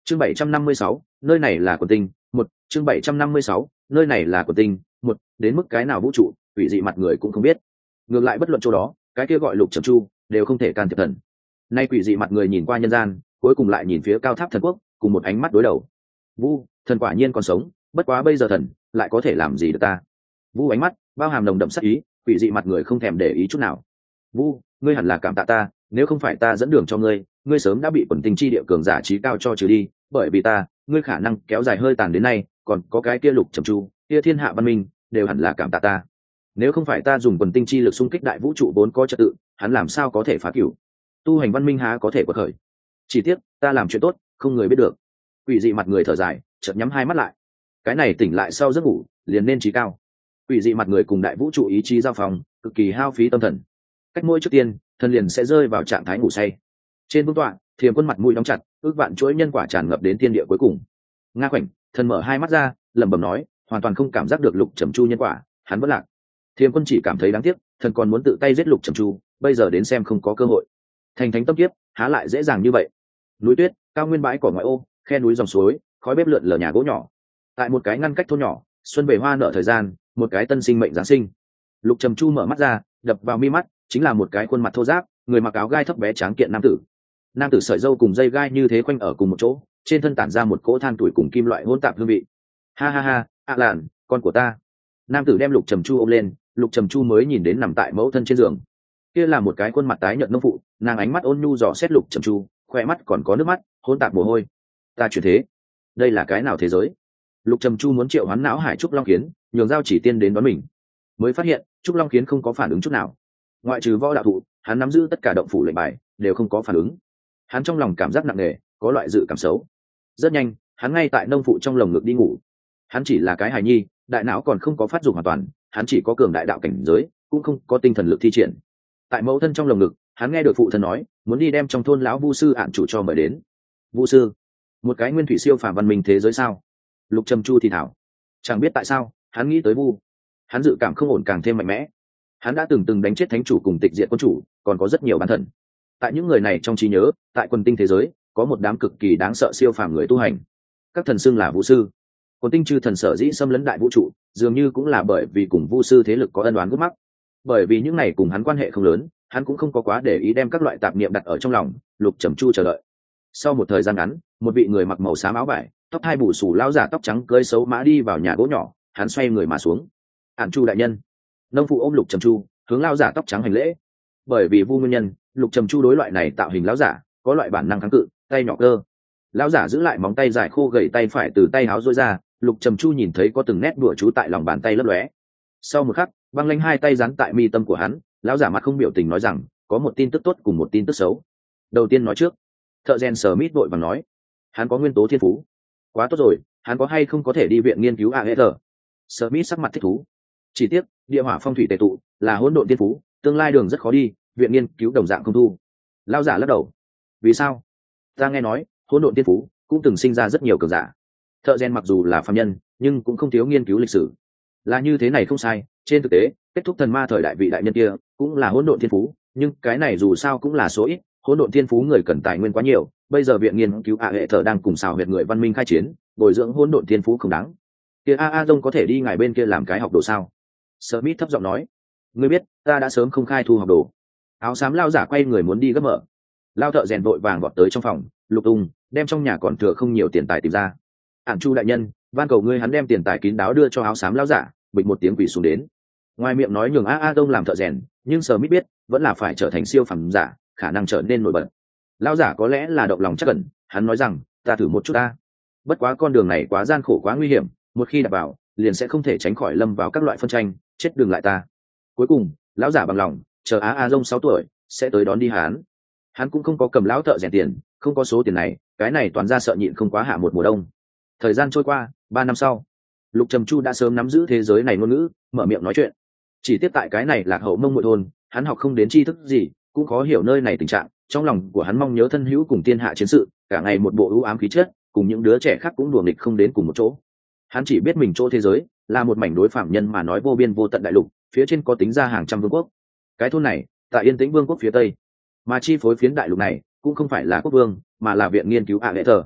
Chương 756, nơi này là quần tinh, một chương 756, nơi này là quần tinh, một đến mức cái nào vũ trụ, quỷ dị mặt người cũng không biết. Ngược lại bất luận chỗ đó, cái kia gọi Lục Trầm Chu, đều không thể can thiệp thần. Nay quỷ dị mặt người nhìn qua nhân gian, cuối cùng lại nhìn phía cao tháp thần quốc, cùng một ánh mắt đối đầu. Vu, thần quả nhiên còn sống, bất quá bây giờ thần lại có thể làm gì được ta? Vu ánh mắt bao hàm nồng đậm sát ý, quỷ dị mặt người không thèm để ý chút nào. Vu, ngươi hẳn là cảm tạ ta, nếu không phải ta dẫn đường cho ngươi, ngươi sớm đã bị quần tinh chi địa cường giả trí cao cho trừ đi, bởi vì ta, ngươi khả năng kéo dài hơi tàn đến nay, còn có cái kia Lục Trầm Chu, kia thiên hạ văn minh, đều hẳn là cảm tạ ta. Nếu không phải ta dùng quần tinh chi lực xung kích đại vũ trụ vốn có trật tự, hắn làm sao có thể phá cửu? Tu hành văn minh há có thể quật khởi? Chỉ tiếc, ta làm chuyện tốt, không người biết được. Quỷ dị mặt người thở dài, chợt nhắm hai mắt lại. Cái này tỉnh lại sau giấc ngủ, liền nên trí cao. Quỷ dị mặt người cùng đại vũ trụ ý chí giao phòng, cực kỳ hao phí tâm thần. Cách mỗi trước tiên, thần liền sẽ rơi vào trạng thái ngủ say. Trên vương tọa, Thiềm Quân mặt mũi đóng chặt, ước vạn chuỗi nhân quả tràn ngập đến thiên địa cuối cùng. Nga khoảnh, thần mở hai mắt ra, lẩm bẩm nói, hoàn toàn không cảm giác được Lục Trầm Chu nhân quả, hắn vẫn lạc. Thiềm Quân chỉ cảm thấy đáng tiếc, thần còn muốn tự tay giết Lục Trầm Chu, bây giờ đến xem không có cơ hội. Thành thánh tâm kiếp, há lại dễ dàng như vậy? Núi tuyết, cao nguyên bãi cỏ ngoại ô, khe núi dòng suối, khói bếp lượn lờ nhà gỗ nhỏ. Tại một cái ngăn cách thôn nhỏ, xuân về hoa nở thời gian, một cái tân sinh mệnh giáng sinh. Lục Trầm Chu mở mắt ra, đập vào mi mắt chính là một cái khuôn mặt thô ráp, người mặc áo gai thấp bé tráng kiện nam tử. Nam tử sợi râu cùng dây gai như thế quanh ở cùng một chỗ, trên thân tản ra một cỗ than tuổi cùng kim loại hỗn tạp hương vị. Ha ha ha, Lạn, con của ta. Nam tử đem Lục Trầm Chu ôm lên, Lục Trầm Chu mới nhìn đến nằm tại mẫu thân trên giường. Kia là một cái khuôn mặt tái nhợt nông phụ, nàng ánh mắt ôn nhu dò xét Lục Trầm Chu, khoe mắt còn có nước mắt, hỗn tạp mồ hôi. Ta chuyển thế, đây là cái nào thế giới? Lục Trầm Chu muốn triệu hoán não hải trúc long kiến, nhường giao chỉ tiên đến đón mình, mới phát hiện trúc long kiến không có phản ứng chút nào. Ngoại trừ võ đạo thụ, hắn nắm giữ tất cả động phủ lệnh bài, đều không có phản ứng. Hắn trong lòng cảm giác nặng nề, có loại dự cảm xấu. Rất nhanh, hắn ngay tại nông phụ trong lồng ngực đi ngủ. Hắn chỉ là cái hài nhi, đại não còn không có phát dụng hoàn toàn, hắn chỉ có cường đại đạo cảnh giới, cũng không có tinh thần lực thi triển. Tại mẫu thân trong lồng ngực, hắn nghe được phụ thân nói, muốn đi đem trong thôn lão vu sư ạn chủ cho mời đến. Vu sư, một cái nguyên thủy siêu phàm văn minh thế giới sao? Lục Trầm Chu thì thảo. Chẳng biết tại sao, hắn nghĩ tới vu. Hắn dự cảm không ổn càng thêm mạnh mẽ. Hắn đã từng đánh chết thánh chủ cùng tịch diệt quân chủ, còn có rất nhiều bán thần. Tại những người này trong trí nhớ, tại quần tinh thế giới có một đám cực kỳ đáng sợ siêu phàm người tu hành, các thần xưng là vũ sư. Quần tinh chư thần sở dĩ xâm lấn đại vũ trụ, dường như cũng là bởi vì cùng vu sư thế lực có ân oán gút mắc. Bởi vì những này cùng hắn quan hệ không lớn, hắn cũng không có quá để ý đem các loại tạp niệm đặt ở trong lòng. Lục Trầm Chu chờ đợi. Sau một thời gian ngắn, một vị người mặc màu xám áo vải, tóc hai bù xù lão giả tóc trắng cơi xấu mã đi vào nhà gỗ nhỏ. Hắn xoay người mà xuống. Ản Chu đại nhân. Nông phụ ôm Lục Trầm Chu, hướng lão giả tóc trắng hành lễ. Bởi vì vu nguyên nhân, Lục Trầm Chu đối loại này tạo hình lão giả có loại bản năng kháng cự, tay nhỏ cơ. Lão giả giữ lại móng tay dài khô gầy tay phải từ tay áo duỗi ra, Lục Trầm Chu nhìn thấy có từng nét đùa chú tại lòng bàn tay lấp lóe. Sau một khắc, băng lãnh hai tay dán tại mi tâm của hắn, lão giả mặt không biểu tình nói rằng, có một tin tức tốt cùng một tin tức xấu. Đầu tiên nói trước, thợ rèn Smith vội vàng nói, hắn có nguyên tố thiên phú. Quá tốt rồi, hắn có hay không có thể đi viện nghiên cứu AER? Smith sắc mặt thích thú. Chỉ tiếc, địa hỏa phong thủy tề tụ là hỗn độn thiên phú, tương lai đường rất khó đi, viện nghiên cứu đồng dạng không thu. Lão giả lắc đầu. Vì sao? Ta nghe nói, hỗn độn thiên phú cũng từng sinh ra rất nhiều cường giả. Thợ rèn mặc dù là phàm nhân, nhưng cũng không thiếu nghiên cứu lịch sử. Là như thế này không sai, trên thực tế, kết thúc thần ma thời đại vị đại nhân kia cũng là hỗn độn thiên phú, nhưng cái này dù sao cũng là số ít, hỗn độn thiên phú người cần tài nguyên quá nhiều, bây giờ viện nghiên cứu hệ thờ đang cùng xào huyệt người văn minh khai chiến, bồi dưỡng hỗn độn thiên phú không đáng. Kia Dông có thể đi ngài bên kia làm cái học đồ sao? Smith thấp giọng nói. Ngươi biết, ta đã sớm không khai thu học đồ. Áo xám lao giả quay người muốn đi gấp mở. Lao thợ rèn vội vàng vọt tới trong phòng, lục tung, đem trong nhà còn thừa không nhiều tiền tài tìm ra. Ản Chu đại nhân, van cầu ngươi hắn đem tiền tài kín đáo đưa cho áo xám lao giả, bịch một tiếng quỷ xuống đến. Ngoài miệng nói nhường Dông làm thợ rèn, nhưng Smith biết, vẫn là phải trở thành siêu phẩm giả, khả năng trở nên nổi bật. Lao giả có lẽ là động lòng chắc ẩn, hắn nói rằng, ta thử một chút ta. Bất quá con đường này quá gian khổ quá nguy hiểm, một khi đạp vào, liền sẽ không thể tránh khỏi lâm vào các loại phân tranh, chết đường lại ta. Cuối cùng, lão giả bằng lòng, chờ Dông 6 tuổi sẽ tới đón đi hắn. Hắn cũng không có cầm lão thợ rèn tiền, không có số tiền này, cái này toàn ra sợ nhịn không quá hạ một mùa đông. Thời gian trôi qua, 3 năm sau, Lục Trầm Chu đã sớm nắm giữ thế giới này ngôn ngữ, mở miệng nói chuyện. Chỉ tiếp tại cái này lạc hậu mông muội thôn, hắn học không đến tri thức gì, cũng khó hiểu nơi này tình trạng. Trong lòng của hắn mong nhớ thân hữu cùng thiên hạ chiến sự, cả ngày một bộ ưu ám khí chất, cùng những đứa trẻ khác cũng đùa nghịch không đến cùng một chỗ. Hắn chỉ biết mình chỗ thế giới là một mảnh đối phạm nhân mà nói vô biên vô tận đại lục, phía trên có tính ra hàng trăm vương quốc. Cái thôn này tại Yên Tĩnh vương quốc phía tây, mà chi phối phiến đại lục này cũng không phải là quốc vương, mà là viện nghiên cứu hệ thờ.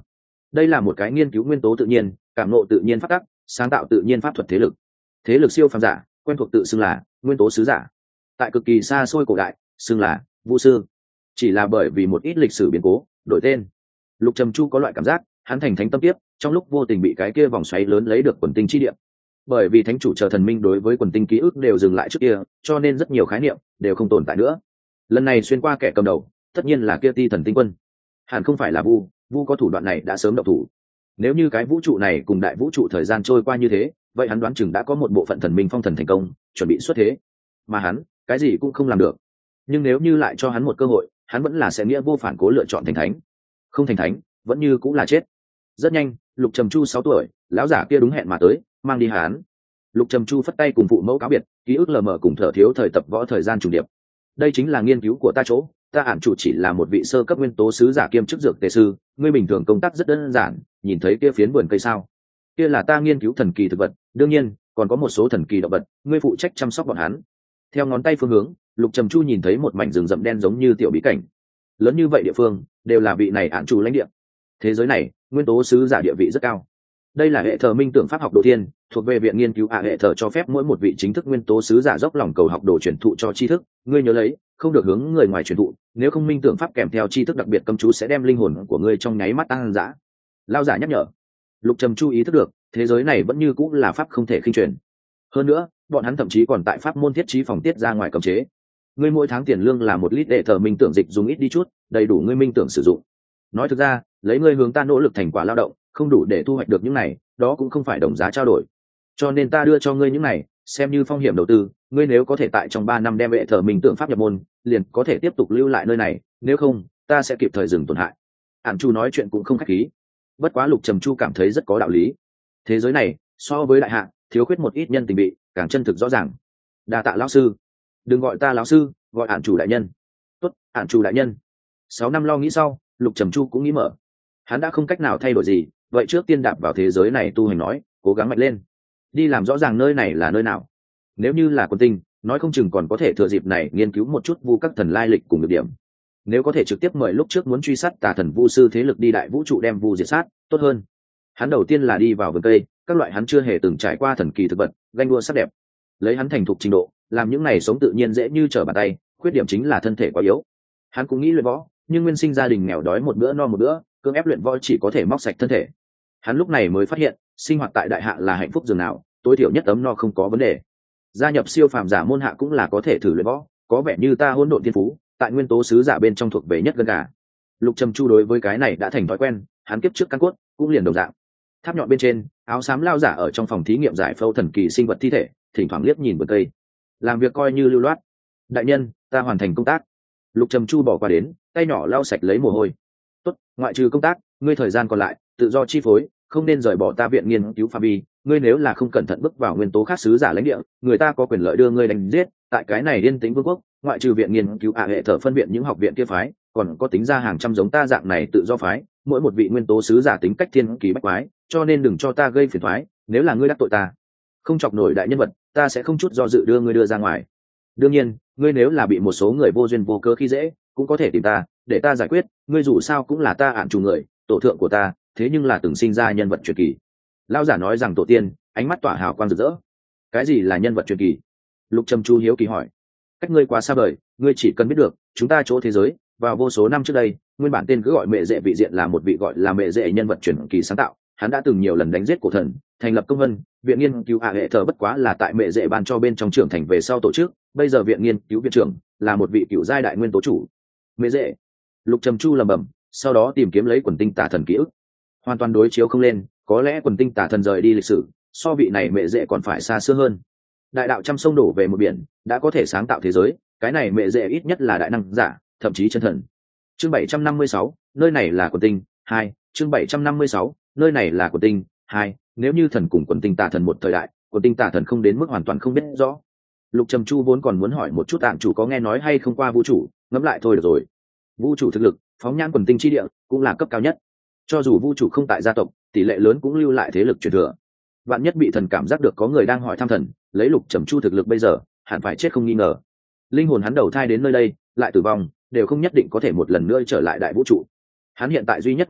đây là một cái nghiên cứu nguyên tố tự nhiên, cảm ngộ tự nhiên pháp tắc, sáng tạo tự nhiên pháp thuật thế lực siêu phàm giả quen thuộc tự xưng là nguyên tố sứ giả, tại cực kỳ xa xôi cổ đại xưng là vũ sư, chỉ là bởi vì một ít lịch sử biến cố đổi tên. Lục Trầm Chu có loại cảm giác hắn thành thánh tâm tiếp trong lúc vô tình bị cái kia vòng xoáy lớn lấy được quần tinh chi địa, bởi vì thánh chủ chờ thần minh đối với quần tinh ký ức đều dừng lại trước kia, cho nên rất nhiều khái niệm đều không tồn tại nữa. Lần này xuyên qua kẻ cầm đầu tất nhiên là kia Ti Thần tinh quân, hẳn không phải là vu có thủ đoạn này đã sớm động thủ. Nếu như cái vũ trụ này cùng đại vũ trụ thời gian trôi qua như thế, vậy hắn đoán chừng đã có một bộ phận thần minh phong thần thành công, chuẩn bị xuất thế, mà hắn cái gì cũng không làm được. Nhưng nếu như lại cho hắn một cơ hội, hắn vẫn là sẽ nghĩa vô phản cố lựa chọn thành thánh. Không thành thánh vẫn như cũng là chết. Rất nhanh, Lục Trầm Chu 6 tuổi, lão giả kia đúng hẹn mà tới, mang đi hắn. Lục Trầm Chu phất tay cùng phụ mẫu cáo biệt, ký ức lờ mờ cùng thở thiếu thời tập võ thời gian trùng điệp. Đây chính là nghiên cứu của ta chỗ, ta ản chủ chỉ là một vị sơ cấp nguyên tố sứ giả kiêm chức dược tề sư, ngươi bình thường công tác rất đơn giản, nhìn thấy kia phiến vườn cây sao? Kia là ta nghiên cứu thần kỳ thực vật, đương nhiên, còn có một số thần kỳ động vật, ngươi phụ trách chăm sóc bọn hắn. Theo ngón tay phương hướng, Lục Trầm Chu nhìn thấy một mảnh rừng rậm đen giống như tiểu bí cảnh. Lớn như vậy địa phương, đều là vị này ản chủ lãnh địa. Thế giới này, nguyên tố sứ giả địa vị rất cao. Đây là hệ thờ minh tưởng pháp học đồ thiên, thuộc về viện nghiên cứu hệ thờ cho phép mỗi một vị chính thức nguyên tố sứ giả dốc lòng cầu học đồ truyền thụ cho tri thức, ngươi nhớ lấy, không được hướng người ngoài truyền thụ, nếu không minh tưởng pháp kèm theo tri thức đặc biệt cấm chú sẽ đem linh hồn của ngươi trong nháy mắt tăng dã. Lao giả nhắc nhở. Lục Trầm Chu ý thức được, thế giới này vẫn như cũng là pháp không thể khinh truyền. Hơn nữa, bọn hắn thậm chí còn tại pháp môn thiết trí phòng tiết ra ngoài cấm chế. Ngươi mỗi tháng tiền lương là 1 lít hệ thờ minh tưởng dịch dùng ít đi chút, đầy đủ ngươi minh tưởng sử dụng. Nói thực ra, lấy ngươi hướng ta nỗ lực thành quả lao động, không đủ để thu hoạch được những này, đó cũng không phải đồng giá trao đổi. Cho nên ta đưa cho ngươi những này, xem như phong hiểm đầu tư, ngươi nếu có thể tại trong 3 năm đem hệ thờ minh tưởng pháp nhập môn, liền có thể tiếp tục lưu lại nơi này, nếu không, ta sẽ kịp thời dừng tổn hại. Ản Chu nói chuyện cũng không khách khí. Bất quá Lục Trầm Chu cảm thấy rất có đạo lý. Thế giới này, so với đại hạ, thiếu khuyết một ít nhân tình bị, càng chân thực rõ ràng. Đa tạ lão sư. Đừng gọi ta lão sư, gọi Ản Chủ đại nhân. Tốt, Ản Chủ đại nhân. 6 năm lo nghĩ sau, Lục Trầm Chu cũng nghĩ mở. Hắn đã không cách nào thay đổi gì, vậy trước tiên đạp vào thế giới này tu hành nói, cố gắng mạnh lên, đi làm rõ ràng nơi này là nơi nào. Nếu như là quân tinh, nói không chừng còn có thể thừa dịp này nghiên cứu một chút vu các thần lai lịch cùng được điểm. Nếu có thể trực tiếp mời lúc trước muốn truy sát tà thần vu sư thế lực đi đại vũ trụ đem vu diệt sát, tốt hơn. Hắn đầu tiên là đi vào vườn cây, các loại hắn chưa hề từng trải qua thần kỳ thực vật, ganh đua sắc đẹp. Lấy hắn thành thục trình độ, làm những này sống tự nhiên dễ như trở bàn tay, khuyết điểm chính là thân thể quá yếu. Hắn cũng nghĩ luyện võ, nhưng nguyên sinh gia đình nghèo đói một bữa no một bữa, cưỡng ép luyện võ chỉ có thể móc sạch thân thể. Hắn lúc này mới phát hiện, sinh hoạt tại đại hạ là hạnh phúc dường nào, tối thiểu nhất ấm no không có vấn đề. Gia nhập siêu phàm giả môn hạ cũng là có thể thử luyện võ, có vẻ như ta hỗn độn thiên phú, tại nguyên tố sứ giả bên trong thuộc về nhất gần cả. Lục Trầm Chu đối với cái này đã thành thói quen, hắn kiếp trước căn cốt cũng liền đồng dạng. Tháp nhọn bên trên, áo xám lao giả ở trong phòng thí nghiệm giải phẫu thần kỳ sinh vật thi thể, thỉnh thoảng liếc nhìn vườn cây, làm việc coi như lưu loát. Đại nhân, ta hoàn thành công tác. Lục Trầm Chu bỏ qua đến, tay nhỏ lau sạch lấy mồ hôi. Tốt, ngoại trừ công tác, ngươi thời gian còn lại tự do chi phối, không nên rời bỏ ta viện nghiên cứu phạm vi. Ngươi nếu là không cẩn thận bước vào nguyên tố khác sứ giả lãnh địa, người ta có quyền lợi đưa ngươi đánh giết. Tại cái này yên tĩnh vương quốc, ngoại trừ viện nghiên cứu hệ thờ phân viện những học viện kia phái, còn có tính ra hàng trăm giống ta dạng này tự do phái, mỗi một vị nguyên tố sứ giả tính cách thiên kỳ bách quái, cho nên đừng cho ta gây phiền toái. Nếu là ngươi đắc tội ta, không chọc nổi đại nhân vật, ta sẽ không chút do dự đưa ngươi đưa ra ngoài. Đương nhiên, ngươi nếu là bị một số người vô duyên vô cớ khi dễ, cũng có thể tìm ta để ta giải quyết. Ngươi dù sao cũng là ta ạn chủ người, tổ thượng của ta, thế nhưng là từng sinh ra nhân vật truyền kỳ. Lão giả nói rằng tổ tiên, ánh mắt tỏa hào quang rực rỡ. Cái gì là nhân vật truyền kỳ? Lục Trầm Chu hiếu kỳ hỏi. Cách ngươi quá xa vời, ngươi chỉ cần biết được, chúng ta chỗ thế giới, vào vô số năm trước đây, nguyên bản tên cứ gọi mẹ dễ vị diện là một vị gọi là mẹ dễ nhân vật truyền kỳ sáng tạo. Hắn đã từng nhiều lần đánh giết cổ thần, thành lập công vân, viện nghiên cứu hệ thờ bất quá là tại mẹ dễ ban cho bên trong trưởng thành về sau tổ chức. Bây giờ viện nghiên cứu viện trưởng là một vị cựu giai đại nguyên tố chủ. Mẹ dễ. Lục Trầm Chu lẩm bẩm, sau đó tìm kiếm lấy quần tinh tà thần ký ức. Hoàn toàn đối chiếu không lên, có lẽ quần tinh tà thần rời đi lịch sử, so vị này mẹ dễ còn phải xa xưa hơn. Đại đạo trăm sông đổ về một biển, đã có thể sáng tạo thế giới, cái này mẹ dễ ít nhất là đại năng giả, thậm chí chân thần. Chương 756, nơi này là quần tinh 2, chương 756, nơi này là quần tinh 2, nếu như thần cùng quần tinh tà thần một thời đại, quần tinh tà thần không đến mức hoàn toàn không biết rõ. Lục Trầm Chu vốn còn muốn hỏi một chút tạm chủ có nghe nói hay không qua vũ trụ, ngẫm lại thôi được rồi. Vũ trụ thực lực, phóng nhãn quần tinh chi địa, cũng là cấp cao nhất. Cho dù vũ trụ không tại gia tộc, tỷ lệ lớn cũng lưu lại thế lực truyền thừa. Vạn nhất bị thần cảm giác được có người đang hỏi thăm thần, lấy Lục Trầm Chu thực lực bây giờ, hẳn phải chết không nghi ngờ. Linh hồn hắn đầu thai đến nơi đây, lại tử vong, đều không nhất định có thể một lần nữa trở lại đại vũ trụ. Hắn hiện tại duy nhất mong đợi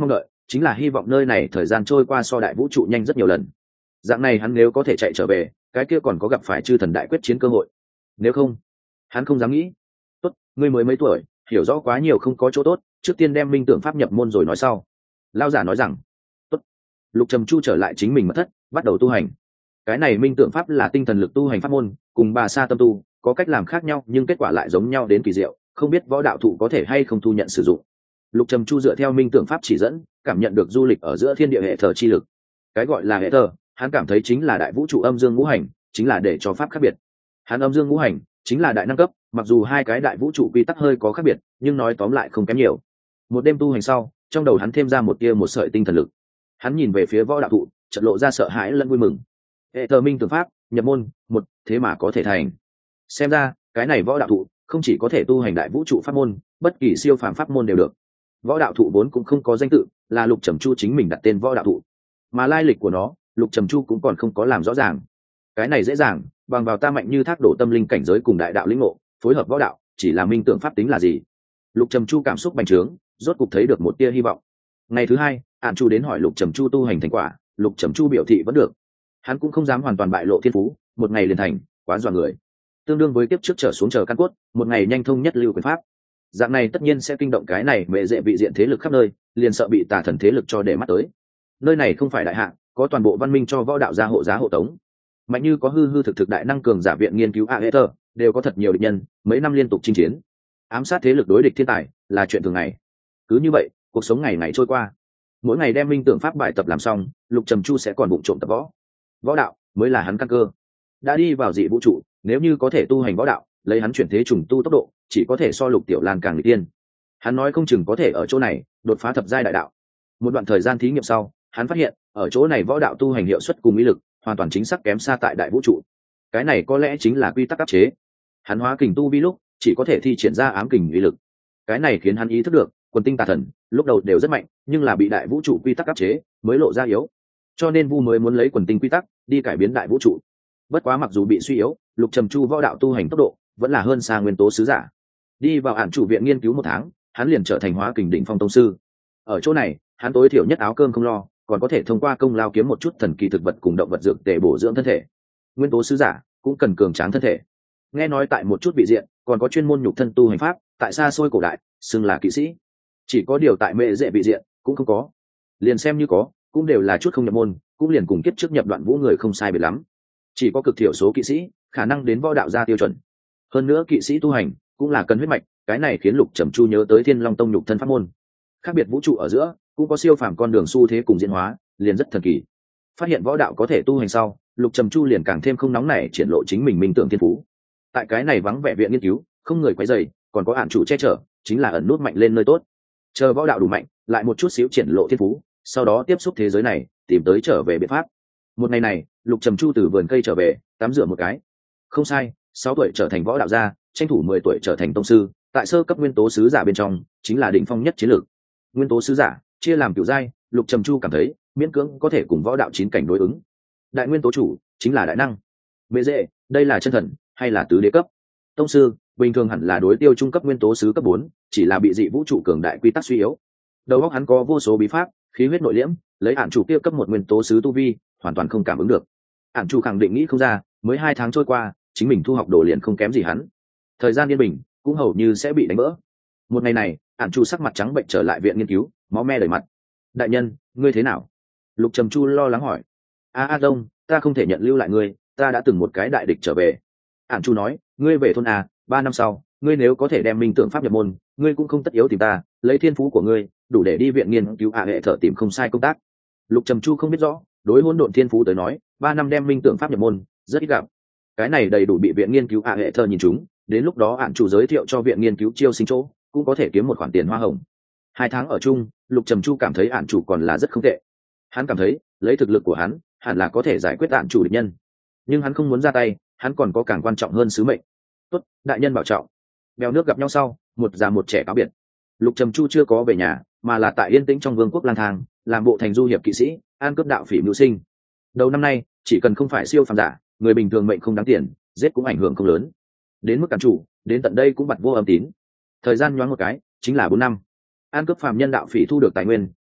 chính là hy vọng nơi này thời gian trôi qua so đại vũ trụ nhanh rất nhiều lần. Dạng này hắn nếu có thể chạy trở về, cái kia còn có gặp phải chư thần đại quyết chiến cơ hội. Nếu không, hắn không dám nghĩ. Tốt, ngươi mới mấy tuổi, hiểu rõ quá nhiều không có chỗ tốt, trước tiên đem minh tưởng pháp nhập môn rồi nói sau. Lao giả nói rằng. Tốt. Lục Trầm Chu trở lại chính mình mật thất, bắt đầu tu hành. Cái này minh tưởng pháp là tinh thần lực tu hành pháp môn, cùng bà sa tâm tu có cách làm khác nhau nhưng kết quả lại giống nhau đến kỳ diệu, không biết võ đạo thụ có thể hay không thu nhận sử dụng. Lục Trầm Chu dựa theo minh tưởng pháp chỉ dẫn, cảm nhận được du lịch ở giữa thiên địa hệ thờ chi lực. Cái gọi là hệ thờ, hắn cảm thấy chính là đại vũ trụ âm dương ngũ hành, chính là để cho pháp khác biệt. Hắn âm dương ngũ hành chính là đại năng cấp, mặc dù hai cái đại vũ trụ quy tắc hơi có khác biệt, nhưng nói tóm lại không kém nhiều. Một đêm tu hành sau, trong đầu hắn thêm ra một sợi tinh thần lực. Hắn nhìn về phía võ đạo thụ, chợt lộ ra sợ hãi lẫn vui mừng. Hệ thờ minh tưởng pháp, nhập môn, một, thế mà có thể thành. Xem ra, cái này võ đạo thụ không chỉ có thể tu hành đại vũ trụ pháp môn, bất kỳ siêu phàm pháp môn đều được. Võ đạo thụ vốn cũng không có danh tự, là Lục Trầm Chu chính mình đặt tên võ đạo thụ, mà lai lịch của nó Lục Trầm Chu cũng còn không có làm rõ ràng. Cái này dễ dàng, bằng vào ta mạnh như thác đổ tâm linh cảnh giới cùng đại đạo lĩnh ngộ, phối hợp võ đạo, chỉ là minh tưởng pháp tính là gì? Lục Trầm Chu cảm xúc bành trướng, rốt cục thấy được một tia hy vọng. Ngày thứ hai, Ản Chu đến hỏi Lục Trầm Chu tu hành thành quả, Lục Trầm Chu biểu thị vẫn được. Hắn cũng không dám hoàn toàn bại lộ thiên phú, một ngày liền thành, quá dọa người. Tương đương với kiếp trước trở xuống chờ căn cốt, một ngày nhanh thông nhất lưu quyền pháp. Dạng này tất nhiên sẽ kinh động cái này mệ dễ vị diện thế lực khắp nơi, liền sợ bị tà thần thế lực cho để mắt tới. Nơi này không phải đại hạ, có toàn bộ văn minh cho võ đạo gia hộ tống. Mạnh như có hư thực đại năng cường giả viện nghiên cứu Aether, đều có thật nhiều địch nhân, mấy năm liên tục chinh chiến, ám sát thế lực đối địch thiên tài là chuyện thường ngày. Cứ như vậy, cuộc sống ngày ngày trôi qua. Mỗi ngày đem minh tưởng pháp bài tập làm xong, Lục Trầm Chu sẽ còn bụng trộm tập võ. Võ đạo mới là hắn căn cơ. Đã đi vào dị vũ trụ, nếu như có thể tu hành võ đạo, lấy hắn chuyển thế trùng tu tốc độ, chỉ có thể so Lục Tiểu Lan càng nghịch tiên. Hắn nói không chừng có thể ở chỗ này đột phá thập giai đại đạo. Một đoạn thời gian thí nghiệm sau, hắn phát hiện ở chỗ này võ đạo tu hành hiệu suất cùng ý lực hoàn toàn chính xác kém xa tại đại vũ trụ. Cái này có lẽ chính là quy tắc áp chế. Hắn hóa kình tu vi lúc chỉ có thể thi triển ra ám kình uy lực. Cái này khiến hắn ý thức được quần tinh tà thần lúc đầu đều rất mạnh, nhưng là bị đại vũ trụ quy tắc áp chế mới lộ ra yếu. Cho nên Vu mới muốn lấy quần tinh quy tắc đi cải biến đại vũ trụ. Bất quá mặc dù bị suy yếu, Lục Trầm Chu võ đạo tu hành tốc độ vẫn là hơn xa nguyên tố sứ giả. Đi vào Ản Chủ viện nghiên cứu 1 tháng, hắn liền trở thành hóa kình đỉnh phong tông sư. Ở chỗ này, hắn tối thiểu nhất áo cơm không lo, còn có thể thông qua công lao kiếm một chút thần kỳ thực vật cùng động vật dược để bổ dưỡng thân thể. Nguyên tố sứ giả cũng cần cường tráng thân thể. Nghe nói tại một chút vị diện còn có chuyên môn nhục thân tu hành pháp, tại xa xôi cổ đại xưng là kỵ sĩ. Chỉ có điều tại mệ dễ vị diện cũng không có. Liền xem như có, cũng đều là chút không nhập môn, cũng liền cùng kiếp trước nhập đoạn vũ người không sai biệt lắm. Chỉ có cực thiểu số kỵ sĩ khả năng đến võ đạo gia tiêu chuẩn. Hơn nữa kỵ sĩ tu hành cũng là cần huyết mạch, cái này khiến Lục Trầm Chu nhớ tới Thiên Long Tông nhục thân pháp môn. Khác biệt vũ trụ ở giữa cũng có siêu phàm con đường xu thế cùng diễn hóa, liền rất thần kỳ. Phát hiện võ đạo có thể tu hành sau, Lục Trầm Chu liền càng thêm không nóng nảy triển lộ chính mình minh tưởng thiên phú. Tại cái này vắng vẻ viện nghiên cứu, không người quấy rầy, còn có Ản Chủ che chở, chính là ẩn nút mạnh lên nơi tốt. Chờ võ đạo đủ mạnh, lại một chút xíu triển lộ thiên phú, sau đó tiếp xúc thế giới này, tìm tới trở về biện pháp. Một ngày này, Lục Trầm Chu từ vườn cây trở về, tắm rửa một cái. Không sai, 6 tuổi trở thành võ đạo gia, tranh thủ 10 tuổi trở thành tông sư, tại sơ cấp nguyên tố sứ giả bên trong, chính là đỉnh phong nhất chiến lược. Nguyên tố sứ giả chia làm cửu giai, Lục Trầm Chu cảm thấy miễn cưỡng có thể cùng võ đạo 9 cảnh đối ứng. Đại nguyên tố chủ chính là đại năng. Mẹ dễ, đây là chân thần hay là tứ đế cấp? Tông sư bình thường hẳn là đối tiêu trung cấp nguyên tố sứ cấp 4, chỉ là bị dị vũ trụ cường đại quy tắc suy yếu. Đầu óc hắn có vô số bí pháp, khí huyết nội liễm, lấy Ản Chủ kia cấp 1 nguyên tố sứ tu vi, hoàn toàn không cảm ứng được. Ản Chủ khẳng định nghĩ không ra, mới 2 tháng trôi qua, chính mình thu học đồ liền không kém gì hắn. Thời gian yên bình cũng hầu như sẽ bị đánh vỡ. Một ngày này, Ản Chu sắc mặt trắng bệnh trở lại viện nghiên cứu, máu me đầy mặt. Đại nhân, ngươi thế nào? Lục Trầm Chu lo lắng hỏi. A Đông, ta không thể nhận lưu lại ngươi, ta đã từng một cái đại địch trở về. Ản Chu nói, ngươi về thôn A, 3 năm sau, ngươi nếu có thể đem minh tưởng pháp nhập môn, ngươi cũng không tất yếu tìm ta, lấy thiên phú của ngươi, đủ để đi viện nghiên cứu hệ thở tìm không sai công tác. Lục Trầm Chu không biết rõ, đối hỗn độn thiên phú tới nói, 3 năm đem minh tưởng pháp nhập môn, rất ít gặp. Cái này đầy đủ bị viện nghiên cứu hệ thở nhìn chúng, đến lúc đó Ản Chủ giới thiệu cho viện nghiên cứu chiêu sinh chỗ, cũng có thể kiếm một khoản tiền hoa hồng. 2 tháng ở chung, Lục Trầm Chu cảm thấy Ản Chủ còn là rất không tệ. Hắn cảm thấy, lấy thực lực của hắn, hẳn là có thể giải quyết Ản Chủ địch nhân. Nhưng hắn không muốn ra tay, hắn còn có càng quan trọng hơn sứ mệnh. Tốt, đại nhân bảo trọng. Bèo nước gặp nhau sau, một già một trẻ cáo biệt. Lục Trầm Chu chưa có về nhà, mà là tại yên tĩnh trong vương quốc lang thang, làm bộ thành du hiệp kỵ sĩ, an cướp đạo phỉ mưu sinh. Đầu năm nay, chỉ cần không phải siêu phàm giả, người bình thường mệnh không đáng tiền, giết cũng ảnh hưởng không lớn. Đến mức Ản Chủ, đến tận đây cũng bặt vô âm tín. Thời gian nhoáng một cái, chính là 4 năm. An cướp phàm nhân đạo phỉ thu được tài nguyên,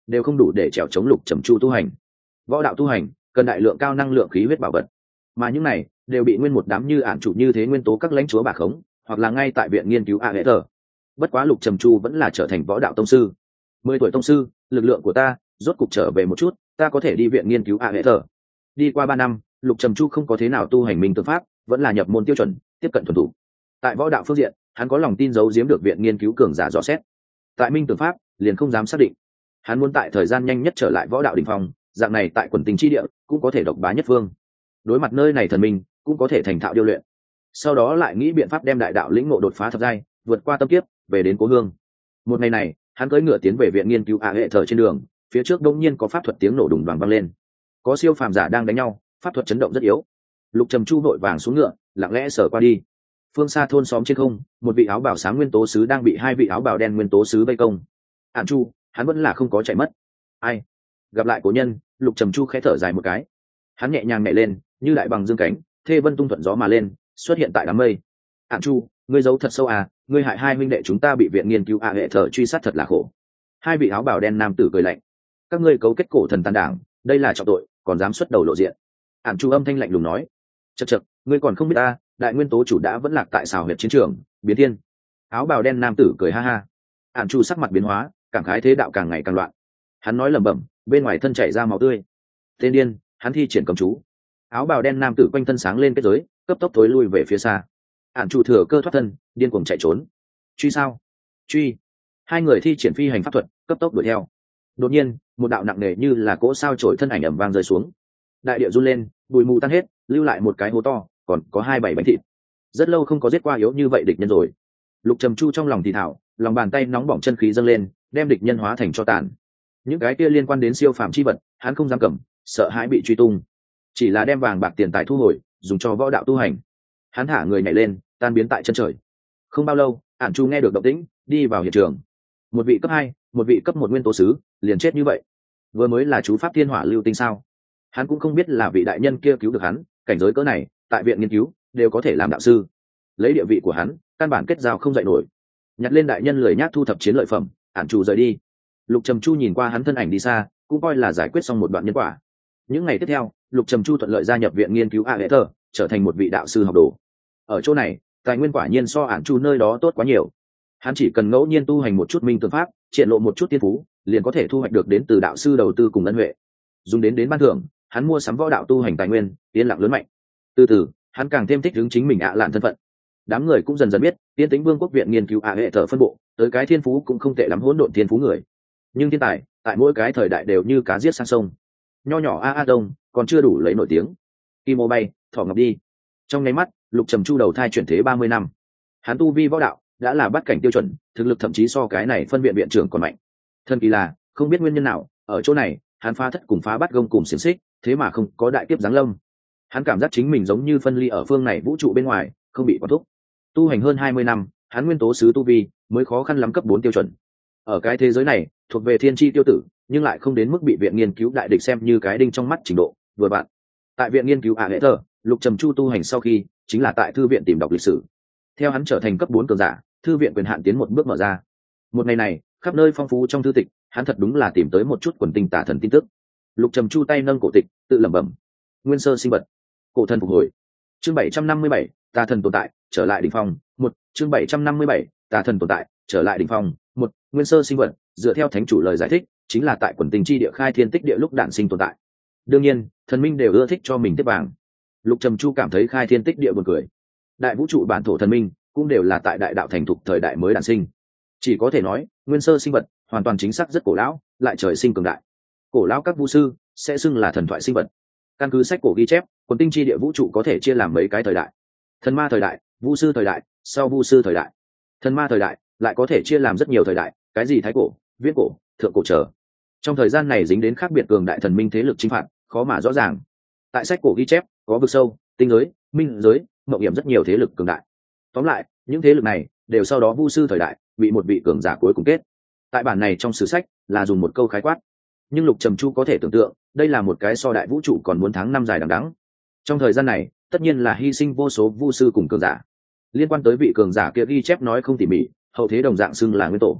đều không đủ để trèo chống Lục Trầm Chu tu hành. Võ đạo tu hành cần đại lượng cao năng lượng khí huyết bảo vật, mà những này đều bị nguyên một đám như ản chủ như thế nguyên tố các lãnh chúa bà khống, hoặc là ngay tại viện nghiên cứu AET. Bất quá Lục Trầm Chu vẫn là trở thành võ đạo tông sư. 10 tuổi tông sư, lực lượng của ta rốt cục trở về một chút, ta có thể đi viện nghiên cứu AET. Đi qua 3 năm, Lục Trầm Chu không có thế nào tu hành minh tương pháp, vẫn là nhập môn tiêu chuẩn, tiếp cận thuần thủ. Tại võ đạo phương diện, hắn có lòng tin giấu giếm được viện nghiên cứu cường giả dò xét. Tại minh tương pháp, liền không dám xác định. Hắn muốn tại thời gian nhanh nhất trở lại võ đạo đỉnh phong, dạng này tại quần tình chi địa cũng có thể độc bá nhất phương. Đối mặt nơi này thần minh, cũng có thể thành thạo điêu luyện. Sau đó lại nghĩ biện pháp đem đại đạo lĩnh ngộ đột phá thập giai, vượt qua tâm kiếp, về đến cố hương. Một ngày này, hắn cưỡi ngựa tiến về viện nghiên cứu hệ thờ trên đường, phía trước đông nhiên có pháp thuật tiếng nổ đùng đoàng vang lên. Có siêu phàm giả đang đánh nhau, pháp thuật chấn động rất yếu. Lục Trầm Chu vội vàng xuống ngựa, lặng lẽ sờ qua đi. Phương xa thôn xóm trên không, một vị áo bào sáng nguyên tố sứ đang bị hai vị áo bào đen nguyên tố sứ vây công. Ản Chu, hắn vẫn là không có chạy mất. Ai? Gặp lại cố nhân, Lục Trầm Chu khẽ thở dài một cái. Hắn nhẹ nhàng nhảy lên, như đại bằng dương cánh, thê vân tung thuận gió mà lên, xuất hiện tại đám mây. Ản Chu, ngươi giấu thật sâu à, ngươi hại hai huynh đệ chúng ta bị viện nghiên cứu hệ thờ truy sát thật là khổ. Hai vị áo bào đen nam tử cười lạnh. Các ngươi cấu kết cổ thần tàn đảng, đây là trọng tội, còn dám xuất đầu lộ diện. Ản Chu âm thanh lạnh lùng nói. Chậc chậc, ngươi còn không biết ta, đại nguyên tố chủ đã vẫn lạc tại xào huyệt chiến trường, biến thiên. Áo bào đen nam tử cười ha ha. Ản Chu sắc mặt biến hóa, cảm khái thế đạo càng ngày càng loạn. Hắn nói lẩm bẩm, bên ngoài thân chảy ra máu tươi. Tên điên, hắn thi triển cấm chú. Áo bào đen nam tử quanh thân sáng lên kết giới, cấp tốc thối lui về phía xa. Ản Chu thừa cơ thoát thân, điên cuồng chạy trốn. Truy sao? Truy! Hai người thi triển phi hành pháp thuật, cấp tốc đuổi theo. Đột nhiên, một đạo nặng nề như là cỗ sao chổi thân ảnh ầm vang rơi xuống. Đại địa run lên, bụi mù tan hết, lưu lại một cái hố to, còn có 2-7 bánh thịt. Rất lâu không có giết qua yếu như vậy địch nhân rồi. Lục Trầm Chu trong lòng thì thảo, lòng bàn tay nóng bỏng chân khí dâng lên, đem địch nhân hóa thành cho tàn. Những cái kia liên quan đến siêu phàm chi vật, hắn không dám cầm, sợ hãi bị truy tung. Chỉ là đem vàng bạc tiền tài thu hồi, dùng cho võ đạo tu hành. Hắn thả người nhảy lên, tan biến tại chân trời. Không bao lâu, Ản Chu nghe được động tĩnh, đi vào hiện trường. Một vị cấp 2, một vị cấp 1 nguyên tố sứ, liền chết như vậy. Vừa mới là chú pháp thiên hỏa lưu tinh sao? Hắn cũng không biết là vị đại nhân kia cứu được hắn, cảnh giới cỡ này, tại viện nghiên cứu đều có thể làm đạo sư. Lấy địa vị của hắn, căn bản kết giao không dạy nổi. Nhặt lên đại nhân lười nhác thu thập chiến lợi phẩm, Ản Chu rời đi. Lục Trầm Chu nhìn qua hắn thân ảnh đi xa, cũng coi là giải quyết xong một đoạn nhân quả. Những ngày tiếp theo, Lục Trầm Chu thuận lợi gia nhập viện nghiên cứu AET, trở thành một vị đạo sư học đồ. Ở chỗ này, tài nguyên quả nhiên so Ản Chu nơi đó tốt quá nhiều. Hắn chỉ cần ngẫu nhiên tu hành một chút minh tương pháp, triển lộ một chút tiên phú, liền có thể thu hoạch được đến từ đạo sư đầu tư cùng ân huệ. Dùng đến ban thưởng, hắn mua sắm võ đạo tu hành tài nguyên, yên lặng lớn mạnh. Từ từ, hắn càng thêm thích hướng chính mình lạn thân phận. Đám người cũng dần dần biết, Tiên Tĩnh Vương quốc viện nghiên cứu hệ thờ phân bộ, tới cái thiên phú cũng không tệ lắm, hỗn độn thiên phú người. Nhưng thiên tài, tại mỗi cái thời đại đều như cá giết sang sông. Nho nhỏ đông, còn chưa đủ lấy nổi tiếng. Kim ô bay, thỏ ngọc đi. Trong nháy mắt, Lục Trầm Chu đầu thai chuyển thế 30 năm. Hắn tu vi võ đạo đã là bắt cảnh tiêu chuẩn, thực lực thậm chí so cái này phân viện viện trưởng còn mạnh. Thân kỳ là, không biết nguyên nhân nào, ở chỗ này, hắn phá thất cùng phá bắt gông cùng xiềng xích, thế mà không có đại kiếp giáng lâm. Hắn cảm giác chính mình giống như phân ly ở phương này vũ trụ bên ngoài, không bị quản thúc. Tu hành hơn 20 năm, hắn nguyên tố sứ tu vi mới khó khăn lắm cấp 4 tiêu chuẩn. Ở cái thế giới này, thuộc về thiên chi tiêu tử, nhưng lại không đến mức bị viện nghiên cứu đại địch xem như cái đinh trong mắt trình độ, vừa bạn. Tại viện nghiên cứu hệ thờ, Lục Trầm Chu tu hành sau khi, chính là tại thư viện tìm đọc lịch sử. Theo hắn trở thành cấp 4 cường giả, thư viện quyền hạn tiến một bước mở ra. Một ngày này, khắp nơi phong phú trong thư tịch, hắn thật đúng là tìm tới một chút quần tinh tả thần tin tức. Lục Trầm Chu tay nâng cổ tịch, tự lẩm bẩm: Nguyên sơ sinh vật, cổ thần phục hồi. Chương 757, tà thần tồn tại, trở lại đỉnh phong. Một chương 757, tà thần tồn tại, trở lại đỉnh phong. Một nguyên sơ sinh vật, dựa theo thánh chủ lời giải thích, chính là tại quần tinh chi địa khai thiên tích địa lúc đản sinh tồn tại. Đương nhiên, thần minh đều ưa thích cho mình tiếp vàng. Lục Trầm Chu cảm thấy khai thiên tích địa buồn cười. Đại vũ trụ bản thổ thần minh cũng đều là tại đại đạo thành thục thời đại mới đản sinh. Chỉ có thể nói, nguyên sơ sinh vật hoàn toàn chính xác rất cổ lão, lại trời sinh cường đại. Cổ lão các vũ sư sẽ xưng là thần thoại sinh vật. Căn cứ sách cổ ghi chép, quần tinh chi địa vũ trụ có thể chia làm mấy cái thời đại: thần ma thời đại, vũ sư thời đại, sau vũ sư thời đại. Thần ma thời đại lại có thể chia làm rất nhiều thời đại, cái gì thái cổ, viễn cổ, thượng cổ trở. Trong thời gian này dính đến khác biệt cường đại thần minh thế lực chinh phạt, khó mà rõ ràng. Tại sách cổ ghi chép, có vực sâu, tinh giới, minh giới, mộng hiểm rất nhiều thế lực cường đại. Tóm lại, những thế lực này đều sau đó vũ sư thời đại bị một vị cường giả cuối cùng kết. Tại bản này trong sử sách là dùng một câu khái quát, nhưng Lục Trầm Chu có thể tưởng tượng, đây là một cái so đại vũ trụ còn muốn tháng năm dài đằng đẵng. Trong thời gian này, tất nhiên là hy sinh vô số vũ sư cùng cường giả. Liên quan tới vị cường giả kia ghi chép nói không tỉ mỉ, hậu thế đồng dạng xưng là nguyên tổ.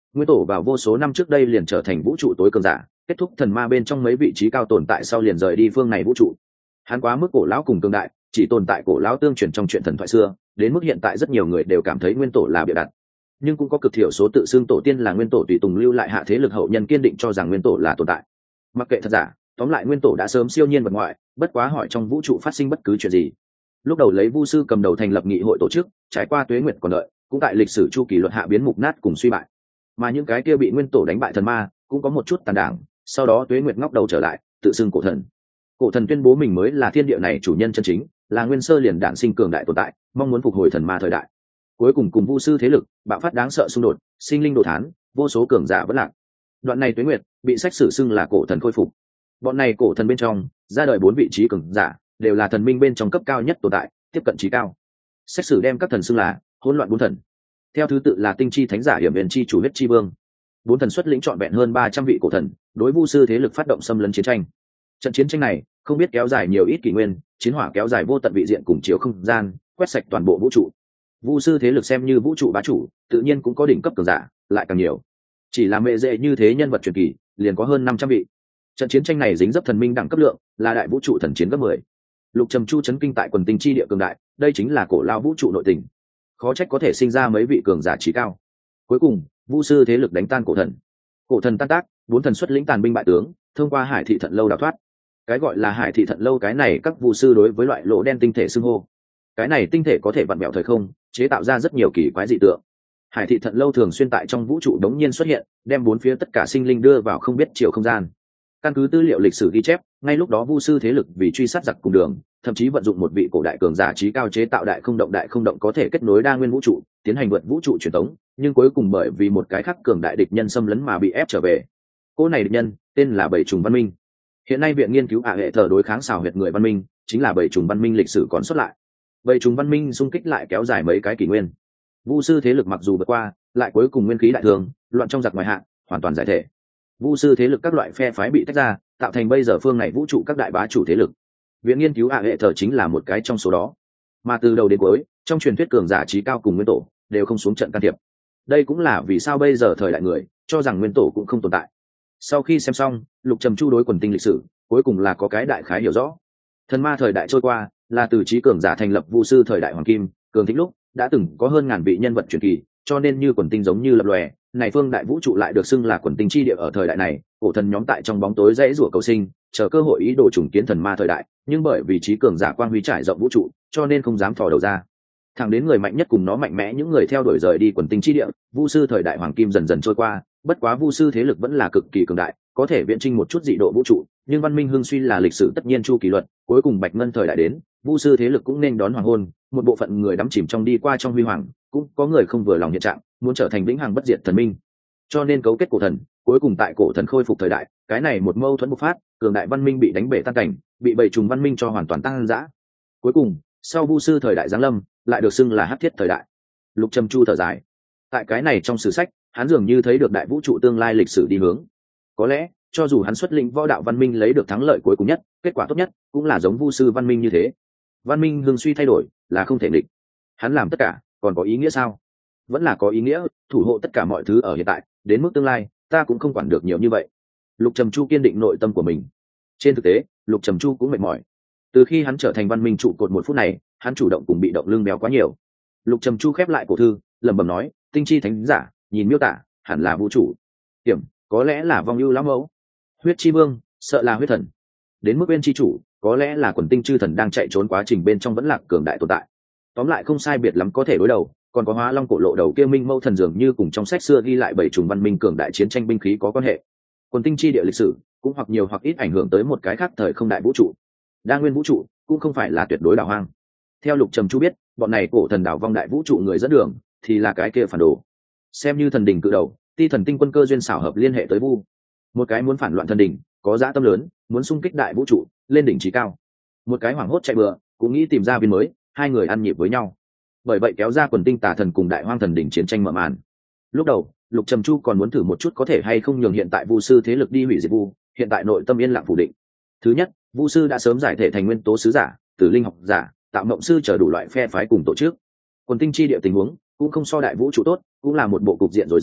Nguyên tổ vào vô số năm trước đây liền trở thành vũ trụ tối cường giả, kết thúc thần ma bên trong mấy vị trí cao tồn tại sau liền rời đi phương này vũ trụ. Hắn quá mức cổ lão cùng cường đại, chỉ tồn tại cổ lão tương truyền trong chuyện thần thoại xưa, đến mức hiện tại rất nhiều người đều cảm thấy nguyên tổ là bịa đặt. Nhưng cũng có cực thiểu số tự xưng tổ tiên là nguyên tổ tùy tùng lưu lại hạ thế lực hậu nhân kiên định cho rằng nguyên tổ là tồn tại. Mặc kệ thật giả, tóm lại nguyên tổ đã sớm siêu nhiên vật ngoại, bất quá hỏi trong vũ trụ phát sinh bất cứ chuyện gì. Lúc đầu lấy vu sư cầm đầu thành lập nghị hội tổ chức, trải qua tuế nguyệt còn đợi, cũng tại lịch sử chu kỳ luật hạ biến mục nát cùng suy bại. Mà những cái kia bị nguyên tổ đánh bại thần ma cũng có một chút tàn đảng, sau đó tuế nguyệt ngóc đầu trở lại, tự xưng cổ thần. Cổ thần tuyên bố mình mới là thiên địa này chủ nhân chân chính, là nguyên sơ liền đản sinh cường đại tồn tại, mong muốn phục hồi thần ma thời đại. Cuối cùng cùng vu sư thế lực bạo phát đáng sợ xung đột, sinh linh đồ thán, vô số cường giả vẫn lạc. Đoạn này tuế nguyệt bị sách sử xưng là cổ thần khôi phục. Bọn này cổ thần bên trong ra đời 4 vị trí cường giả, đều là thần minh bên trong cấp cao nhất tồn tại, tiếp cận trí cao. Sách sử đem các thần xưng là hỗn loạn 4 thần. Theo thứ tự là tinh chi thánh giả, hiểm huyền chi chủ, huyết chi vương. 4 thần xuất lĩnh trọn vẹn hơn 300 vị cổ thần, đối vu sư thế lực phát động xâm lấn chiến tranh. Trận chiến tranh này không biết kéo dài nhiều ít kỷ nguyên, chiến hỏa kéo dài vô tận vị diện cùng chiếu không gian, quét sạch toàn bộ vũ trụ. Vu sư thế lực xem như vũ trụ bá chủ, tự nhiên cũng có đỉnh cấp cường giả, lại càng nhiều. Chỉ là mẹ dễ như thế nhân vật truyền kỳ, liền có hơn 500 vị. Trận chiến tranh này dính dấp thần minh đẳng cấp lượng, là đại vũ trụ thần chiến gấp 10. Lục Trầm Chu chấn kinh tại quần tinh chi địa cường đại, đây chính là cổ lao vũ trụ nội tình. Khó trách có thể sinh ra mấy vị cường giả trí cao. Cuối cùng, vu sư thế lực đánh tan cổ thần. Cổ thần tan tác, 4 thần xuất lĩnh tàn binh bại tướng, thông qua Hải Thị Thận Lâu đào thoát. Cái gọi là Hải Thị Thận Lâu cái này các vu sư đối với loại lỗ đen tinh thể xưng hô. Cái này tinh thể có thể vặn vẹo thời không, chế tạo ra rất nhiều kỳ quái dị tượng. Hải Thị Thận Lâu thường xuyên tại trong vũ trụ đống nhiên xuất hiện, đem 4 phía tất cả sinh linh đưa vào không biết chiều không gian. Căn cứ tư liệu lịch sử ghi chép, ngay lúc đó vu sư thế lực vì truy sát giặc cùng đường, thậm chí vận dụng một vị cổ đại cường giả trí cao chế tạo đại không động có thể kết nối đa nguyên vũ trụ, tiến hành vượt vũ trụ truyền tống, nhưng cuối cùng bởi vì một cái khác cường đại địch nhân xâm lấn mà bị ép trở về. Cô này địch nhân tên là Bảy Trùng Văn Minh. Hiện nay viện nghiên cứu hệ thờ đối kháng xào huyệt người văn minh chính là Bảy Trùng Văn Minh lịch sử còn xuất lại. Bảy Trùng Văn Minh xung kích lại kéo dài mấy cái kỷ nguyên. Vu sư thế lực mặc dù vượt qua, lại cuối cùng nguyên khí đại thường, loạn trong giặc ngoài hạn, hoàn toàn giải thể. Vu sư thế lực các loại phe phái bị tách ra, tạo thành bây giờ phương này vũ trụ các đại bá chủ thế lực. Viện nghiên cứu hệ thờ chính là một cái trong số đó. Mà từ đầu đến cuối, trong truyền thuyết cường giả trí cao cùng nguyên tổ đều không xuống trận can thiệp. Đây cũng là vì sao bây giờ thời đại người cho rằng nguyên tổ cũng không tồn tại. Sau khi xem xong, Lục Trầm Chu đối quần tinh lịch sử cuối cùng là có cái đại khái hiểu rõ. Thần ma thời đại trôi qua, là từ trí cường giả thành lập vu sư thời đại hoàng kim, cường thịnh lúc đã từng có hơn ngàn vị nhân vật truyền kỳ, cho nên như quần tinh giống như lập lòe, này phương đại vũ trụ lại được xưng là quần tinh chi địa. Ở thời đại này, cổ thần nhóm tại trong bóng tối dãy rủa cầu sinh, chờ cơ hội ý đồ trùng kiến thần ma thời đại, nhưng bởi vì trí cường giả quang huy trải rộng vũ trụ, cho nên không dám thò đầu ra. Thẳng đến người mạnh nhất cùng nó mạnh mẽ những người theo đuổi rời đi quần tinh chi địa, vu sư thời đại hoàng kim dần dần trôi qua. Bất quá vu sư thế lực vẫn là cực kỳ cường đại, có thể viễn chinh một chút dị độ vũ trụ, nhưng văn minh hưng suy là lịch sử tất nhiên chu kỳ luật. Cuối cùng Bạch Ngân thời đại đến, vu sư thế lực cũng nên đón hoàng hôn, một bộ phận người đắm chìm trong đi qua trong huy hoàng, cũng có người không vừa lòng hiện trạng, muốn trở thành vĩnh hằng bất diệt thần minh, cho nên cấu kết cổ thần. Cuối cùng tại cổ thần khôi phục thời đại, cái này một mâu thuẫn bộc phát, cường đại văn minh bị đánh bể tan cảnh, bị Bảy Trùng Văn Minh cho hoàn toàn tăng dã. Cuối cùng sau vu sư thời đại giáng lâm, lại được xưng là Hắc Thiết thời đại. Lục Trầm Chu thở dài, tại cái này trong sử sách, hắn dường như thấy được đại vũ trụ tương lai lịch sử đi hướng. Có lẽ cho dù hắn xuất lĩnh võ đạo văn minh lấy được thắng lợi cuối cùng nhất, kết quả tốt nhất cũng là giống vu sư văn minh như thế. Văn minh hưng suy thay đổi là không thể nghịch. Hắn làm tất cả còn có ý nghĩa sao? Vẫn là có ý nghĩa, thủ hộ tất cả mọi thứ ở hiện tại, đến mức tương lai ta cũng không quản được nhiều như vậy. Lục Trầm Chu kiên định nội tâm của mình. Trên thực tế, Lục Trầm Chu cũng mệt mỏi. Từ khi hắn trở thành văn minh trụ cột 1 phút này, hắn chủ động cùng bị động lưng béo quá nhiều. Lục Trầm Chu khép lại cổ thư, lẩm bẩm nói, tinh chi thánh giả, nhìn miêu tả hẳn là vũ trụ. Hiểm, có lẽ là vong ưu lão mẫu. Huyết chi vương, sợ là huyết thần. Đến mức bên chi chủ, có lẽ là quần tinh chư thần đang chạy trốn quá trình bên trong vẫn là cường đại tồn tại. Tóm lại không sai biệt lắm có thể đối đầu. Còn có Hóa Long cổ lộ đầu kia minh mâu thần dường như cùng trong sách xưa ghi lại 7 chủng văn minh cường đại chiến tranh binh khí có quan hệ. Quần tinh chi địa lịch sử cũng hoặc nhiều hoặc ít ảnh hưởng tới một cái khác thời không đại vũ trụ. Đa nguyên vũ trụ cũng không phải là tuyệt đối đảo hoang. Theo Lục Trầm Chu biết, bọn này cổ thần đảo vong đại vũ trụ người dẫn đường thì là cái kia phản đồ. Xem như thần đỉnh cự đầu, Ti thần tinh quân cơ duyên xảo hợp liên hệ tới vu. Một cái muốn phản loạn thần đỉnh, có dã tâm lớn, muốn xung kích đại vũ trụ, lên đỉnh chí cao. Một cái hoảng hốt chạy bừa, cũng nghĩ tìm ra viên mới, hai người ăn nhịp với nhau. Bởi vậy kéo ra quần tinh tà thần cùng đại hoang thần đỉnh chiến tranh mở màn. Lúc đầu Lục Trầm Chu còn muốn thử một chút có thể hay không nhường hiện tại vu sư thế lực đi hủy diệt vu, hiện tại nội tâm yên lặng phủ định. Thứ nhất, vu sư đã sớm giải thể thành nguyên tố sứ giả, tử linh học giả, tạo mộng sư chờ đủ loại phe phái cùng tổ chức. Quần tinh chi địa tình huống cũng không so đại vũ trụ tốt, cũng là một bộ cục diện rồi dám,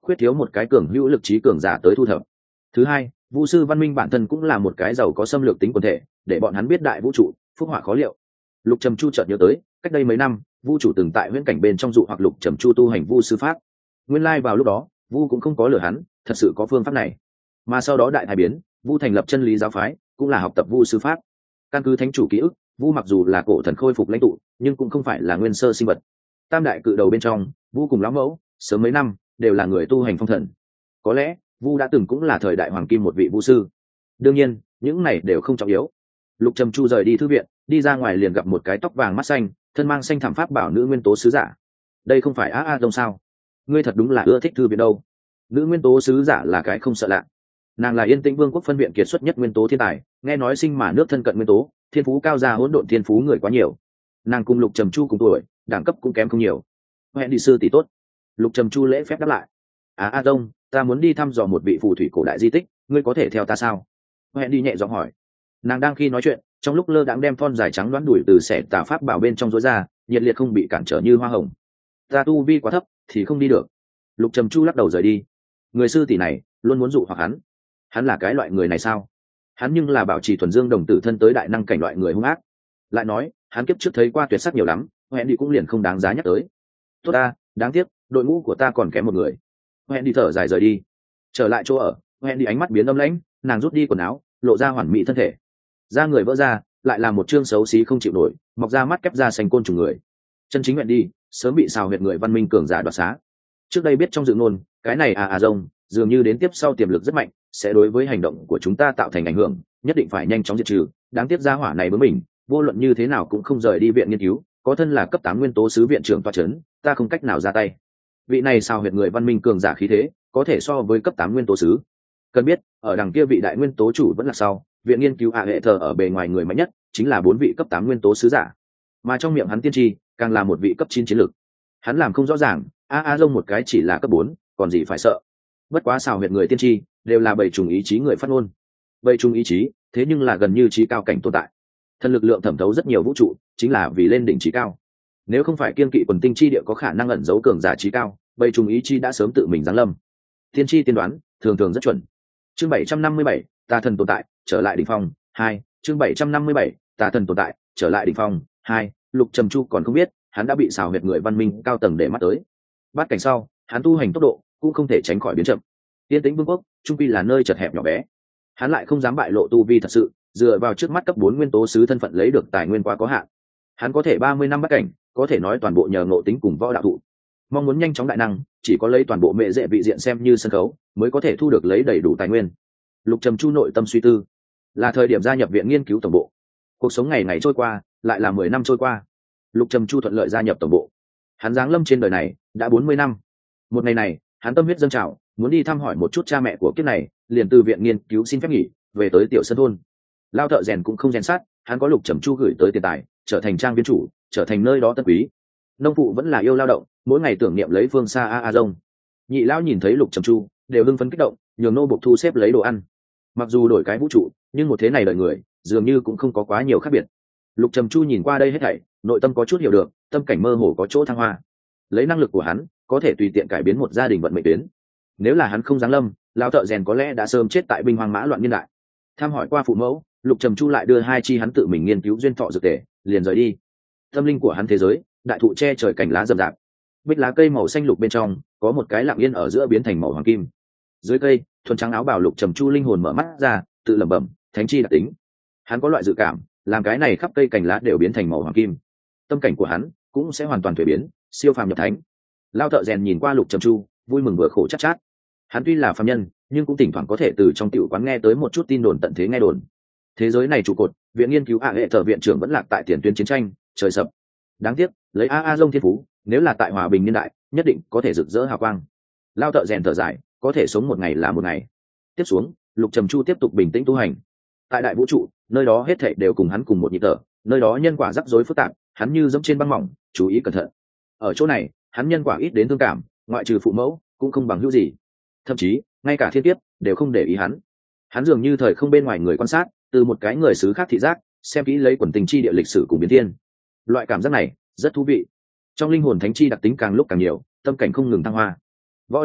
khuyết thiếu một cái cường hữu lực trí cường giả tới thu thập. Thứ hai, vu sư văn minh bản thân cũng là một cái giàu có xâm lược tính quần thể, để bọn hắn biết đại vũ trụ phúc họa khó liệu. Lục Trầm Chu chợt nhớ tới, cách đây mấy năm vu chủ từng tại huyễn cảnh bên trong dụ hoặc Lục Trầm Chu tu hành vu sư pháp. Nguyên lai vào lúc đó vu cũng không có lừa hắn, thật sự có phương pháp này. Mà sau đó đại thái biến, vu thành lập chân lý giáo phái, cũng là học tập vu sư pháp. Căn cứ thánh chủ ký ức, vu mặc dù là cổ thần khôi phục lãnh tụ, nhưng cũng không phải là nguyên sơ sinh vật. Tam đại cự đầu bên trong, vu cùng lão mẫu sớm mấy năm đều là người tu hành phong thần. Có lẽ vu đã từng cũng là thời đại hoàng kim một vị vu sư. Đương nhiên những này đều không trọng yếu. Lục Trầm Chu rời đi thư viện, đi ra ngoài liền gặp một cái tóc vàng mắt xanh, thân mang xanh thảm pháp bảo nữ nguyên tố sứ giả. Đây không phải a đông sao? Ngươi thật đúng là ưa thích thư viện đâu. Nữ nguyên tố sứ giả là cái không sợ lạ. Nàng là Yên Tĩnh Vương quốc phân viện kiệt xuất nhất nguyên tố thiên tài, nghe nói sinh mà nước thân cận nguyên tố, thiên phú cao ra hỗn độn thiên phú người quá nhiều. Nàng cùng Lục Trầm Chu cùng tuổi, đẳng cấp cũng kém không nhiều. Hẹn đi sư tỷ tốt. Lục Trầm Chu lễ phép đáp lại. A đông, ta muốn đi thăm dò một vị phù thủy cổ đại di tích, ngươi có thể theo ta sao? Hẹn đi nhẹ giọng hỏi. Nàng đang khi nói chuyện, trong lúc lơ đãng đem thon dài trắng đoán đuổi từ xẻ tà pháp bảo bên trong rối ra, nhiệt liệt không bị cản trở như hoa hồng. Ta tu vi quá thấp thì không đi được. Lục Trầm Chu lắc đầu rời đi. Người sư tỷ này luôn muốn dụ hoặc hắn là cái loại người này sao? Hắn nhưng là bảo trì thuần dương đồng tử thân tới đại năng cảnh loại người hung ác. Lại nói hắn kiếp trước thấy qua tuyệt sắc nhiều lắm, hẹn đi cũng liền không đáng giá nhắc tới. Tốt ta, đáng tiếc đội ngũ của ta còn kém một người. Hẹn đi thở dài rời đi. Trở lại chỗ ở, hẹn đi ánh mắt biến âm lãnh, nàng rút đi quần áo, lộ ra hoàn mỹ thân thể. Da người vỡ ra, lại là một chương xấu xí không chịu nổi, mọc ra mắt kép da xanh côn trùng người. Chân chính hẹn đi sớm bị xào huyệt người văn minh cường giả đoạt xá. Trước đây biết trong dự ngôn, cái này rông dường như đến tiếp sau tiềm lực rất mạnh, sẽ đối với hành động của chúng ta tạo thành ảnh hưởng, nhất định phải nhanh chóng diệt trừ. Đáng tiếc gia hỏa này bướng mình, vô luận như thế nào cũng không rời đi viện nghiên cứu, có thân là cấp 8 nguyên tố sứ viện trưởng toa chấn, ta không cách nào ra tay. Vị này sao huyệt người văn minh cường giả khí thế, có thể so với cấp 8 nguyên tố sứ. Cần biết, ở đằng kia vị đại nguyên tố chủ vẫn là sau, viện nghiên cứu hệ thờ ở bề ngoài người mạnh nhất, chính là 4 vị cấp 8 nguyên tố sứ giả. Mà trong miệng hắn tiên tri, càng là một vị cấp 9 chiến lực. Hắn làm không rõ ràng, rông một cái chỉ là cấp 4, còn gì phải sợ. Bất quá xào huyệt người tiên tri đều là bảy trùng ý chí người phát ngôn. Bảy trùng ý chí, thế nhưng là gần như trí cao cảnh tồn tại. Thân lực lượng thẩm thấu rất nhiều vũ trụ, chính là vì lên đỉnh trí cao. Nếu không phải kiên kỵ quần tinh chi địa có khả năng ẩn giấu cường giả trí cao, bảy trùng ý chí đã sớm tự mình giáng lâm. Tiên tri tiên đoán, thường thường rất chuẩn. Chương 757, tà thần tồn tại, trở lại đỉnh phong 2. Chương 757, tà thần tồn tại, trở lại đỉnh phong 2. Lục Trầm Chu còn không biết, hắn đã bị xào huyệt người văn minh cao tầng để mắt tới. Bắt cảnh sau, hắn tu hành tốc độ cũng không thể tránh khỏi biến chậm. Yên Tĩnh Vương quốc trung quy là nơi chật hẹp nhỏ bé, hắn lại không dám bại lộ tu vi thật sự, dựa vào trước mắt cấp 4 nguyên tố sứ thân phận lấy được tài nguyên quá có hạn. Hắn có thể 30 năm bắt cảnh, có thể nói toàn bộ nhờ ngộ tính cùng võ đạo thụ. Mong muốn nhanh chóng đại năng, chỉ có lấy toàn bộ mệ dễ vị diện xem như sân khấu, mới có thể thu được lấy đầy đủ tài nguyên. Lục Trầm Chu nội tâm suy tư, là thời điểm gia nhập viện nghiên cứu tổng bộ. Cuộc sống ngày ngày trôi qua, lại là 10 năm trôi qua. Lục Trầm Chu thuận lợi gia nhập tổng bộ. Hắn giáng lâm trên đời này đã 40 năm. Một ngày này, hắn tâm huyết dâng trào, muốn đi thăm hỏi một chút cha mẹ của kiếp này, liền từ viện nghiên cứu xin phép nghỉ, về tới tiểu sân thôn. Lao thợ rèn cũng không rèn sát, hắn có Lục Trầm Chu gửi tới tiền tài, trở thành trang viên chủ, trở thành nơi đó tân quý. Nông phụ vẫn là yêu lao động, mỗi ngày tưởng niệm lấy phương xa rông. Nhị lão nhìn thấy Lục Trầm Chu, đều hưng phấn kích động, nhường nô buộc thu xếp lấy đồ ăn. Mặc dù đổi cái vũ trụ, nhưng một thế này đợi người, dường như cũng không có quá nhiều khác biệt. Lục Trầm Chu nhìn qua đây hết thảy, nội tâm có chút hiểu được, tâm cảnh mơ hồ có chỗ thăng hoa. Lấy năng lực của hắn, có thể tùy tiện cải biến một gia đình vận mệnh tuyến. Nếu là hắn không giáng lâm, lão thợ rèn có lẽ đã sớm chết tại binh hoang mã loạn niên đại. Tham hỏi qua phụ mẫu, Lục Trầm Chu lại đưa 2 chi hắn tự mình nghiên cứu duyên thọ dược tề, liền rời đi. Tâm linh của hắn thế giới, đại thụ che trời cành lá rậm rạp, bích lá cây màu xanh lục bên trong có một cái lặng yên ở giữa biến thành màu hoàng kim. Dưới cây, thuần trắng áo bào Lục Trầm Chu linh hồn mở mắt ra, tự lẩm bẩm, thánh chi đặc tính. Hắn có loại dự cảm, làm cái này khắp cây cành lá đều biến thành màu hoàng kim, tâm cảnh của hắn cũng sẽ hoàn toàn thay biến, siêu phàm nhập thánh. Lao thợ rèn nhìn qua Lục Trầm Chu, vui mừng vừa khổ chát chát. Hắn tuy là phàm nhân, nhưng cũng thỉnh thoảng có thể từ trong tiểu quán nghe tới một chút tin đồn tận thế nghe đồn. Thế giới này trụ cột, viện nghiên cứu hệ thờ viện trưởng vẫn lạc tại tiền tuyến chiến tranh, trời sập. Đáng tiếc, lấy rông thiên phú, nếu là tại hòa bình niên đại, nhất định có thể rực rỡ hào quang. Lao thợ rèn thở dài, có thể sống một ngày là một ngày. Tiếp xuống, Lục Trầm Chu tiếp tục bình tĩnh tu hành. Tại đại vũ trụ, nơi đó hết thảy đều cùng hắn cùng một nhịp thở, nơi đó nhân quả rắc rối phức tạp, hắn như dẫm trên băng mỏng, chú ý cẩn thận. Ở chỗ này, hắn nhân quả ít đến thương cảm, ngoại trừ phụ mẫu, cũng không bằng hữu gì. Thậm chí, ngay cả thiên kiếp đều không để ý hắn. Hắn dường như thời không bên ngoài người quan sát, từ một cái người xứ khác thị giác, xem kỹ lấy quần tình chi địa lịch sử cùng biến thiên. Loại cảm giác này rất thú vị. Trong linh hồn thánh chi đặc tính càng lúc càng nhiều, tâm cảnh không ngừng thăng hoa. Võ đạo thụ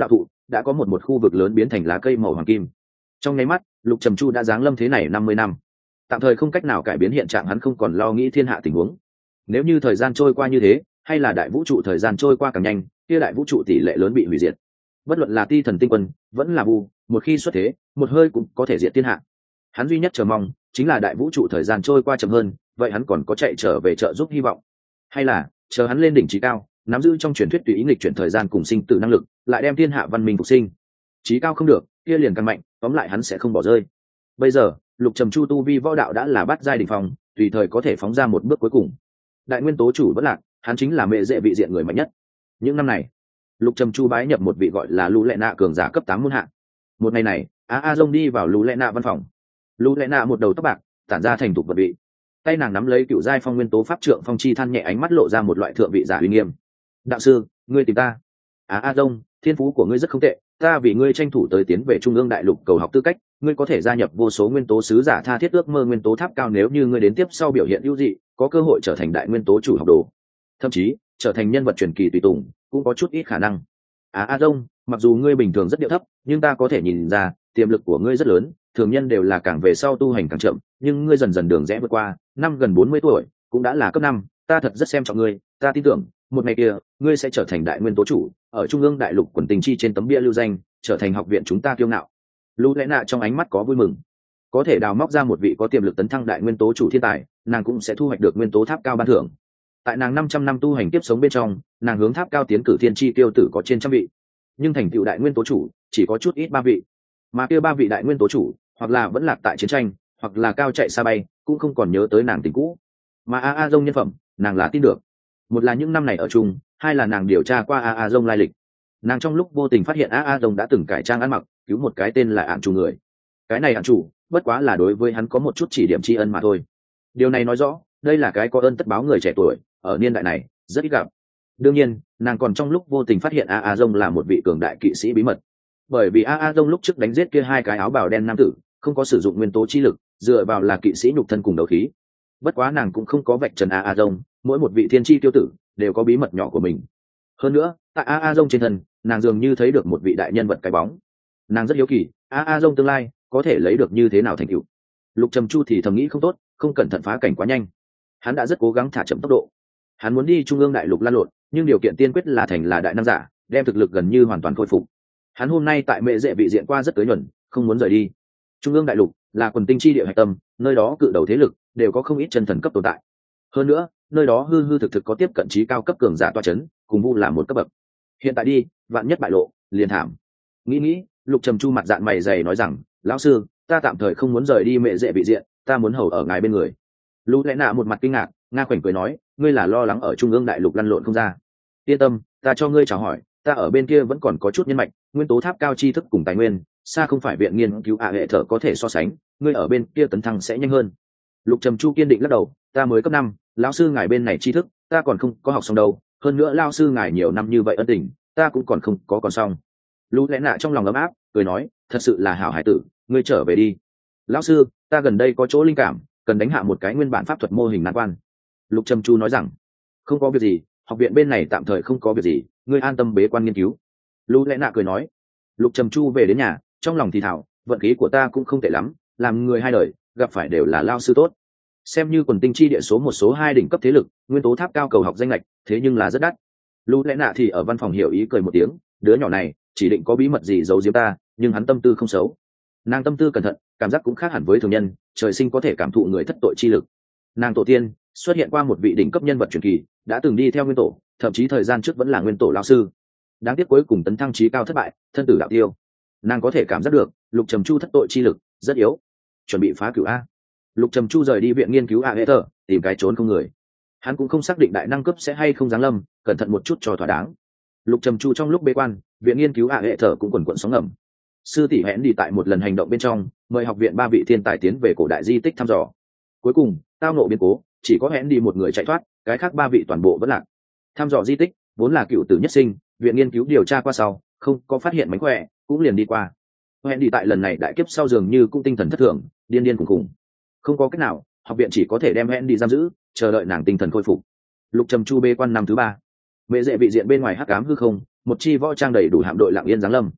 đã có một khu vực lớn biến thành lá cây màu hoàng kim. Trong nháy mắt, Lục Trầm Chu đã giáng lâm thế này 50 năm, tạm thời không cách nào cải biến hiện trạng, hắn không còn lo nghĩ thiên hạ tình huống. Nếu như thời gian trôi qua như thế, hay là đại vũ trụ thời gian trôi qua càng nhanh, kia đại vũ trụ tỷ lệ lớn bị hủy diệt. Bất luận là Ti Thần Tinh Quân, vẫn là Vu, một khi xuất thế, một hơi cũng có thể diệt thiên hạ. Hắn duy nhất chờ mong chính là đại vũ trụ thời gian trôi qua chậm hơn, vậy hắn còn có chạy trở về trợ giúp hy vọng. Hay là chờ hắn lên đỉnh trí cao, nắm giữ trong truyền thuyết tùy ý nghịch chuyển thời gian cùng sinh tử năng lực, lại đem thiên hạ văn minh phục sinh. Trí cao không được, kia liền càng mạnh, tóm lại hắn sẽ không bỏ rơi. Bây giờ, Lục Trầm Chu tu vi võ đạo đã là bát giai đỉnh phong, tùy thời có thể phóng ra một bước cuối cùng. Đại nguyên tố chủ vẫn lạc, hắn chính là mẹ dễ vị diện người mạnh nhất. Những năm này, Lục Trầm Chu bái nhập một vị gọi là Lũ Lệ Nạ cường giả cấp 8 môn hạ. Một ngày này, A Dông đi vào Lũ Lệ Nạ văn phòng. Lũ Lệ Nạ một đầu tóc bạc, tản ra thành thục vật vị. Tay nàng nắm lấy cựu giai phong nguyên tố pháp trượng phong chi than nhẹ, ánh mắt lộ ra một loại thượng vị giả uy nghiêm. Đạo sư, ngươi tìm ta? A Dông, thiên phú của ngươi rất không tệ, ta vì ngươi tranh thủ tới tiến về trung ương đại lục cầu học tư cách, ngươi có thể gia nhập vô số nguyên tố sứ giả tha thiết ước mơ nguyên tố tháp cao, nếu như ngươi đến tiếp sau biểu hiện ưu dị, có cơ hội trở thành đại nguyên tố chủ học đồ, thậm chí trở thành nhân vật truyền kỳ tùy tùng, cũng có chút ít khả năng. Dông, mặc dù ngươi bình thường rất điệu thấp, nhưng ta có thể nhìn ra tiềm lực của ngươi rất lớn, thường nhân đều là càng về sau tu hành càng chậm, nhưng ngươi dần dần đường rẽ vượt qua, năm gần 40 tuổi, cũng đã là cấp 5, ta thật rất xem trọng ngươi, ta tin tưởng, một ngày kia, ngươi sẽ trở thành đại nguyên tố chủ, ở trung ương đại lục quần tình chi trên tấm bia lưu danh, trở thành học viện chúng ta kiêu ngạo. Lũ Lẽ Nạ trong ánh mắt có vui mừng, có thể đào móc ra một vị có tiềm lực tấn thăng đại nguyên tố chủ thiên tài, nàng cũng sẽ thu hoạch được nguyên tố tháp cao ban thưởng. Tại nàng 500 năm tu hành tiếp sống bên trong, nàng hướng tháp cao tiến cử thiên chi tiêu tử có trên trăm vị, nhưng thành tựu đại nguyên tố chủ chỉ có chút ít 3 vị, mà kia 3 vị đại nguyên tố chủ hoặc là vẫn lạc tại chiến tranh, hoặc là cao chạy xa bay, cũng không còn nhớ tới nàng tình cũ. Mà Dông nhân phẩm, nàng là tin được. Một là những năm này ở chung, hai là nàng điều tra qua Dông lai lịch. Nàng trong lúc vô tình phát hiện Dông đã từng cải trang ăn mặc, cứu một cái tên là Ản Chủ người. Cái này Ản Chủ, bất quá là đối với hắn có một chút chỉ điểm tri ân mà thôi. Điều này nói rõ, đây là cái có ơn tất báo người trẻ tuổi, ở niên đại này rất ít gặp. Đương nhiên, nàng còn trong lúc vô tình phát hiện Dông là một vị cường đại kỵ sĩ bí mật. Bởi vì Dông lúc trước đánh giết kia 2 cái áo bào đen nam tử, không có sử dụng nguyên tố chi lực, dựa vào là kỵ sĩ nhục thân cùng đấu khí. Bất quá nàng cũng không có vạch trần Dông, mỗi một vị thiên chi tiêu tử đều có bí mật nhỏ của mình. Hơn nữa, tại Dông trên thân, nàng dường như thấy được một vị đại nhân vật cái bóng. Nàng rất hiếu kỳ, Dông tương lai có thể lấy được như thế nào thành tựu. Lục Trầm Chu thì thầm nghĩ không tốt, không cẩn thận phá cảnh quá nhanh. Hắn đã rất cố gắng thả chậm tốc độ. Hắn muốn đi trung ương đại lục lan lộn, nhưng điều kiện tiên quyết là thành là đại nam giả, đem thực lực gần như hoàn toàn khôi phục. Hắn hôm nay tại mẹ dễ vị diện qua rất tới nhuần, không muốn rời đi. Trung ương đại lục là quần tinh chi địa hạch tâm, nơi đó cự đầu thế lực đều có không ít chân thần cấp tồn tại. Hơn nữa, nơi đó hư hư thực thực có tiếp cận trí cao cấp cường giả toa chấn, cùng Vu là một cấp bậc. Hiện tại đi, vạn nhất bại lộ, liền thảm. Nghĩ, Lục Trầm Chu mặt dạn mày dày nói rằng, lão sư, ta tạm thời không muốn rời đi mẹ dễ vị diện, ta muốn hầu ở ngài bên người. Lũ Lẽ Nạ một mặt kinh ngạc, nga khoảnh cười nói, ngươi là lo lắng ở trung ương đại lục lăn lộn không ra. Yên tâm, ta cho ngươi chào hỏi, ta ở bên kia vẫn còn có chút nhân mạch, nguyên tố tháp cao tri thức cùng tài nguyên, xa không phải viện nghiên cứu hệ thở có thể so sánh, ngươi ở bên kia tấn thăng sẽ nhanh hơn. Lục Trầm Chu kiên định lắc đầu, ta mới cấp 5, lão sư ngài bên này tri thức, ta còn không có học xong đâu, hơn nữa lão sư ngài nhiều năm như vậy ân tình, ta cũng còn không có còn xong. Lũ Lẽ Nạ trong lòng ấm áp, cười nói, thật sự là hảo hải tử, ngươi trở về đi. Lão sư, ta gần đây có chỗ linh cảm, cần đánh hạ một cái nguyên bản pháp thuật mô hình nan quan. Lục Trầm Chu nói rằng, không có việc gì, học viện bên này tạm thời không có việc gì, ngươi an tâm bế quan nghiên cứu. Lũ Lẽ Nạ cười nói. Lục Trầm Chu về đến nhà, trong lòng thì thảo, vận khí của ta cũng không tệ lắm, làm người hai đời, gặp phải đều là lao sư tốt. Xem như quần tinh chi địa số 1 số 2 đỉnh cấp thế lực, nguyên tố tháp cao cầu học danh lệch, thế nhưng là rất đắt. Lũ Lẽ Nạ thì ở văn phòng hiểu ý cười một tiếng, đứa nhỏ này chỉ định có bí mật gì giấu giếm ta, nhưng hắn tâm tư không xấu. Nàng tâm tư cẩn thận, cảm giác cũng khác hẳn với thường nhân, trời sinh có thể cảm thụ người thất tội chi lực. Nàng tổ tiên xuất hiện qua một vị đỉnh cấp nhân vật truyền kỳ, đã từng đi theo nguyên tổ, thậm chí thời gian trước vẫn là nguyên tổ lão sư. Đáng tiếc cuối cùng tấn thăng chí cao thất bại, thân tử đạo tiêu. Nàng có thể cảm giác được Lục Trầm Chu thất tội chi lực rất yếu, chuẩn bị phá cửu a. Lục Trầm Chu rời đi viện nghiên cứu hệ thở, tìm cái trốn không người. Hắn cũng không xác định đại năng cấp sẽ hay không giáng lâm, cẩn thận một chút cho thỏa đáng. Lục Trầm Chu trong lúc bế quan, viện nghiên cứu hệ thở cũng quần quần sóng ngầm. Sư tỷ hẹn đi tại một lần hành động bên trong, mời học viện 3 vị thiên tài tiến về cổ đại di tích thăm dò. Cuối cùng, tao nộ biến cố, chỉ có hẹn đi một người chạy thoát, cái khác 3 vị toàn bộ vẫn lạc. Thăm dò di tích vốn là cựu tử nhất sinh, viện nghiên cứu điều tra qua sau, không có phát hiện mánh khỏe, cũng liền đi qua. Hẹn đi tại lần này đại kiếp sau dường như cũng tinh thần thất thường, điên điên khủng khủng. Không có cách nào, học viện chỉ có thể đem hẹn đi giam giữ, chờ đợi nàng tinh thần khôi phục. Lục Trầm Chu bê quan năm thứ 3. Mẹ dễ vị diện bên ngoài hắc ám hư không, một chi võ trang đầy đủ hạm đội lặng yên giáng lâm.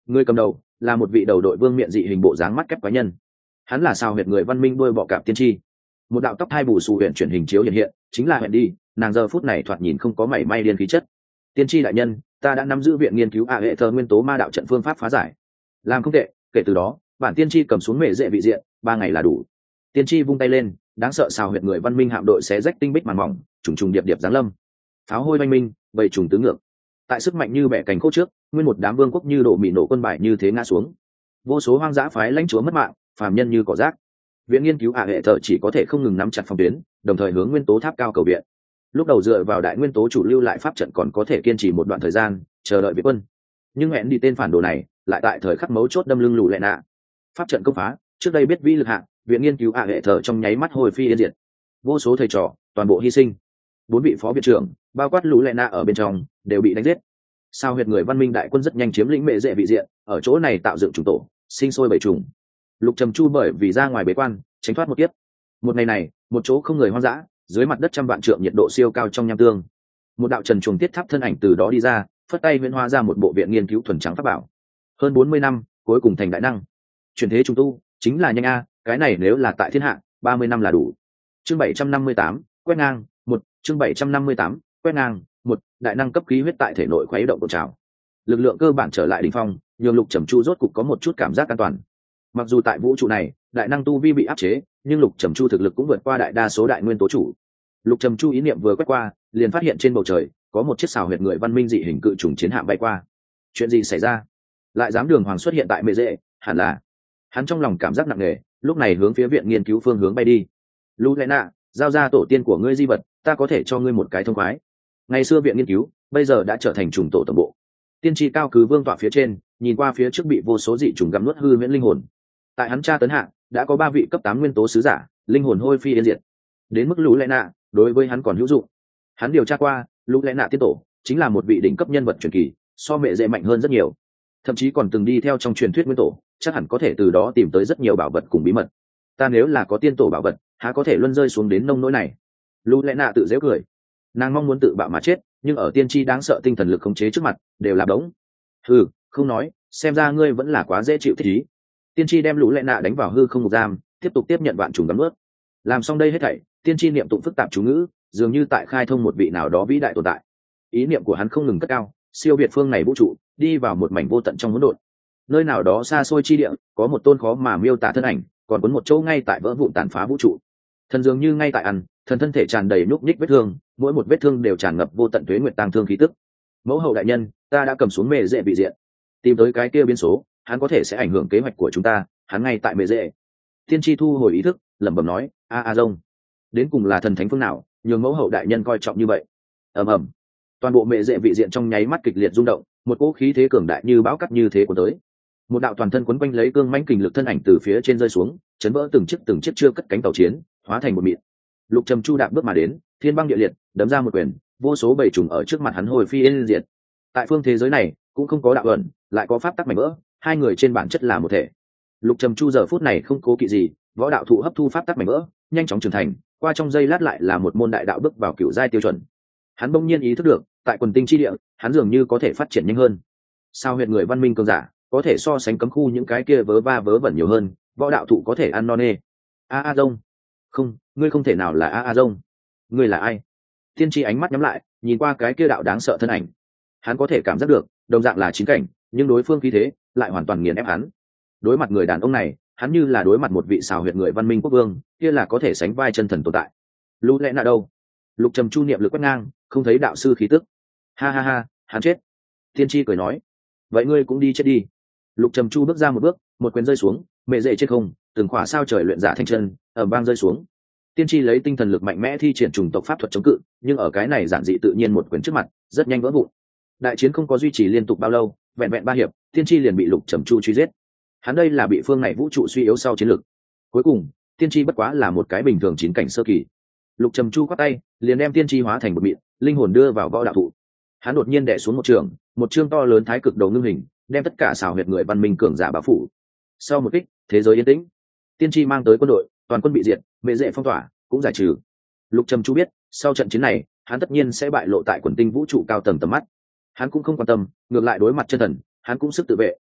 Người cầm đầu là một vị đầu đội vương miện dị hình bộ dáng mắt kép quái nhân. Hắn là sao huyệt người văn minh đuôi bọ cạp tiên tri. Một đạo tóc hai bù xù huyện chuyển hình chiếu hiện chính là huyện đi. Nàng giờ phút này thoạt nhìn không có mảy may điên khí chất. Tiên tri đại nhân, ta đã nắm giữ viện nghiên cứu hệ thơ nguyên tố ma đạo trận phương pháp phá giải, làm không tệ. Kể từ đó bản tiên tri cầm xuống mệ dễ vị diện 3 ngày là đủ. Tiên tri vung tay lên, đáng sợ xào huyệt người văn minh hạm đội xé rách tinh bích màn mỏng, trùng trùng điệp điệp giáng lâm. Pháo hôi oanh minh, bầy trùng tứ ngược. Tại sức mạnh như bẻ cánh khô trước, nguyên một đám vương quốc như đổ mị nổ quân bài như thế ngã xuống. Vô số hoang dã phái lãnh chúa mất mạng, phàm nhân như cỏ rác. Viện nghiên cứu hệ thờ chỉ có thể không ngừng nắm chặt phòng tuyến, đồng thời hướng nguyên tố tháp cao cầu viện. Lúc đầu dựa vào đại nguyên tố chủ lưu lại pháp trận còn có thể kiên trì một đoạn thời gian, chờ đợi viện quân. Nhưng hẹn đi tên phản đồ này, lại tại thời khắc mấu chốt đâm lưng lù lẹ nạ. Pháp trận công phá, trước đây biết vi lực hạ, viện nghiên cứu hệ thờ trong nháy mắt hồi phi yên diệt. Vô số thầy trò, toàn bộ hy sinh. 4 vị phó viện trưởng, bao quát lù lẹ nạ ở bên trong, đều bị đánh giết. Sao huyệt người văn minh đại quân rất nhanh chiếm lĩnh mệ dễ vị diện, ở chỗ này tạo dựng trùng tổ, sinh sôi bầy trùng. Lục Trầm Chu bởi vì ra ngoài bế quan, tránh thoát một kiếp. Một ngày này, một chỗ không người hoang dã, dưới mặt đất trăm vạn trượng nhiệt độ siêu cao trong nham tương. Một đạo trần truồng tiết tháp thân ảnh từ đó đi ra, phất tay huyễn hóa ra một bộ viện nghiên cứu thuần trắng pháp bảo. Hơn 40 năm, cuối cùng thành đại năng. Chuyển thế trung tu, chính là nhanh a, cái này nếu là tại thiên hạ, 30 năm là đủ. Chương 758, quét ngang, chương 758, quét ngang, đại năng cấp khí huyết tại thể nội khuấy động cột trào. Lực lượng cơ bản trở lại đỉnh phong, nhường Lục Trầm Chu rốt cục có một chút cảm giác an toàn. Mặc dù tại vũ trụ này, đại năng tu vi bị áp chế, nhưng Lục Trầm Chu thực lực cũng vượt qua đại đa số đại nguyên tố chủ. Lục Trầm Chu ý niệm vừa quét qua, liền phát hiện trên bầu trời có một chiếc xào huyệt người văn minh dị hình cự trùng chiến hạm bay qua. Chuyện gì xảy ra? Lại dám đường hoàng xuất hiện tại mệ dễ, hẳn là. Hắn trong lòng cảm giác nặng nề, lúc này hướng phía viện nghiên cứu phương hướng bay đi. Lũ lẽ nạ, giao ra tổ tiên của ngươi di vật, ta có thể cho ngươi một cái thông khoái. Ngày xưa viện nghiên cứu, bây giờ đã trở thành trùng tổ tổng bộ. Tiên tri cao cứ vương tọa phía trên, nhìn qua phía trước bị vô số dị trùng gặm nuốt hư huyễn linh hồn. Tại hắn tra tấn hạ, đã có 3 vị cấp 8 nguyên tố sứ giả, linh hồn hôi phi yên diệt. Đến mức lũ lẽ nạ, đối với hắn còn hữu dụng. Hắn điều tra qua, lũ lẽ nạ tiên tổ chính là một vị đỉnh cấp nhân vật truyền kỳ, so mẹ dễ mạnh hơn rất nhiều. Thậm chí còn từng đi theo trong truyền thuyết nguyên tổ, chắc hẳn có thể từ đó tìm tới rất nhiều bảo vật cùng bí mật. Ta nếu là có tiên tổ bảo vật, há có thể luân rơi xuống đến nông nỗi này. Lũ lẽ nạ tự giễu cười. Nàng mong muốn tự bạo mà chết, nhưng ở tiên tri đáng sợ tinh thần lực khống chế trước mặt, đều là đống. Không nói, xem ra ngươi vẫn là quá dễ chịu thích ý. Tiên tri đem lũ lẽ nạ đánh vào hư không ngục giam, tiếp tục tiếp nhận vạn trùng đắm ướt. Làm xong đây hết thảy, tiên tri niệm tụng phức tạp chú ngữ, dường như tại khai thông một vị nào đó vĩ đại tồn tại. Ý niệm của hắn không ngừng cất cao, siêu việt phương này vũ trụ, đi vào một mảnh vô tận trong hỗn độn. Nơi nào đó xa xôi chi địa, có một tôn khó mà miêu tả thân ảnh, còn cuốn một chỗ ngay tại vỡ vụn tàn phá vũ trụ. Thần dường như ngay tại ăn, thần thân thể tràn đầy núc ních vết thương, mỗi một vết thương đều tràn ngập vô tận tuế nguyệt tang thương khí tức. Mẫu hậu đại nhân, ta đã cầm xuống mề dễ bị diện, tìm tới cái kia biến số, hắn có thể sẽ ảnh hưởng kế hoạch của chúng ta, hắn ngay tại mề dễ. Tiên tri thu hồi ý thức, lẩm bẩm nói, a rông, đến cùng là thần thánh phương nào, nhường mẫu hậu đại nhân coi trọng như vậy. Ầm ầm, toàn bộ mề dễ vị diện trong nháy mắt kịch liệt rung động, một cỗ khí thế cường đại như bão cát như thế của tới. Một đạo toàn thân quấn quanh lấy cương mãnh kình lực thân ảnh từ phía trên rơi xuống, chấn vỡ từng chiếc chưa cất cánh tàu chiến, hóa thành một mịn. Lục Trầm Chu đạp bước mà đến, thiên băng địa liệt, đấm ra một quyền, vô số bầy trùng ở trước mặt hắn hồi phi yên diệt. Tại phương thế giới này, cũng không có đạo ẩn, lại có pháp tắc mảnh vỡ, hai người trên bản chất là một thể. Lục Trầm Chu giờ phút này không cố kỵ gì, võ đạo thụ hấp thu pháp tắc mảnh vỡ, nhanh chóng trưởng thành, qua trong giây lát lại là một môn đại đạo bước vào cựu giai tiêu chuẩn. Hắn bỗng nhiên ý thức được, tại quần tinh chi địa, hắn dường như có thể phát triển nhanh hơn. Sao huyệt người văn minh cường giả, có thể so sánh cấm khu những cái kia vớ va vớ vẩn nhiều hơn, võ đạo thụ có thể ăn no nê. A Dông, không, ngươi không thể nào là A Dông. Ngươi là ai? Tiên tri ánh mắt nhắm lại, nhìn qua cái kia đạo đáng sợ thân ảnh. Hắn có thể cảm giác được, đồng dạng là chín cảnh, nhưng đối phương khí thế lại hoàn toàn nghiền ép hắn. Đối mặt người đàn ông này, hắn như là đối mặt một vị xào huyệt người văn minh quốc vương, kia là có thể sánh vai chân thần tồn tại. Lũ lẽ nạ đâu? Lục Trầm Chu niệm lực quét ngang, không thấy đạo sư khí tức. Ha ha ha, hắn chết. Tiên tri cười nói, vậy ngươi cũng đi chết đi. Lục Trầm Chu bước ra một bước, một quyền rơi xuống, mẹ dậy trên không, từng khỏa sao trời luyện giả thanh chân ở bang rơi xuống. Tiên tri lấy tinh thần lực mạnh mẽ thi triển trùng tộc pháp thuật chống cự, nhưng ở cái này giản dị tự nhiên một quyền trước mặt, rất nhanh vỡ vụn. Đại chiến không có duy trì liên tục bao lâu, vẹn vẹn 3 hiệp, Tiên tri liền bị Lục Trầm Chu truy giết. Hắn đây là bị phương này vũ trụ suy yếu sau chiến lực. Cuối cùng, Tiên tri bất quá là một cái bình thường chín cảnh sơ kỳ. Lục Trầm Chu quát tay, liền đem tiên tri hóa thành một mịn, linh hồn đưa vào võ đạo thụ. Hắn đột nhiên đè xuống một chương to lớn thái cực đầu ngưng hình, đem tất cả xào huyệt người văn minh cường giả bao phủ. Sau một kích, thế giới yên tĩnh. Tiên tri mang tới quân đội, toàn quân bị diệt, mệ dễ phong tỏa, cũng giải trừ. Lục Trầm Chu biết, sau trận chiến này, hắn tất nhiên sẽ bại lộ tại quần tinh vũ trụ cao tầng tầm mắt. Hắn cũng không quan tâm, ngược lại đối mặt chân thần, hắn cũng sức tự vệ,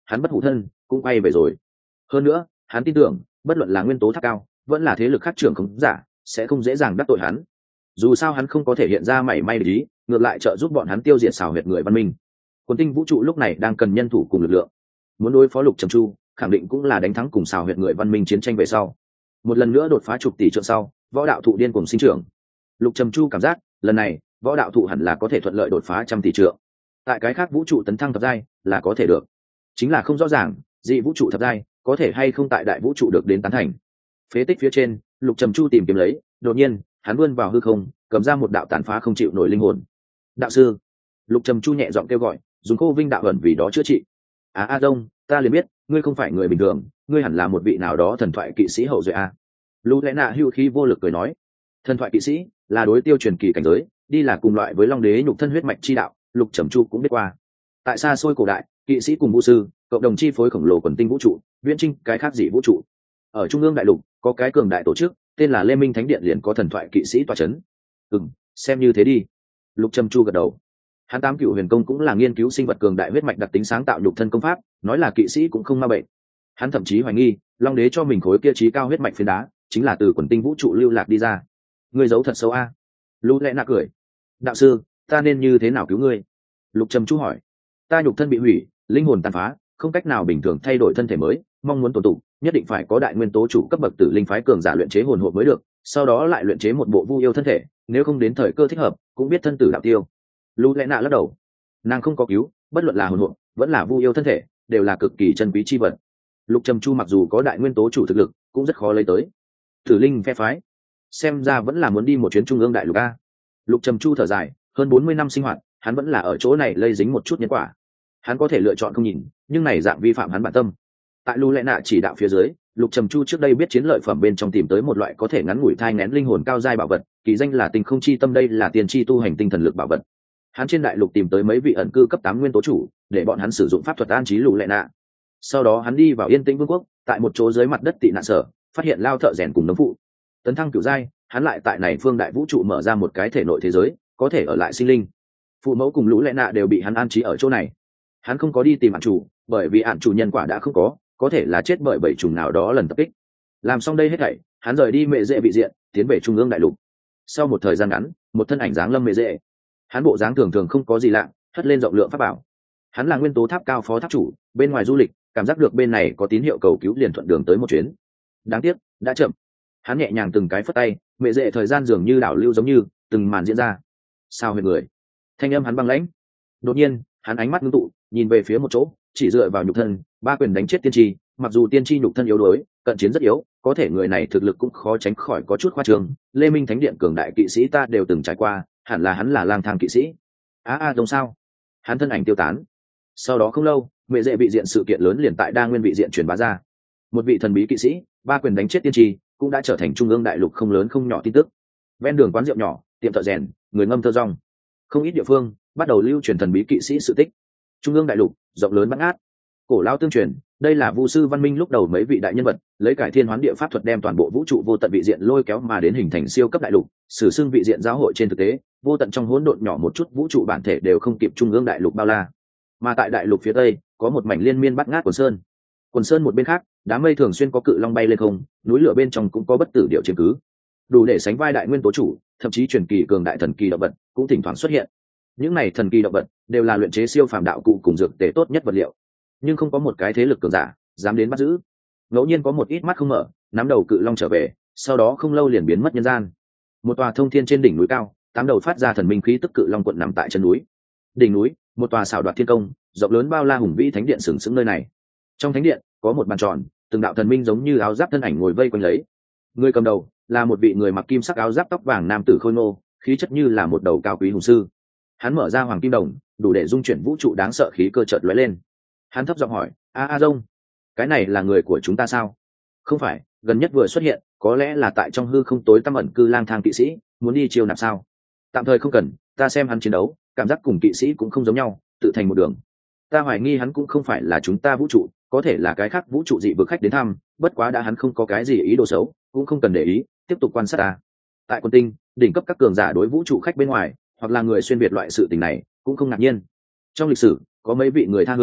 hắn bất hủ thân cũng quay về rồi. Hơn nữa hắn tin tưởng bất luận là nguyên tố tháp cao vẫn là thế lực khác trưởng khống giả sẽ không dễ dàng đắc tội hắn. Dù sao hắn không có thể hiện ra mảy may để ý, ngược lại trợ giúp bọn hắn tiêu diệt xào huyệt người văn minh. Quần tinh vũ trụ lúc này đang cần nhân thủ cùng lực lượng, muốn đối phó Lục Trầm Chu khẳng định cũng là đánh thắng cùng xào huyệt người văn minh chiến tranh về sau, một lần nữa đột phá chục tỷ trượng sau, võ đạo thụ điên cùng sinh trưởng. Lục Trầm Chu cảm giác lần này võ đạo thụ hẳn là có thể thuận lợi đột phá trăm tỷ trượng. Tại cái khác vũ trụ tấn thăng thập giai là có thể được, chính là không rõ ràng dị vũ trụ thập giai có thể hay không tại đại vũ trụ được đến tán thành. Phế tích phía trên, Lục Trầm Chu tìm kiếm lấy, đột nhiên hắn vươn vào hư không, cầm ra một đạo tàn phá không chịu nổi linh hồn. Đạo sư. Lục Trầm Chu nhẹ giọng kêu gọi, dùng khô vinh đạo ẩn vì đó chữa trị. A Đông, ta liền biết ngươi không phải người bình thường, ngươi hẳn là một vị nào đó thần thoại kỵ sĩ hậu duệ a. Lũ Lẽ Nạ hưu khí vô lực cười nói, thần thoại kỵ sĩ là đối tiêu truyền kỳ cảnh giới, đi là cùng loại với long đế nhục thân huyết mạch chi đạo. Lục Trầm Chu cũng biết qua, tại xa xôi cổ đại, kỵ sĩ cùng vũ sư cộng đồng chi phối khổng lồ quần tinh vũ trụ, viễn trinh cái khác dị vũ trụ. Ở trung ương đại lục có cái cường đại tổ chức tên là Lê Minh Thánh Điện, liền có thần thoại kỵ sĩ tọa chấn. Xem như thế đi. Lục Trầm Chu gật đầu. Hắn Tám Cựu Huyền Công cũng là nghiên cứu sinh vật cường đại huyết mạch đặc tính sáng tạo nhục thân công pháp, nói là kỵ sĩ cũng không ma bệnh. Hắn thậm chí hoài nghi long đế cho mình khối kia trí cao huyết mạch phiến đá chính là từ quần tinh vũ trụ lưu lạc đi ra. Ngươi giấu thật sâu a. Lũ Lẽ Nạ cười. Đạo sư, ta nên như thế nào cứu ngươi? Lục Trầm Chu hỏi. Ta nhục thân bị hủy, linh hồn tàn phá, không cách nào bình thường thay đổi thân thể mới, mong muốn tồn tụ nhất định phải có đại nguyên tố chủ cấp bậc tử linh phái cường giả luyện chế hồn hộp mới được, sau đó lại luyện chế một bộ vu yêu thân thể, nếu không đến thời cơ thích hợp cũng biết thân tử đạo tiêu. Lũ Lẽ Nạ lắc đầu. Nàng không có cứu, bất luận là hồn hộp vẫn là vu yêu thân thể đều là cực kỳ chân quý chi vật. Lục Trầm Chu mặc dù có đại nguyên tố chủ thực lực cũng rất khó lấy tới. Tử linh phe phái xem ra vẫn là muốn đi một chuyến trung ương đại lục a. Lục Trầm Chu thở dài, hơn 40 năm sinh hoạt hắn vẫn là ở chỗ này lây dính một chút nhân quả. Hắn có thể lựa chọn không nhìn, nhưng này dạng vi phạm hắn bản tâm. Tại Lũ Lẽ Nạ chỉ đạo phía dưới, Lục Trầm Chu trước đây biết chiến lợi phẩm bên trong tìm tới một loại có thể ngắn ngủi thai nghén linh hồn cao giai bảo vật, kỳ danh là Tinh Không Chi Tâm, đây là tiền chi tu hành tinh thần lực bảo vật. Hắn trên đại lục tìm tới mấy vị ẩn cư cấp 8 nguyên tố chủ, để bọn hắn sử dụng pháp thuật an trí Lũ Lẽ Nạ. Sau đó hắn đi vào Yên Tĩnh Vương quốc, tại một chỗ dưới mặt đất tị nạn sở, phát hiện lao thợ rèn cùng nông phụ. Tấn thăng cửu giai, hắn lại tại này phương đại vũ trụ mở ra một cái thể nội thế giới, có thể ở lại sinh linh. Phụ mẫu cùng Lũ Lẽ Nạ đều bị hắn an trí ở chỗ này. Hắn không có đi tìm ạn chủ, bởi vì ạn chủ nhân quả đã không có thể là chết bởi bầy trùng nào đó lần tập kích. Làm xong đây hết thảy, hắn rời đi Mệ Dệ vị diện, tiến về trung ương đại lục. Sau một thời gian ngắn, một thân ảnh dáng lâm Mệ Dệ. Hắn bộ dáng thường thường không có gì lạ, hất lên rộng lượng pháp bảo. Hắn là nguyên tố tháp cao phó tháp chủ, bên ngoài du lịch, cảm giác được bên này có tín hiệu cầu cứu liền thuận đường tới một chuyến. Đáng tiếc, đã chậm. Hắn nhẹ nhàng từng cái phất tay, Mệ Dệ thời gian dường như đảo lưu giống như từng màn diễn ra. Sao huyệt người? Thanh âm hắn băng lãnh. Đột nhiên, hắn ánh mắt ngưng tụ, nhìn về phía một chỗ, chỉ dựa vào nhục thân, ba quyền đánh chết tiên tri. Mặc dù tiên tri nhục thân yếu đuối, cận chiến rất yếu, có thể người này thực lực cũng khó tránh khỏi có chút khoa trương. Lê Minh Thánh Điện cường đại kỵ sĩ ta đều từng trải qua, hẳn là hắn là lang thang kỵ sĩ. Đúng sao? Hắn thân ảnh tiêu tán. Sau đó không lâu, Mệ Dệ vị diện sự kiện lớn liền tại đa nguyên vị diện truyền bá ra. Một vị thần bí kỵ sĩ ba quyền đánh chết tiên tri cũng đã trở thành trung ương đại lục không lớn không nhỏ tin tức. Ven đường quán rượu nhỏ, tiệm thợ rèn, người ngâm thơ rong, không ít địa phương bắt đầu lưu truyền thần bí kỵ sĩ sự tích. Trung ương đại lục rộng lớn bát ngát, cổ lao tương truyền, đây là vu sư văn minh lúc đầu mấy vị đại nhân vật lấy cải thiên hoán địa pháp thuật đem toàn bộ vũ trụ vô tận vị diện lôi kéo mà đến hình thành siêu cấp đại lục, sử xưng vị diện giáo hội. Trên thực tế, vô tận trong hỗn độn nhỏ một chút vũ trụ bản thể đều không kịp trung ương đại lục bao la. Mà tại đại lục phía tây có một mảnh liên miên bát ngát quần sơn. Quần sơn một bên khác, đám mây thường xuyên có cự long bay lên không, núi lửa bên trong cũng có bất tử điệu chiếm cứ, đủ để sánh vai đại nguyên tố chủ, thậm chí truyền kỳ cường đại thần kỳ động vật cũng thỉnh thoảng xuất hiện. Những này thần kỳ động vật đều là luyện chế siêu phàm đạo cụ cùng dược tề tốt nhất vật liệu, nhưng không có một cái thế lực cường giả dám đến bắt giữ. Ngẫu nhiên có một ít mắt không mở, nắm đầu cự long trở về, sau đó không lâu liền biến mất nhân gian. Một tòa thông thiên trên đỉnh núi cao, tám đầu phát ra thần minh khí tức cự long quận nằm tại chân núi. Đỉnh núi, một tòa xảo đoạt thiên công, rộng lớn bao la hùng vĩ thánh điện sừng sững nơi này. Trong thánh điện có một bàn tròn, từng đạo thần minh giống như áo giáp thân ảnh ngồi vây quanh lấy. Người cầm đầu là một vị người mặc kim sắc áo giáp tóc vàng nam tử khôi ngô, khí chất như là một đầu cao quý hùng sư. Hắn mở ra hoàng kim đồng, đủ để dung chuyển vũ trụ đáng sợ khí cơ chợt lóe lên. Hắn thấp giọng hỏi, Rông, cái này là người của chúng ta sao? Không phải, gần nhất vừa xuất hiện, có lẽ là tại trong hư không tối tăm ẩn cư lang thang kỵ sĩ, muốn đi chiêu nạp sao? Tạm thời không cần, ta xem hắn chiến đấu, cảm giác cùng kỵ sĩ cũng không giống nhau, tự thành một đường. Ta hoài nghi hắn cũng không phải là chúng ta vũ trụ, có thể là cái khác vũ trụ dị vực khách đến thăm, bất quá đã hắn không có cái gì ý đồ xấu, cũng không cần để ý, tiếp tục quan sát ta. Tại quân tinh, đỉnh cấp các cường giả đối vũ trụ khách bên ngoài, hoặc là người xuyên việt loại sự tình này, cũng không ngạc nhiên. Trong lịch sử, có mấy vị người tha hương,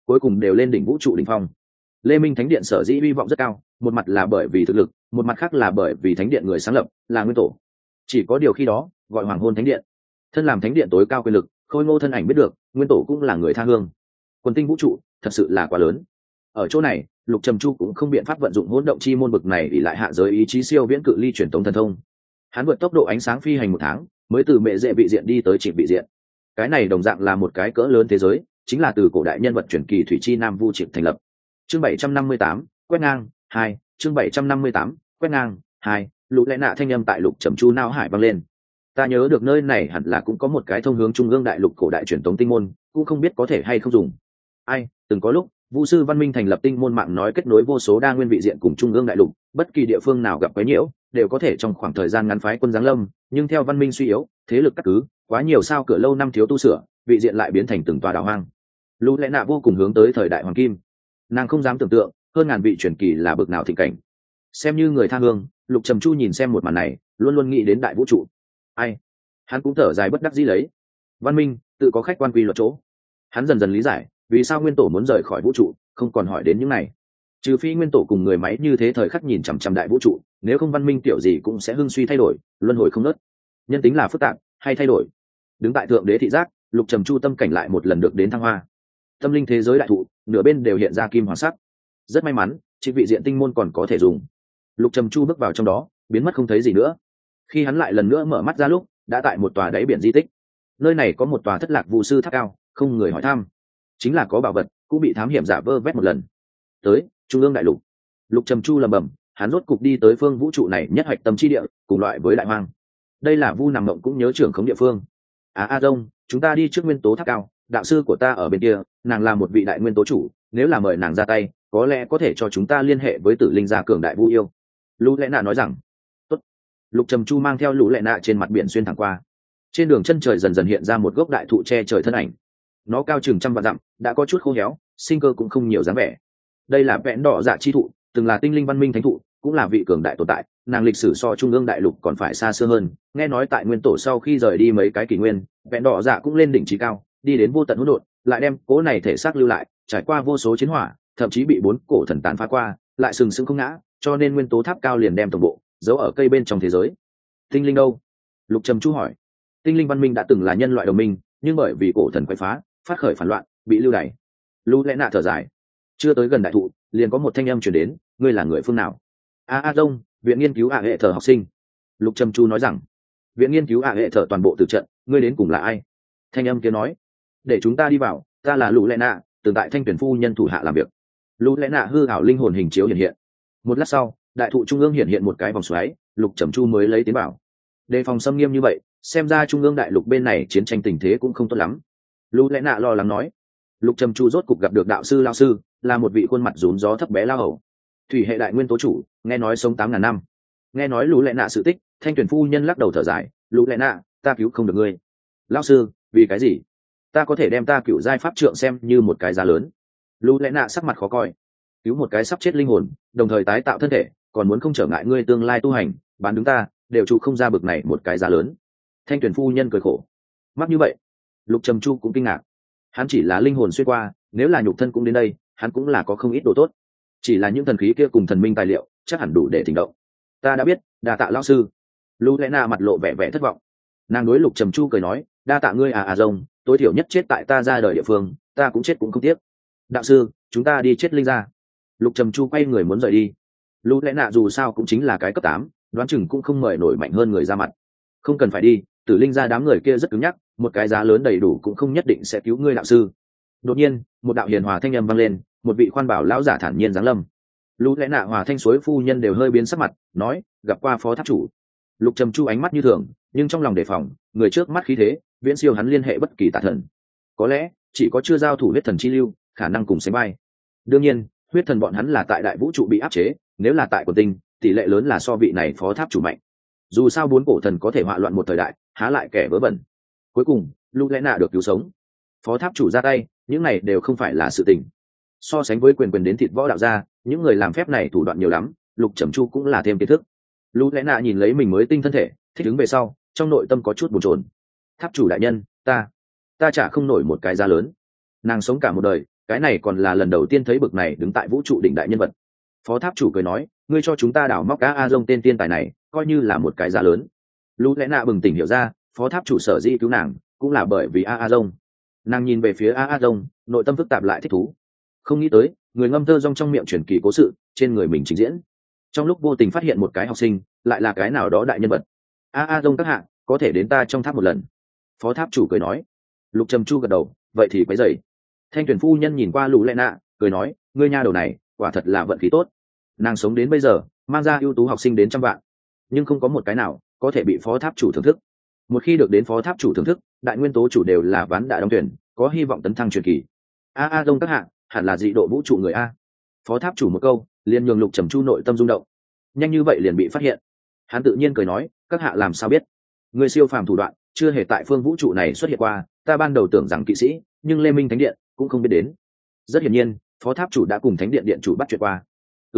cuối cùng đều lên đỉnh vũ trụ đỉnh phong. Lê Minh Thánh Điện sở dĩ hy vọng rất cao, một mặt là bởi vì thực lực, một mặt khác là bởi vì Thánh Điện người sáng lập là Nguyên Tổ. Chỉ có điều khi đó gọi Hoàng Hôn Thánh Điện, thân làm Thánh Điện tối cao quyền lực, Khôi Ngô thân ảnh biết được Nguyên Tổ cũng là người tha hương. Quần tinh vũ trụ thật sự là quá lớn. Ở chỗ này, Lục Trầm Chu cũng không biện pháp vận dụng hỗn động chi môn bực này ỷ lại hạ giới ý chí siêu viễn cự ly truyền tống thần thông. Hắn vượt tốc độ ánh sáng phi hành 1 tháng, mới từ mẹ dễ vị diện đi tới Trịnh vị diện. Cái này đồng dạng là một cái cỡ lớn thế giới, chính là từ cổ đại nhân vật truyền kỳ thủy chi Nam Vu Trịnh thành lập. Chương 758, quét ngang 2, chương 758, quét ngang 2, Lũ Lẽ Nạ thanh âm tại Lục Trầm Chu não hải vang lên. Ta nhớ được nơi này hẳn là cũng có một cái thông hướng trung ương đại lục cổ đại truyền tống tinh môn, cũng không biết có thể hay không dùng. Ai, từng có lúc Vu sư văn minh thành lập tinh môn mạng nói kết nối vô số đa nguyên vị diện cùng trung ương đại lục, bất kỳ địa phương nào gặp quấy nhiễu đều có thể trong khoảng thời gian ngắn phái quân giáng lâm, nhưng theo văn minh suy yếu, thế lực cắt cứ, quá nhiều sao cửa lâu năm thiếu tu sửa, vị diện lại biến thành từng tòa đảo hoang. Lũ Lẽ Nạ vô cùng hướng tới thời đại hoàng kim. Nàng không dám tưởng tượng hơn ngàn vị truyền kỳ là bực nào thịnh cảnh. Xem như người tha hương, Lục Trầm Chu nhìn xem một màn này, luôn luôn nghĩ đến đại vũ trụ. Ai, hắn cũng thở dài bất đắc dĩ lấy. Văn minh tự có khách quan quy luật chỗ. Hắn dần dần lý giải vì sao Nguyên Tổ muốn rời khỏi vũ trụ, không còn hỏi đến những này. Trừ phi Nguyên Tổ cùng người máy như thế thời khắc nhìn chằm chằm đại vũ trụ, nếu không văn minh tiểu gì cũng sẽ hưng suy thay đổi, luân hồi không ngớt. Nhân tính là phức tạp hay thay đổi. Đứng tại thượng đế thị giác, Lục Trầm Chu tâm cảnh lại một lần được đến thăng hoa. Tâm linh thế giới đại thụ, nửa bên đều hiện ra kim hoàng sắc. Rất may mắn, chỉ vị diện tinh môn còn có thể dùng. Lục Trầm Chu bước vào trong đó, biến mất không thấy gì nữa. Khi hắn lại lần nữa mở mắt ra lúc, đã tại một tòa đáy biển di tích. Nơi này có một tòa thất lạc Vu sư tháp cao, không người hỏi thăm. Chính là có bảo vật, cũng bị thám hiểm giả vơ vét một lần. Tới trung ương đại lục, Lục Trầm Chu lẩm bẩm, hắn rốt cục đi tới phương vũ trụ này nhất hoạch tâm chi địa, cùng loại với đại hoang. Đây là Vu nằm mộng cũng nhớ trưởng khống địa phương. A Dông, chúng ta đi trước nguyên tố tháp cao, đạo sư của ta ở bên kia, nàng là một vị đại nguyên tố chủ, nếu là mời nàng ra tay, có lẽ có thể cho chúng ta liên hệ với Tử Linh gia cường đại Vu yêu. Lũ Lẽ Nạ nói rằng. Tốt. Lục Trầm Chu mang theo Lũ Lẽ Nạ trên mặt biển xuyên thẳng qua. Trên đường chân trời dần dần hiện ra một gốc đại thụ che trời thân ảnh. Nó cao chừng 100 vạn dặm, đã có chút khô héo, sinh cơ cũng không nhiều dáng vẻ. Đây là vẹn đỏ dạ chi thụ, từng là tinh linh văn minh thánh thụ, cũng là vị cường đại tồn tại, nàng lịch sử so trung ương đại lục còn phải xa xưa hơn. Nghe nói tại Nguyên Tổ sau khi rời đi mấy cái kỷ nguyên, vẹn đỏ dạ cũng lên đỉnh trí cao, đi đến vô tận hỗn độn, lại đem cố này thể xác lưu lại, trải qua vô số chiến hỏa, thậm chí bị 4 cổ thần tàn phá qua, lại sừng sững không ngã, cho nên nguyên tố tháp cao liền đem tổng bộ giấu ở cây bên trong thế giới. Tinh linh đâu? Lục Trầm Chu hỏi. Tinh linh văn minh đã từng là nhân loại đồng minh, nhưng bởi vì cổ thần quấy phá, phát khởi phản loạn, bị lưu đày. Lũ Lẽ Nạ thở dài. Chưa tới gần đại thụ, liền có một thanh âm truyền đến, ngươi là người phương nào? A Dông, viện nghiên cứu hệ thờ học sinh. Lục Trầm Chu nói rằng, viện nghiên cứu hệ thờ toàn bộ từ trận, ngươi đến cùng là ai? Thanh âm kia nói, để chúng ta đi vào, ta là Lũ Lẽ Nạ, từng tại Thanh Tuyển phu nhân thủ hạ làm việc. Lũ Lẽ Nạ hư ảo linh hồn hình chiếu hiện hiện. Một lát sau, đại thụ trung ương hiện hiện một cái vòng xoáy, Lục Trầm Chu mới lấy tiến vào. Đề phòng xâm nghiêm như vậy, xem ra trung ương đại lục bên này chiến tranh tình thế cũng không tốt lắm. Lũ Lẽ Nạ lo lắng nói. Lục Trầm Chu rốt cục gặp được đạo sư lao sư, là một vị khuôn mặt rún gió thấp bé lao hầu, thủy hệ đại nguyên tố chủ, nghe nói sống 8.000 năm. Nghe nói Lũ Lẽ Nạ sự tích, Thanh Tuyển phu nhân lắc đầu thở dài, Lũ Lẽ Nạ, ta cứu không được ngươi. Lao sư, vì cái gì? Ta có thể đem ta cựu giai pháp trượng xem như một cái giá lớn. Lũ Lẽ Nạ sắc mặt khó coi. Cứu một cái sắp chết linh hồn, đồng thời tái tạo thân thể, còn muốn không trở ngại ngươi tương lai tu hành, bán đứng ta, đều trụ không ra bực này một cái giá lớn. Thanh Tuyển phu nhân cười khổ. Mắc như vậy? Lục Trầm Chu cũng kinh ngạc. Hắn chỉ là linh hồn xuyên qua, nếu là nhục thân cũng đến đây, hắn cũng là có không ít đồ tốt. Chỉ là những thần khí kia cùng thần minh tài liệu, chắc hẳn đủ để thỉnh động. Ta đã biết, đa tạ lão sư. Lũ Lẽ Nạ mặt lộ vẻ vẻ thất vọng. Nàng đối Lục Trầm Chu cười nói, đa tạ ngươi Rông, tối thiểu nhất chết tại ta ra đời địa phương, ta cũng chết cũng không tiếc. Đạo sư, chúng ta đi chết linh ra. Lục Trầm Chu quay người muốn rời đi. Lũ Lẽ Nạ dù sao cũng chính là cái cấp 8, đoán chừng cũng không mời nổi mạnh hơn người ra mặt. Không cần phải đi, Tử Linh ra đám người kia rất cứng nhắc, một cái giá lớn đầy đủ cũng không nhất định sẽ cứu ngươi đạo sư. Đột nhiên, một đạo hiền hòa thanh âm vang lên, một vị khoan bảo lão giả thản nhiên giáng lâm. Lũ Lẽ Nạ hòa thanh suối phu nhân đều hơi biến sắc mặt, nói, gặp qua phó tháp chủ. Lục Trầm Chu ánh mắt như thường, nhưng trong lòng đề phòng, người trước mắt khí thế, viễn siêu hắn liên hệ bất kỳ tà thần. Có lẽ chỉ có chưa giao thủ huyết thần chi lưu, khả năng cùng sánh vai. Đương nhiên, huyết thần bọn hắn là tại đại vũ trụ bị áp chế, nếu là tại quần tinh, tỷ lệ lớn là so vị này phó tháp chủ mạnh. Dù sao 4 cổ thần có thể họa loạn một thời đại, há lại kẻ vớ vẩn. Cuối cùng, Lũ Lẽ Nạ được cứu sống. Phó tháp chủ ra tay, những này đều không phải là sự tình. So sánh với quyền đến thịt võ đạo gia, những người làm phép này thủ đoạn nhiều lắm, Lục Trầm Chu cũng là thêm kiến thức. Lũ Lẽ Nạ nhìn lấy mình mới tinh thân thể, thích ứng về sau, trong nội tâm có chút bồn chồn. Tháp chủ đại nhân, ta trả không nổi một cái giá lớn. Nàng sống cả một đời, cái này còn là lần đầu tiên thấy bực này đứng tại vũ trụ đỉnh đại nhân vật. Phó tháp chủ cười nói, ngươi cho chúng ta đào móc cá a dông tên tiên tài này coi như là một cái giá lớn. Lũ lẽ nạ bừng tỉnh hiểu ra, phó tháp chủ sở dĩ cứu nàng cũng là bởi vì a dông. Nàng nhìn về phía a dông, nội tâm phức tạp lại thích thú. Không nghĩ tới người ngâm thơ rong trong miệng truyền kỳ cố sự trên người mình trình diễn, trong lúc vô tình phát hiện một cái học sinh lại là cái nào đó đại nhân vật. A dông các hạ có thể đến ta trong tháp một lần. Phó tháp chủ cười nói. Lục trầm chu gật đầu, vậy thì quấy dậy. Thanh tuyển phu nhân nhìn qua lũ lẽ nạ cười nói, ngươi nha đầu này quả thật là vận khí tốt, nàng sống đến bây giờ mang ra ưu tú học sinh đến trăm vạn, nhưng không có một cái nào có thể bị phó tháp chủ thưởng thức. Một khi được đến phó tháp chủ thưởng thức, đại nguyên tố chủ đều là ván đã đóng tuyển, có hy vọng tấn thăng truyền kỳ. A dông các hạ hẳn là dị độ vũ trụ người a. Phó tháp chủ một câu liền nhường lục trầm chu nội tâm rung động, nhanh như vậy liền bị phát hiện. Hắn tự nhiên cười nói, các hạ làm sao biết? Người siêu phàm thủ đoạn chưa hề tại phương vũ trụ này xuất hiện qua, ta ban đầu tưởng rằng kỵ sĩ, nhưng lê minh thánh điện cũng không biết đến. Rất hiển nhiên phó tháp chủ đã cùng thánh điện điện chủ bắt chuyện qua.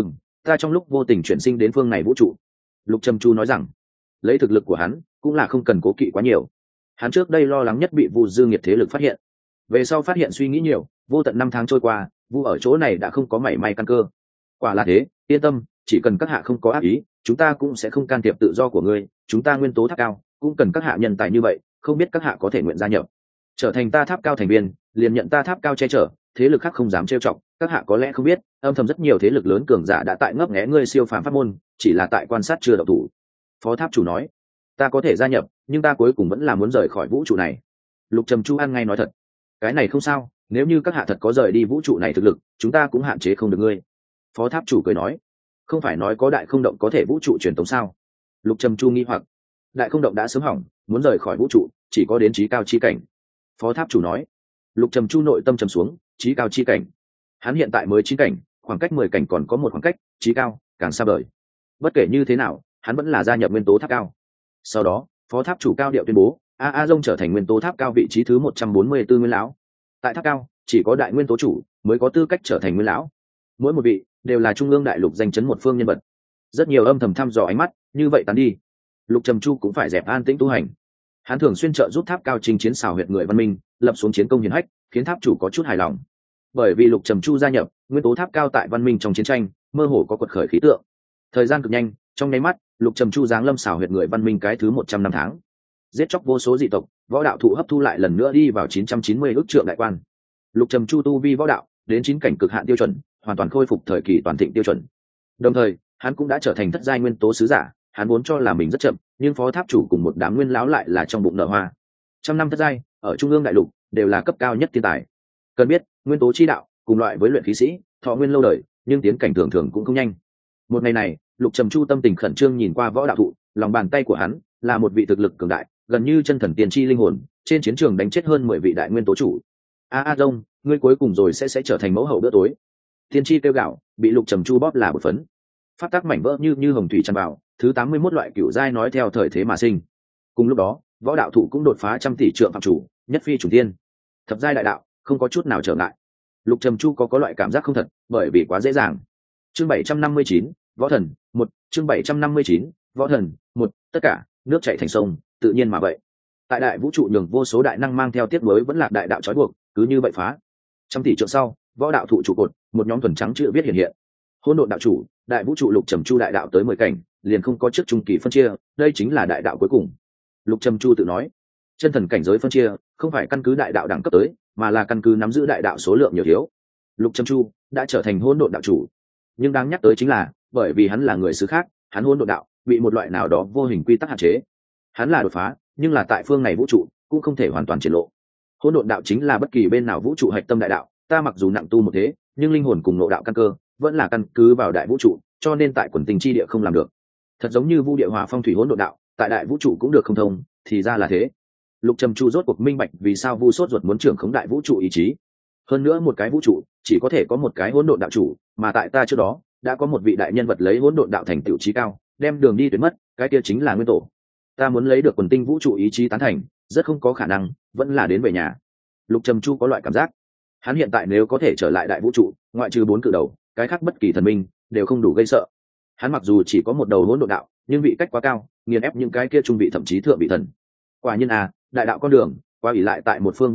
Ta trong lúc vô tình chuyển sinh đến phương này vũ trụ. Lục trầm chu nói rằng, lấy thực lực của hắn cũng là không cần cố kỵ quá nhiều. Hắn trước đây lo lắng nhất bị vu dư nghiệt thế lực phát hiện, về sau phát hiện suy nghĩ nhiều, vô tận năm tháng trôi qua, vu ở chỗ này đã không có mảy may căn cơ. Quả là thế, yên tâm, chỉ cần các hạ không có ác ý, chúng ta cũng sẽ không can thiệp tự do của ngươi. Chúng ta nguyên tố tháp cao cũng cần các hạ nhân tài như vậy, không biết các hạ có thể nguyện gia nhập trở thành ta tháp cao thành viên, liền nhận ta tháp cao che chở, thế lực khác không dám trêu chọc. Các hạ có lẽ không biết, âm thầm rất nhiều thế lực lớn cường giả đã tại ngấp nghé ngươi siêu phàm pháp môn, chỉ là tại quan sát chưa động thủ. Phó tháp chủ nói, ta có thể gia nhập, nhưng ta cuối cùng vẫn là muốn rời khỏi vũ trụ này. Lục trầm chu ăn ngay nói thật, cái này không sao, nếu như các hạ thật có rời đi vũ trụ này thực lực, chúng ta cũng hạn chế không được ngươi. Phó tháp chủ cười nói, không phải nói có đại không động có thể vũ trụ truyền tống sao? Lục trầm chu nghi hoặc, đại không động đã sớm hỏng, muốn rời khỏi vũ trụ chỉ có đến trí cao chi cảnh. Phó tháp chủ nói. Lục trầm chu nội tâm trầm xuống, trí cao chi cảnh, hắn hiện tại mới 9 cảnh, khoảng cách 10 cảnh còn có một khoảng cách, trí cao càng xa vời. Bất kể như thế nào, hắn vẫn là gia nhập nguyên tố tháp cao. Sau đó phó tháp chủ cao điệu tuyên bố, a dông trở thành nguyên tố tháp cao vị trí thứ 144 nguyên lão. Tại tháp cao chỉ có đại nguyên tố chủ mới có tư cách trở thành nguyên lão, mỗi một vị đều là trung ương đại lục danh chấn một phương nhân vật. Rất nhiều âm thầm thăm dò ánh mắt như vậy tán đi, lục trầm chu cũng phải dẹp an tĩnh tu hành. Hắn thường xuyên trợ giúp tháp cao chinh chiến xào huyệt người văn minh, lập xuống chiến công hiển hách, khiến tháp chủ có chút hài lòng. Bởi vì lục trầm chu gia nhập, nguyên tố tháp cao tại văn minh trong chiến tranh mơ hồ có quật khởi khí tượng. Thời gian cực nhanh, trong nháy mắt lục trầm chu giáng lâm xào huyệt người văn minh cái thứ 100 năm tháng, giết chóc vô số dị tộc, võ đạo thụ hấp thu lại lần nữa đi vào 990 ước trượng đại quan. Lục trầm chu tu vi võ đạo đến 9 cảnh cực hạn tiêu chuẩn, hoàn toàn khôi phục thời kỳ toàn thịnh tiêu chuẩn. Đồng thời hắn cũng đã trở thành thất giai nguyên tố sứ giả. Hắn vốn cho là mình rất chậm, nhưng phó tháp chủ cùng một đám nguyên lão lại là trong bụng nở hoa. 100 năm thất giai ở trung ương đại lục đều là cấp cao nhất thiên tài. Cần biết, nguyên tố chi đạo cùng loại với luyện khí sĩ, thọ nguyên lâu đời, nhưng tiến cảnh thường thường cũng không nhanh. Một ngày này, lục trầm chu tâm tình khẩn trương nhìn qua võ đạo thụ, lòng bàn tay của hắn là một vị thực lực cường đại, gần như chân thần tiên tri linh hồn, trên chiến trường đánh chết hơn 10 vị đại nguyên tố chủ. A dông, ngươi cuối cùng rồi sẽ trở thành mẫu hậu bữa tối. Tiên tri kêu gạo bị lục trầm chu bóp là một phấn. Phát tác mảnh vỡ như hồng thủy tràn vào, thứ 81 loại cửu giai nói theo thời thế mà sinh. Cùng lúc đó, võ đạo thụ cũng đột phá 100 tỷ trượng phạm chủ, nhất phi chủ tiên. Thập giai đại đạo không có chút nào trở ngại. Lục trầm chu có loại cảm giác không thật, bởi vì quá dễ dàng. Chương 759, võ thần 1, chương 759, võ thần 1, tất cả nước chảy thành sông, tự nhiên mà vậy. Tại đại vũ trụ nhường vô số đại năng mang theo tiết mới vẫn lạc đại đạo trói buộc, cứ như vậy phá. 100 tỷ trượng sau, võ đạo thụ trụ cột, một nhóm thuần trắng chữ viết hiện hiện. Hỗn độn đạo chủ, đại vũ trụ lục trầm chu đại đạo tới 10 cảnh, liền không có trước trung kỳ phân chia, đây chính là đại đạo cuối cùng. Lục trầm chu tự nói, chân thần cảnh giới phân chia không phải căn cứ đại đạo đẳng cấp tới, mà là căn cứ nắm giữ đại đạo số lượng nhiều thiếu. Lục trầm chu đã trở thành hỗn độn đạo chủ, nhưng đáng nhắc tới chính là, bởi vì hắn là người xứ khác, hắn hỗn độn đạo bị một loại nào đó vô hình quy tắc hạn chế. Hắn là đột phá, nhưng là tại phương này vũ trụ cũng không thể hoàn toàn triển lộ. Hỗn độn đạo chính là bất kỳ bên nào vũ trụ hạch tâm đại đạo, ta mặc dù nặng tu một thế, nhưng linh hồn cùng nội đạo căn cơ vẫn là căn cứ vào đại vũ trụ, cho nên tại quần tình chi địa không làm được. Thật giống như vu địa hỏa phong thủy hỗn độn đạo, tại đại vũ trụ cũng được không thông, thì ra là thế. Lục trầm chu rốt cuộc minh bạch vì sao vu sốt ruột muốn trưởng khống đại vũ trụ ý chí. Hơn nữa một cái vũ trụ chỉ có thể có một cái hỗn độn đạo chủ, mà tại ta trước đó đã có một vị đại nhân vật lấy hỗn độn đạo thành tựu chí cao, đem đường đi tuyệt mất, cái kia chính là nguyên tổ. Ta muốn lấy được quần tinh vũ trụ ý chí tán thành, rất không có khả năng, vẫn là đến về nhà. Lục trầm chu có loại cảm giác, hắn hiện tại nếu có thể trở lại đại vũ trụ, ngoại trừ 4 cự đầu, cái khác bất kỳ thần minh đều không đủ gây sợ. Hắn mặc dù chỉ có một đầu hỗn độn đạo, nhưng vị cách quá cao, nghiền ép những cái kia trung vị thậm chí thượng vị thần. Quả nhiên đại đạo con đường quá ỷ lại tại một phương vũ trụ,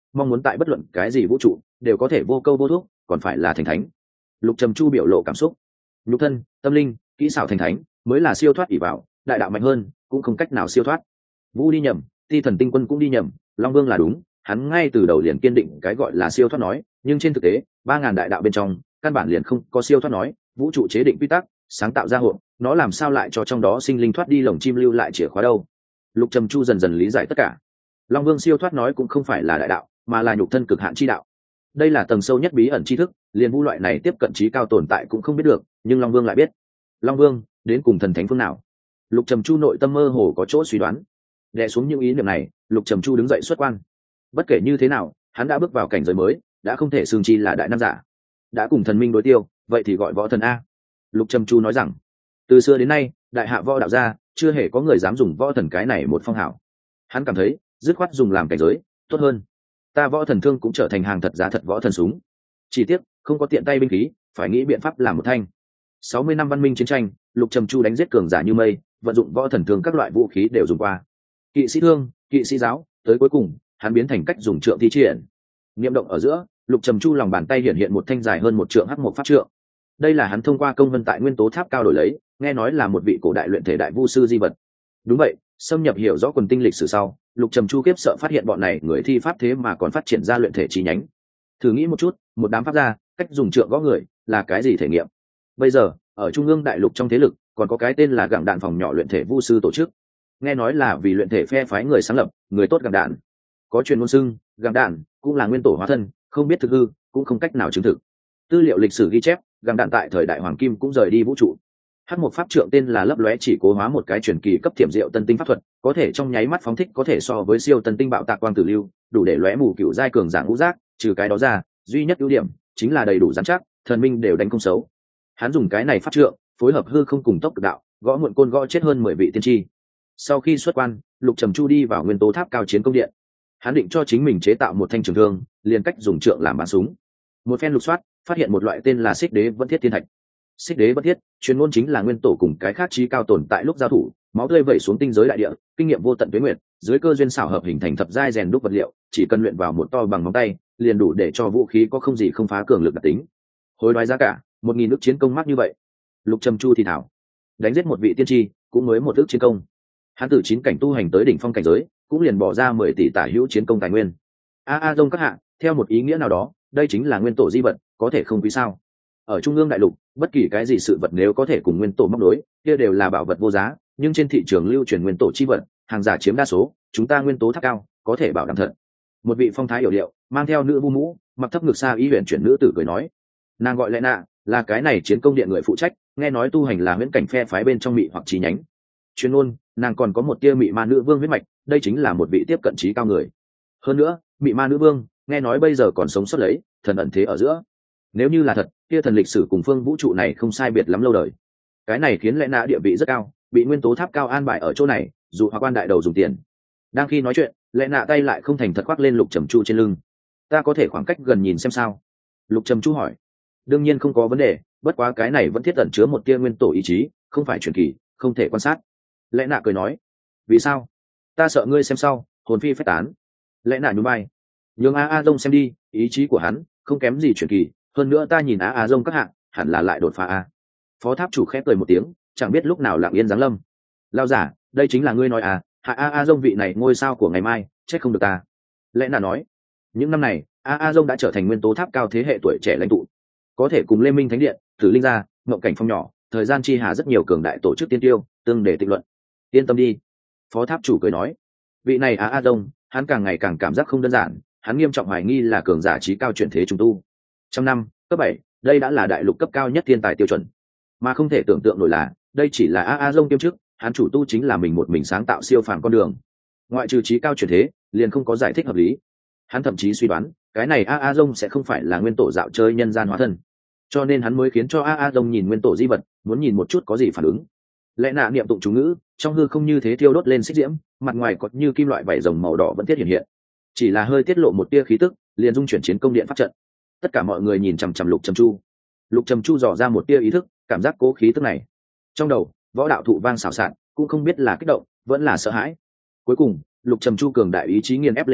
mong muốn tại bất luận cái gì vũ trụ đều có thể vô câu vô thuốc, còn phải là thành thánh. Lục Trầm Chu biểu lộ cảm xúc. Nhục thân, tâm linh, kỹ xảo thành thánh mới là siêu thoát ỷ vào, đại đạo mạnh hơn cũng không cách nào siêu thoát. Vũ đi nhầm, Ti Thần Tinh Quân cũng đi nhầm, Long Vương là đúng, hắn ngay từ đầu liền kiên định cái gọi là siêu thoát nói, nhưng trên thực tế 3000 đại đạo bên trong căn bản liền không có siêu thoát nói. Vũ trụ chế định quy tắc, sáng tạo ra hộ, nó làm sao lại cho trong đó sinh linh thoát đi lồng chim lưu lại chìa khóa đâu? Lục Trầm Chu dần dần lý giải tất cả. Long Vương siêu thoát nói cũng không phải là đại đạo, mà là nhục thân cực hạn chi đạo. Đây là tầng sâu nhất bí ẩn tri thức, liền vũ loại này tiếp cận trí cao tồn tại cũng không biết được, nhưng Long Vương lại biết. Long Vương đến cùng thần thánh phương nào? Lục Trầm Chu nội tâm mơ hồ có chỗ suy đoán. Đè xuống những ý niệm này, Lục Trầm Chu đứng dậy xuất quan. Bất kể như thế nào, hắn đã bước vào cảnh giới mới, đã không thể xưng chi là đại nam giả, đã cùng thần minh đối tiêu, vậy thì gọi võ thần a. Lục Trầm Chu nói rằng, từ xưa đến nay, đại hạ võ đạo gia chưa hề có người dám dùng võ thần cái này một phong hào. Hắn cảm thấy dứt khoát dùng làm cảnh giới tốt hơn. Ta võ thần thương cũng trở thành hàng thật giá thật võ thần súng, chỉ tiếc không có tiện tay binh khí, phải nghĩ biện pháp làm một thanh. 60 năm văn minh chiến tranh, Lục Trầm Chu đánh giết cường giả như mây, vận dụng võ thần thương các loại vũ khí đều dùng qua. Kỵ sĩ thương, kỵ sĩ giáo, tới cuối cùng hắn biến thành cách dùng trượng thi triển. Niệm động ở giữa, Lục Trầm Chu lòng bàn tay hiện một thanh dài hơn một trượng hắc mộc pháp trượng. Đây là hắn thông qua công vân tại nguyên tố tháp cao đổi lấy, nghe nói là một vị cổ đại luyện thể đại vu sư di vật. Đúng vậy, xâm nhập hiểu rõ quần tinh lịch sử sau, Lục Trầm Chu kiếp sợ phát hiện bọn này người thi pháp thế mà còn phát triển ra luyện thể chi nhánh. Thử nghĩ một chút, một đám pháp gia, cách dùng trượng gõ người, là cái gì thể nghiệm? Bây giờ, ở trung ương đại lục trong thế lực, còn có cái tên là Gẳng Đạn phòng nhỏ luyện thể vu sư tổ chức. Nghe nói là vì luyện thể phe phái người sáng lập, người tốt Gẳng Đạn. Có truyền ngôn xưng, Gẳng Đạn cũng là nguyên tổ hóa thân, không biết thực hư, cũng không cách nào chứng thực. Tư liệu lịch sử ghi chép, Gẳng Đạn tại thời đại hoàng kim cũng rời đi vũ trụ. Hắc một pháp trượng tên là lấp lóe chỉ cố hóa một cái truyền kỳ cấp thiểm diệu tân tinh pháp thuật, có thể trong nháy mắt phóng thích có thể so với siêu tân tinh bạo tạc quang tử lưu, đủ để lóe mù cựu giai cường giả ngũ giác. Trừ cái đó ra, duy nhất ưu điểm chính là đầy đủ dán chắc, thần minh đều đánh không xấu. Hắn dùng cái này pháp trượng phối hợp hư không cùng tốc cực đạo, gõ muộn côn gõ chết hơn 10 vị tiên tri. Sau khi xuất quan, Lục Trầm Chu đi vào nguyên tố tháp cao chiến công điện. Hắn định cho chính mình chế tạo một thanh trường thương, liền cách dùng trượng làm bắn súng. Một phen lục soát, phát hiện một loại tên là xích đế vẫn thiết thiên thạch. Xích đế bất thiết, chuyên môn chính là nguyên tổ cùng cái khác trí cao tồn tại lúc giao thủ, máu tươi vẩy xuống tinh giới đại địa, kinh nghiệm vô tận tuế nguyệt, dưới cơ duyên xảo hợp hình thành thập giai rèn đúc vật liệu, chỉ cần luyện vào một to bằng ngón tay, liền đủ để cho vũ khí có không gì không phá cường lực đặc tính. Hối đoái giá cả 1000 ức chiến công mắc như vậy. Lục Trầm Chu thì thảo, đánh giết một vị tiên tri, cũng mới 1 ức chiến công. Hắn từ 9 cảnh tu hành tới đỉnh phong cảnh giới, cũng liền bỏ ra 10 tỷ tả hữu chiến công tài nguyên. Dông các hạ, theo một ý nghĩa nào đó, đây chính là nguyên tổ di vật, có thể không quý sao? Ở trung ương đại lục, bất kỳ cái gì sự vật nếu có thể cùng nguyên tổ móc nối, kia đều là bảo vật vô giá, nhưng trên thị trường lưu truyền nguyên tổ chi vật, hàng giả chiếm đa số, chúng ta nguyên tố tháp cao, có thể bảo đảm thật. Một vị phong thái hiểu điệu, mang theo nữ vu mũ, mặc thấp ngực xa ý huyền chuyển nữ tử cười nói, nàng gọi Lệ Nạ, là cái này chiến công điện người phụ trách, nghe nói tu hành là huyễn cảnh phe phái bên trong mị hoặc chi nhánh. Chuyên môn, nàng còn có một tia mị ma nữ vương huyết mạch, đây chính là một vị tiếp cận trí cao người. Hơn nữa, mị ma nữ vương, nghe nói bây giờ còn sống sót lấy, thần ẩn thế ở giữa. Nếu như là thật, kia thần lịch sử cùng phương vũ trụ này không sai biệt lắm lâu đời. Cái này khiến Lệ Nạ địa vị rất cao, bị nguyên tố tháp cao an bài ở chỗ này, dù hoặc quan đại đầu dùng tiền. Đang khi nói chuyện, Lệ Nạ tay lại không thành thật khoác lên Lục Trầm Chu trên lưng. Ta có thể khoảng cách gần nhìn xem sao? Lục Trầm Chu hỏi. Đương nhiên không có vấn đề, bất quá cái này vẫn thiết ẩn chứa một tia nguyên tổ ý chí, không phải truyền kỳ, không thể quan sát. Lệ Nạ cười nói. Vì sao? Ta sợ ngươi xem sau, hồn phi phách tán. Lệ Nạ nhún vai. Nhường Dông xem đi, ý chí của hắn không kém gì truyền kỳ, hơn nữa ta nhìn Dông các hạng, hẳn là lại đột phá a. Phó tháp chủ khép cười một tiếng, chẳng biết lúc nào lặng yên giáng lâm. Lao giả, đây chính là ngươi nói à? Hạ Dông vị này ngôi sao của ngày mai, chết không được ta. Lẽ nào nói, những năm này Dông đã trở thành nguyên tố tháp cao thế hệ tuổi trẻ lãnh tụ, có thể cùng Lê Minh Thánh Điện, Tử Linh gia, Ngộng Cảnh Phong nhỏ, thời gian chi hà rất nhiều cường đại tổ chức tiên tiêu, tương để tịnh luận. Yên tâm đi. Phó tháp chủ cười nói, vị này Dông, hắn càng ngày càng cảm giác không đơn giản, hắn nghiêm trọng hoài nghi là cường giả trí cao chuyển thế trùng tu. Trong năm cấp 7, đây đã là đại lục cấp cao nhất thiên tài tiêu chuẩn, mà không thể tưởng tượng nổi là đây chỉ là Dông kiêm chức, hắn chủ tu chính là một mình sáng tạo siêu phàm con đường, ngoại trừ trí cao chuyển thế liền không có giải thích hợp lý. Hắn thậm chí suy đoán cái này Dông sẽ không phải là nguyên tổ dạo chơi nhân gian hóa thân, cho nên hắn mới khiến cho Dông nhìn nguyên tổ di vật, muốn nhìn một chút có gì phản ứng. Lẽ nạ niệm tụng chú ngữ, trong hư không như thế thiêu đốt lên xích diễm, mặt ngoài có như kim loại vảy rồng màu đỏ vẫn thiết hiện hiện, chỉ là hơi tiết lộ một tia khí tức, liền dung chuyển chiến công điện pháp trận. Tất cả mọi người nhìn chằm chằm Lục Trầm Chu. Lục Trầm Chu dò ra một tia ý thức, cảm giác cố khí tức này. Trong đầu, võ đạo thụ vang xào xạc, cũng không biết là kích động, vẫn là sợ hãi. Cuối cùng, Lục Trầm Chu cường đại ý chí nghiền ép lên đi,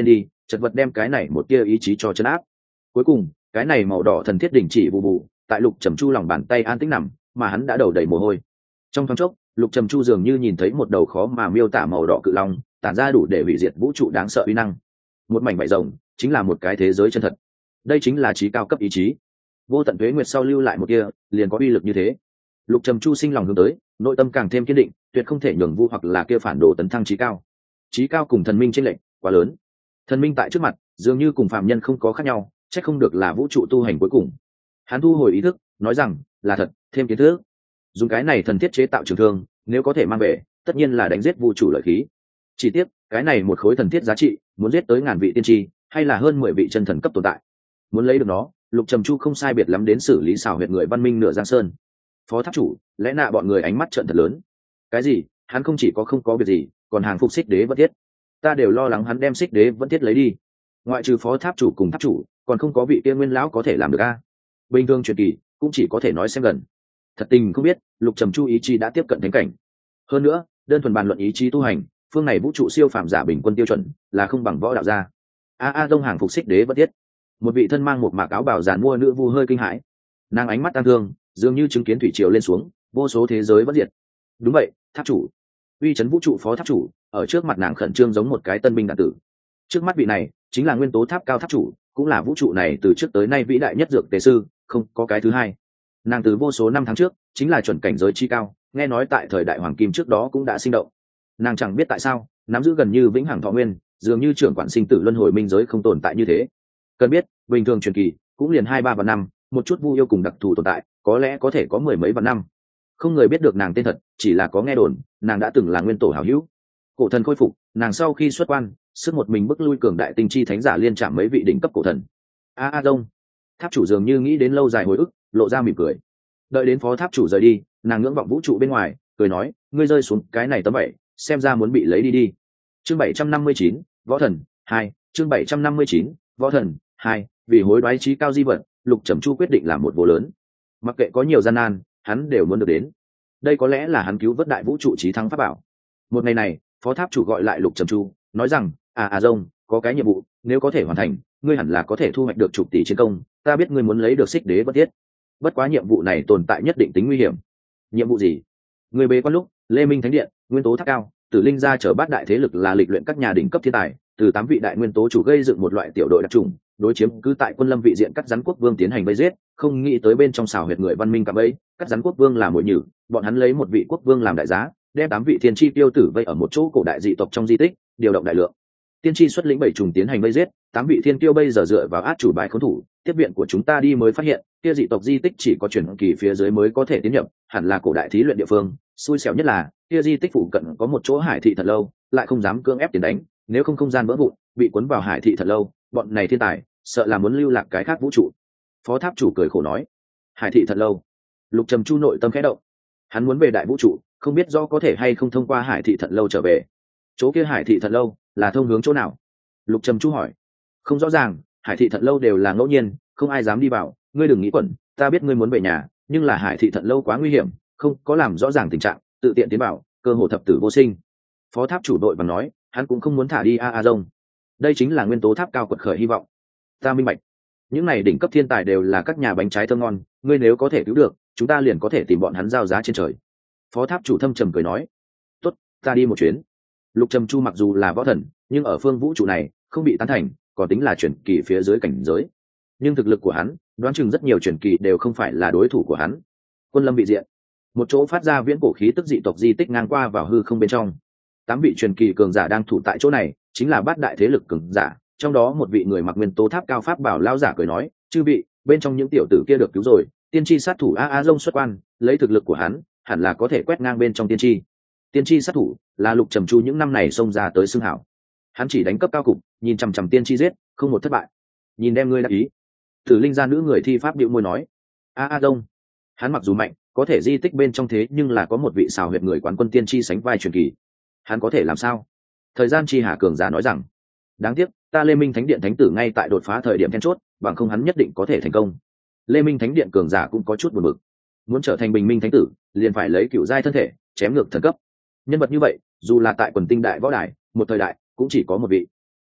chật vật đem cái này một tia ý chí cho chấn áp. Cuối cùng cái này màu đỏ thần thiết đình chỉ bù bù tại Lục Trầm Chu lòng bàn tay an tĩnh nằm, mà hắn đã đầu đầy mồ hôi. Trong thoáng chốc, Lục Trầm Chu dường như nhìn thấy một đầu khó mà miêu tả màu đỏ cự long, tản ra đủ để hủy diệt vũ trụ đáng sợ uy năng. Một mảnh vảy rồng chính là một cái thế giới chân thật. Đây chính là trí cao cấp ý chí. Vô tận tuế nguyệt sau lưu lại một kia, liền có uy lực như thế. Lục Trầm Chu sinh lòng hướng tới, nội tâm càng thêm kiên định, tuyệt không thể nhường vu hoặc là kia phản đồ tấn thăng trí cao. Trí cao cùng thần minh chênh lệch quá lớn. Thần minh tại trước mặt, dường như cùng phàm nhân không có khác nhau, chắc không được là vũ trụ tu hành cuối cùng. Hắn thu hồi ý thức, nói rằng, là thật, thêm kiến thức. Dùng cái này thần thiết chế tạo trường thương, nếu có thể mang về, tất nhiên là đánh giết vũ trụ lợi khí. Chỉ tiếc, cái này một khối thần thiết giá trị, muốn giết tới ngàn vị tiên tri, hay là hơn 10 vị chân thần cấp tồn tại. Muốn lấy được nó, Lục Trầm Chu không sai biệt lắm đến xử lý xảo huyệt người văn minh nửa giang sơn. Phó tháp chủ, lẽ nạ bọn người ánh mắt trợn thật lớn. Cái gì? Hắn không chỉ có không có việc gì, còn hàng phục Xích Đế Vẫn Thiết. Ta đều lo lắng hắn đem Xích Đế Vẫn Thiết lấy đi. Ngoại trừ phó tháp chủ cùng tháp chủ, còn không có vị tiên nguyên lão có thể làm được a. Bình thường truyền kỳ, cũng chỉ có thể nói xem gần. Thật tình không biết, Lục Trầm Chu ý chí đã tiếp cận thánh cảnh. Hơn nữa, đơn thuần bàn luận ý chí tu hành, phương này vũ trụ siêu phàm giả bình quân tiêu chuẩn, là không bằng võ đạo gia. Đông hàng phục Xích Đế Vẫn Thiết. Một vị thân mang một mạc áo bào giàn mua nữ vu hơi kinh hãi. Nàng ánh mắt tang thương, dường như chứng kiến thủy triều lên xuống, vô số thế giới vẫn diệt. Đúng vậy, tháp chủ, uy chấn vũ trụ phó tháp chủ, ở trước mặt nàng khẩn trương giống một cái tân binh đạn tử. Trước mắt vị này chính là nguyên tố tháp cao tháp chủ, cũng là vũ trụ này từ trước tới nay vĩ đại nhất dược tề sư, không có cái thứ hai. Nàng từ vô số năm tháng trước chính là chuẩn cảnh giới chi cao, nghe nói tại thời đại hoàng kim trước đó cũng đã sinh động. Nàng chẳng biết tại sao nắm giữ gần như vĩnh hằng thọ nguyên, dường như trưởng quản sinh tử luân hồi minh giới không tồn tại như thế. Cần biết, bình thường truyền kỳ cũng liền 2-3 vạn năm, một chút vu yêu cùng đặc thù tồn tại, có lẽ có thể có 10 mấy vạn năm. Không người biết được nàng tên thật, chỉ là có nghe đồn, nàng đã từng là nguyên tổ hảo hữu. Cổ thần khôi phục, nàng sau khi xuất quan, sức một mình bức lui cường đại tinh chi thánh giả liên chạm mấy vị đỉnh cấp cổ thần. Đông, tháp chủ dường như nghĩ đến lâu dài hồi ức, lộ ra mỉm cười. Đợi đến phó tháp chủ rời đi, nàng ngưỡng vọng vũ trụ bên ngoài, cười nói, ngươi rơi xuống cái này tấm bẫy, xem ra muốn bị lấy đi đi. Chương 759, Võ Thần 2, chương 759, Võ Thần 2, vì hối đoái trí cao di vật, Lục Trầm Chu quyết định làm một vô lớn. Mặc kệ có nhiều gian nan, hắn đều muốn được đến. Đây có lẽ là hắn cứu vớt đại vũ trụ chí thắng pháp bảo. Một ngày này, phó tháp chủ gọi lại Lục Trầm Chu, nói rằng, Rông, có cái nhiệm vụ, nếu có thể hoàn thành, ngươi hẳn là có thể thu hoạch được chục tỷ chiến công. Ta biết ngươi muốn lấy được Xích Đế Vẫn Thiết. Bất quá nhiệm vụ này tồn tại nhất định tính nguy hiểm. Nhiệm vụ gì? Người bế quan lúc, Lê Minh Thánh Điện, nguyên tố tháp cao, Tử Linh gia chở bát đại thế lực là lịch luyện các nhà đỉnh cấp thiên tài, từ 8 vị đại nguyên tố chủ gây dựng một loại tiểu đội đặc trùng, đối chiếm cứ tại quân lâm vị diện cắt rắn quốc vương tiến hành vây giết, không nghĩ tới bên trong xào huyệt người văn minh cạm ấy, cắt rắn quốc vương là mồi nhử, bọn hắn lấy một vị quốc vương làm đại giá, đem 8 vị thiên chi tiêu tử vây ở một chỗ cổ đại dị tộc trong di tích, điều động đại lượng tiên tri xuất lĩnh 7 trùng tiến hành vây giết. 8 vị thiên tiêu bây giờ dựa vào át chủ bài khốn thủ, tiếp viện của chúng ta đi mới phát hiện, kia dị tộc di tích chỉ có chuyển kỳ phía dưới mới có thể tiến nhập, hẳn là cổ đại thí luyện địa phương. Xui xẻo nhất là kia di tích phụ cận có một chỗ hải thị thật lâu, lại không dám cưỡng ép tiền đánh, nếu không không gian vỡ vụn, bị cuốn vào hải thị thật lâu, bọn này thiên tài sợ là muốn lưu lạc cái khác vũ trụ. Phó tháp chủ cười khổ nói, hải thị thật lâu. Lục Trầm Chu nội tâm khẽ động, hắn muốn về đại vũ trụ, không biết do có thể hay không thông qua hải thị thật lâu trở về. Chỗ kia hải thị thật lâu là thông hướng chỗ nào? Lục Trầm Chu hỏi. Không rõ ràng, hải thị thật lâu đều là ngẫu nhiên, không ai dám đi vào, ngươi đừng nghĩ quẩn, ta biết ngươi muốn về nhà, nhưng là hải thị thật lâu quá nguy hiểm, không có làm rõ ràng tình trạng, tự tiện tiến vào, cơ hồ thập tử vô sinh. Phó tháp chủ đội bằng nói, hắn cũng không muốn thả đi Rông. Đây chính là nguyên tố tháp cao quật khởi hy vọng. Ta minh bạch, những này đỉnh cấp thiên tài đều là các nhà bánh trái thơm ngon, ngươi nếu có thể cứu được, chúng ta liền có thể tìm bọn hắn giao giá trên trời. Phó tháp chủ thâm trầm cười nói, tốt, ta đi một chuyến. Lục Trầm Chu mặc dù là võ thần, nhưng ở phương vũ trụ này không bị tán thành, còn tính là truyền kỳ phía dưới cảnh giới. Nhưng thực lực của hắn, đoán chừng rất nhiều truyền kỳ đều không phải là đối thủ của hắn. Quân lâm vị diện, một chỗ phát ra viễn cổ khí tức dị tộc di tích ngang qua vào hư không bên trong. 8 vị truyền kỳ cường giả đang thủ tại chỗ này, chính là bát đại thế lực cường giả, trong đó một vị người mặc nguyên tố tháp cao pháp bảo lão giả cười nói, chư vị, bên trong những tiểu tử kia được cứu rồi, tiên tri sát thủ Rông xuất quan, lấy thực lực của hắn, hẳn là có thể quét ngang bên trong tiên tri. Tiên tri sát thủ là Lục Trầm Chu những năm này xông ra tới xưng hảo. Hắn chỉ đánh cấp cao cục, nhìn chằm chằm tiên tri giết, không một thất bại. Nhìn đem ngươi đắc ý. Tử Linh gia nữ người thi pháp bĩu môi nói, Rông, hắn mặc dù mạnh, có thể di tích bên trong thế nhưng là có một vị xào huyệt người quán quân tiên tri sánh vai truyền kỳ. Hắn có thể làm sao? Thời gian chi hà cường giả nói rằng, đáng tiếc, ta Lê Minh Thánh Điện thánh tử ngay tại đột phá thời điểm then chốt, bằng không hắn nhất định có thể thành công. Lê Minh Thánh Điện cường giả cũng có chút buồn bực. Muốn trở thành bình minh thánh tử, liền phải lấy cửu giai thân thể, chém ngược thần cấp. Nhân vật như vậy, dù là tại quần tinh đại võ đài, một thời đại cũng chỉ có một vị.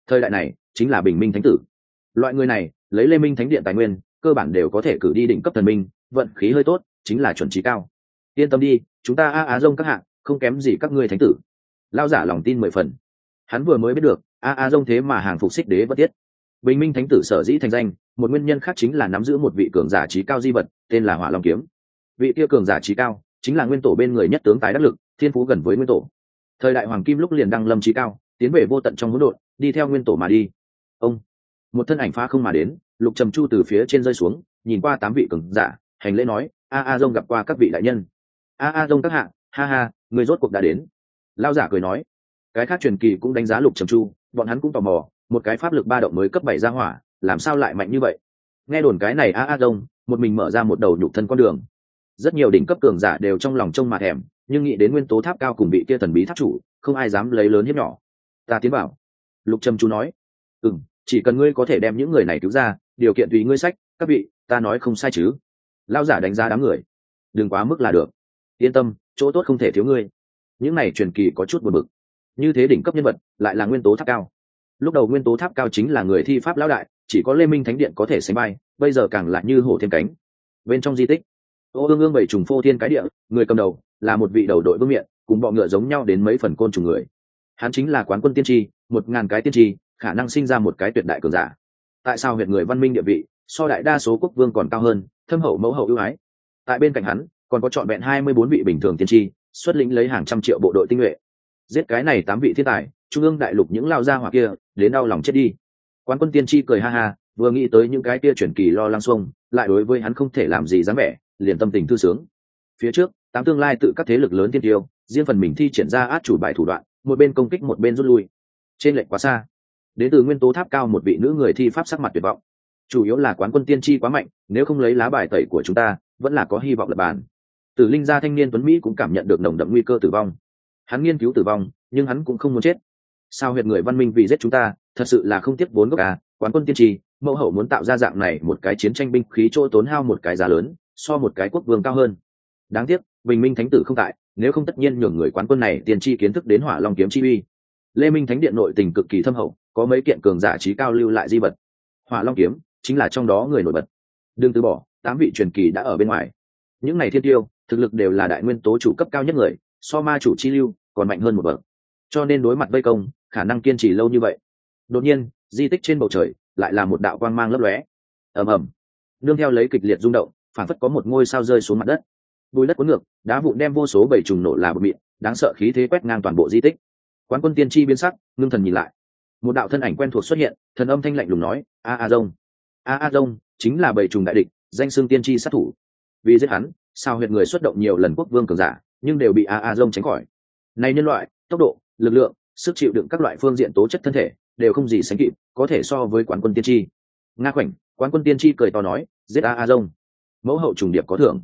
Thời đại này chính là bình minh thánh tử. Loại người này lấy Lê Minh Thánh điện tài nguyên, cơ bản đều có thể cử đi đỉnh cấp thần minh, vận khí hơi tốt chính là chuẩn trí cao. Yên tâm đi, chúng ta A Dông các hạng không kém gì các ngươi thánh tử. Lao giả lòng tin 10 phần. Hắn vừa mới biết được A Dông thế mà hàng phục Xích Đế Bất Tiết. Bình minh thánh tử sở dĩ thành danh, một nguyên nhân khác chính là nắm giữ một vị cường giả trí cao di vật, tên là Hỏa Long kiếm. Vị kia cường giả trí cao chính là nguyên tổ bên người nhất tướng tài đắc lực, thiên phú gần với nguyên tổ. Thời đại hoàng kim lúc liền đăng lâm trí cao, tiến về vô tận trong hỗn độn, đi theo nguyên tổ mà đi. Ông, một thân ảnh phá không mà đến, Lục Trầm Chu từ phía trên rơi xuống, nhìn qua 8 vị cường giả, hành lễ nói: A Dông gặp qua các vị đại nhân. A Dông các hạ, ha ha, người rốt cuộc đã đến. Lao giả cười nói. Cái khác truyền kỳ cũng đánh giá Lục Trầm Chu, bọn hắn cũng tò mò, một cái pháp lực 3 động mới cấp 7 ra hỏa, làm sao lại mạnh như vậy? Nghe đồn cái này A Dông, một mình mở ra một đầu nhục thân con đường. Rất nhiều đỉnh cấp cường giả đều trong lòng trông mà thèm, nhưng nghĩ đến nguyên tố tháp cao cùng vị kia thần bí tháp chủ, không ai dám lấy lớn hiếp nhỏ. Ta tiến bảo. Lục Trầm Chu nói. Chỉ cần ngươi có thể đem những người này cứu ra, điều kiện tùy ngươi sách, các vị, ta nói không sai chứ? Lao giả đánh giá đám người. Đừng quá mức là được. Yên tâm, chỗ tốt không thể thiếu ngươi. Những này truyền kỳ có chút buồn bực. Như thế đỉnh cấp nhân vật, lại là nguyên tố tháp cao. Lúc đầu nguyên tố tháp cao chính là người thi pháp lão đại, chỉ có Lê Minh Thánh điện có thể sánh bay, bây giờ càng lại như hổ thêm cánh. Bên trong di tích, ương bảy trùng phô thiên cái địa, người cầm đầu là một vị đầu đội vương miện, cùng bọ ngựa giống nhau đến mấy phần côn trùng người. Hắn chính là quán quân tiên tri, 1000 cái tiên tri, khả năng sinh ra một cái tuyệt đại cường giả. Tại sao huyện người văn minh địa vị so đại đa số quốc vương còn cao hơn, thâm hậu mẫu hậu ưu ái. Tại bên cạnh hắn còn có trọn vẹn 24 vị bình thường tiên tri, xuất lĩnh lấy hàng trăm triệu bộ đội tinh nhuệ. Giết cái này 8 vị thiên tài, trung ương đại lục những lao gia hỏa kia đến đau lòng chết đi. Quán quân tiên tri cười ha ha, vừa nghĩ tới những cái kia chuyển kỳ lo lắng xuông, lại đối với hắn không thể làm gì dám vẻ, liền tâm tình thư sướng. Phía trước 8 tương lai tự các thế lực lớn tiên tiêu, riêng phần mình thi triển ra át chủ bài thủ đoạn, một bên công kích một bên rút lui. Trên lệch quá xa. Đến từ nguyên tố tháp cao một vị nữ người thi pháp sắc mặt tuyệt vọng. Chủ yếu là quán quân tiên tri quá mạnh, nếu không lấy lá bài tẩy của chúng ta, vẫn là có hy vọng lật bàn. Tử linh gia thanh niên tuấn mỹ cũng cảm nhận được nồng đậm nguy cơ tử vong. Hắn nghiên cứu tử vong, nhưng hắn cũng không muốn chết. Sao huyệt người văn minh vì giết chúng ta, thật sự là không tiếc vốn gốc à? Quán quân tiên tri, mẫu hậu muốn tạo ra dạng này một cái chiến tranh binh khí chỗ tốn hao một cái giá lớn, so một cái quốc vương cao hơn. Đáng tiếc, bình minh thánh tử không tại, nếu không tất nhiên nhường người quán quân này tiên tri kiến thức đến Hỏa Long kiếm chi uy. Lê Minh Thánh điện nội tình cực kỳ thâm hậu, có mấy kiện cường giả trí cao lưu lại di vật. Hỏa Long kiếm chính là trong đó người nổi bật. Đừng từ bỏ, 8 vị truyền kỳ đã ở bên ngoài. Những này thiên tiêu, thực lực đều là đại nguyên tố chủ cấp cao nhất người, so ma chủ chi lưu còn mạnh hơn một bậc. Cho nên đối mặt vây công, khả năng kiên trì lâu như vậy. Đột nhiên, di tích trên bầu trời lại là một đạo quang mang lấp lóe. Ầm ầm. Nương theo lấy kịch liệt rung động, phản phất có một ngôi sao rơi xuống mặt đất. Bùi đất cuốn ngược, đá vụn đem vô số bầy trùng nổ là bụi mịn, đáng sợ khí thế quét ngang toàn bộ di tích. Quán quân tiên tri biến sắc, ngưng thần nhìn lại. Một đạo thân ảnh quen thuộc xuất hiện, thần âm thanh lạnh lùng nói: A Dông. A Dông chính là bầy trùng đại địch, danh xưng tiên tri sát thủ. Vì giết hắn, sao huyệt người xuất động nhiều lần quốc vương cường giả, nhưng đều bị A Dông tránh khỏi. Này nhân loại, tốc độ, lực lượng, sức chịu đựng các loại phương diện tố chất thân thể đều không gì sánh kịp, có thể so với quán quân tiên tri. Nga khoảnh, quán quân tiên tri cười to nói: giết A Dông, mẫu hậu trùng điệp có thưởng.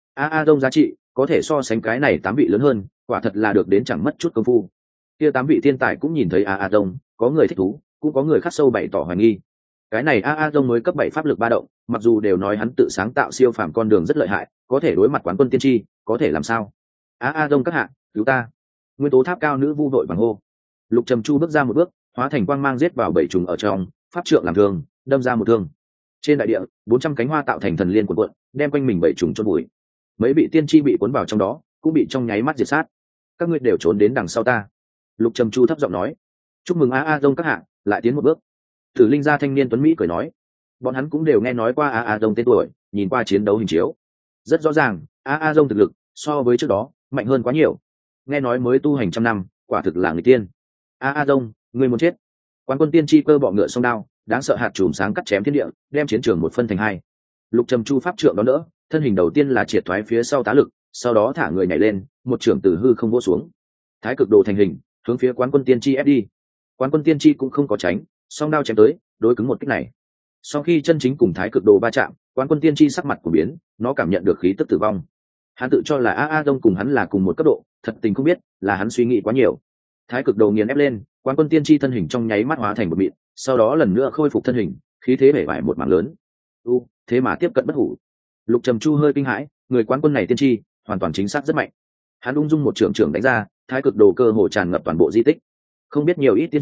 A Dông giá trị có thể so sánh cái này 8 vị lớn hơn, quả thật là được đến chẳng mất chút công phu. Kia 8 vị thiên tài cũng nhìn thấy A Dông, có người thích thú, cũng có người khắc sâu bày tỏ hoài nghi. Cái này A Dông mới cấp 7 pháp lực 3 động, mặc dù đều nói hắn tự sáng tạo siêu phàm con đường rất lợi hại, có thể đối mặt quán quân tiên tri, có thể làm sao? A Dông các hạ, cứu ta! Nguyên tố tháp cao nữ vu vội vàng hô. Lục Trầm Chu bước ra một bước, hóa thành quang mang giết vào bảy trùng ở trong, pháp trượng làm thương, đâm ra một thương. Trên đại địa, 400 cánh hoa tạo thành thần liên cuộn cuộn, đem quanh mình bảy trùng chôn vùi. Mấy vị tiên tri bị cuốn vào trong đó, cũng bị trong nháy mắt diệt sát. Các ngươi đều trốn đến đằng sau ta. Lục Trầm Chu thấp giọng nói: chúc mừng A Dông các hạ lại tiến một bước. Tử linh gia thanh niên tuấn mỹ cười nói: bọn hắn cũng đều nghe nói qua A Dông tên tuổi, nhìn qua chiến đấu hình chiếu, rất rõ ràng A Dông thực lực so với trước đó mạnh hơn quá nhiều. Nghe nói mới tu hành 100 năm, quả thực là người tiên. A Dông, ngươi muốn chết! Quán quân tiên tri cơ bọ ngựa song đao, đáng sợ hạt chùm sáng cắt chém thiên địa, đem chiến trường một phân thành hai. Lục Trầm Chu pháp trượng đó đỡ, thân hình đầu tiên là triệt thoái phía sau tá lực, sau đó thả người nhảy lên, một trưởng từ hư không vỗ xuống. Thái cực đồ thành hình, hướng phía quán quân tiên tri ép đi. Quán quân tiên tri cũng không có tránh, song đao chém tới, đối cứng một kích này. Sau khi chân chính cùng thái cực đồ va chạm, quán quân tiên tri sắc mặt của biến, nó cảm nhận được khí tức tử vong. Hắn tự cho là A Dông cùng hắn là cùng một cấp độ, thật tình không biết là hắn suy nghĩ quá nhiều. Thái cực đồ nghiền ép lên, quán quân tiên tri thân hình trong nháy mắt hóa thành một mịn, sau đó lần nữa khôi phục thân hình, khí thế bể vải một mảng lớn. Thế mà tiếp cận bất hủ. Lục Trầm Chu hơi kinh hãi, người quán quân này tiên tri hoàn toàn chính xác rất mạnh. Hắn ung dung một trưởng trưởng đánh ra, thái cực đồ cơ hồ tràn ngập toàn bộ di tích. Không biết nhiều ít tiên tri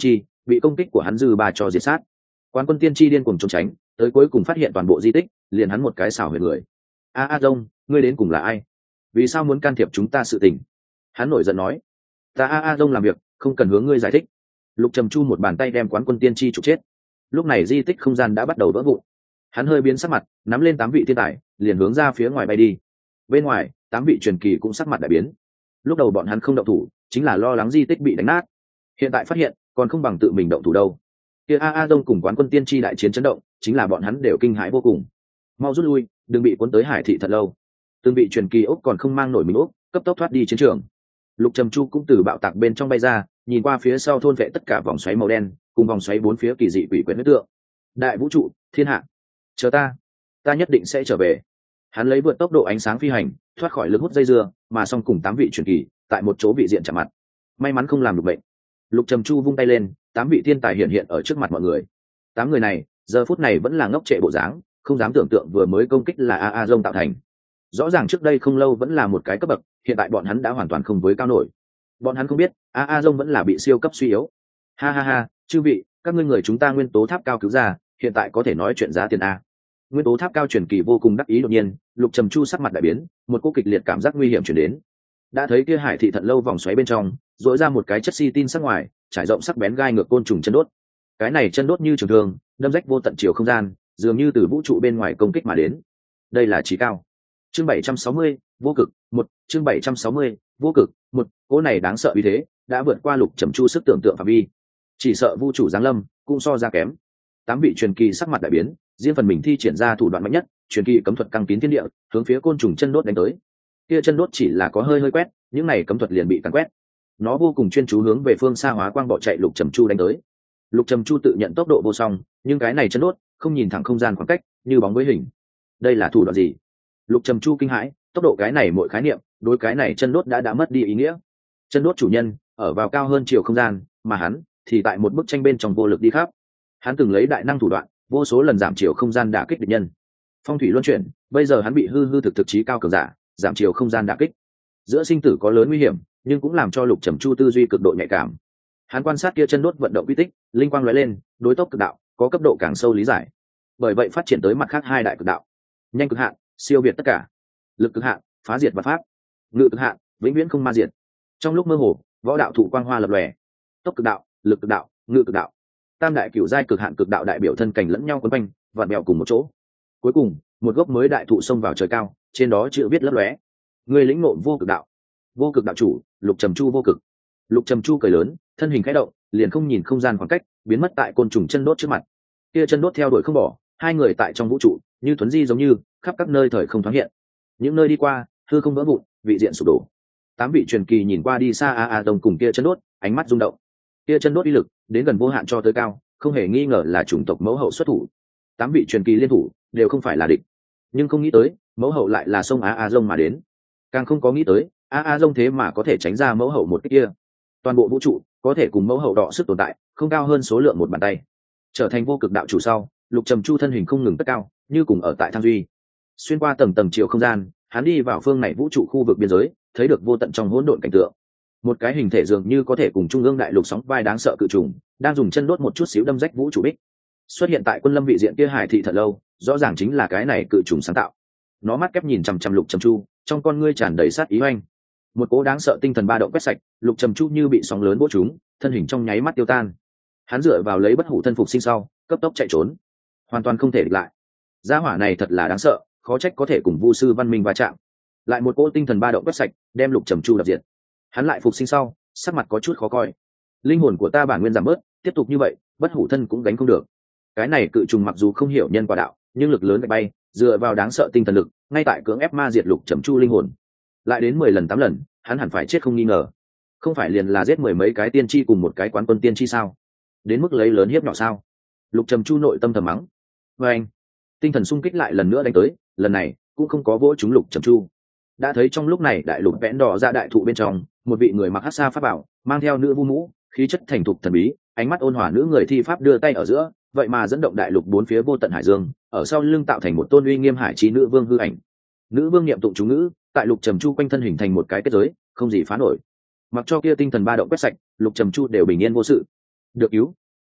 bị công kích của hắn dư ba cho diệt sát. Quán quân tiên tri điên cuồng trốn tránh, tới cuối cùng phát hiện toàn bộ di tích, liền hắn một cái xảo huyệt người. A Dông, ngươi đến cùng là ai? Vì sao muốn can thiệp chúng ta sự tình? Hắn nổi giận nói. Ta A Dông làm việc, không cần hướng ngươi giải thích. Lục Trầm Chu một bàn tay đem quán quân tiên tri trục chết. Lúc này di tích không gian đã bắt đầu vỡ vụn. Hắn hơi biến sắc mặt, nắm lên 8 vị thiên tài, liền hướng ra phía ngoài bay đi. Bên ngoài, 8 vị truyền kỳ cũng sắc mặt đại biến. Lúc đầu bọn hắn không động thủ, chính là lo lắng di tích bị đánh nát. Hiện tại phát hiện, còn không bằng tự mình động thủ đâu. Kia A Dông cùng quán quân tiên tri đại chiến chấn động, chính là bọn hắn đều kinh hãi vô cùng. Mau rút lui, đừng bị cuốn tới hải thị thật lâu. Từng vị truyền kỳ ốc còn không mang nổi mình ốc, cấp tốc thoát đi chiến trường. Lục Trầm Chu cũng từ bạo tạc bên trong bay ra, nhìn qua phía sau thôn vệ tất cả vòng xoáy màu đen, cùng vòng xoáy bốn phía kỳ dị quỷ quyệt huyết tượng. Đại vũ trụ, thiên hạ, chờ ta nhất định sẽ trở về. Hắn lấy vượt tốc độ ánh sáng phi hành, thoát khỏi lực hút dây dưa, mà song cùng 8 vị truyền kỳ tại một chỗ vị diện chạm mặt. May mắn không làm được bệnh. Lục Trầm Chu vung tay lên, 8 vị thiên tài hiện ở trước mặt mọi người. 8 người này giờ phút này vẫn là ngốc trệ bộ dáng, không dám tưởng tượng vừa mới công kích là A Dông tạo thành. Rõ ràng trước đây không lâu vẫn là một cái cấp bậc, hiện tại bọn hắn đã hoàn toàn không với cao nổi. Bọn hắn không biết A Dông vẫn là bị siêu cấp suy yếu. Ha ha ha, chư vị, các ngươi người chúng ta nguyên tố tháp cao cứu ra, hiện tại có thể nói chuyện giá tiền a. Nguyên tố tháp cao truyền kỳ vô cùng đắc ý, đột nhiên Lục Trầm Chu sắc mặt đại biến, một cỗ kịch liệt cảm giác nguy hiểm chuyển đến. Đã thấy kia hải thị thận lâu vòng xoáy bên trong dội ra một cái chất xi tin sắc ngoài, trải rộng sắc bén gai ngược côn trùng chân đốt. Cái này chân đốt như trường thương, đâm rách vô tận chiều không gian, dường như từ vũ trụ bên ngoài công kích mà đến. Đây là chí cao. Chương 760, vô cực, 1, chương 760, vô cực, 1, cỗ này đáng sợ uy thế, đã vượt qua Lục Trầm Chu sức tưởng tượng phạm vi. Chỉ sợ vũ trụ giáng lâm, cũng so ra kém. 8 vị truyền kỳ sắc mặt đại biến, riêng phần mình thi triển ra thủ đoạn mạnh nhất, truyền kỳ cấm thuật căng kín thiên địa, hướng phía côn trùng chân đốt đánh tới. Kia chân đốt chỉ là có hơi quét, những này cấm thuật liền bị cắn quét. Nó vô cùng chuyên chú hướng về phương xa hóa quang bỏ chạy Lục Trầm Chu đánh tới. Lục Trầm Chu tự nhận tốc độ vô song, nhưng cái này chân đốt không nhìn thẳng không gian khoảng cách, như bóng với hình. Đây là thủ đoạn gì? Lục Trầm Chu kinh hãi, tốc độ cái này mỗi khái niệm, đối cái này chân đốt đã mất đi ý nghĩa. Chân đốt chủ nhân ở vào cao hơn chiều không gian, mà hắn thì tại một bức tranh bên trong vô lực đi khắp. Hắn từng lấy đại năng thủ đoạn, vô số lần giảm chiều không gian đả kích địch nhân. Phong thủy luân chuyển, bây giờ hắn bị hư thực trí cao cường giả, giảm chiều không gian đả kích. Giữa sinh tử có lớn nguy hiểm, nhưng cũng làm cho Lục Trầm Chu tư duy cực độ nhạy cảm. Hắn quan sát kia chân đốt vận động quy tích, linh quang lóe lên, đối tốc cực đạo có cấp độ càng sâu lý giải. Bởi vậy phát triển tới mặt khác 2 đại cực đạo. Nhanh cực hạn, siêu việt tất cả. Lực cực hạn, phá diệt và pháp. Ngự cực hạn, vĩnh viễn không ma diệt. Trong lúc mơ hồ, võ đạo thụ quang hoa lập lòe. Tốc cực đạo, lực cực đạo, ngự cực đạo. Tam đại cửu giai cực hạn cực đạo đại biểu thân cảnh lẫn nhau quấn quanh, vặn vẹo cùng một chỗ. Cuối cùng, một gốc mới đại thụ xông vào trời cao, trên đó chữ viết lấp lóe: người lĩnh ngộ vô cực đạo. Vô cực đạo chủ, Lục Trầm Chu vô cực. Lục Trầm Chu cười lớn, thân hình khẽ động, liền không nhìn không gian khoảng cách, biến mất tại côn trùng chân đốt trước mặt. Kia chân đốt theo đuổi không bỏ, 2 người tại trong vũ trụ, như thuấn di giống như, khắp các nơi thời không thoáng hiện. Những nơi đi qua, hư không vỡ vụn, vị diện sụp đổ. 8 vị truyền kỳ nhìn qua đi xa A Dông cùng kia chân đốt, ánh mắt rung động. Kia chân đốt uy lực đến gần vô hạn cho tới cao, không hề nghi ngờ là chủng tộc mẫu hậu xuất thủ. 8 vị truyền kỳ liên thủ đều không phải là địch, nhưng không nghĩ tới mẫu hậu lại là sông A Dông mà đến, càng không có nghĩ tới A Dông thế mà có thể tránh ra mẫu hậu một kích kia. Toàn bộ vũ trụ có thể cùng mẫu hậu đọ sức tồn tại, không cao hơn số lượng một bàn tay. Trở thành vô cực đạo chủ sau, Lục Trầm Chu thân hình không ngừng tất cao, như cùng ở tại Tham Duy. Xuyên qua tầng tầng chiều không gian, hắn đi vào phương này vũ trụ khu vực biên giới, thấy được vô tận trong hỗn độn cảnh tượng. Một cái hình thể dường như có thể cùng trung ương đại lục sóng vai đáng sợ cự trùng, đang dùng chân đốt một chút xíu đâm rách vũ trụ bích. Xuất hiện tại quân lâm vị diện kia hải thị thật lâu, rõ ràng chính là cái này cự trùng sáng tạo. Nó mắt kép nhìn chằm chằm Lục Trầm Chu, trong con ngươi tràn đầy sát ý oanh. Một cỗ đáng sợ tinh thần ba động quét sạch, Lục Trầm Chu như bị sóng lớn vỗ trúng, thân hình trong nháy mắt tiêu tan. Hắn dựa vào lấy bất hủ thân phục sinh sau, cấp tốc chạy trốn, hoàn toàn không thể địch lại. Gia hỏa này thật là đáng sợ, khó trách có thể cùng Vu sư văn minh va chạm. Lại một cỗ tinh thần ba động quét sạch, đem Lục Trầm Chu đập diệt. Hắn lại phục sinh sau, sắc mặt có chút khó coi. Linh hồn của ta bản nguyên giảm bớt, tiếp tục như vậy, bất hủ thân cũng gánh không được. Cái này cự trùng mặc dù không hiểu nhân quả đạo, nhưng lực lớn gạch bay, dựa vào đáng sợ tinh thần lực, ngay tại cưỡng ép ma diệt Lục Trầm Chu linh hồn. Lại đến 10 lần 8 lần, hắn hẳn phải chết không nghi ngờ. Không phải liền là giết 10 mấy cái tiên tri cùng một cái quán quân tiên tri sao? Đến mức lấy lớn hiếp nhỏ sao? Lục Trầm Chu nội tâm thầm mắng. Và anh, tinh thần xung kích lại lần nữa đánh tới, lần này cũng không có vỗ trúng Lục Trầm Chu. Đã thấy trong lúc này đại lục vẽn đỏ ra đại thụ bên trong, một vị người mặc hắc sa pháp bảo, mang theo nữ vu mũ, khí chất thành thục thần bí, ánh mắt ôn hòa nữ người thi pháp đưa tay ở giữa, vậy mà dẫn động đại lục bốn phía vô tận hải dương, ở sau lưng tạo thành một tôn uy nghiêm hải chí nữ vương hư ảnh. Nữ vương niệm tụng chú ngữ, tại Lục Trầm Chu quanh thân hình thành một cái kết giới, không gì phá nổi. Mặc cho kia tinh thần ba động quét sạch, Lục Trầm Chu đều bình yên vô sự. Được cứu.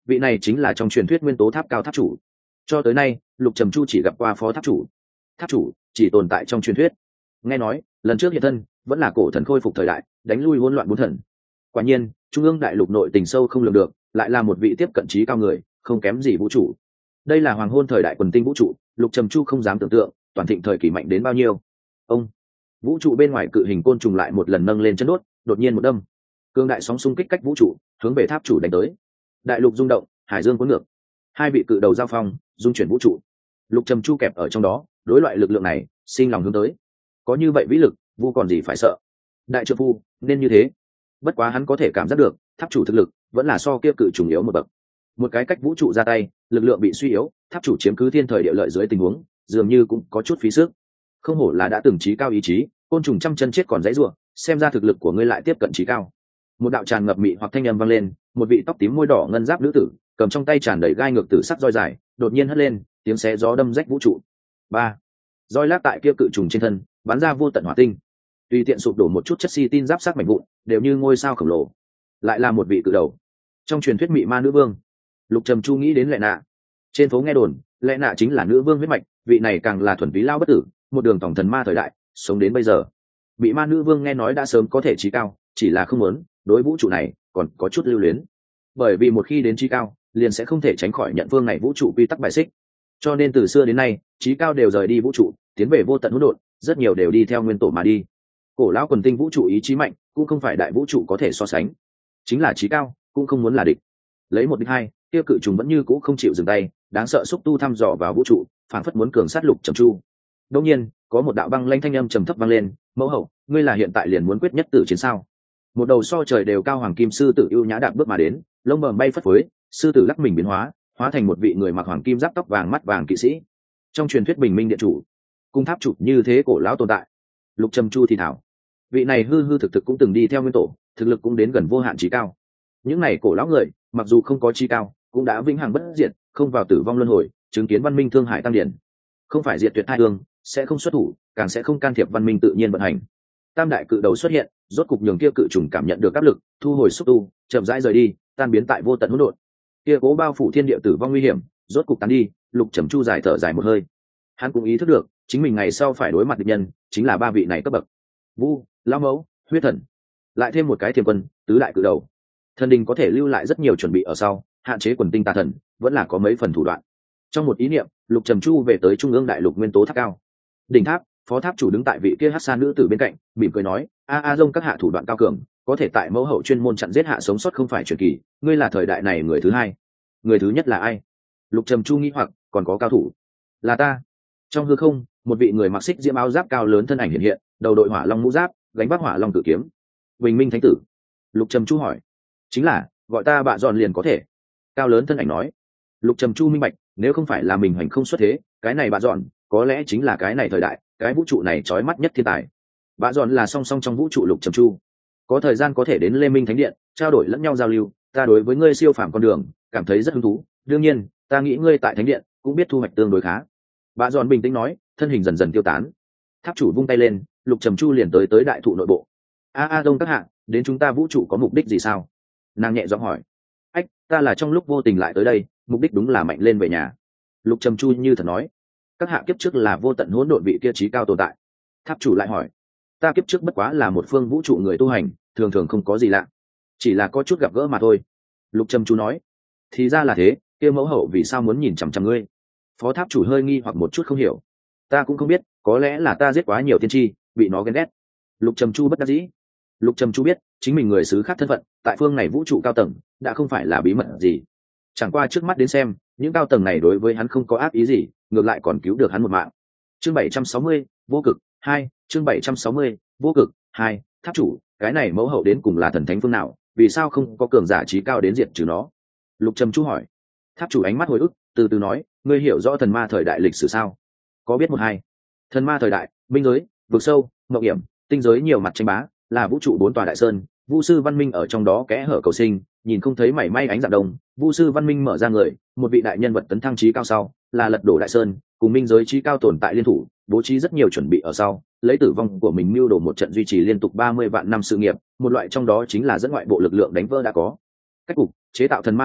vị này chính là trong truyền thuyết nguyên tố tháp cao tháp chủ. Cho tới nay Lục Trầm Chu chỉ gặp qua phó tháp chủ, tháp chủ chỉ tồn tại trong truyền thuyết. Nghe nói lần trước hiện thân vẫn là cổ thần khôi phục thời đại, đánh lui hỗn loạn bốn thần. Quả nhiên trung ương đại lục nội tình sâu không lường được, lại là một vị tiếp cận trí cao người, không kém gì vũ trụ. Đây là hoàng hôn thời đại quần tinh vũ trụ, Lục Trầm Chu không dám tưởng tượng toàn thịnh thời kỳ mạnh đến bao nhiêu. Ông vũ trụ bên ngoài cự hình côn trùng lại một lần nâng lên chân đốt, đột nhiên một đâm, cương đại sóng xung kích cách vũ trụ hướng về tháp chủ đánh tới. Đại lục rung động, hải dương cuốn ngược, hai vị cự đầu giao phong, dung chuyển vũ trụ. Lục Trầm Chu kẹp ở trong đó, đối loại lực lượng này sinh lòng hướng tới. Có như vậy vĩ lực, vu còn gì phải sợ. Đại trợ phu nên như thế. Bất quá hắn có thể cảm giác được tháp chủ thực lực vẫn là so kia cự trùng yếu một bậc. Một cái cách vũ trụ ra tay, lực lượng bị suy yếu, tháp chủ chiếm cứ thiên thời địa lợi dưới tình huống dường như cũng có chút phí sức. Không hổ là đã từng trí cao ý chí, côn trùng trăm chân chết còn dãy rủa, xem ra thực lực của ngươi lại tiếp cận trí cao. Một đạo tràn ngập mị hoặc thanh âm vang lên, một vị tóc tím môi đỏ ngân giáp nữ tử cầm trong tay tràn đầy gai ngược tử sắc roi dài, đột nhiên hất lên, tiếng xé gió đâm rách vũ trụ. Ba, roi lác tại kia cự trùng trên thân bắn ra vô tận hỏa tinh, tùy tiện sụp đổ một chút chất xi tin giáp sát mảnh vụn, đều như ngôi sao khổng lồ. Lại là một vị cự đầu, trong truyền thuyết mị ma nữ vương. Lục Trầm Chu nghĩ đến Lệ Nạ. Trên phố nghe đồn Lệ Nạ chính là nữ vương huyết mạch, vị này càng là thuần túy lao bất tử, một đường tổng thần ma thời đại sống đến bây giờ. Mị ma nữ vương nghe nói đã sớm có thể trí cao, chỉ là không muốn đối vũ trụ này còn có chút lưu luyến, bởi vì một khi đến trí cao liền sẽ không thể tránh khỏi nhận vương này vũ trụ quy tắc bài xích. Cho nên từ xưa đến nay trí cao đều rời đi vũ trụ, tiến về vô tận hỗn độn, rất nhiều đều đi theo nguyên tổ mà đi. Cổ lão quần tinh vũ trụ ý chí mạnh cũng không phải đại vũ trụ có thể so sánh, chính là trí cao cũng không muốn là địch. Lấy một địch hai, kia cự trùng vẫn như cũ không chịu dừng tay, đáng sợ xúc tu thăm dò vào vũ trụ, phảng phất muốn cường sát Lục Trầm Chu. Đột nhiên có một đạo băng lanh thanh âm trầm thấp vang lên, mẫu hậu, ngươi là hiện tại liền muốn quyết nhất tử chiến sao? Một đầu so trời đều cao hoàng kim sư tử ưu nhã đạp bước mà đến, lông bờm bay phất phới, sư tử lắc mình biến hóa, hóa thành một vị người mặc hoàng kim giáp tóc vàng mắt vàng kỵ sĩ. Trong truyền thuyết bình minh điện chủ, cung tháp chủ như thế cổ lão tồn tại. Lục Trầm Chu thì thảo, vị này hư hư thực thực cũng từng đi theo nguyên tổ, thực lực cũng đến gần vô hạn trí cao. Những này cổ lão người mặc dù không có trí cao, cũng đã vĩnh hằng bất diệt, không vào tử vong luân hồi, chứng kiến văn minh thương hải tăng điển. Không phải diệt tuyệt hai đường, sẽ không xuất thủ, càng sẽ không can thiệp văn minh tự nhiên vận hành. Tam đại cự đầu xuất hiện, rốt cục nhường kia cự trùng cảm nhận được áp lực, thu hồi xúc tu, chậm rãi rời đi, tan biến tại vô tận hỗn độn. Kia cố bao phủ thiên địa tử vong nguy hiểm, rốt cục tan đi. Lục Trầm Chu dài thở dài một hơi. Hắn cũng ý thức được, chính mình ngày sau phải đối mặt địch nhân, chính là ba vị này cấp bậc: Vu, Lão Mẫu, Huyết Thần, lại thêm một cái Thiềm Quân, tứ đại cự đầu. Thần đình có thể lưu lại rất nhiều chuẩn bị ở sau, hạn chế quần tinh tà thần, vẫn là có mấy phần thủ đoạn. Trong một ý niệm, Lục Trầm Chu về tới trung ương đại lục nguyên tố tháp cao. Đỉnh tháp, phó tháp chủ đứng tại vị kia hắc sa nữ tử bên cạnh, mỉm cười nói: a dông các hạ thủ đoạn cao cường, có thể tại mẫu hậu chuyên môn chặn giết hạ sống sót không phải truyền kỳ, ngươi là thời đại này người thứ hai. Người thứ nhất là ai? Lục Trầm Chu nghĩ hoặc, còn có cao thủ. Là ta. Trong hư không, một vị người mặc xích diễm áo giáp cao lớn thân ảnh hiện hiện, đầu đội hỏa long mũ giáp, gánh vác hỏa long cự kiếm. Bình minh thánh tử. Lục Trầm Chu hỏi. Chính là, gọi ta bạ dọn liền có thể. Cao lớn thân ảnh nói. Lục Trầm Chu minh bạch, nếu không phải là mình hành không xuất thế, cái này bạ dọn có lẽ chính là cái này thời đại, cái vũ trụ này chói mắt nhất thiên tài. Bạ dọn là song song trong vũ trụ Lục Trầm Chu, có thời gian có thể đến Lê Minh Thánh Điện trao đổi lẫn nhau giao lưu, ta đối với ngươi siêu phàm con đường cảm thấy rất hứng thú, đương nhiên ta nghĩ ngươi tại Thánh Điện cũng biết thu hoạch tương đối khá. Bạ dọn bình tĩnh nói, thân hình dần dần tiêu tán. Tháp chủ vung tay lên, Lục Trầm Chu liền tới đại thụ nội bộ. Đông các hạ, đến chúng ta vũ trụ có mục đích gì sao? Nàng nhẹ giọng hỏi. Ách, ta là trong lúc vô tình lại tới đây, mục đích đúng là mạnh lên về nhà. Lục Trầm Chu như thật nói. Các hạ kiếp trước là vô tận hỗn độn vị kia trí cao tồn tại. Tháp chủ lại hỏi. Ta kiếp trước bất quá là một phương vũ trụ người tu hành, thường thường không có gì lạ, chỉ là có chút gặp gỡ mà thôi. Lục Trầm Chu nói. Thì ra là thế, kia mẫu hậu vì sao muốn nhìn chằm chằm ngươi? Phó tháp chủ hơi nghi hoặc một chút không hiểu. Ta cũng không biết, có lẽ là ta giết quá nhiều tiên tri, bị nó ghen ghét. Lục Trầm Chu bất đắc dĩ. Lục Trầm Chu biết chính mình người xứ khác thân phận tại phương này vũ trụ cao tầng đã không phải là bí mật gì, chẳng qua trước mắt đến xem những cao tầng này đối với hắn không có ác ý gì, ngược lại còn cứu được hắn một mạng. Chương 760, vô cực 2, chương 760, vô cực 2, tháp chủ, cái này mẫu hậu đến cùng là thần thánh phương nào, vì sao không có cường giả trí cao đến diệt trừ nó? Lục Trầm Chu hỏi. Tháp chủ ánh mắt hồi ức, từ từ nói, ngươi hiểu rõ thần ma thời đại lịch sử sao? Có biết một hai. Thần ma thời đại, minh giới, vực sâu, mộng hiểm, tinh giới nhiều mặt tranh bá, là vũ trụ bốn tòa đại sơn, vu sư văn minh ở trong đó kẽ hở cầu sinh, nhìn không thấy mảy may ánh dạng đông. Vu sư văn minh mở ra người, một vị đại nhân vật tấn thăng trí cao sau, là lật đổ đại sơn, cùng minh giới trí cao tồn tại liên thủ, bố trí rất nhiều chuẩn bị ở sau, lấy tử vong của mình mưu đồ một trận duy trì liên tục 30 vạn năm sự nghiệp, một loại trong đó chính là dẫn ngoại bộ lực lượng đánh vỡ đã có cách cục, chế tạo thần ma hỗn loạn,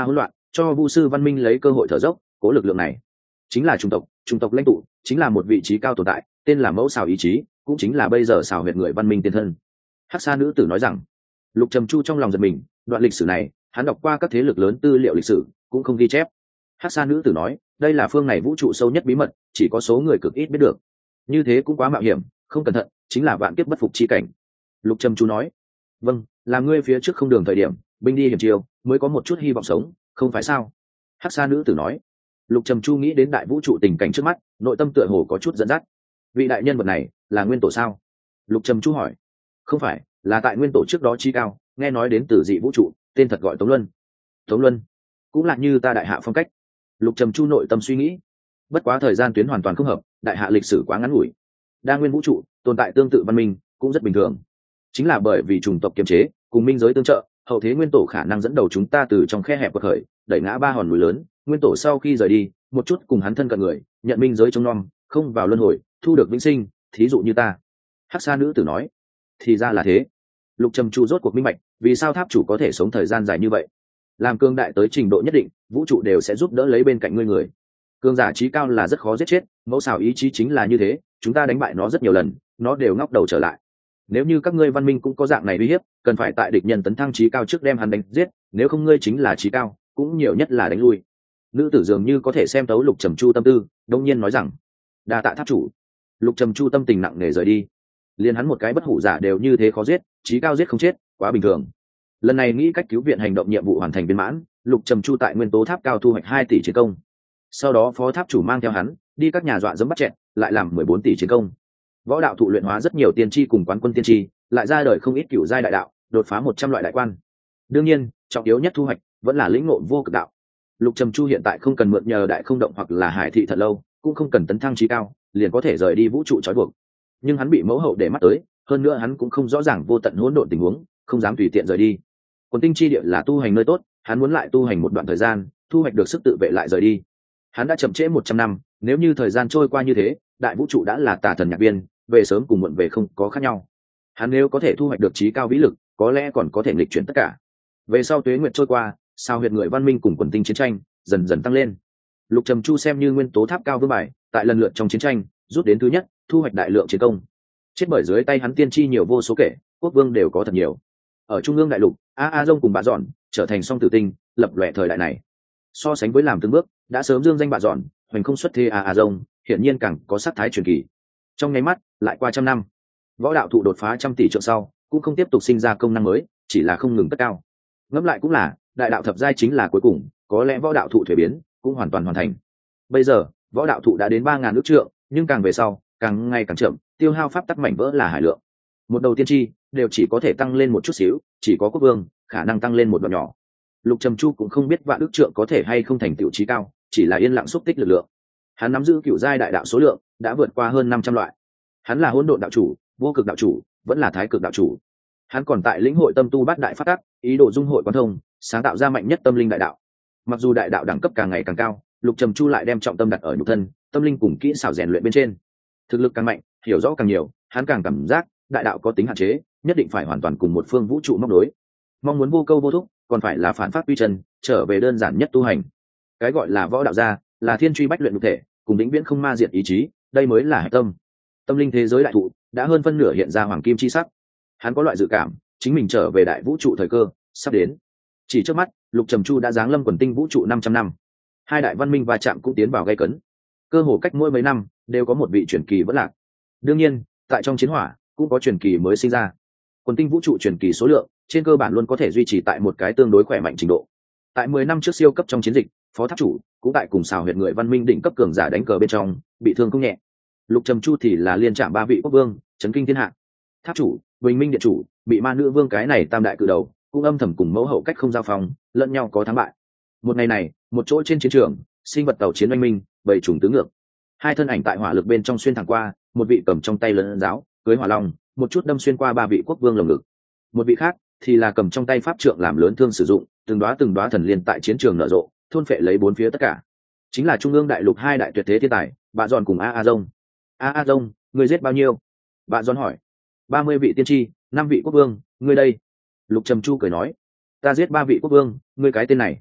cho vu sư văn minh lấy cơ hội thở dốc. Cố lực lượng này chính là chủng tộc lãnh tụ, chính là một vị trí cao tồn tại, tên là mẫu xào ý chí, cũng chính là bây giờ xào huyệt người văn minh tiền thân. Hắc Sa nữ tử nói rằng. Lục Trầm Chu trong lòng giật mình, đoạn lịch sử này hắn đọc qua các thế lực lớn tư liệu lịch sử cũng không ghi chép. Hắc Sa nữ tử nói đây là phương này vũ trụ sâu nhất bí mật, chỉ có số người cực ít biết được, như thế cũng quá mạo hiểm, không cẩn thận chính là vạn kiếp bất phục chi cảnh. Lục Trầm Chu nói vâng, là ngươi phía trước không đường thời điểm binh đi hiểm chiêu mới có một chút hy vọng sống, không phải sao? Hắc Sa nữ tử nói. Lục Trầm Chu nghĩ đến đại vũ trụ tình cảnh trước mắt, nội tâm tựa hồ có chút dẫn dắt. Vị đại nhân vật này là nguyên tổ sao? Lục Trầm Chu hỏi. Không phải, là tại nguyên tổ trước đó chi cao, nghe nói đến từ dị vũ trụ, tên thật gọi Tống Luân. Tống Luân cũng là như ta đại hạ phong cách. Lục Trầm Chu nội tâm suy nghĩ. Bất quá thời gian tuyến hoàn toàn không hợp, đại hạ lịch sử quá ngắn ngủi, đa nguyên vũ trụ tồn tại tương tự văn minh cũng rất bình thường. Chính là bởi vì chủng tộc kiềm chế cùng minh giới tương trợ, hậu thế nguyên tổ khả năng dẫn đầu chúng ta từ trong khe hẹp quật khởi, đẩy ngã ba hòn núi lớn. Nguyên tổ sau khi rời đi, một chút cùng hắn thân cận người nhận minh giới trông nom, không vào luân hồi, thu được vĩnh sinh, thí dụ như ta. Hắc Sa nữ tử nói. Thì ra là thế. Lục Trầm Chu rốt cuộc minh bạch vì sao tháp chủ có thể sống thời gian dài như vậy. Làm cương đại tới trình độ nhất định, vũ trụ đều sẽ giúp đỡ lấy bên cạnh ngươi người. Cương giả trí cao là rất khó giết chết, mẫu xảo ý chí chính là như thế, chúng ta đánh bại nó rất nhiều lần, nó đều ngóc đầu trở lại. Nếu như các ngươi văn minh cũng có dạng này uy hiếp, cần phải tại địch nhân tấn thăng trí cao trước đem hắn đánh giết, nếu không ngươi chính là trí cao, cũng nhiều nhất là đánh lui. Nữ tử dường như có thể xem tấu Lục Trầm Chu tâm tư, đông nhiên nói rằng: đa tạ tháp chủ. Lục Trầm Chu tâm tình nặng nề rời đi. Liên hắn một cái bất hủ giả đều như thế khó giết, trí cao giết không chết, quá bình thường. Lần này nghĩ cách cứu viện hành động nhiệm vụ hoàn thành viên mãn, Lục Trầm Chu tại nguyên tố tháp cao thu hoạch 2 tỷ chiến công. Sau đó phó tháp chủ mang theo hắn đi các nhà dọa dẫm bắt chẹn, lại làm 14 tỷ chiến công. Võ đạo thụ luyện hóa rất nhiều tiên tri cùng quán quân tiên tri, lại ra đời không ít cửu giai đại đạo, đột phá 100 loại đại quan. Đương nhiên, trọng yếu nhất thu hoạch vẫn là lĩnh ngộ vô cực đạo. Lục Trầm Chu hiện tại không cần mượn nhờ đại không động hoặc là hải thị thật lâu, cũng không cần tấn thăng trí cao, liền có thể rời đi vũ trụ trói buộc. Nhưng hắn bị mẫu hậu để mắt tới, hơn nữa hắn cũng không rõ ràng vô tận hỗn độn tình huống, không dám tùy tiện rời đi. Quần tinh chi địa là tu hành nơi tốt, hắn muốn lại tu hành một đoạn thời gian, thu hoạch được sức tự vệ lại rời đi. Hắn đã chậm trễ 100 năm, nếu như thời gian trôi qua như thế, đại vũ trụ đã là tà thần nhạc viên, về sớm cùng muộn về không có khác nhau. Hắn nếu có thể thu hoạch được trí cao vĩ lực, có lẽ còn có thể nghịch chuyển tất cả. Về sau tuế nguyệt trôi qua, sao huyệt người văn minh cùng quần tinh chiến tranh dần dần tăng lên. Lục Trầm Chu xem như nguyên tố tháp cao vương bài, tại lần lượt trong chiến tranh rút đến thứ nhất, thu hoạch đại lượng chiến công. Chết bởi dưới tay hắn tiên tri nhiều vô số kể, quốc vương đều có thật nhiều. Ở trung ương đại lục, A Dông cùng Bà Dọn trở thành song tử tinh, lập lòe thời đại này. So sánh với làm từng bước, đã sớm dương danh Bà Dọn, hoành không xuất thế A Dông, hiển nhiên càng có sát thái truyền kỳ. Trong nháy mắt, lại qua 100 năm, võ đạo thụ đột phá 100 tỷ trượng sau, cũng không tiếp tục sinh ra công năng mới, chỉ là không ngừng tất cao. Ngẫm lại cũng là, đại đạo thập giai chính là cuối cùng, có lẽ võ đạo thụ thuế biến cũng hoàn toàn hoàn thành. Bây giờ, võ đạo thụ đã đến 3000 ước trượng, nhưng càng về sau, càng ngày càng chậm, tiêu hao pháp tắc mảnh vỡ là hải lượng. Một đầu tiên tri đều chỉ có thể tăng lên một chút xíu, chỉ có quốc vương khả năng tăng lên một đoạn nhỏ. Lục Trầm Chu cũng không biết vạn ước trượng có thể hay không thành tựu trí cao, chỉ là yên lặng xúc tích lực lượng. Hắn nắm giữ cửu giai đại đạo số lượng đã vượt qua hơn 500 loại. Hắn là hỗn độn đạo chủ, vô cực đạo chủ, vẫn là thái cực đạo chủ. Hắn còn tại lĩnh hội tâm tu bát đại pháp tắc, ý đồ dung hội quan thông, sáng tạo ra mạnh nhất tâm linh đại đạo. Mặc dù đại đạo đẳng cấp càng ngày càng cao, Lục Trầm Chu lại đem trọng tâm đặt ở nhục thân, tâm linh cùng kỹ xảo rèn luyện bên trên. Thực lực càng mạnh, hiểu rõ càng nhiều, hắn càng cảm giác đại đạo có tính hạn chế, nhất định phải hoàn toàn cùng một phương vũ trụ móc đối. Mong muốn vô câu vô thúc, còn phải là phản pháp quy chân, trở về đơn giản nhất tu hành. Cái gọi là võ đạo gia, là thiên truy bách luyện nhục thể, cùng vĩnh viễn không ma diệt ý chí, đây mới là hạch tâm. Tâm linh thế giới đại thụ đã hơn phân nửa hiện ra hoàng kim chi sắc. Hắn có loại dự cảm, chính mình trở về đại vũ trụ thời cơ sắp đến. Chỉ trước mắt, Lục Trầm Chu đã giáng lâm quần tinh vũ trụ 500 năm. Hai đại văn minh va chạm cũng tiến vào gay cấn. Cơ hồ cách mỗi mấy năm đều có một vị truyền kỳ vẫn lạc. Đương nhiên, tại trong chiến hỏa cũng có truyền kỳ mới sinh ra. Quần tinh vũ trụ truyền kỳ số lượng trên cơ bản luôn có thể duy trì tại một cái tương đối khỏe mạnh trình độ. Tại 10 năm trước siêu cấp trong chiến dịch, phó tháp chủ cũng tại cùng xào huyệt người văn minh đỉnh cấp cường giả đánh cờ bên trong, bị thương không nhẹ. Lục Trầm Chu thì là liên trạm 3 vị quốc vương, chấn kinh thiên hạ. Tháp chủ, Bình Minh điện chủ, bị ma nữ vương cái này tam đại cự đầu, cũng âm thầm cùng mẫu hậu cách không giao phòng, lẫn nhau có thắng bại. Một ngày này, một chỗ trên chiến trường, sinh vật tàu chiến oanh minh, bầy trùng tứ ngược. Hai thân ảnh tại hỏa lực bên trong xuyên thẳng qua, một vị cầm trong tay lớn giáo, cưới hỏa long, một chút đâm xuyên qua 3 vị quốc vương lồng ngực. Một vị khác thì là cầm trong tay pháp trượng làm lớn thương sử dụng, từng đóa thần liên tại chiến trường nở rộ, thôn phệ lấy bốn phía tất cả. Chính là trung ương đại lục hai đại tuyệt thế thiên tài, Bà Giòn cùng A Dông. A Dông, người giết bao nhiêu? Bà Giòn hỏi. 30 vị tiên tri, 5 vị quốc vương, ngươi đây? Lục Trầm Chu cười nói. Ta giết 3 vị quốc vương, ngươi cái tên này.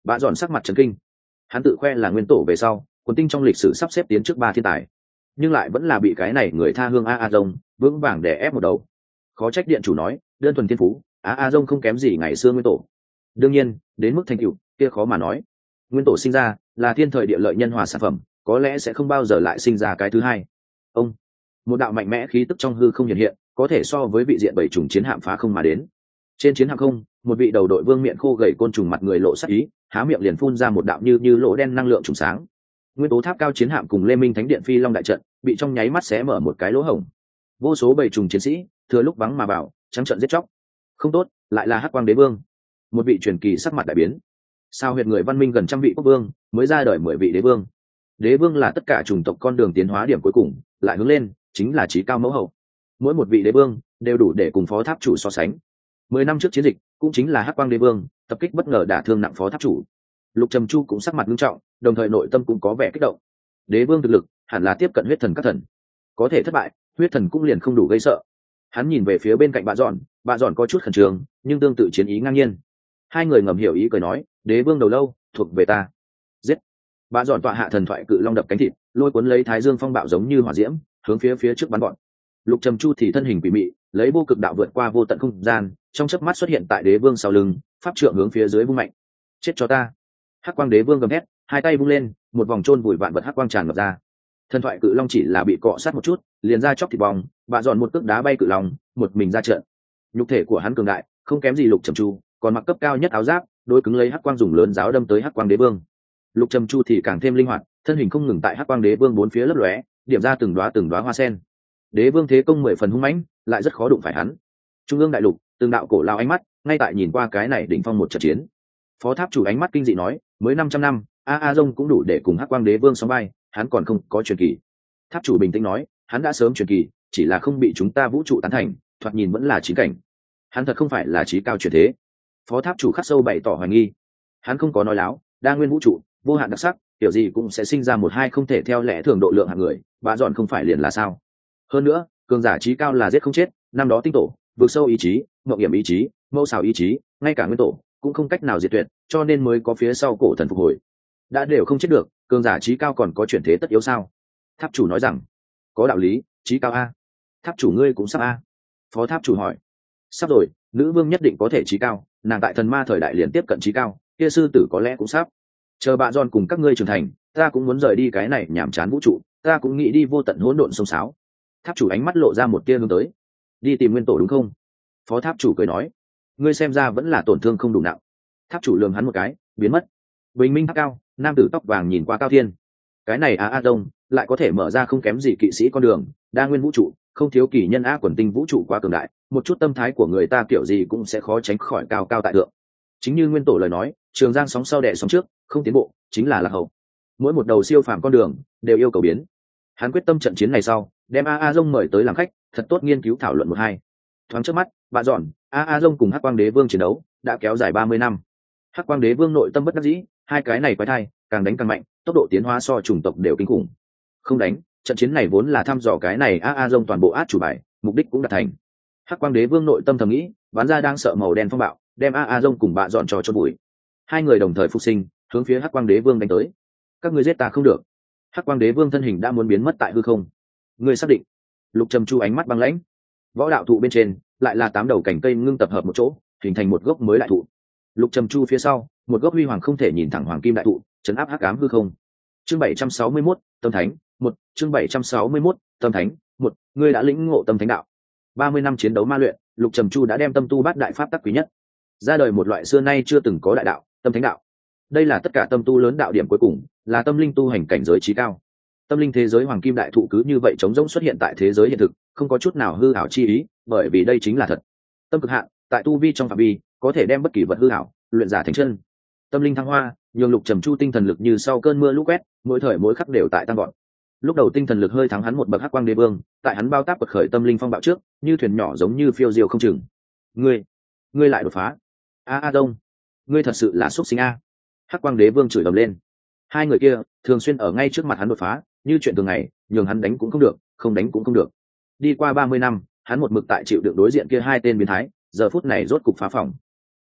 Bạ dọn sắc mặt trấn kinh. Hắn tự khoe là nguyên tổ về sau quần tinh trong lịch sử sắp xếp tiến trước 3 thiên tài, nhưng lại vẫn là bị cái này người tha hương a dông vững vàng đè ép một đầu. Khó trách điện chủ nói đơn thuần thiên phú a dông không kém gì ngày xưa nguyên tổ. Đương nhiên đến mức thành tựu kia khó mà nói. Nguyên tổ sinh ra là thiên thời địa lợi nhân hòa sản phẩm, có lẽ sẽ không bao giờ lại sinh ra cái thứ hai. Ông, một đạo mạnh mẽ khí tức trong hư không hiện hiện, có thể so với vị diện bảy trùng chiến hạm phá không mà đến. Trên chiến hạm không, một vị đầu đội vương miệng khô gầy côn trùng mặt người lộ sắc ý, há miệng liền phun ra một đạo như lỗ đen năng lượng trùng sáng. Nguyên tố tháp cao chiến hạm cùng Lê Minh Thánh điện phi long đại trận bị trong nháy mắt xé mở một cái lỗ hổng. Vô số bảy trùng chiến sĩ thừa lúc vắng mà vào, trắng trợn giết chóc. Không tốt, lại là Hắc Quang Đế Vương. Một vị truyền kỳ sắc mặt đại biến. Sao huyệt người văn minh gần trăm vị quốc vương, mới ra đời 10 vị đế vương. Đế vương là tất cả chủng tộc con đường tiến hóa điểm cuối cùng, lại hướng lên chính là trí cao mẫu hậu. Mỗi một vị đế vương đều đủ để cùng phó tháp chủ so sánh. 10 năm trước chiến dịch cũng chính là Hắc Quang Đế Vương tập kích bất ngờ đả thương nặng phó tháp chủ. Lục Trầm Chu cũng sắc mặt nghiêm trọng, đồng thời nội tâm cũng có vẻ kích động. Đế vương thực lực hẳn là tiếp cận huyết thần các thần, có thể thất bại huyết thần cũng liền không đủ gây sợ. Hắn nhìn về phía bên cạnh Bạ Dọn có chút khẩn trương nhưng tương tự chiến ý ngang nhiên. Hai người ngầm hiểu ý cười nói đế vương đầu lâu thuộc về ta. Giết. Bạ Dọn tọa hạ thần thoại cự long đập cánh thịt, lôi cuốn lấy thái dương phong bạo giống như hỏa diễm hướng phía trước bắn gọn. Lục Trầm Chu thì thân hình quỷ mị, lấy vô cực đạo vượt qua vô tận không gian, trong chớp mắt xuất hiện tại đế vương sau lưng, pháp trượng hướng phía dưới vung mạnh. Chết cho ta. Hắc Quang Đế Vương gầm hét, hai tay vung lên, một vòng chôn vùi vạn vật hắc quang tràn ngập ra. Thần thoại cự long chỉ là bị cọ sát một chút, liền ra chóc thịt bong, Bạ Dọn một cước đá bay cự long, một mình ra trận. Nhục thể của hắn cường đại, không kém gì Lục Trầm Chu, còn mặc cấp cao nhất áo giáp, đối cứng lấy hắc quang dùng lớn giáo đâm tới Hắc Quang Đế Vương. Lục Trầm Chu thì càng thêm linh hoạt, thân hình không ngừng tại Hắc Quang Đế Vương bốn phía lấp lóe, điểm ra từng đóa hoa sen. Đế vương thế công 10 phần hung mãnh, lại rất khó đụng phải hắn. Trung ương đại lục, từng đạo cổ lao ánh mắt, ngay tại nhìn qua cái này đỉnh phong một trận chiến. Phó tháp chủ ánh mắt kinh dị nói, mới 500 năm, a dông cũng đủ để cùng Hắc Quang Đế Vương sóng vai, hắn còn không có truyền kỳ. Tháp chủ bình tĩnh nói, hắn đã sớm truyền kỳ, chỉ là không bị chúng ta vũ trụ tán thành, thoạt nhìn vẫn là chí cảnh. Hắn thật không phải là chí cao truyền thế. Phó tháp chủ khắc sâu bày tỏ hoài nghi. Hắn không có nói láo, đa nguyên vũ trụ, vô hạn đặc sắc, kiểu gì cũng sẽ sinh ra một hai không thể theo lẽ thường độ lượng hạng người, Bạ Dọn không phải liền là sao? Hơn nữa cường giả trí cao là giết không chết, năm đó tinh tổ vượt sâu ý chí, mộng hiểm ý chí, mâu xào ý chí, ngay cả nguyên tổ cũng không cách nào diệt tuyệt, cho nên mới có phía sau cổ thần phục hồi. Đã đều không chết được, cường giả trí cao còn có chuyển thế tất yếu sao? Tháp chủ nói rằng có đạo lý, trí cao a. Tháp chủ ngươi cũng sắp a. Phó tháp chủ hỏi sắp rồi, nữ vương nhất định có thể trí cao, nàng tại thần ma thời đại liền tiếp cận trí cao, kia sư tử có lẽ cũng sắp. Chờ Bạ Dọn cùng các ngươi trưởng thành, ta cũng muốn rời đi cái này nhàm chán vũ trụ, ta cũng nghĩ đi vô tận hỗn độn sông sáo. Tháp chủ ánh mắt lộ ra một tia hướng tới. Đi tìm nguyên tổ đúng không? Phó tháp chủ cười nói, ngươi xem ra vẫn là tổn thương không đủ nặng. Tháp chủ lườm hắn một cái, biến mất. Bình minh tháp cao, nam tử tóc vàng nhìn qua Cao Thiên. Cái này a đông lại có thể mở ra không kém gì kỵ sĩ con đường, đa nguyên vũ trụ, không thiếu kỳ nhân a quần tinh vũ trụ quá cường đại, một chút tâm thái của người ta kiểu gì cũng sẽ khó tránh khỏi cao cao tại thượng. Chính như nguyên tổ lời nói, trường giang sóng sau đẻ sóng trước, không tiến bộ chính là lạc hậu. Mỗi một đầu siêu phàm con đường đều yêu cầu biến. Hắn quyết tâm trận chiến này sau, đem a dông mời tới làm khách, thật tốt nghiên cứu thảo luận một hai. Thoáng trước mắt, Bạ Dọn, a dông cùng Hắc Quang Đế Vương chiến đấu đã kéo dài 30 năm. Hắc Quang Đế Vương nội tâm bất đắc dĩ, hai cái này quái thai càng đánh càng mạnh, tốc độ tiến hóa so chủng tộc đều kinh khủng. Không đánh, trận chiến này vốn là thăm dò cái này a dông toàn bộ át chủ bài, mục đích cũng đạt thành. Hắc Quang Đế Vương nội tâm thầm nghĩ, bắn ra đang sợ màu đen phong bạo, đem a dông cùng Bạ Dọn cho chôn bụi. Hai người đồng thời phục sinh, hướng phía Hắc Quang Đế Vương đánh tới. Các ngươi giết ta không được. Hắc Quang Đế Vương thân hình đã muốn biến mất tại hư không. Ngươi xác định? Lục Trầm Chu ánh mắt băng lãnh. Võ đạo thụ bên trên lại là 8 đầu cành cây ngưng tập hợp một chỗ, hình thành một gốc mới đại thụ. Lục Trầm Chu phía sau, một gốc huy hoàng không thể nhìn thẳng hoàng kim đại thụ, trấn áp hắc ám hư không. Chương 761, Tâm Thánh, 1, chương 761, Tâm Thánh, 1, ngươi đã lĩnh ngộ Tâm Thánh đạo. 30 năm chiến đấu ma luyện, Lục Trầm Chu đã đem tâm tu bát đại pháp tắc quý nhất, ra đời một loại xưa nay chưa từng có đại đạo, Tâm Thánh đạo. Đây là tất cả tâm tu lớn đạo điểm cuối cùng, là tâm linh tu hành cảnh giới trí cao. Tâm linh thế giới hoàng kim đại thụ cứ như vậy trống rỗng xuất hiện tại thế giới hiện thực, không có chút nào hư ảo chi ý, bởi vì đây chính là thật. Tâm cực hạn, tại tu vi trong phạm vi, có thể đem bất kỳ vật hư ảo luyện giả thành chân. Tâm linh thăng hoa, nhường Lục Trầm Chu tinh thần lực như sau cơn mưa lũ quét, mỗi thời mỗi khắc đều tại tăng vọt. Lúc đầu tinh thần lực hơi thắng hắn một bậc Hắc Quang Đế Vương, tại hắn bao táp bật khởi tâm linh phong bạo trước, như thuyền nhỏ giống như phiêu diêu không chừng. Ngươi lại đột phá. A Đông, ngươi thật sự là xuất sinh a. Hắc Quang Đế Vương chửi ầm lên. Hai người kia thường xuyên ở ngay trước mặt hắn đột phá, như chuyện thường ngày, nhường hắn đánh cũng không được, không đánh cũng không được. Đi qua 30 năm, hắn một mực tại chịu đựng đối diện kia hai tên biến thái, giờ phút này rốt cục phá phòng.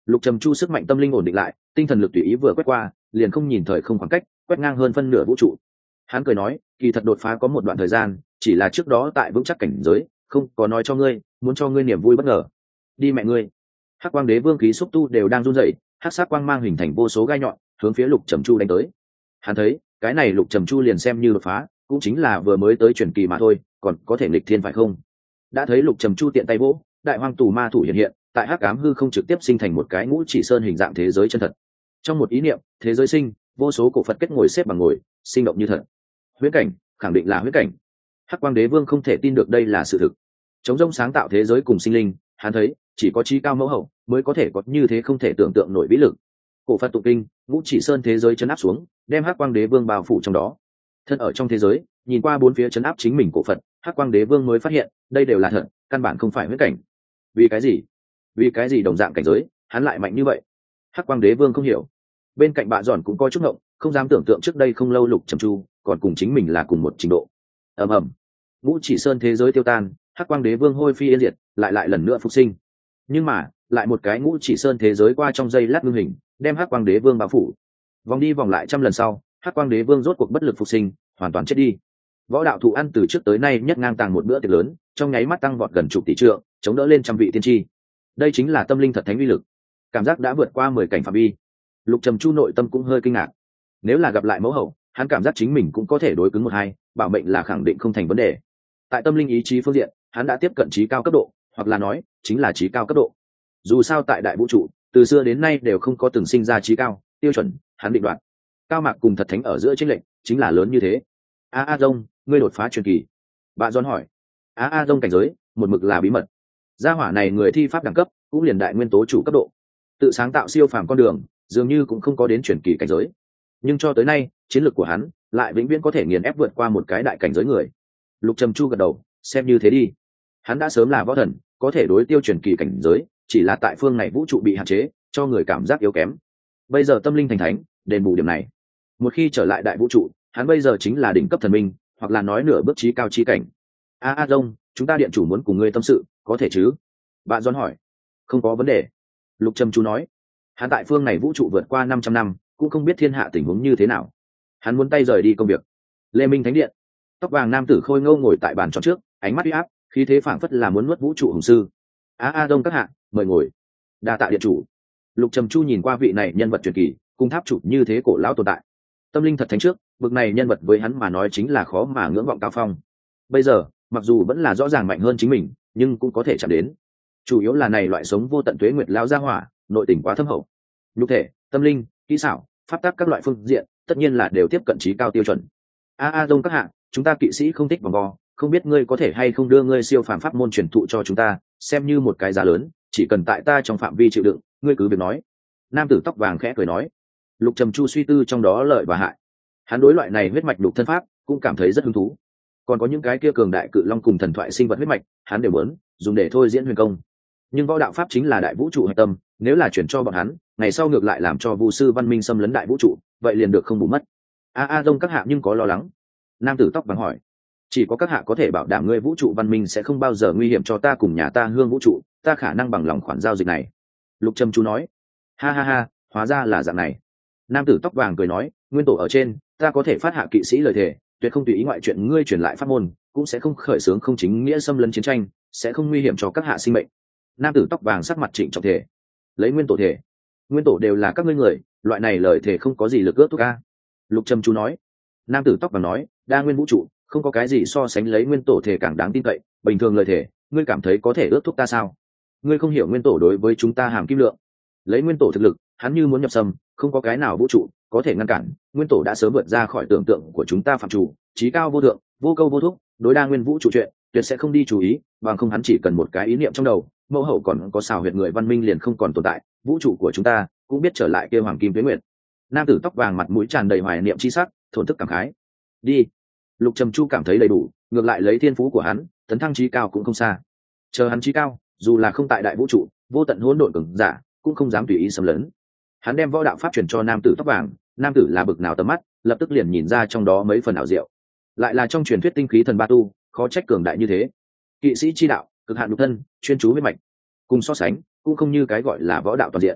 Lục Trầm Chu sức mạnh tâm linh ổn định lại, tinh thần lực tùy ý vừa quét qua, liền không nhìn thời không khoảng cách, quét ngang hơn phân nửa vũ trụ. Hắn cười nói, kỳ thật đột phá có một đoạn thời gian, chỉ là trước đó tại vững chắc cảnh giới, không có nói cho ngươi, muốn cho ngươi niềm vui bất ngờ. Đi mẹ ngươi. Hắc Quang Đế Vương khí xúc tu đều đang run rẩy, hắc sắc quang mang hình thành vô số gai nhọn, hướng phía Lục Trầm Chu đánh tới. Hắn thấy, cái này Lục Trầm Chu liền xem như đột phá, cũng chính là vừa mới tới truyền kỳ mà thôi, còn có thể nghịch thiên phải không? Đã thấy Lục Trầm Chu tiện tay vỗ, đại hoang tù ma thủ hiện hiện, tại hắc ám hư không trực tiếp sinh thành một cái ngũ chỉ sơn hình dạng thế giới chân thật. Trong một ý niệm, thế giới sinh, vô số cổ Phật kết ngồi xếp bằng ngồi, sinh động như thật. Huyễn cảnh, khẳng định là huyễn cảnh. Hắc Quang Đế Vương không thể tin được đây là sự thực. Chống rông sáng tạo thế giới cùng sinh linh, hắn thấy, chỉ có trí cao mẫu hậu mới có thể có như thế không thể tưởng tượng nổi vĩ lực. Cổ Phật tụng kinh, ngũ chỉ sơn thế giới chấn áp xuống, đem Hắc Quang Đế Vương bao phủ trong đó. Thân ở trong thế giới, nhìn qua bốn phía chấn áp chính mình cổ Phật, Hắc Quang Đế Vương mới phát hiện, đây đều là thật, căn bản không phải huyễn cảnh. Vì cái gì? Vì cái gì đồng dạng cảnh giới, hắn lại mạnh như vậy? Hắc Quang Đế Vương không hiểu. Bên cạnh bạ giòn cũng có chút ngộng, không dám tưởng tượng trước đây không lâu Lục Trầm Chu còn cùng chính mình là cùng một trình độ. Ầm ầm, ngũ chỉ sơn thế giới tiêu tan, Hắc Quang Đế Vương hôi phi yên diệt, lại lần nữa phục sinh. Nhưng mà, lại một cái ngũ chỉ sơn thế giới qua trong giây lát ngưng hình, đem Hắc Quang Đế Vương bao phủ. Vòng đi vòng lại trăm lần sau, Hắc Quang Đế Vương rốt cuộc bất lực phục sinh, hoàn toàn chết đi. Võ đạo thụ ăn từ trước tới nay nhất ngang tàng một bữa tiệc lớn, trong nháy mắt tăng vọt gần chục tỷ trượng, chống đỡ lên trăm vị tiên tri. Đây chính là tâm linh thật thánh uy lực, cảm giác đã vượt qua 10 cảnh phạm vi. Lục Trầm Chu nội tâm cũng hơi kinh ngạc. Nếu là gặp lại mẫu hậu, hắn cảm giác chính mình cũng có thể đối cứng một hai, bảo mệnh là khẳng định không thành vấn đề. Tại tâm linh ý chí phương diện, hắn đã tiếp cận trí cao cấp độ, hoặc là nói, chính là trí cao cấp độ. Dù sao tại đại vũ trụ, từ xưa đến nay đều không có từng sinh ra trí cao tiêu chuẩn, hắn định đoạt. Cao mạc cùng thật thánh ở giữa chênh lệch chính là lớn như thế. A Dông, ngươi đột phá truyền kỳ. Bà John hỏi. A Dông cảnh giới, một mực là bí mật. Gia hỏa này người thi pháp đẳng cấp, cũng liền đại nguyên tố chủ cấp độ. Tự sáng tạo siêu phàm con đường, dường như cũng không có đến truyền kỳ cảnh giới. Nhưng cho tới nay, chiến lược của hắn lại vĩnh viễn có thể nghiền ép vượt qua một cái đại cảnh giới người. Lục Trầm Chu gật đầu, xem như thế đi. Hắn đã sớm là võ thần, có thể đối tiêu truyền kỳ cảnh giới, chỉ là tại phương này vũ trụ bị hạn chế, cho người cảm giác yếu kém. Bây giờ tâm linh thành thánh, đền bù điểm này. Một khi trở lại đại vũ trụ, hắn bây giờ chính là đỉnh cấp thần minh, hoặc là nói nửa bước trí cao chi cảnh. A Dông, chúng ta điện chủ muốn cùng ngươi tâm sự, có thể chứ? Bạn John hỏi. Không có vấn đề. Lục Trầm Chu nói. Hắn tại phương này vũ trụ vượt qua 500 năm, cũng không biết thiên hạ tình huống như thế nào. Hắn muốn tay rời đi công việc. Lê Minh Thánh Điện. Tóc vàng nam tử khôi ngô ngồi tại bàn tròn trước, ánh mắt uy áp, khí thế phảng phất là muốn nuốt vũ trụ hùng sư. A Dông các hạ, mời ngồi. Đa tạ điện chủ. Lục Trầm Chu nhìn qua vị này nhân vật truyền kỳ, cùng tháp chủ như thế cổ lão tồn tại. Tâm linh thật thánh trước, bực này nhân vật với hắn mà nói chính là khó mà ngưỡng vọng cao phong. Bây giờ, mặc dù vẫn là rõ ràng mạnh hơn chính mình, nhưng cũng có thể chạm đến. Chủ yếu là này loại sống vô tận tuế nguyệt lão gia hỏa, nội tình quá thâm hậu. Nhục thể, tâm linh, kỹ xảo, pháp tắc các loại phương diện, tất nhiên là đều tiếp cận trí cao tiêu chuẩn. A Dông các hạ, chúng ta kỵ sĩ không thích vòng vo, không biết ngươi có thể hay không đưa ngươi siêu phàm pháp môn truyền thụ cho chúng ta, xem như một cái giá lớn, chỉ cần tại ta trong phạm vi chịu đựng, ngươi cứ việc nói. Nam tử tóc vàng khẽ cười nói. Lục Trầm Chu suy tư trong đó lợi và hại. Hắn đối loại này huyết mạch đục thân pháp cũng cảm thấy rất hứng thú. Còn có những cái kia cường đại cự long cùng thần thoại sinh vật huyết mạch, hắn đều muốn dùng để thôi diễn huyền công. Nhưng võ đạo pháp chính là đại vũ trụ hạch tâm, nếu là chuyển cho bọn hắn, ngày sau ngược lại làm cho vu sư văn minh xâm lấn đại vũ trụ, vậy liền được không bù mất. A Dông các hạ nhưng có lo lắng. Nam tử tóc vàng hỏi. Chỉ có các hạ có thể bảo đảm ngươi vũ trụ văn minh sẽ không bao giờ nguy hiểm cho ta cùng nhà ta hương vũ trụ, ta khả năng bằng lòng khoản giao dịch này. Lục Trầm Chu nói. Ha, hóa ra là dạng này. Nam tử tóc vàng cười nói, nguyên tổ ở trên, ta có thể phát hạ kỵ sĩ lời thề, tuyệt không tùy ý ngoại chuyện ngươi truyền lại pháp môn, cũng sẽ không khởi xướng không chính nghĩa xâm lấn chiến tranh, sẽ không nguy hiểm cho các hạ sinh mệnh. Nam tử tóc vàng sắc mặt trịnh trọng thể. Lấy nguyên tổ thể. Nguyên tổ đều là các ngươi người, loại này lời thề không có gì lực ước thúc ca. Lục Trầm Chu nói. Nam tử tóc vàng nói, đa nguyên vũ trụ, không có cái gì so sánh lấy nguyên tổ thể càng đáng tin cậy, bình thường lời thề, ngươi cảm thấy có thể ước thúc ta sao? Ngươi không hiểu nguyên tổ đối với chúng ta hàm kim lượng. Lấy nguyên tổ thực lực, hắn như muốn nhập xâm, không có cái nào vũ trụ có thể ngăn cản, nguyên tổ đã sớm vượt ra khỏi tưởng tượng của chúng ta phạm chủ, trí cao vô thượng, vô câu vô thúc, đối đa nguyên vũ trụ chuyện tuyệt sẽ không đi chú ý, bằng không hắn chỉ cần một cái ý niệm trong đầu, mẫu hậu còn có xào huyệt người văn minh liền không còn tồn tại, vũ trụ của chúng ta cũng biết trở lại kêu hoàng kim tuế nguyệt. Nam tử tóc vàng mặt mũi tràn đầy hoài niệm chi sắc, thổn thức cảm khái. Đi. Lục Trầm Chu cảm thấy đầy đủ, ngược lại lấy thiên phú của hắn, tấn thăng trí cao cũng không xa. Chờ hắn trí cao, dù là không tại đại vũ trụ, vô tận hỗn độn cường giả, cũng không dám tùy ý xâm lấn. Hắn đem võ đạo pháp truyền cho nam tử tóc vàng, nam tử là bực nào tầm mắt, lập tức liền nhìn ra trong đó mấy phần ảo diệu. Lại là trong truyền thuyết tinh khí thần ba tu, khó trách cường đại như thế. Kỵ sĩ chi đạo, cực hạn nhục thân, chuyên chú huyết mạch. Cùng so sánh, cũng không như cái gọi là võ đạo toàn diện.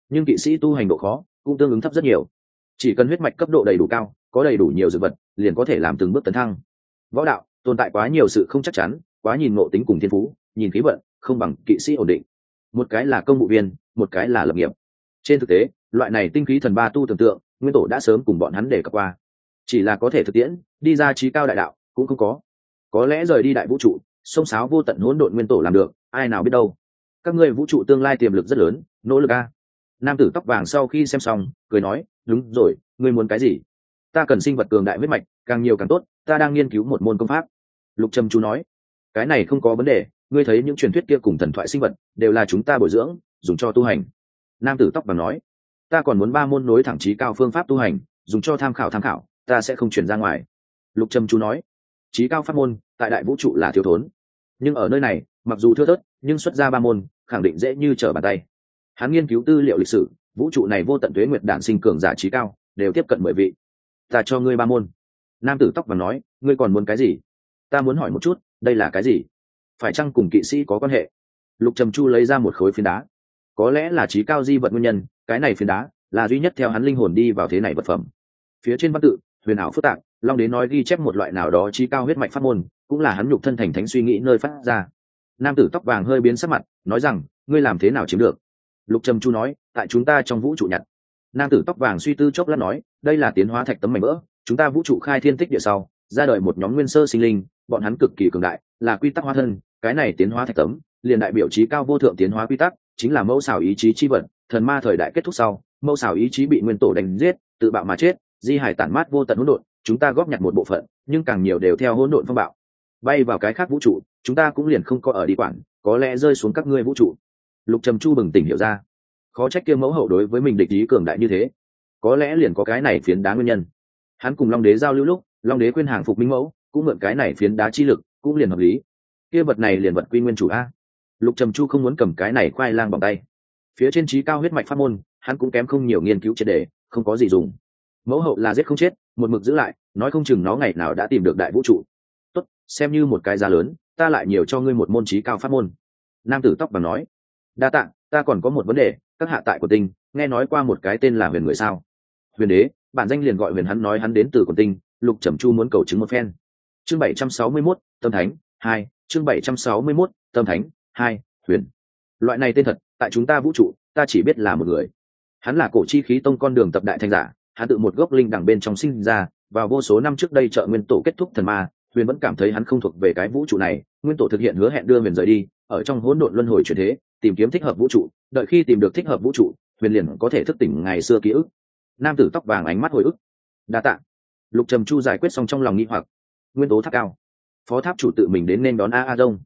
nhưng kỵ sĩ tu hành độ khó cũng tương ứng thấp rất nhiều. Chỉ cần huyết mạch cấp độ đầy đủ cao, có đầy đủ nhiều dược vật, liền có thể làm từng bước tấn thăng. Võ đạo tồn tại quá nhiều sự không chắc chắn, quá nhìn ngộ tính cùng thiên phú, nhìn khí vận, không bằng kỵ sĩ ổn định. Một cái là công vụ viên, một cái là lập nghiệp. Trên thực tế, loại này tinh khí thần ba tu tưởng tượng, nguyên tổ đã sớm cùng bọn hắn đề cập qua. Chỉ là có thể thực tiễn, đi ra trí cao đại đạo cũng không có. Có lẽ rời đi đại vũ trụ, sông sáo vô tận hỗn độn nguyên tổ làm được, ai nào biết đâu. Các ngươi vũ trụ tương lai tiềm lực rất lớn, nỗ lực a. Nam tử tóc vàng sau khi xem xong, cười nói, đúng rồi, ngươi muốn cái gì? Ta cần sinh vật cường đại huyết mạch, càng nhiều càng tốt, ta đang nghiên cứu một môn công pháp. Lục Trầm chú nói, cái này không có vấn đề, ngươi thấy những truyền thuyết kia cùng thần thoại sinh vật đều là chúng ta bồi dưỡng, dùng cho tu hành. Nam tử tóc vàng nói, ta còn muốn 3 môn nối thẳng chí cao phương pháp tu hành, dùng cho tham khảo, ta sẽ không chuyển ra ngoài. Lục Trầm chú nói, chí cao pháp môn tại đại vũ trụ là thiếu thốn, nhưng ở nơi này mặc dù thưa thớt, nhưng xuất ra 3 môn khẳng định dễ như trở bàn tay. Hắn nghiên cứu tư liệu lịch sử, vũ trụ này vô tận tuế nguyệt đản sinh cường giả chí cao đều tiếp cận 10 vị. Ta cho ngươi 3 môn. Nam tử tóc vàng nói, ngươi còn muốn cái gì? Ta muốn hỏi một chút, đây là cái gì? Phải chăng cùng kỵ sĩ có quan hệ? Lục Trầm Chu lấy ra một khối phiến đá. Có lẽ là chí cao di vật nguyên nhân, cái này phiến đá là duy nhất theo hắn linh hồn đi vào thế này vật phẩm. Phía trên văn tự huyền ảo phức tạp, long đến nói ghi chép một loại nào đó chí cao huyết mạch pháp môn, cũng là hắn nhục thân thành thánh suy nghĩ nơi phát ra. Nam tử tóc vàng hơi biến sắc mặt, nói rằng, ngươi làm thế nào chiếm được? Lục Trầm Chu nói, tại chúng ta trong vũ trụ nhặt. Nam tử tóc vàng suy tư chốc lát nói, đây là tiến hóa thạch tấm mảnh vỡ, chúng ta vũ trụ khai thiên tích địa sau, ra đời một nhóm nguyên sơ sinh linh, bọn hắn cực kỳ cường đại, là quy tắc hóa thân, cái này tiến hóa thạch tấm, liền đại biểu chí cao vô thượng tiến hóa quy tắc, chính là mẫu xảo ý chí chi vật, thần ma thời đại kết thúc sau, mẫu xảo ý chí bị nguyên tổ đánh giết, tự bạo mà chết, di hải tản mát vô tận hỗn độn, chúng ta góp nhặt một bộ phận, nhưng càng nhiều đều theo hỗn độn phong bạo, bay vào cái khác vũ trụ, chúng ta cũng liền không có ở đi quản, có lẽ rơi xuống các ngươi vũ trụ. Lục Trầm Chu bừng tỉnh hiểu ra, khó trách kia mẫu hậu đối với mình địch ý cường đại như thế, có lẽ liền có cái này phiến đá nguyên nhân. Hắn cùng long đế giao lưu lúc, long đế khuyên hàng phục minh mẫu, cũng mượn cái này phiến đá chi lực, cũng liền hợp lý. Kia vật này liền vật quy nguyên chủ a. Lục Trầm Chu không muốn cầm cái này khoai lang bằng tay. Phía trên chí cao huyết mạch pháp môn, hắn cũng kém không nhiều nghiên cứu triệt để, không có gì dùng. Mẫu hậu là giết không chết, một mực giữ lại, nói không chừng nó ngày nào đã tìm được đại vũ trụ. Tốt, xem như một cái giá lớn, ta lại nhiều cho ngươi một môn chí cao pháp môn. Nam tử tóc vàng nói, đa tạ, ta còn có một vấn đề, các hạ tại của tinh, nghe nói qua một cái tên là Huyền người sao? Huyền đế, bản danh liền gọi Huyền, hắn nói hắn đến từ Quần Tinh. Lục Trầm Chu muốn cầu chứng một phen. Chương 761, Tâm Thánh 2, chương 761, Tâm Thánh 2, Huyền. Loại này tên thật, tại chúng ta vũ trụ, ta chỉ biết là một người. Hắn là cổ chi khí tông con đường tập đại thanh giả, hắn tự một gốc linh đẳng bên trong sinh ra, vào vô số năm trước đây trợ nguyên tổ kết thúc thần ma, Huyền vẫn cảm thấy hắn không thuộc về cái vũ trụ này, nguyên tổ thực hiện hứa hẹn đưa Huyền rời đi, ở trong hỗn độn luân hồi chuyển thế, tìm kiếm thích hợp vũ trụ, đợi khi tìm được thích hợp vũ trụ, Huyền liền có thể thức tỉnh ngày xưa ký ức. Nam tử tóc vàng ánh mắt hồi ức. Đa tạ. Lục Trầm Chu giải quyết xong trong lòng nghi hoặc. Nguyên tố tháp cao, phó tháp chủ tự mình đến nên đón a dông.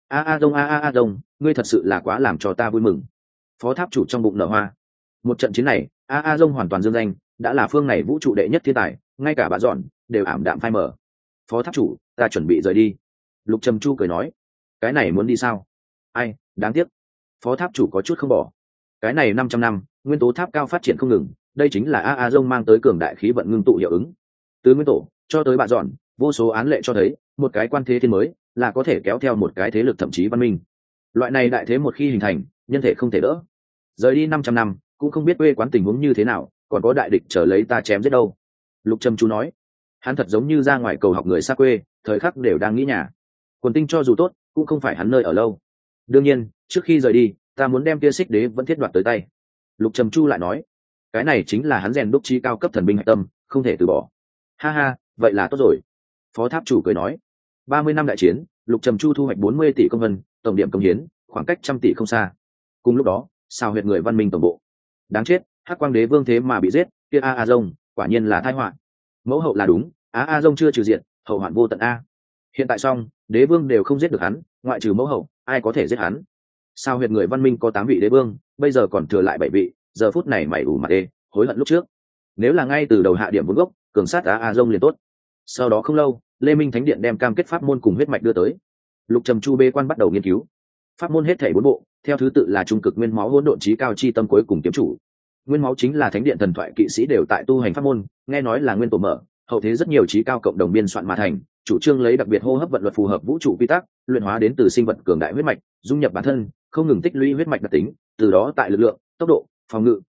A dông, ngươi thật sự là quá làm cho ta vui mừng. Phó tháp chủ trong bụng nở hoa. Một trận chiến này, a dông hoàn toàn dương danh, đã là phương này vũ trụ đệ nhất thiên tài, ngay cả bà dọn đều ảm đạm phai mờ. Phó tháp chủ, ta chuẩn bị rời đi. Lục Trầm Chu cười nói, cái này muốn đi sao? Ai, đáng tiếc. Phó tháp chủ có chút không bỏ. Cái này 500 năm, nguyên tố tháp cao phát triển không ngừng, đây chính là a dông mang tới cường đại khí vận ngưng tụ hiệu ứng. Từ nguyên tổ cho tới bà dọn, vô số án lệ cho thấy, một cái quan thế thiên mới là có thể kéo theo một cái thế lực thậm chí văn minh. Loại này đại thế một khi hình thành, nhân thể không thể đỡ. Rời đi 500 năm, cũng không biết quê quán tình huống như thế nào, còn có đại địch chờ lấy ta chém giết đâu. Lục Trầm Chu nói, hắn thật giống như ra ngoài cầu học người xa quê, thời khắc đều đang nghĩ nhà. Quần tinh cho dù tốt, cũng không phải hắn nơi ở lâu. Đương nhiên, trước khi rời đi, ta muốn đem kia xích đế vẫn thiết đoạt tới tay. Lục Trầm Chu lại nói, cái này chính là hắn rèn đúc chi cao cấp thần binh hạch tâm, không thể từ bỏ. Ha ha, vậy là tốt rồi. Phó tháp chủ cười nói, 30 năm đại chiến, Lục Trầm Chu thu hoạch 40 tỷ công vân, tổng điểm công hiến khoảng cách 100 tỷ không xa. Cùng lúc đó, sao huyệt người văn minh tổng bộ. Đáng chết, Hắc Quang Đế Vương thế mà bị giết, kia a dông, quả nhiên là tai họa. Mẫu hậu là đúng, a dông chưa trừ diện, hậu hoạn vô tận a. Hiện tại xong, Đế Vương đều không giết được hắn, ngoại trừ mẫu hậu, ai có thể giết hắn? Sao huyệt người văn minh có 8 vị Đế Vương, bây giờ còn thừa lại 7 vị, giờ phút này mày ủ mặt ê, hối hận lúc trước. Nếu là ngay từ đầu hạ điểm vốn gốc, cường sát a dông liền tốt. Sau đó không lâu, Lê Minh Thánh Điện đem cam kết pháp môn cùng huyết mạch đưa tới. Lục Trầm Chu bê quan bắt đầu nghiên cứu. Pháp môn hết thảy 4 bộ, theo thứ tự là trung cực nguyên máu hỗn độn chí cao chi tâm cuối cùng kiếm chủ. Nguyên máu chính là thánh điện thần thoại kỵ sĩ đều tại tu hành pháp môn, nghe nói là nguyên tổ mở, hậu thế rất nhiều chí cao cộng đồng biên soạn mà thành, chủ trương lấy đặc biệt hô hấp vận luật phù hợp vũ trụ quy tắc, luyện hóa đến từ sinh vật cường đại huyết mạch, dung nhập bản thân, không ngừng tích lũy huyết mạch đặc tính, từ đó tại lực lượng, tốc độ, phòng ngự,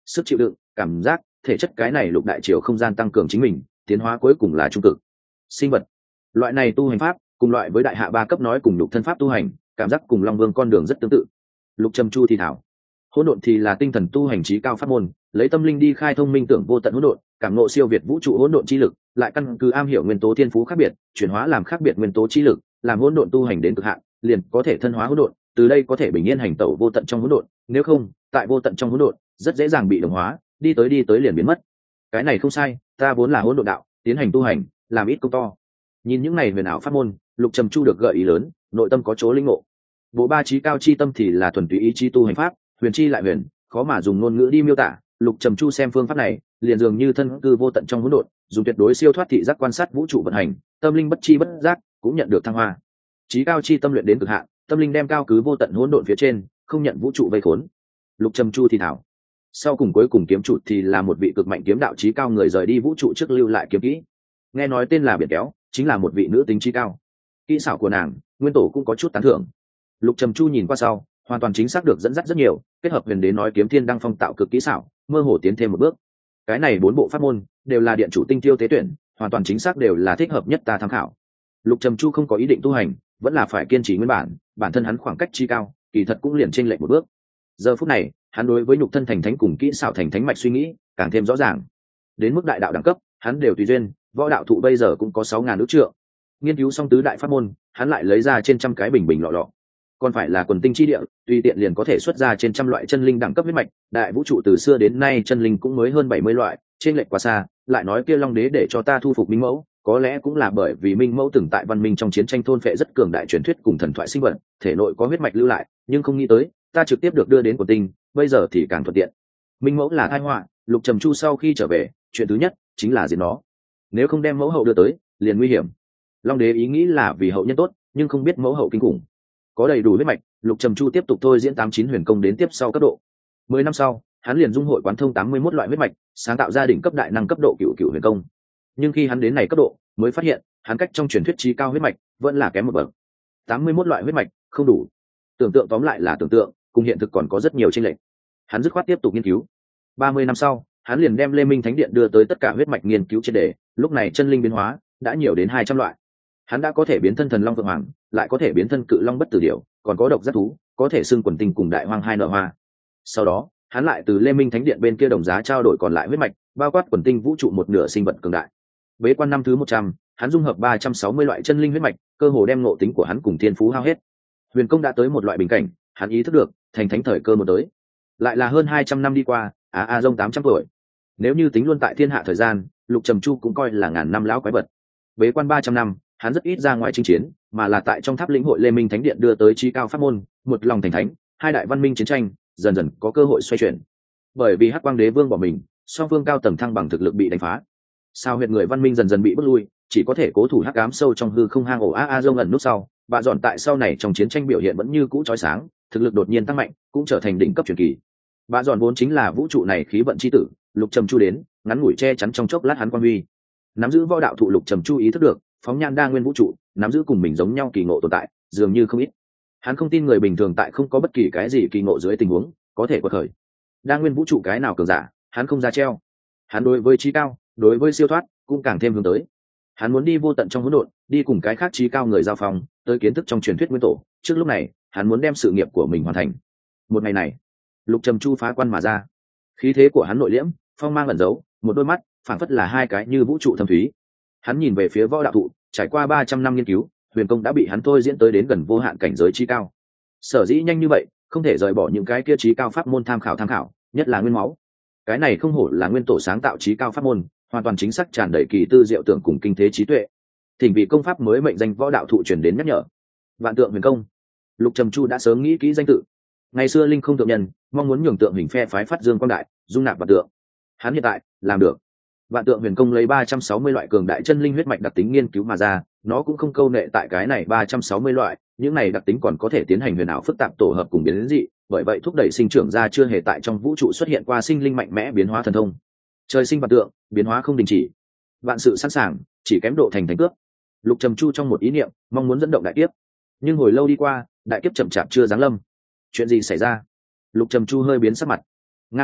sức chịu đựng, cảm giác, thể chất cái này lục đại chiều không gian tăng cường chính mình, tiến hóa cuối cùng là trung cực. Sinh vật. Loại này tu hành pháp, cùng loại với đại hạ ba cấp nói cùng lục thân pháp tu hành, cảm giác cùng Long Vương con đường rất tương tự. Lục Trầm Chu thì thảo. Hỗn độn thì là tinh thần tu hành trí cao pháp môn, lấy tâm linh đi khai thông minh tưởng vô tận hỗn độn, cảm ngộ siêu việt vũ trụ hỗn độn chi lực, lại căn cứ am hiểu nguyên tố thiên phú khác biệt, chuyển hóa làm khác biệt nguyên tố chi lực, làm hỗn độn tu hành đến cực hạn, liền có thể thân hóa hỗn độn, từ đây có thể bình yên hành tẩu vô tận trong hỗn độn, nếu không, tại vô tận trong hỗn độn, rất dễ dàng bị đồng hóa, đi tới liền biến mất. Cái này không sai, ta vốn là hỗn độn đạo, tiến hành tu hành, làm ít công to. Nhìn những này huyền ảo pháp môn, Lục Trầm Chu được gợi ý lớn, nội tâm có chỗ linh ngộ. Bộ ba trí cao chi tâm thì là thuần túy ý chí tu hành pháp, huyền chi lại huyền, khó mà dùng ngôn ngữ đi miêu tả. Lục Trầm Chu xem phương pháp này, liền dường như thân cư vô tận trong hỗn độn, dùng tuyệt đối siêu thoát thị giác quan sát vũ trụ vận hành, tâm linh bất chi bất giác cũng nhận được thăng hoa. Trí cao chi tâm luyện đến cực hạn, tâm linh đem cao cứ vô tận hỗn độn phía trên, không nhận vũ trụ vây khốn. Lục Trầm Chu thì thảo. Sau cùng cuối cùng kiếm chủ thì là một vị cực mạnh kiếm đạo trí cao người rời đi vũ trụ trước lưu lại kiếm kỹ. Nghe nói tên là Biển Kéo, chính là một vị nữ tính trí cao. Kỹ xảo của nàng, nguyên tổ cũng có chút tán thưởng. Lục Trầm Chu nhìn qua sau, hoàn toàn chính xác được dẫn dắt rất nhiều, kết hợp huyền đế nói kiếm thiên đăng phong tạo cực kỹ xảo, mơ hồ tiến thêm một bước. Cái này 4 bộ pháp môn đều là điện chủ tinh tiêu tế tuyển, hoàn toàn chính xác đều là thích hợp nhất ta tham khảo. Lục Trầm Chu không có ý định tu hành, vẫn là phải kiên trì nguyên bản thân hắn khoảng cách chi cao, kỳ thật cũng liền chênh lệch một bước. Giờ phút này, hắn đối với nhục thân thành thánh cùng kỹ xảo thành thánh mạch suy nghĩ càng thêm rõ ràng. Đến mức đại đạo đẳng cấp, hắn đều tùy duyên, võ đạo thụ bây giờ cũng có 6.000 ước trượng. Nghiên cứu xong tứ đại pháp môn, hắn lại lấy ra trên trăm cái bình bình lọ lọ. Còn phải là quần tinh chi địa, tùy tiện liền có thể xuất ra trên trăm loại chân linh đẳng cấp huyết mạch, đại vũ trụ từ xưa đến nay chân linh cũng mới hơn 70 loại, trên lệch quá xa, lại nói kia Long Đế để cho ta thu phục Minh Mẫu, có lẽ cũng là bởi vì Minh Mẫu từng tại văn minh trong chiến tranh thôn phệ rất cường đại truyền thuyết cùng thần thoại sinh vật, thể nội có huyết mạch lưu lại, nhưng không nghĩ tới, ta trực tiếp được đưa đến quần tinh, bây giờ thì càng thuận tiện. Minh Mẫu là tai họa, Lục Trầm Chu sau khi trở về, chuyện thứ nhất chính là diệt nó. Nếu không đem mẫu hậu đưa tới, liền nguy hiểm. Long Đế ý nghĩ là vì hậu nhân tốt, nhưng không biết mẫu hậu kinh khủng. Có đầy đủ huyết mạch, Lục Trầm Chu tiếp tục thôi diễn 89 huyền công đến tiếp sau cấp độ. 10 năm sau, hắn liền dung hội quán thông 81 loại huyết mạch, sáng tạo ra đỉnh cấp đại năng cấp độ cửu cửu huyền công. Nhưng khi hắn đến này cấp độ, mới phát hiện, hắn cách trong truyền thuyết chí cao huyết mạch vẫn là kém một bậc. 81 loại huyết mạch không đủ. Tưởng tượng tóm lại là tưởng tượng, cùng hiện thực còn có rất nhiều chênh lệch. Hắn dứt khoát tiếp tục nghiên cứu. 30 năm sau, hắn liền đem Lê Minh Thánh Điện đưa tới tất cả huyết mạch nghiên cứu triệt để, lúc này chân linh biến hóa đã nhiều đến 200 loại. Hắn đã có thể biến thân thần long vượng hoàng, lại có thể biến thân cự long bất tử điểu, còn có độc giác thú, có thể xưng quần tinh cùng đại hoang hai nở hoa. Sau đó, hắn lại từ Lê Minh Thánh Điện bên kia đồng giá trao đổi còn lại huyết mạch, bao quát quần tinh vũ trụ một nửa sinh vật cường đại. Bế quan năm thứ 100, hắn dung hợp 360 loại chân linh huyết mạch, cơ hồ đem ngộ tính của hắn cùng thiên phú hao hết. Huyền công đã tới một loại bình cảnh, hắn ý thức được, thành thánh thời cơ một tới. Lại là hơn 200 năm đi qua, Dông 800 tuổi. Nếu như tính luôn tại thiên hạ thời gian, Lục Trầm Chu cũng coi là ngàn năm lão quái vật. Bế quan 300 năm, hắn rất ít ra ngoài chinh chiến, mà là tại trong tháp lĩnh hội Lê Minh Thánh Điện đưa tới chí cao pháp môn, một lòng thành thánh, hai đại văn minh chiến tranh, dần dần có cơ hội xoay chuyển. Bởi vì Hắc Quang Đế Vương bỏ mình, song phương cao tầng thăng bằng thực lực bị đánh phá. Sao huyệt người văn minh dần dần bị bước lui, chỉ có thể cố thủ hắc ám sâu trong hư không hang ổ Dông ẩn nút sau, bà dọn tại sau này trong chiến tranh biểu hiện vẫn như cũ chói sáng, thực lực đột nhiên tăng mạnh, cũng trở thành đỉnh cấp truyền kỳ. Bà dọn vốn chính là vũ trụ này khí vận chi tử, Lục Trầm Chu đến, ngắn ngủi che chắn trong chốc lát hắn quan huy. Nắm giữ võ đạo thụ Lục Trầm Chu ý thức được, phóng nhan đa nguyên vũ trụ, nắm giữ cùng mình giống nhau kỳ ngộ tồn tại, dường như không ít. Hắn không tin người bình thường tại không có bất kỳ cái gì kỳ ngộ dưới tình huống, có thể quật khởi. Đa nguyên vũ trụ cái nào cường giả, hắn không ra treo. Hắn đối với trí cao, đối với siêu thoát, cũng càng thêm hướng tới. Hắn muốn đi vô tận trong hỗn độn, đi cùng cái khác trí cao người giao phòng, tới kiến thức trong truyền thuyết nguyên tổ. Trước lúc này, hắn muốn đem sự nghiệp của mình hoàn thành. Một ngày này, Lục Trầm Chu phá quan mà ra, khí thế của hắn nội liễm, phong mang ẩn giấu, một đôi mắt phảng phất là hai cái như vũ trụ thâm thúy. Hắn nhìn về phía võ đạo thụ, trải qua 300 năm nghiên cứu, huyền công đã bị hắn thôi diễn tới đến gần vô hạn cảnh giới trí cao. Sở dĩ nhanh như vậy, không thể rời bỏ những cái kia trí cao pháp môn tham khảo, nhất là nguyên máu. Cái này không hổ là nguyên tổ sáng tạo trí cao pháp môn, hoàn toàn chính xác tràn đầy kỳ tư diệu tưởng cùng kinh thế trí tuệ. Thỉnh vị công pháp mới mệnh danh võ đạo thụ truyền đến nhắc nhở. Vạn tượng huyền công. Lục Trầm Chu đã sớm nghĩ kỹ danh tự. Ngày xưa linh không tượng nhân, mong muốn nhường tượng hình phe phái phát dương quang đại, dung nạp vạn tượng. Hắn hiện tại làm được. Vạn tượng huyền công lấy 360 loại cường đại chân linh huyết mạch đặc tính nghiên cứu mà ra, nó cũng không câu nệ tại cái này 360 loại, những này đặc tính còn có thể tiến hành huyền ảo phức tạp tổ hợp cùng biến dị, bởi vậy thúc đẩy sinh trưởng ra chưa hề tại trong vũ trụ xuất hiện qua sinh linh mạnh mẽ biến hóa thần thông. Trời sinh vạn tượng, biến hóa không đình chỉ. Vạn sự sẵn sàng, chỉ kém độ thành thánh cước. Lục Trầm Chu trong một ý niệm, mong muốn dẫn động đại kiếp. Nhưng hồi lâu đi qua, đại kiếp chậm chạp chưa giáng lâm. Chuyện gì xảy ra? Lục Trầm Chu hơi biến sắc mặt. Nga khoảnh,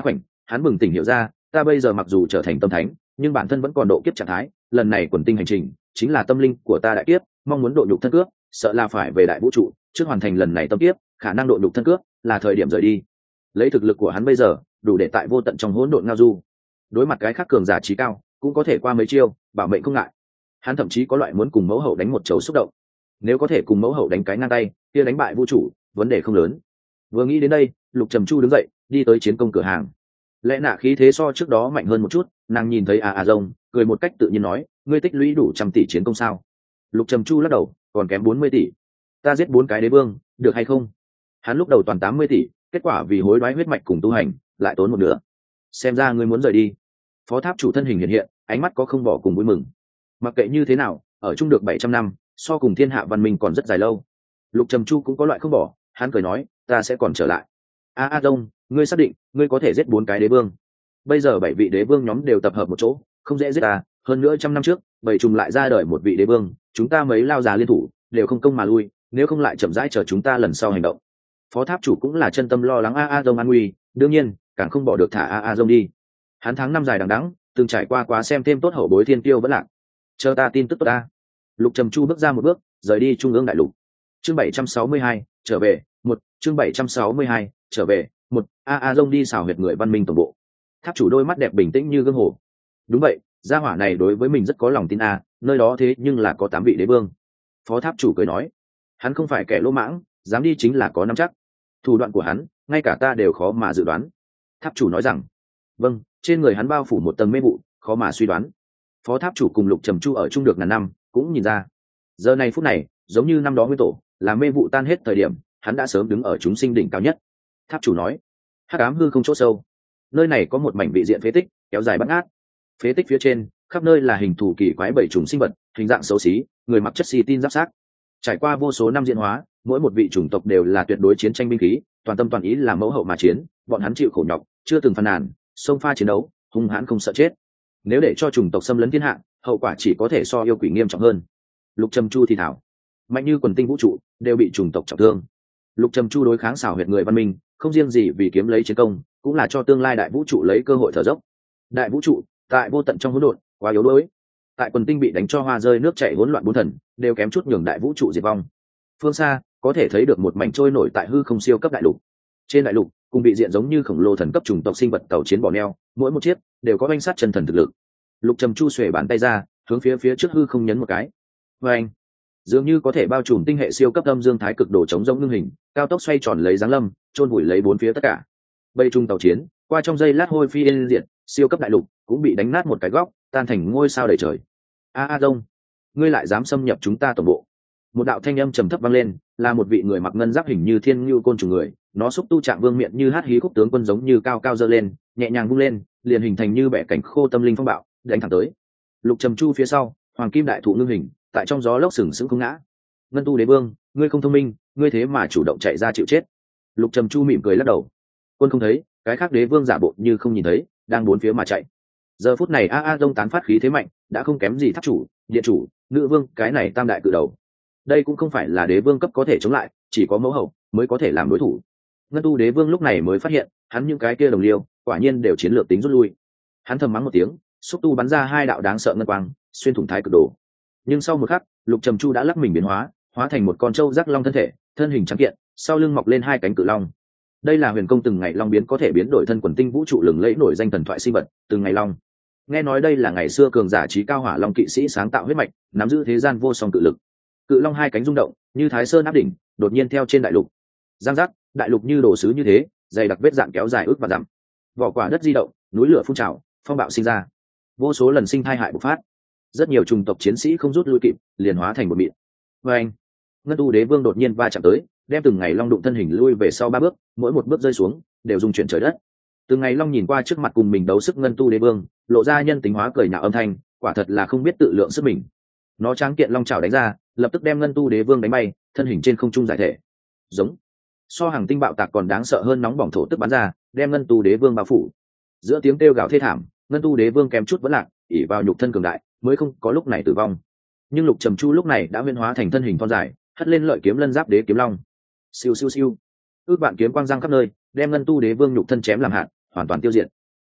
Hắn bừng tỉnh hiểu ra, ta bây giờ mặc dù trở thành tâm thánh, nhưng bản thân vẫn còn độ kiếp trạng thái, lần này quần tinh hành trình chính là tâm linh của ta đại kiếp, mong muốn độ nhục thân cướp, sợ là phải về đại vũ trụ trước hoàn thành lần này tâm kiếp, khả năng độ nhục thân cướp là thời điểm rời đi. Lấy thực lực của hắn bây giờ, đủ để tại vô tận trong hỗn độn ngao du, đối mặt cái khác cường giả trí cao cũng có thể qua mấy chiêu bảo mệnh không ngại. Hắn thậm chí có loại muốn cùng mẫu hậu đánh một chầu xúc động, nếu có thể cùng mẫu hậu đánh cái ngang tay kia đánh bại vũ trụ vấn đề không lớn. Vừa nghĩ đến đây, Lục Trầm Chu đứng dậy đi tới chiến công cửa hàng. Lẽ nạ khí thế so trước đó mạnh hơn một chút, nàng nhìn thấy rông cười một cách tự nhiên nói, ngươi tích lũy đủ 100 tỷ chiến công sao? Lục Trầm Chu lắc đầu, còn kém 40 tỷ. Ta giết 4 cái đế vương được hay không? Hắn lúc đầu toàn 80 tỷ, kết quả vì hối đoái huyết mạch cùng tu hành lại tốn một nửa. Xem ra ngươi muốn rời đi. Phó tháp chủ thân hình hiện hiện, ánh mắt có không bỏ cùng vui mừng. Mặc kệ như thế nào, ở chung được 700 năm, so cùng thiên hạ văn minh còn rất dài lâu. Lục Trầm Chu cũng có loại không bỏ, hắn cười nói, ta sẽ còn trở lại. Rông, ngươi xác định ngươi có thể giết 4 cái đế vương? Bây giờ 7 vị đế vương nhóm đều tập hợp một chỗ, không dễ giết ta, hơn nữa 100 năm trước 7 trùng lại ra đời một vị đế vương, chúng ta mấy lao già liên thủ đều không công mà lui, nếu không lại chậm rãi chờ chúng ta lần sau hành động. Phó tháp chủ cũng là chân tâm lo lắng rông an nguy, đương nhiên càng không bỏ được thả rông đi. Hắn tháng năm dài đằng đẵng, từng trải qua quá xem thêm tốt hậu bối thiên tiêu vẫn lạc, chờ ta tin tức tốt ta. Lục Trầm Chu bước ra một bước, rời đi trung ương đại lục. Chương 762, trở về, chương 762, trở về, rông đi xào huyệt người văn minh tổng bộ. Tháp chủ đôi mắt đẹp bình tĩnh như gương hồ. Đúng vậy, gia hỏa này đối với mình rất có lòng tin nơi đó thế nhưng là có 8 vị đế vương. Phó tháp chủ cười nói, hắn không phải kẻ lỗ mãng, dám đi chính là có nắm chắc. Thủ đoạn của hắn, ngay cả ta đều khó mà dự đoán. Tháp chủ nói rằng, vâng, trên người hắn bao phủ một tầng mê vụ, khó mà suy đoán. Phó tháp chủ cùng Lục Trầm Chu ở chung được ngàn năm, cũng nhìn ra. Giờ này phút này, giống như năm đó nguyên tổ, là mê vụ tan hết thời điểm, hắn đã sớm đứng ở chúng sinh đỉnh cao nhất. Tháp chủ nói, hắc ám hư không chỗ sâu, nơi này có một mảnh vị diện phế tích kéo dài bát ngát. Phế tích phía trên khắp nơi là hình thù kỳ quái bảy trùng sinh vật, hình dạng xấu xí, người mặc chất xi tin giáp xác. Trải qua vô số năm diễn hóa, mỗi một vị chủng tộc đều là tuyệt đối chiến tranh binh khí, toàn tâm toàn ý làm mẫu hậu mà chiến, bọn hắn chịu khổ nhọc, chưa từng phàn nàn, xông pha chiến đấu, hung hãn không sợ chết. Nếu để cho chủng tộc xâm lấn thiên hạ, hậu quả chỉ có thể so yêu quỷ nghiêm trọng hơn. Lục Trầm Chu thì thảo, mạnh như quần tinh vũ trụ đều bị chủng tộc trọng thương. Lục Trầm Chu đối kháng xảo huyệt người văn minh, không riêng gì vì kiếm lấy chiến công, cũng là cho tương lai đại vũ trụ lấy cơ hội thở dốc. Đại vũ trụ tại vô tận trong hỗn độn quá yếu đuối, tại quần tinh bị đánh cho hoa rơi nước chảy hỗn loạn bốn thần, đều kém chút nhường đại vũ trụ diệt vong. Phương xa có thể thấy được một mảnh trôi nổi tại hư không siêu cấp đại lục. Trên đại lục cùng bị diện giống như khổng lồ thần cấp chủng tộc sinh vật tàu chiến bò neo, mỗi một chiếc đều có bánh sát chân thần thực lực. Lục Trầm Chu xuề bàn tay ra, hướng phía trước hư không nhấn một cái. Và anh, dường như có thể bao trùm tinh hệ siêu cấp âm dương thái cực đồ chống rỗng ngưng hình, cao tốc xoay tròn lấy giáng lâm, chôn vùi lấy bốn phía tất cả. Bây trung tàu chiến qua trong giây lát hôi phi yên diệt, siêu cấp đại lục cũng bị đánh nát một cái góc, tan thành ngôi sao đầy trời. Rông, ngươi lại dám xâm nhập chúng ta tổng bộ? Một đạo thanh âm trầm thấp vang lên, là một vị người mặc ngân giáp hình như thiên ngưu côn trùng người, nó xúc tu trạng vương miệng như hát hí khúc tướng quân giống như cao cao giơ lên, nhẹ nhàng vung lên, liền hình thành như bẻ cảnh khô tâm linh phong bạo, đánh thẳng tới. Lục Trầm Chu phía sau, hoàng kim đại thụ ngưng hình, tại trong gió lốc sừng sững không ngã. Ngân tu đế vương, ngươi không thông minh, ngươi thế mà chủ động chạy ra chịu chết. Lục Trầm Chu mỉm cười lắc đầu. Quân không thấy, cái khác đế vương giả bộ như không nhìn thấy, đang bốn phía mà chạy. Giờ phút này Rông tán phát khí thế mạnh, đã không kém gì tháp chủ, điện chủ, nữ vương, cái này tam đại cự đầu. Đây cũng không phải là đế vương cấp có thể chống lại, chỉ có mẫu hậu mới có thể làm đối thủ. Ngân tu đế vương lúc này mới phát hiện, hắn những cái kia đồng liêu, quả nhiên đều chiến lược tính rút lui. Hắn thầm mắng một tiếng, xúc tu bắn ra hai đạo đáng sợ ngân quang, xuyên thủng thái cực đồ. Nhưng sau một khắc, Lục Trầm Chu đã lắc mình biến hóa, hóa thành một con trâu rắc long thân thể, thân hình trắng kiện, sau lưng mọc lên hai cánh cự long. Đây là huyền công từng ngày long biến có thể biến đổi thân quần tinh vũ trụ lừng lẫy nổi danh thần thoại sinh vật, từng ngày long. Nghe nói đây là ngày xưa cường giả trí cao hỏa long kỵ sĩ sáng tạo huyết mạch, nắm giữ thế gian vô song cự lực. Cự long hai cánh rung động, như Thái Sơn áp đỉnh, đột nhiên theo trên đại lục. Giang giác, đại lục như đồ sứ như thế, dày đặc vết dạn kéo dài ước và dặm. Vỏ quả đất di động, núi lửa phun trào, phong bạo sinh ra. Vô số lần sinh thai hại bộc phát. Rất nhiều chủng tộc chiến sĩ không rút lui kịp, liền hóa thành một mịn. Và anh, Ngân tu đế vương đột nhiên va chạm tới, đem từng ngày long đụng thân hình lui về sau 3 bước, mỗi một bước rơi xuống đều rung chuyển trời đất. Từng ngày long nhìn qua trước mặt cùng mình đấu sức Ngân tu đế vương, lộ ra nhân tính hóa cười nhạo âm thanh, quả thật là không biết tự lượng sức mình. Nó tráng kiện long chảo đánh ra, lập tức đem Ngân tu đế vương đánh bay, thân hình trên không trung giải thể. Giống, so hàng tinh bạo tạc còn đáng sợ hơn nóng bỏng thổ tức bắn ra, đem Ngân tu đế vương bao phủ. Giữa tiếng kêu gào thê thảm, Ngân tu đế vương kém chút vẫn lạc, ỉ vào nhục thân cường đại mới không có lúc này tử vong. Nhưng Lục Trầm Chu lúc này đã huyễn hóa thành thân hình thon dài, hất lên lợi kiếm lân giáp đế kiếm long. Siêu siêu siêu, ước bạn kiếm quang giang khắp nơi, đem Ngân tu đế vương nhục thân chém làm hạt, hoàn toàn tiêu diệt.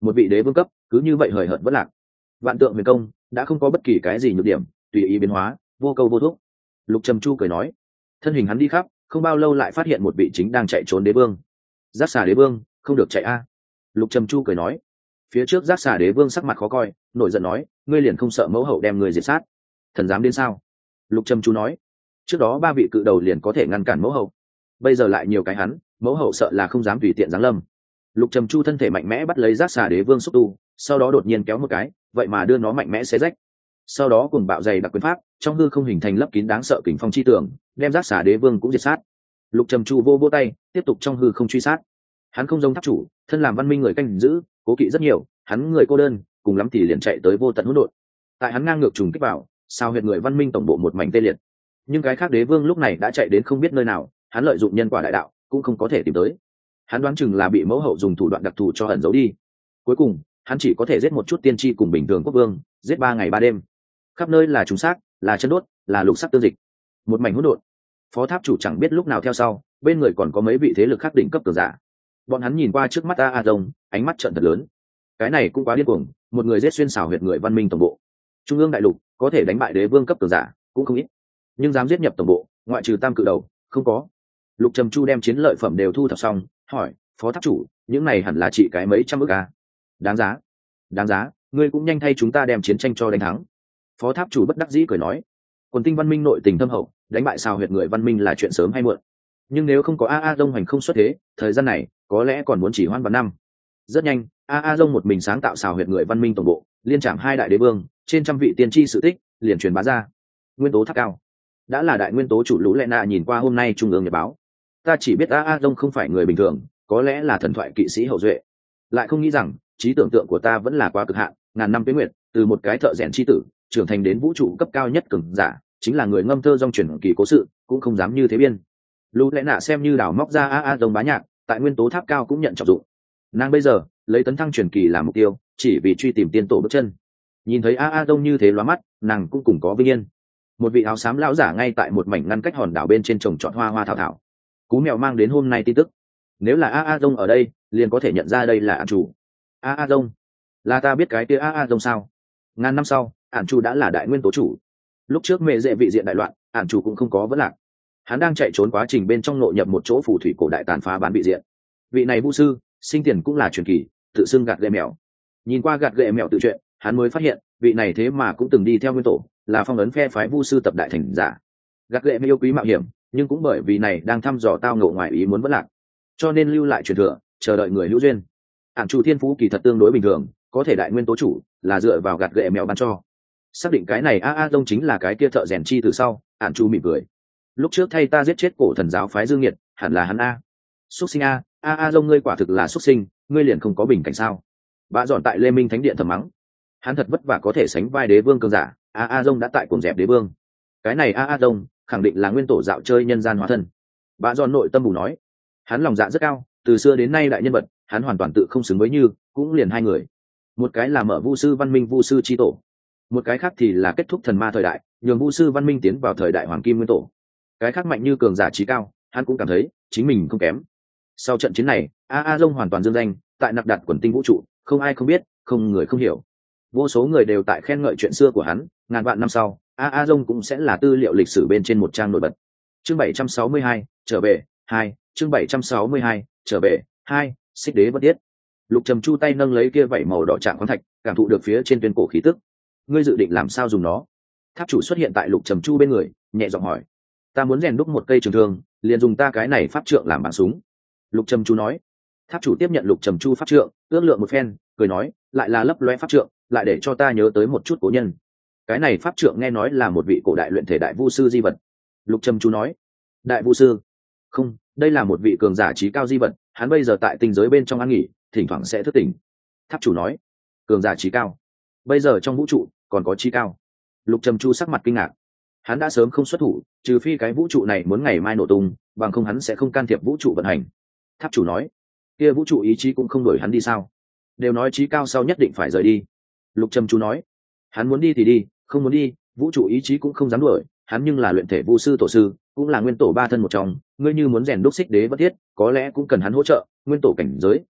một vị đế vương cấp cứ như vậy hời hợt vất lạc. Vạn tượng huyền công đã không có bất kỳ cái gì nhược điểm, tùy ý biến hóa, vô câu vô thúc. Lục Trầm Chu cười nói. Thân hình hắn đi khắp, không bao lâu lại phát hiện một vị chính đang chạy trốn đế vương. Giác xà đế vương, không được chạy a. Lục Trầm Chu cười nói. Phía trước giác xà đế vương sắc mặt khó coi, nổi giận nói, ngươi liền không sợ mẫu hậu đem người diệt sát? Thần dám đến sao? Lục Trầm Chu nói. Trước đó 3 vị cự đầu liền có thể ngăn cản mẫu hậu, bây giờ lại nhiều cái hắn, mẫu hậu sợ là không dám tùy tiện giáng lâm. Lục Trầm Chu thân thể mạnh mẽ bắt lấy giác xà đế vương xúc tu, sau đó đột nhiên kéo một cái, vậy mà đưa nó mạnh mẽ xé rách. Sau đó cùng bạo dày đặc quyền pháp, trong hư không hình thành lấp kín đáng sợ kình phong chi tường, đem giác xà đế vương cũng diệt sát. Lục Trầm Chu vô tay, tiếp tục trong hư không truy sát. Hắn không giống tháp chủ, thân làm văn minh người canh giữ, cố kỵ rất nhiều, hắn người cô đơn, cùng lắm thì liền chạy tới vô tận hỗn độn. Tại hắn ngang ngược trùng kích vào, sao huyệt người văn minh tổng bộ một mảnh tê liệt. Nhưng cái khác đế vương lúc này đã chạy đến không biết nơi nào, hắn lợi dụng nhân quả đại đạo, cũng không có thể tìm tới. Hắn đoán chừng là bị mẫu hậu dùng thủ đoạn đặc thù cho ẩn giấu đi. Cuối cùng, hắn chỉ có thể giết một chút tiên tri cùng bình thường quốc vương, giết 3 ngày 3 đêm. Khắp nơi là trùng xác, là chân đốt, là lục sắc tương dịch, một mảnh hỗn độn. Phó tháp chủ chẳng biết lúc nào theo sau, bên người còn có mấy vị thế lực khác đỉnh cấp cường giả. Bọn hắn nhìn qua trước mắt A Rồng, ánh mắt trợn thật lớn. Cái này cũng quá điên cuồng, một người giết xuyên xảo huyệt người văn minh tổng bộ. Trung ương đại lục có thể đánh bại đế vương cấp cường giả cũng không ít, nhưng dám giết nhập tổng bộ, ngoại trừ tam cự đầu, không có. Lục Trầm Chu đem chiến lợi phẩm đều thu thập xong, hỏi phó tháp chủ, những này hẳn là trị cái mấy trăm ức à? Đáng giá, đáng giá, ngươi cũng nhanh thay chúng ta đem chiến tranh cho đánh thắng. Phó tháp chủ bất đắc dĩ cười nói, quần tinh văn minh nội tình thâm hậu, đánh bại xào huyệt người văn minh là chuyện sớm hay muộn. Nhưng nếu không có A Rông hành không xuất thế, thời gian này có lẽ còn muốn chỉ hoãn vào năm. Rất nhanh, A Rông một mình sáng tạo xào huyệt người văn minh tổng bộ, liên trảm 2 đại đế vương, trên trăm vị tiên tri sự tích, liền truyền bá ra. Nguyên tố tháp cao, đã là đại nguyên tố chủ lũ lệ nạ nhìn qua hôm nay trung ương nhật báo. Ta chỉ biết A Rông không phải người bình thường, có lẽ là thần thoại kỵ sĩ hậu duệ, lại không nghĩ rằng trí tưởng tượng của ta vẫn là quá cực hạn. Ngàn năm tuế nguyệt, từ một cái thợ rèn chi tử trưởng thành đến vũ trụ cấp cao nhất cường giả, chính là người ngâm thơ dòng truyền kỳ cố sự, cũng không dám như thế biên. Lũ lẽ nạ xem như đào móc ra A Rông bá nhạc, tại nguyên tố tháp cao cũng nhận trọng dụng. Nàng bây giờ lấy tấn thăng truyền kỳ làm mục tiêu, chỉ vì truy tìm tiên tổ bước chân. Nhìn thấy A Rông như thế lóa mắt, nàng cũng cùng có vinh yên. Một vị áo xám lão giả ngay tại một mảnh ngăn cách hòn đảo bên trên trồng trọt hoa hoa thảo thảo. Cú mèo mang đến hôm nay tin tức, nếu là A Rông ở đây, liền có thể nhận ra đây là ản chủ. A Rông, là ta biết cái kia A Rông sao? Ngàn năm sau, ản chủ đã là đại nguyên tố chủ. Lúc trước mẹ dễ vị diện đại loạn, ản chủ cũng không có vấn lạc. Hắn đang chạy trốn quá trình bên trong nội nhập một chỗ phù thủy cổ đại tàn phá bán vị diện. Vị này vũ sư, sinh tiền cũng là truyền kỳ, tự xưng gạt gệ mèo. Nhìn qua gạt gệ mèo tự truyện, hắn mới phát hiện vị này thế mà cũng từng đi theo nguyên tổ, là phong ấn phe phái vu sư tập đại thành giả. Gạt gệ mèo yêu quý mạo hiểm, nhưng cũng bởi vì này đang thăm dò tao ngộ ngoài ý muốn vẫn lạc, cho nên lưu lại truyền thừa, chờ đợi người hữu duyên. Ản chủ thiên phú kỳ thật tương đối bình thường, có thể đại nguyên tố chủ là dựa vào gạt gệ mèo ban cho. Xác định cái này A Rông chính là cái kia thợ rèn chi từ sau, Ản chủ mỉm cười. Lúc trước thay ta giết chết cổ thần giáo phái Dương Nghiệt, hẳn là hắn A. Xuất sinh A Rông ngươi quả thực là xuất sinh, ngươi liền không có bình cảnh sao? Bạ dọn tại Lê Minh Thánh Điện thầm mắng. Hắn thật vất vả có thể sánh vai đế vương cường giả, A Rông đã tại cuồng dẹp đế vương. Cái này A Rông khẳng định là nguyên tổ dạo chơi nhân gian hóa thân. Bạ dọn nội tâm bù nói, hắn lòng dạ rất cao, từ xưa đến nay đại nhân vật, hắn hoàn toàn tự không xứng với Như, cũng liền 2 người. Một cái là mở vu sư văn minh vu sư chi tổ, một cái khác thì là kết thúc thần ma thời đại, nhường vu sư văn minh tiến vào thời đại hoàng kim nguyên tổ. Cái khác mạnh như cường giả trí cao, hắn cũng cảm thấy chính mình không kém. Sau trận chiến này, A Rông hoàn toàn dương danh, tại nặc đặt quần tinh vũ trụ, không ai không biết, không người không hiểu. Vô số người đều tại khen ngợi chuyện xưa của hắn, ngàn vạn năm sau, A Rông cũng sẽ là tư liệu lịch sử bên trên một trang nổi bật. Chương 762, trở về 2, chương 762, trở về 2, xích đế bất tiết. Lục Trầm Chu tay nâng lấy kia vảy màu đỏ trạng khoáng thạch, cảm thụ được phía trên tuyên cổ khí tức. Ngươi dự định làm sao dùng nó? Tháp chủ xuất hiện tại Lục Trầm Chu bên người, nhẹ giọng hỏi. Ta muốn rèn đúc một cây trường thương, liền dùng ta cái này pháp trượng làm bắn súng. Lục Trầm Chu nói. Tháp chủ tiếp nhận Lục Trầm Chu pháp trượng, ước lượng một phen, cười nói, lại là lấp loe pháp trượng, lại để cho ta nhớ tới một chút cố nhân. Cái này pháp trượng nghe nói là một vị cổ đại luyện thể đại vu sư di vật. Lục Trầm Chu nói. Đại vu sư? Không, đây là một vị cường giả trí cao di vật, hắn bây giờ tại tinh giới bên trong ăn nghỉ, thỉnh thoảng sẽ thức tỉnh. Tháp chủ nói. Cường giả trí cao? Bây giờ trong vũ trụ còn có trí cao? Lục Trầm Chu sắc mặt kinh ngạc. Hắn đã sớm không xuất thủ, trừ phi cái vũ trụ này muốn ngày mai nổ tung, bằng không hắn sẽ không can thiệp vũ trụ vận hành. Tháp chủ nói. Kia vũ trụ ý chí cũng không đuổi hắn đi sao? Đều nói trí cao sau nhất định phải rời đi. Lục Trầm Chu nói. Hắn muốn đi thì đi, không muốn đi, vũ trụ ý chí cũng không dám đuổi. Hắn nhưng là luyện thể vu sư tổ sư, cũng là nguyên tổ 3 thân một trong, ngươi như muốn rèn đúc xích đế bất thiết, có lẽ cũng cần hắn hỗ trợ. Nguyên tổ cảnh giới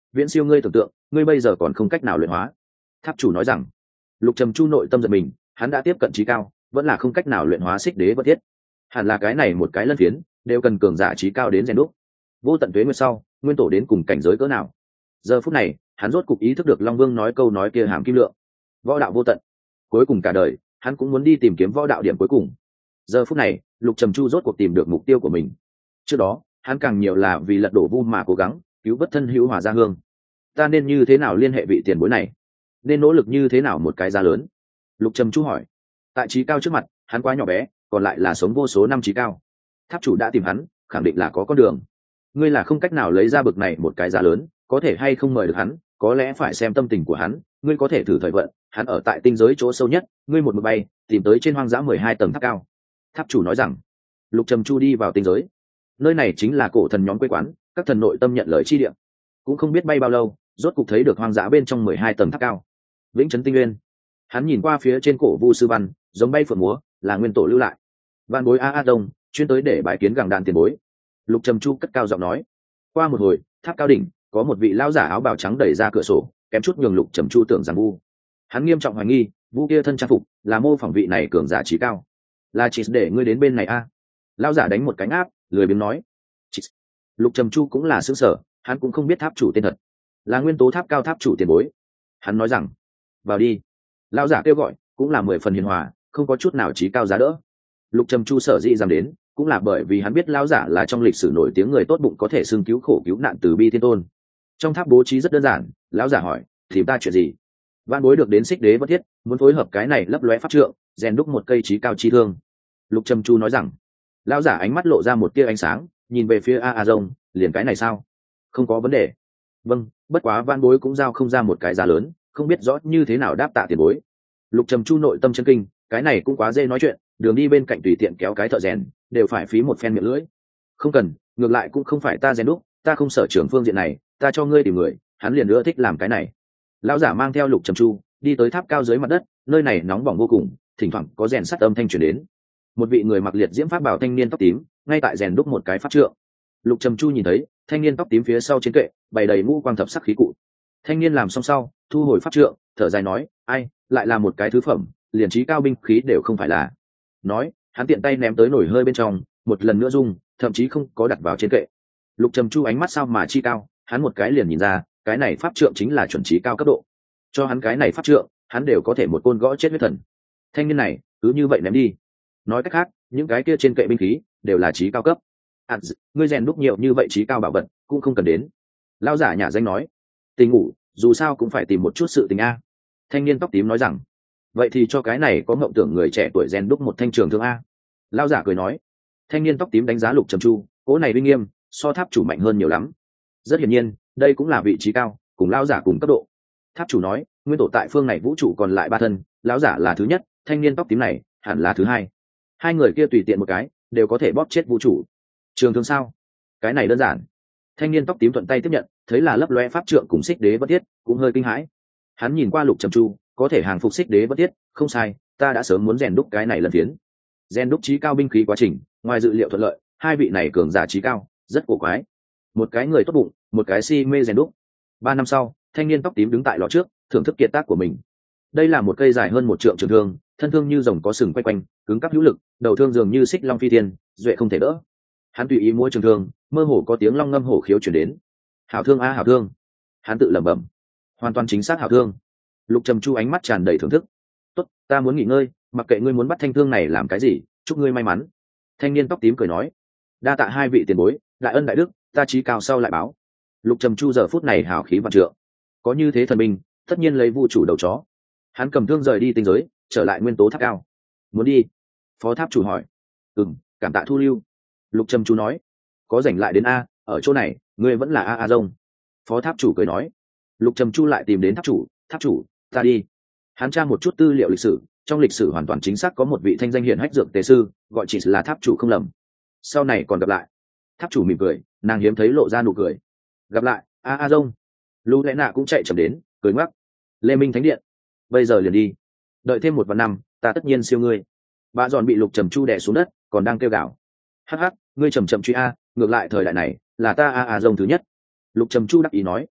viễn siêu ngươi tưởng tượng, ngươi bây giờ còn không cách nào luyện hóa. Tháp chủ nói rằng. Lục Trầm Chu nội tâm giật mình, hắn đã tiếp cận trí cao, vẫn là không cách nào luyện hóa xích đế bất thiết. Hẳn là cái này một cái lân phiến đều cần cường giả trí cao đến rèn đúc. Vô tận tuế nguyệt sau, nguyên tổ đến cùng cảnh giới cỡ nào? Giờ phút này, hắn rốt cục ý thức được Long Vương nói câu nói kia hàm kim lượng. Võ đạo vô tận. Cuối cùng cả đời, hắn cũng muốn đi tìm kiếm võ đạo điểm cuối cùng. Giờ phút này, Lục Trầm Chu rốt cuộc tìm được mục tiêu của mình. Trước đó, hắn càng nhiều là vì lật đổ Vu mà cố gắng cứu vớt thân hữu Hỏa Gia Hương. Ta nên như thế nào liên hệ vị tiền bối này? Nên nỗ lực như thế nào một cái giá lớn? Lục Trầm Chu hỏi. Tại trí cao trước mặt, hắn quá nhỏ bé, còn lại là sống vô số năm trí cao. Tháp chủ đã tìm hắn, khẳng định là có con đường. Ngươi là không cách nào lấy ra bực này một cái giá lớn, có thể hay không mời được hắn, có lẽ phải xem tâm tình của hắn. Ngươi có thể thử thời vận, hắn ở tại tinh giới chỗ sâu nhất, ngươi một mực bay tìm tới trên hoang dã 12 tầng tháp cao. Tháp chủ nói rằng. Lục Trầm Chu đi vào tinh giới, nơi này chính là cổ thần nhóm quê quán, các thần nội tâm nhận lời chi địa. Cũng không biết bay bao lâu, rốt cục thấy được hoang dã bên trong 12 tầng tháp cao. Vĩnh Trấn Tinh Nguyên. Hắn nhìn qua phía trên cổ Vu sư văn, giống bay phượng múa, là nguyên tổ lưu lại. Vạn bối A A Đông, chuyên tới để bái kiến gàng đàn tiền bối. Lục Trầm Chu cất cao giọng nói. Qua một hồi, tháp cao đỉnh có một vị lão giả áo bào trắng đẩy ra cửa sổ, kém chút nhường Lục Trầm Chu tưởng rằng Vu. Hắn nghiêm trọng hoài nghi, Vu kia thân trang phục là mô phỏng vị này cường giả trí cao. Là chỉ để ngươi đến bên này a? Lão giả đánh một cánh áp, lười biếng nói. Chỉ... Lục Trầm Chu cũng là sững sờ, hắn cũng không biết tháp chủ tên thật, là nguyên tố tháp cao tháp chủ tiền bối. Hắn nói rằng, vào đi. Lão giả kêu gọi, cũng là 10 phần hiền hòa, không có chút nào trí cao giá đỡ. Lục Trầm Chu sở dĩ dám đến, cũng là bởi vì hắn biết lão giả là trong lịch sử nổi tiếng người tốt bụng có thể xưng cứu khổ cứu nạn từ bi thiên tôn. Trong tháp bố trí rất đơn giản, lão giả hỏi, tìm ta chuyện gì? Vạn bối được đến xích đế bất thiết, muốn phối hợp cái này lấp lóe pháp trượng, rèn đúc một cây trí cao chi thương. Lục Trầm Chu nói rằng. Lão giả ánh mắt lộ ra một tia ánh sáng, nhìn về phía A A Rông, liền cái này sao? Không có vấn đề. Vâng, bất quá van bối cũng giao không ra một cái giá lớn, không biết rõ như thế nào đáp tạ tiền bối. Lục Trầm Chu nội tâm chân kinh, cái này cũng quá dễ nói chuyện, đường đi bên cạnh tùy tiện kéo cái thợ rèn, đều phải phí một phen miệng lưỡi. Không cần, ngược lại cũng không phải ta rèn đúc, ta không sở trường phương diện này, ta cho ngươi tìm người, hắn liền nữa thích làm cái này. Lão giả mang theo Lục Trầm Chu đi tới tháp cao dưới mặt đất, nơi này nóng bỏng vô cùng, thỉnh thoảng có rèn sắt âm thanh truyền đến. Một vị người mặc liệt diễm pháp bảo thanh niên tóc tím, ngay tại rèn đúc một cái pháp trượng. Lục Trầm Chu nhìn thấy, thanh niên tóc tím phía sau trên kệ bày đầy ngũ quang thập sắc khí cụ. Thanh niên làm xong sau, thu hồi pháp trượng, thở dài nói, ai, lại là một cái thứ phẩm, liền trí cao binh khí đều không phải là. Nói, hắn tiện tay ném tới nồi hơi bên trong, một lần nữa rung, thậm chí không có đặt vào trên kệ. Lục Trầm Chu ánh mắt sao mà chi cao, hắn một cái liền nhìn ra, cái này pháp trượng chính là chuẩn trí cao cấp độ. Cho hắn cái này pháp trượng, hắn đều có thể một côn gõ chết huyết thần. Thanh niên này, cứ như vậy ném đi. Nói cách khác, những cái kia trên kệ binh khí đều là trí cao cấp. Ngươi rèn đúc nhiều như vậy trí cao bảo vật cũng không cần đến. Lão giả nhà danh nói. Tình ngủ, dù sao cũng phải tìm một chút sự tình a. Thanh niên tóc tím nói rằng. Vậy thì cho cái này có mộng tưởng người trẻ tuổi rèn đúc một thanh trường thương a. Lão giả cười nói. Thanh niên tóc tím đánh giá Lục Trầm Chu, cỗ này uy nghiêm, so tháp chủ mạnh hơn nhiều lắm. Rất hiển nhiên, đây cũng là vị trí cao, cùng lão giả cùng cấp độ. Tháp chủ nói, nguyên tổ tại phương này vũ trụ còn lại 3 thân, lão giả là thứ nhất, thanh niên tóc tím này hẳn là thứ hai. Hai người kia tùy tiện một cái đều có thể bóp chết vũ trụ. Trường thương sao? Cái này đơn giản. Thanh niên tóc tím thuận tay tiếp nhận, thấy là lấp loe pháp trượng cùng xích đế bất thiết, cũng hơi kinh hãi. Hắn nhìn qua Lục Trầm Chu, có thể hàng phục xích đế bất thiết, không sai, ta đã sớm muốn rèn đúc cái này lần tiến. Rèn đúc trí cao binh khí quá trình, ngoài dự liệu thuận lợi, hai vị này cường giả trí cao, rất cổ quái. Một cái người tốt bụng, một cái si mê rèn đúc. 3 năm sau, thanh niên tóc tím đứng tại lò trước, thưởng thức kiệt tác của mình. Đây là một cây dài hơn 1 trượng trường thương, thân thương như rồng có sừng quay quanh, cứng cáp hữu lực, đầu thương dường như xích long phi thiên, duệ không thể đỡ. Hắn tùy ý múa trường thương, mơ hồ có tiếng long ngâm hổ khiếu truyền đến. Hảo thương a hảo thương. Hắn tự lẩm bẩm. Hoàn toàn chính xác hảo thương. Lục Trầm Chu ánh mắt tràn đầy thưởng thức. Tốt, ta muốn nghỉ ngơi, mặc kệ ngươi muốn bắt thanh thương này làm cái gì, chúc ngươi may mắn. Thanh niên tóc tím cười nói. Đa tạ hai vị tiền bối, đại ân đại đức, ta chí cao sau lại báo. Lục Trầm Chu giờ phút này hào khí vạn trượng. Có như thế thần binh, tất nhiên lấy vu chủ đầu chó. Hắn cầm thương rời đi tinh giới, trở lại nguyên tố tháp cao. Muốn đi? Phó tháp chủ hỏi. Cảm tạ thu lưu. Lục Trầm Chu nói. Có rảnh lại đến a, ở chỗ này ngươi vẫn là A A Rông. Phó tháp chủ cười nói. Lục Trầm Chu lại tìm đến tháp chủ, ta đi. Hắn tra một chút tư liệu lịch sử, trong lịch sử hoàn toàn chính xác có một vị thanh danh hiển hách dược tề sư, gọi chỉ là tháp chủ không lầm. Sau này còn gặp lại. Tháp chủ mỉm cười, nàng hiếm thấy lộ ra nụ cười. Gặp lại, A A Rông. Lũ lẽ nạ cũng chạy chậm đến, cười ngoắc. Lê Minh Thánh Điện. Bây giờ liền đi. Đợi thêm 1 vạn năm, ta tất nhiên siêu ngươi. Bà giòn bị Lục Trầm Chu đè xuống đất, còn đang kêu gào. Hắc hắc, ngươi chậm chậm truy a, ngược lại thời đại này là ta A A Rông thứ nhất. Lục Trầm Chu đắc ý nói.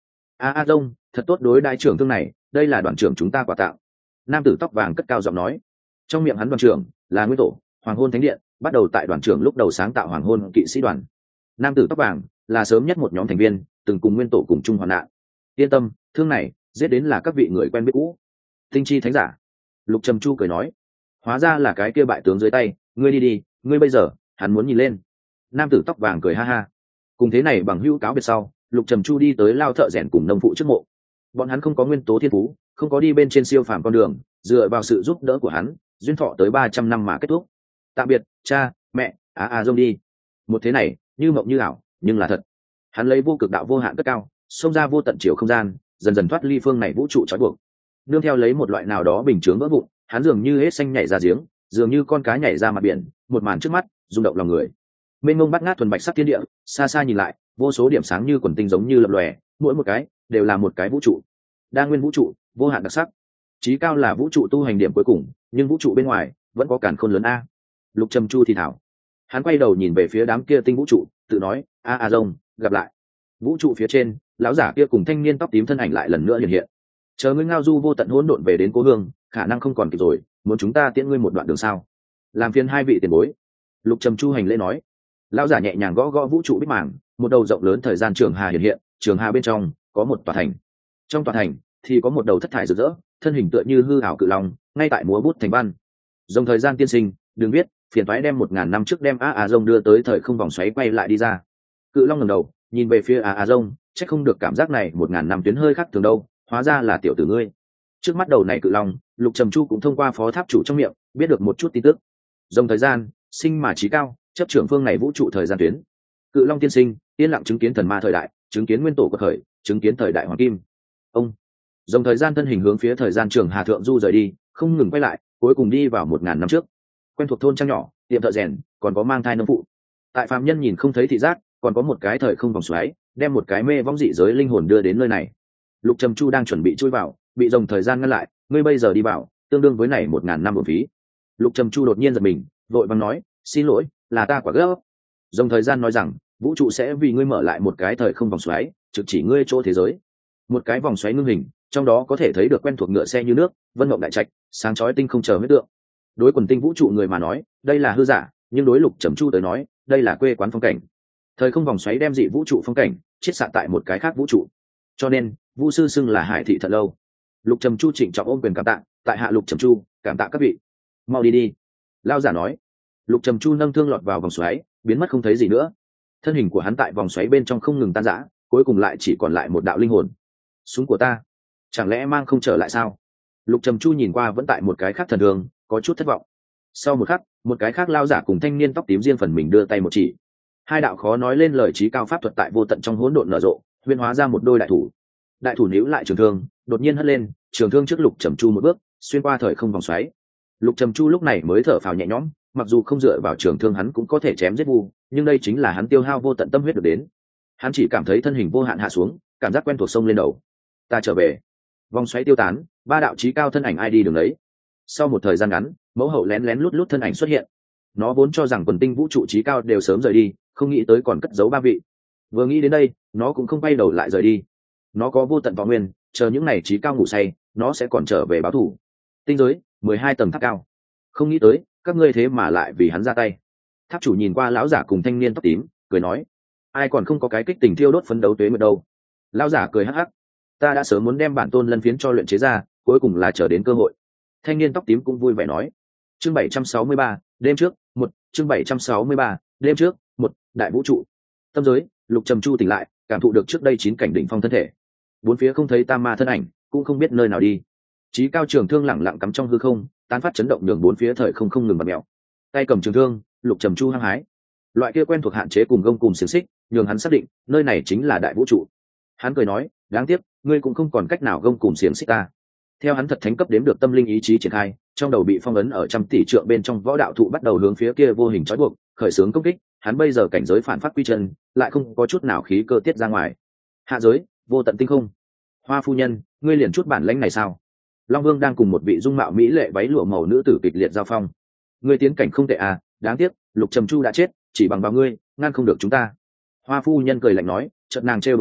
A Dông, thật tốt đối đại trưởng thương này, đây là đoàn trưởng chúng ta quà tặng. Nam tử tóc vàng cất cao giọng nói. Trong miệng hắn đoàn trưởng là nguyên tổ hoàng hôn thánh điện, bắt đầu tại đoàn trưởng lúc đầu sáng tạo hoàng hôn kỵ sĩ đoàn. Nam tử tóc vàng là sớm nhất một nhóm thành viên, từng cùng nguyên tổ cùng chung hoạn nạn. Yên tâm, thương này giết đến là các vị người quen biết cũ. Tinh chi thánh giả. Lục Trầm Chu cười nói, hóa ra là cái kia bại tướng dưới tay, ngươi đi đi, ngươi bây giờ hắn muốn nhìn lên. Nam tử tóc vàng cười ha ha. Cùng thế này bằng hữu cáo biệt sau, Lục Trầm Chu đi tới lao thợ rèn cùng nông phụ trước mộ. Bọn hắn không có nguyên tố thiên phú, không có đi bên trên siêu phàm con đường, dựa vào sự giúp đỡ của hắn, duyên thọ tới 300 năm mà kết thúc. Tạm biệt cha mẹ, Dông đi. Một thế này như mộng như ảo, nhưng là thật. Hắn lấy vô cực đạo vô hạn cất cao, xông ra vô tận chiều không gian, dần dần thoát ly phương này vũ trụ trói buộc. Nương theo lấy một loại nào đó bình chướng vỡ vụn, hắn dường như hết xanh nhảy ra giếng, dường như con cá nhảy ra mặt biển, một màn trước mắt rung động lòng người. Mênh mông bát ngát thuần bạch sắc thiên địa, xa xa nhìn lại, vô số điểm sáng như quần tinh giống như lập lòe, mỗi một cái đều là một cái vũ trụ. Đa nguyên vũ trụ, vô hạn đặc sắc. Chí cao là vũ trụ tu hành điểm cuối cùng, nhưng vũ trụ bên ngoài vẫn có càn khôn lớn a. Lục Trầm Chu thì thảo. Hắn quay đầu nhìn về phía đám kia tinh vũ trụ, tự nói, Dông, gặp lại. Vũ trụ phía trên, lão giả kia cùng thanh niên tóc tím thân ảnh lại lần nữa hiện hiện. Chờ ngươi ngao du vô tận hỗn độn về đến cố hương, khả năng không còn kịp rồi, muốn chúng ta tiễn ngươi một đoạn đường sao? Làm phiền hai vị tiền bối. Lục Trầm Chu hành lễ nói. Lão giả nhẹ nhàng gõ gõ vũ trụ bích mảng, một đầu rộng lớn thời gian trường hà hiện hiện, trường hà bên trong có một tòa thành. Trong tòa thành thì có một đầu thất thải rực rỡ, thân hình tựa như hư ảo cự long, ngay tại múa bút thành văn. Dòng thời gian tiên sinh, đừng biết, phiền toái đem 1000 năm trước đem Dông đưa tới thời không vòng xoáy quay lại đi ra. Cự long ngẩng đầu, nhìn về phía Dông, chắc không được cảm giác này 1000 năm tuyến hơi khác thường đâu, hóa ra là tiểu tử ngươi. Trước mắt đầu này cự long, Lục Trầm Chu cũng thông qua phó tháp chủ trong miệng biết được một chút tin tức. Dòng thời gian, sinh mà trí cao, chấp trưởng phương này vũ trụ thời gian tuyến. Cự long tiên sinh, yên lặng chứng kiến thần ma thời đại, chứng kiến nguyên tổ của khởi, chứng kiến thời đại hoàng kim. Ông dòng thời gian thân hình hướng phía thời gian trường hà thượng du rời đi, không ngừng quay lại, cuối cùng đi vào 1000 năm trước. Quen thuộc thôn trang nhỏ, tiệm thợ rèn, còn có mang thai nông phụ. Tại phàm nhân nhìn không thấy thị giác, còn có một cái thời không vòng xoáy, đem một cái mê vong dị giới linh hồn đưa đến nơi này. Lục Trầm Chu đang chuẩn bị chui vào, bị dòng thời gian ngăn lại, ngươi bây giờ đi vào, tương đương với này 1000 năm bổng phí. Lục Trầm Chu đột nhiên giật mình, vội vàng nói, xin lỗi, là ta quả gấp. Dòng thời gian nói rằng, vũ trụ sẽ vì ngươi mở lại một cái thời không vòng xoáy, trực chỉ ngươi chỗ thế giới. Một cái vòng xoáy ngưng hình, trong đó có thể thấy được quen thuộc ngựa xe như nước, vân mộng đại trạch, sáng chói tinh không chờ huyết tượng. Đối quần tinh vũ trụ người mà nói, đây là hư giả, nhưng đối Lục Trầm Chu tới nói, đây là quê quán phong cảnh. Thời không vòng xoáy đem dị vũ trụ phong cảnh chiết xạ tại một cái khác vũ trụ, cho nên vu sư xưng là hải thị thật lâu. Lục Trầm Chu trịnh trọng ôm quyền cảm tạ, tại hạ Lục Trầm Chu, cảm tạ các vị. Mau đi đi. Lao giả nói. Lục Trầm Chu nâng thương lọt vào vòng xoáy, biến mất không thấy gì nữa. Thân hình của hắn tại vòng xoáy bên trong không ngừng tan rã, cuối cùng lại chỉ còn lại một đạo linh hồn. Súng của ta, chẳng lẽ mang không trở lại sao? Lục Trầm Chu nhìn qua vẫn tại một cái khác thần đường, có chút thất vọng. Sau một khắc, một cái khác lao giả cùng thanh niên tóc tím riêng phần mình đưa tay một chỉ. Hai đạo khó nói lên lời trí cao pháp thuật tại vô tận trong hỗn độn nở rộ, huyễn hóa ra một đôi đại thủ. Đại thủ níu lại trường thương, đột nhiên hất lên, trường thương trước Lục Trầm Chu một bước, xuyên qua thời không vòng xoáy. Lục Trầm Chu lúc này mới thở phào nhẹ nhõm, mặc dù không dựa vào trường thương hắn cũng có thể chém giết vu, nhưng đây chính là hắn tiêu hao vô tận tâm huyết được đến. Hắn chỉ cảm thấy thân hình vô hạn hạ xuống, cảm giác quen thuộc sông lên đầu. Ta trở về. Vòng xoáy tiêu tán, ba đạo chí cao thân ảnh ai đi đường đấy. Sau một thời gian ngắn, mẫu hậu lén lén lút lút thân ảnh xuất hiện. Nó vốn cho rằng quần tinh vũ trụ chí cao đều sớm rời đi, không nghĩ tới còn cất giấu ba vị. Vừa nghĩ đến đây, nó cũng không bay đầu lại rời đi. Nó có vô tận võ nguyên, chờ những này chí cao ngủ say, nó sẽ còn trở về báo thù. Tinh giới, 12 tầng tháp cao. Không nghĩ tới, các ngươi thế mà lại vì hắn ra tay. Tháp chủ nhìn qua lão giả cùng thanh niên tóc tím, cười nói: ai còn không có cái kích tình thiêu đốt phấn đấu tuế nguyệt đâu. Lão giả cười hắc hắc: ta đã sớm muốn đem bản tôn lân phiến cho luyện chế ra, cuối cùng là chờ đến cơ hội. Thanh niên tóc tím cũng vui vẻ nói: chương 763, đêm trước, chương 763, đêm trước, đại vũ trụ. Tâm giới, Lục Trầm Chu tỉnh lại, cảm thụ được trước đây 9 cảnh đỉnh phong thân thể. Bốn phía không thấy tam ma thân ảnh, cũng không biết nơi nào đi. Chí cao trường thương lẳng lặng cắm trong hư không, tán phát chấn động đường bốn phía thời không ngừng bật mèo. Tay cầm trường thương, Lục Trầm Chu hăng hái. Loại kia quen thuộc hạn chế cùng gông cùng xiềng xích, nhường hắn xác định, nơi này chính là đại vũ trụ. Hắn cười nói: đáng tiếc, ngươi cũng không còn cách nào gông cùng xiềng xích ta. Theo hắn thật thánh cấp đếm được tâm linh ý chí triển khai, trong đầu bị phong ấn ở trăm tỷ trượng bên trong võ đạo thụ bắt đầu hướng phía kia vô hình trói buộc, khởi xướng công kích. Hắn bây giờ cảnh giới phản phát quy chân, lại không có chút nào khí cơ tiết ra ngoài. Hạ giới, vô tận tinh không. Hoa phu nhân, ngươi liền chút bản lãnh này sao? Long Vương đang cùng một vị dung mạo mỹ lệ váy lụa màu nữ tử kịch liệt giao phong. Ngươi tiến cảnh không tệ à, đáng tiếc, Lục Trầm Chu đã chết, chỉ bằng vào ngươi, ngăn không được chúng ta. Hoa phu nhân cười lạnh nói, chợt nàng trêu đùa nói: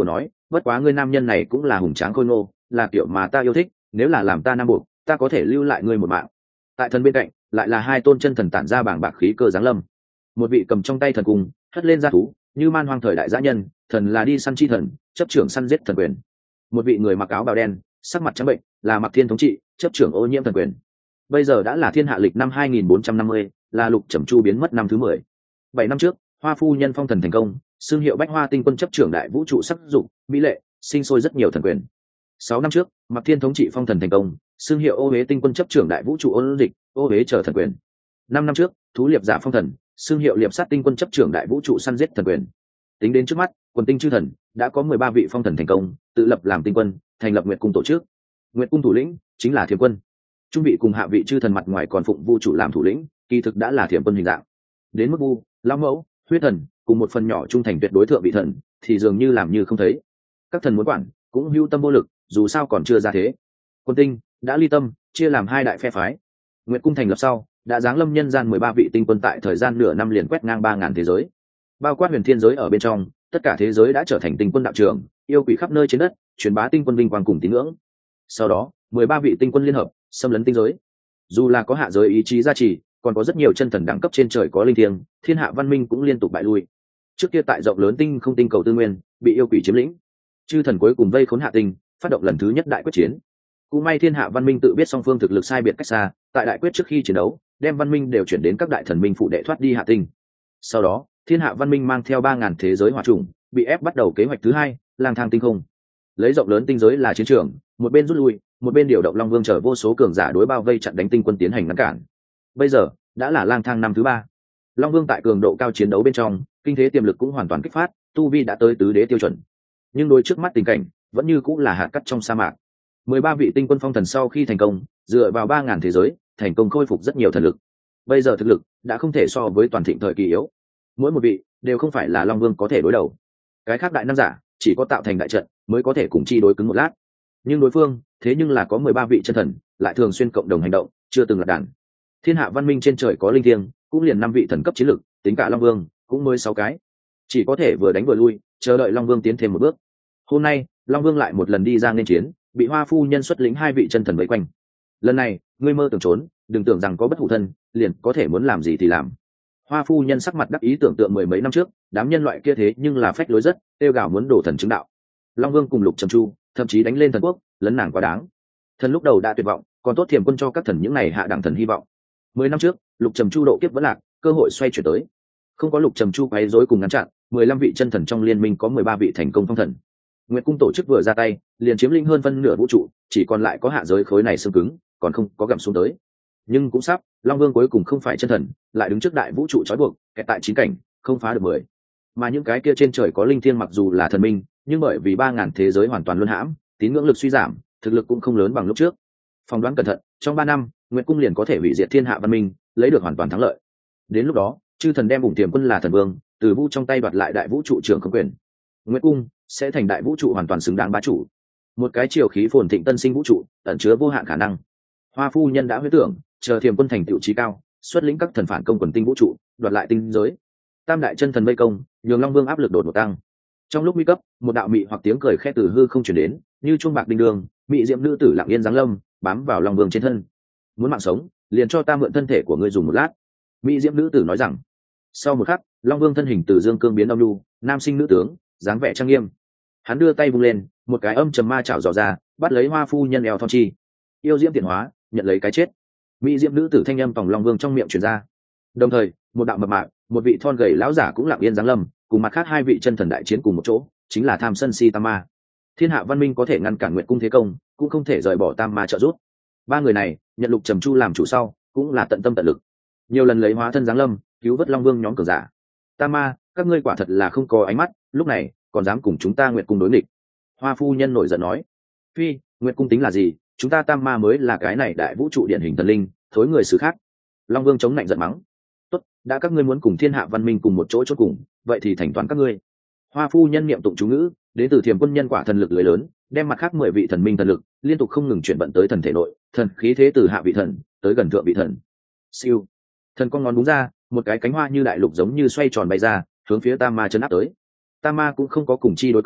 bất quá ngươi nam nhân này cũng là hùng tráng khôi ngô, là kiểu mà ta yêu thích, nếu là làm ta nam buộc, ta có thể lưu lại ngươi một mạng. Tại thần bên cạnh lại là hai tôn chân thần tản ra bảng bạc khí cơ giáng lâm. Một vị cầm trong tay thần cung, hất lên ra thú như man hoang thời đại dã nhân, thần là đi săn chi thần, chấp trưởng săn giết thần quyền. Một vị người mặc áo bào đen, sắc mặt trắng bệnh, là Mặc Thiên thống trị, chấp trưởng ô nhiễm thần quyền. Bây giờ đã là thiên hạ lịch năm 2450, là Lục Trầm Chu biến mất năm thứ 10. 7 năm trước, Hoa phu nhân phong thần thành công, xương hiệu Bách Hoa tinh quân chấp trưởng đại vũ trụ sắc dụng, mỹ lệ, sinh sôi rất nhiều thần quyền. 6 năm trước, Mặc Thiên thống trị phong thần thành công, xương hiệu Ô Huế tinh quân chấp trưởng đại vũ trụ ôn dịch, Ô Huế trở thần quyền. 5 năm trước, Thú Liệp giả phong thần, xương hiệu Liệp sát tinh quân chấp trưởng đại vũ trụ săn giết thần quyền. Tính đến trước mắt, quần tinh chư thần đã có 13 vị phong thần thành công, tự lập làm tinh quân, thành lập Nguyệt cung tổ chức. Nguyệt cung thủ lĩnh chính là Thiểm quân. Trung vị cùng hạ vị chư thần mặt ngoài còn phụng Vu chủ làm thủ lĩnh, kỳ thực đã là Thiểm quân hình dạng. Đến mức Vu, Lão Mẫu, Huyết thần cùng một phần nhỏ trung thành tuyệt đối thượng vị thần thì dường như làm như không thấy. Các thần muốn quản cũng hưu tâm vô lực, dù sao còn chưa ra thế. Quân tinh đã ly tâm, chia làm hai đại phe phái. Nguyệt cung thành lập sau, đã giáng lâm nhân gian 13 vị tinh quân tại thời gian nửa năm liền quét ngang 3000 thế giới. Bao quát huyền thiên giới ở bên trong, tất cả thế giới đã trở thành tinh quân đạo trường, yêu quỷ khắp nơi trên đất, truyền bá tinh quân vinh quang cùng tín ngưỡng. Sau đó, 13 vị tinh quân liên hợp, xâm lấn tinh giới. Dù là có hạ giới ý chí gia trì, còn có rất nhiều chân thần đẳng cấp trên trời có linh thiêng, thiên hạ văn minh cũng liên tục bại lui. Trước kia tại rộng lớn tinh không tinh cầu tư nguyên, bị yêu quỷ chiếm lĩnh. Chư thần cuối cùng vây khốn hạ tinh, phát động lần thứ nhất đại quyết chiến. Cũng may thiên hạ văn minh tự biết song phương thực lực sai biệt cách xa, tại đại quyết trước khi chiến đấu, đem văn minh đều chuyển đến các đại thần minh phụ đệ thoát đi hạ tinh. Sau đó, thiên hạ văn minh mang theo 3000 thế giới hỏa trùng, bị ép bắt đầu kế hoạch thứ hai, lang thang tinh không. Lấy rộng lớn tinh giới là chiến trường, một bên rút lui, một bên điều động Long Vương chở vô số cường giả đối bao vây chặn đánh tinh quân tiến hành ngăn cản. Bây giờ đã là lang thang năm thứ 3. Long Vương tại cường độ cao chiến đấu bên trong, kinh thế tiềm lực cũng hoàn toàn kích phát, tu vi đã tới tứ đế tiêu chuẩn. Nhưng đối trước mắt tình cảnh, vẫn như cũng là hạt cát trong sa mạc. 13 vị tinh quân phong thần sau khi thành công, dựa vào 3000 thế giới, thành công khôi phục rất nhiều thần lực. Bây giờ thực lực đã không thể so với toàn thịnh thời kỳ yếu. Mỗi một vị đều không phải là Long Vương có thể đối đầu. Cái khác đại năng giả chỉ có tạo thành đại trận mới có thể cùng chi đối cứng một lát. Nhưng đối phương thế nhưng là có 13 vị chân thần, lại thường xuyên cộng đồng hành động, chưa từng lật đàn. Thiên hạ văn minh trên trời có linh thiêng, cũng liền 5 vị thần cấp chiến lực, tính cả Long Vương cũng mới 6 cái. Chỉ có thể vừa đánh vừa lui, chờ đợi Long Vương tiến thêm một bước. Hôm nay, Long Vương lại một lần đi ra nghênh chiến, bị Hoa phu nhân xuất lĩnh 2 vị chân thần vây quanh. Lần này, ngươi mơ tưởng trốn, đừng tưởng rằng có bất hủ thân, liền có thể muốn làm gì thì làm. Hoa phu nhân sắc mặt đắc ý tưởng tượng 10 mấy năm trước, đám nhân loại kia thế nhưng là phách lối rất, tiêu gào muốn đổ thần chứng đạo. Long Vương cùng Lục Trầm Chu, thậm chí đánh lên thần quốc, lấn nàng quá đáng. Thần lúc đầu đã tuyệt vọng, còn tốt Thiểm quân cho các thần những này hạ đẳng thần hy vọng. 10 năm trước, Lục Trầm Chu độ kiếp vẫn lạc, cơ hội xoay chuyển tới. Không có Lục Trầm Chu quấy rối cùng ngăn chặn, 15 vị chân thần trong liên minh có 13 vị thành công phong thần. Nguyệt cung tổ chức vừa ra tay, liền chiếm lĩnh hơn phân nửa vũ trụ, chỉ còn lại có hạ giới khối này xương cứng, còn không có gặm xuống tới. Nhưng cũng sắp, Long Vương cuối cùng không phải chân thần, lại đứng trước đại vũ trụ trói buộc, kẹt tại 9 cảnh, không phá được 10. Mà những cái kia trên trời có linh thiêng mặc dù là thần minh, nhưng bởi vì 3000 thế giới hoàn toàn luân hãm, tín ngưỡng lực suy giảm, thực lực cũng không lớn bằng lúc trước. Phỏng đoán cẩn thận, trong 3 năm, Nguyệt cung liền có thể hủy diệt thiên hạ văn minh, lấy được hoàn toàn thắng lợi. Đến lúc đó, chư thần đem Bùng Tiềm quân là thần vương, từ Vu trong tay đoạt lại đại vũ trụ trưởng không quyền. Nguyệt cung sẽ thành đại vũ trụ hoàn toàn xứng đáng bá chủ. Một cái chiều khí phồn thịnh tân sinh vũ trụ, ẩn chứa vô hạn khả năng. Hoa phu nhân đã huyết tưởng, chờ Thiềm quân thành tựu trí cao, xuất lĩnh các thần phản công quần tinh vũ trụ, đoạt lại tinh giới. Tam đại chân thần vây công, nhường Long Vương áp lực đột ngột tăng. Trong lúc nguy cấp, một đạo mị hoặc tiếng cười khẽ từ hư không truyền đến, như chuông bạc đinh đường, mị diệm nữ tử lặng yên giáng lâm, bám vào Long Vương trên thân. Muốn mạng sống, liền cho ta mượn thân thể của ngươi dùng một lát. Mị diệm nữ tử nói rằng. Sau một khắc, Long Vương thân hình từ dương cương biến âm nhu, nam sinh nữ tướng, dáng vẻ trang nghiêm. Hắn đưa tay vung lên, một cái âm trầm ma chảo dò ra, bắt lấy Hoa phu nhân eo thon chi. Yêu diễm tiện hóa, nhận lấy cái chết. Mỹ diễm nữ tử thanh âm vòng Long Vương trong miệng truyền ra. Đồng thời, một đạo mập mạp, một vị thon gầy lão giả cũng lặng yên giáng lâm, cùng mặt khác 2 vị chân thần đại chiến cùng một chỗ, chính là Tham Sân Si Tam Ma. Thiên hạ văn minh có thể ngăn cản Nguyệt cung thế công, cũng không thể rời bỏ Tam Ma trợ giúp. 3 người này, nhận Lục Trầm Chu làm chủ sau, cũng là tận tâm tận lực. Nhiều lần lấy hóa thân giáng lâm, cứu vớt Long Vương nhóm cường giả. Tam Ma, các ngươi quả thật là không có ánh mắt, lúc này còn dám cùng chúng ta Nguyệt cung đối nghịch. Hoa phu nhân nổi giận nói. Phi, Nguyệt cung tính là gì, chúng ta Tam Ma mới là cái này đại vũ trụ điển hình thần linh, thối người xử khác. Long Vương chống lạnh giận mắng. Tốt, đã các ngươi muốn cùng thiên hạ văn minh cùng một chỗ chốt cùng, vậy thì thành toàn các ngươi. Hoa phu nhân niệm tụng chú ngữ, đến từ Thiềm quân nhân quả thần lực lưới lớn, đem mặt khác 10 vị thần minh thần lực liên tục không ngừng chuyển vận tới thần thể nội, thần khí thế từ hạ vị thần tới gần thượng vị thần. Siêu, thần con ngón đúng ra, một cái cánh hoa như đại lục giống như xoay tròn bay ra, hướng phía Tam Ma chấn áp tới. Tam Ma cũng không có cùng chi đối cứng,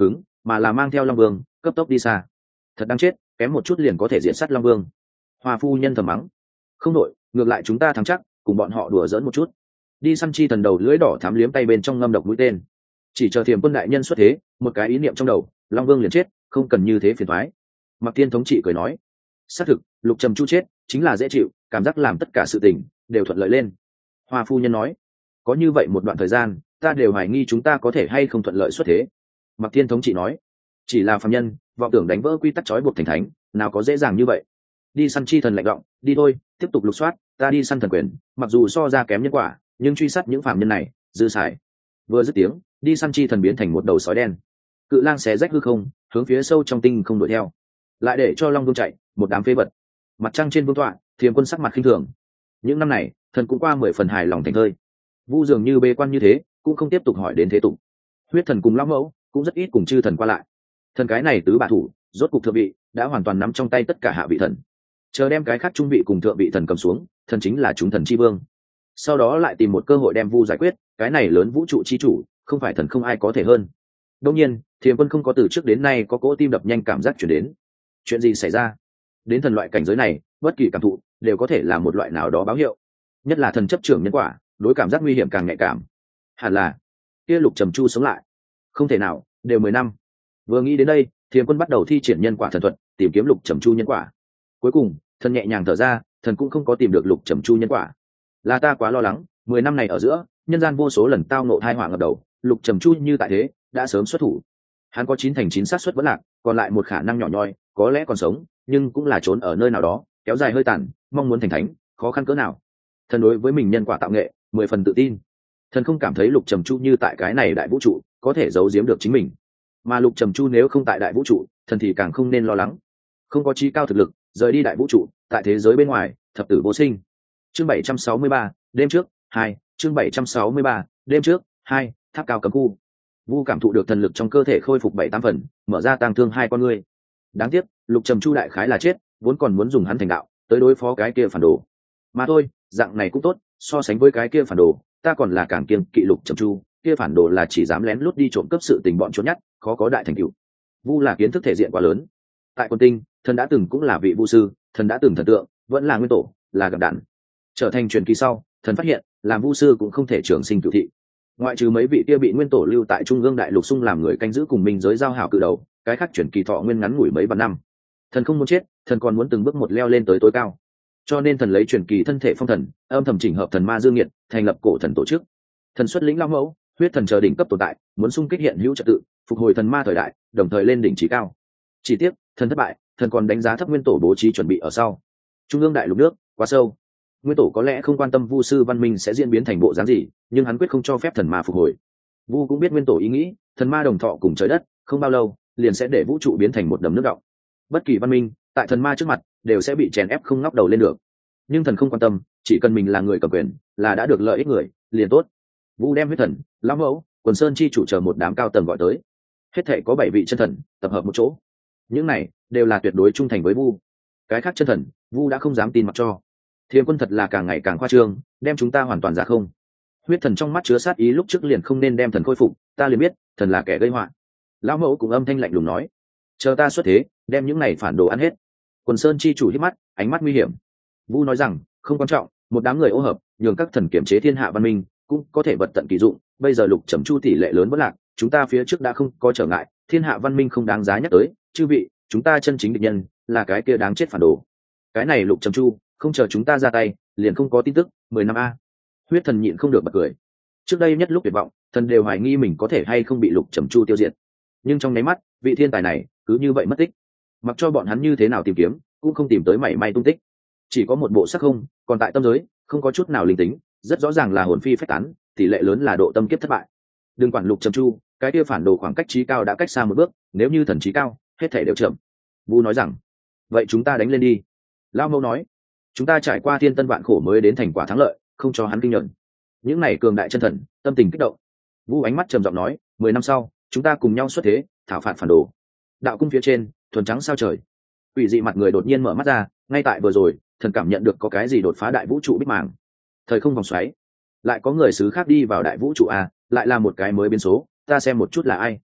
mà là mang theo long vương cấp tốc đi xa. Thật đáng chết, kém một chút liền có thể diện sát long vương. Hoa phu nhân thầm mắng. Không đội, ngược lại chúng ta thắng chắc, cùng bọn họ đùa giỡn một chút. Đi săn chi thần đầu lưỡi đỏ thám liếm tay bên trong ngâm độc mũi tên, chỉ chờ Thiềm Quân đại nhân xuất thế, một cái ý niệm trong đầu, long vương liền chết, không cần như thế phiền toái. Mặc Tiên thống trị cười nói, xác thực, Lục Trầm Chu chết chính là dễ chịu, cảm giác làm tất cả sự tình đều thuận lợi lên. Hoa phu nhân nói, có như vậy một đoạn thời gian, ta đều hoài nghi chúng ta có thể hay không thuận lợi xuất thế. Mặc Tiên thống trị nói, chỉ là phàm nhân, vọng tưởng đánh vỡ quy tắc trói buộc thành thánh, nào có dễ dàng như vậy. Đi săn chi thần lạnh giọng, đi thôi, tiếp tục lục soát, ta đi săn thần quyền, mặc dù so ra kém nhân quả, nhưng truy sát những phàm nhân này, dư xài. Vừa dứt tiếng, đi săn chi thần biến thành một đầu sói đen, cự lang xé rách hư không, hướng phía sâu trong tinh không đuổi theo, lại để cho long vương chạy, một đám phế vật. Mặt trăng trên vương tọa, Thiềm Quân sắc mặt khinh thường. Những năm này, thần cũng qua 10 phần hài lòng thành thơi. Vu dường như bế quan như thế, cũng không tiếp tục hỏi đến thế tục. Huyết thần cùng lão mẫu cũng rất ít cùng chư thần qua lại. Thần cái này tứ bạ thủ, rốt cục thượng vị đã hoàn toàn nắm trong tay tất cả hạ vị thần. Chờ đem cái khác trung vị cùng thượng vị thần cầm xuống, thần chính là chúng thần chi vương. Sau đó lại tìm một cơ hội đem Vu giải quyết, cái này lớn vũ trụ chi chủ, không phải thần không ai có thể hơn. Đương nhiên, Thiềm Quân không có từ trước đến nay có cỗ tim đập nhanh cảm giác chuyển đến. Chuyện gì xảy ra? Đến thần loại cảnh giới này, bất kỳ cảm thụ đều có thể là một loại nào đó báo hiệu. Nhất là thần chấp trưởng nhân quả, đối cảm giác nguy hiểm càng nhạy cảm. Hẳn là kia Lục Trầm Chu sống lại. Không thể nào, đều 10 năm. Vừa nghĩ đến đây, Thiềm Quân bắt đầu thi triển nhân quả thần thuật, tìm kiếm Lục Trầm Chu nhân quả. Cuối cùng, thần nhẹ nhàng thở ra, thần cũng không có tìm được Lục Trầm Chu nhân quả. Là ta quá lo lắng, 10 năm này ở giữa, nhân gian vô số lần tao ngộ tai họa ngập đầu, Lục Trầm Chu như tại thế, đã sớm xuất thủ. Hắn có 9 thành 9 xác suất vẫn lạc, còn lại một khả năng nhỏ nhoi, có lẽ còn sống, nhưng cũng là trốn ở nơi nào đó, kéo dài hơi tàn, mong muốn thành thánh, khó khăn cỡ nào. Thần đối với mình nhân quả tạo nghệ, 10 phần tự tin. Thần không cảm thấy Lục Trầm Chu như tại cái này đại vũ trụ, có thể giấu giếm được chính mình. Mà Lục Trầm Chu nếu không tại đại vũ trụ, thần thì càng không nên lo lắng. Không có trí cao thực lực, rời đi đại vũ trụ, tại thế giới bên ngoài, thập tử vô sinh. Chương 763, đêm trước, 2, chương 763, đêm trước, 2, tháp cao cấm khu. Vu cảm thụ được thần lực trong cơ thể khôi phục 7-8 phần, mở ra tang thương hai con ngươi. Đáng tiếc, Lục Trầm Chu đại khái là chết, vốn còn muốn dùng hắn thành đạo, tới đối phó cái kia phản đồ. Mà thôi, dạng này cũng tốt, so sánh với cái kia phản đồ, ta còn là càng kiêng kỵ Lục Trầm Chu, kia phản đồ là chỉ dám lén lút đi trộm cắp sự tình bọn trốn nhát, khó có đại thành tựu. Vu là kiến thức thể diện quá lớn. Tại Quân Tinh, thần đã từng cũng là vị vu sư, thần đã từng thần tượng, vẫn là nguyên tổ, là gặp đạn. Trở thành truyền kỳ sau, thần phát hiện, làm vu sư cũng không thể trường sinh cửu thị. Ngoại trừ mấy vị kia bị nguyên tổ lưu tại Trung ương đại lục xung làm người canh giữ cùng minh giới giao hảo cự đầu, cái khác truyền kỳ thọ nguyên ngắn ngủi mấy vạn năm. Thần không muốn chết, thần còn muốn từng bước một leo lên tới tối cao. Cho nên thần lấy truyền kỳ thân thể phong thần, âm thầm chỉnh hợp thần ma dương nghiệt, thành lập cổ thần tổ chức. Thần xuất lĩnh long mẫu, huyết thần chờ đỉnh cấp tồn tại, muốn xung kích hiện hữu trật tự, phục hồi thần ma thời đại, đồng thời lên đỉnh chỉ cao. Chỉ tiếc, thần thất bại, thần còn đánh giá thấp nguyên tổ bố trí chuẩn bị ở sau. Trung ương đại lục nước quá sâu, nguyên tổ có lẽ không quan tâm vu sư văn minh sẽ diễn biến thành bộ dáng gì, nhưng hắn quyết không cho phép thần ma phục hồi. Vu cũng biết nguyên tổ ý nghĩ, thần ma đồng thọ cùng trời đất, không bao lâu liền sẽ để vũ trụ biến thành một đầm nước đọng. Bất kỳ văn minh tại thần ma trước mặt đều sẽ bị chèn ép không ngóc đầu lên được. Nhưng thần không quan tâm, chỉ cần mình là người cầm quyền, là đã được lợi ích người, liền tốt. Vu đem huyết thần, lão mẫu, quần sơn chi chủ chờ một đám cao tầng gọi tới. Hết thể có 7 vị chân thần tập hợp một chỗ. Những này đều là tuyệt đối trung thành với Vu. Cái khác chân thần, Vu đã không dám tin mặc cho. Thiềm Quân thật là càng ngày càng khoa trương, đem chúng ta hoàn toàn giả không. Huyết thần trong mắt chứa sát ý, lúc trước liền không nên đem thần khôi phục, ta liền biết thần là kẻ gây họa. Lão mẫu cũng âm thanh lạnh lùng nói, chờ ta xuất thế, đem những này phản đồ ăn hết. Quần sơn chi chủ hít mắt, ánh mắt nguy hiểm. Vu nói rằng, không quan trọng, một đám người ô hợp, nhường các thần kiểm chế thiên hạ văn minh, cũng có thể vật tận kỳ dụng. Bây giờ Lục Trầm Chu tỷ lệ lớn vẫn lạc, chúng ta phía trước đã không có trở ngại, thiên hạ văn minh không đáng giá nhắc tới. Chư vị, chúng ta chân chính địch nhân là cái kia đáng chết phản đồ. Cái này Lục Trầm Chu, không chờ chúng ta ra tay, liền không có tin tức. 10 năm a. Huyết thần nhịn không được bật cười. Trước đây nhất lúc tuyệt vọng, thần đều hoài nghi mình có thể hay không bị Lục Trầm Chu tiêu diệt. Nhưng trong nháy mắt, vị thiên tài này cứ như vậy mất tích. Mặc cho bọn hắn như thế nào tìm kiếm, cũng không tìm tới mảy may tung tích. Chỉ có một bộ sắc không, còn tại tâm giới, không có chút nào linh tính, rất rõ ràng là hồn phi phách tán, tỷ lệ lớn là độ tâm kiếp thất bại. Đừng quản Lục Trầm Chu, cái kia phản đồ khoảng cách trí cao đã cách xa một bước, nếu như thần trí cao, hết thể đều chậm. Vu nói rằng, vậy chúng ta đánh lên đi. Lao Mâu nói, chúng ta trải qua thiên tân vạn khổ mới đến thành quả thắng lợi, không cho hắn kinh nhận. Những này cường đại chân thần, tâm tình kích động. Vu ánh mắt trầm giọng nói, 10 năm sau, chúng ta cùng nhau xuất thế, thảo phạt phản đồ. Đạo cung phía trên, thuần trắng sao trời. Quỷ dị mặt người đột nhiên mở mắt ra, ngay tại vừa rồi, thần cảm nhận được có cái gì đột phá đại vũ trụ bích màng. Thời không vòng xoáy, lại có người xứ khác đi vào đại vũ trụ a, lại là một cái mới biến số, ta xem một chút là ai.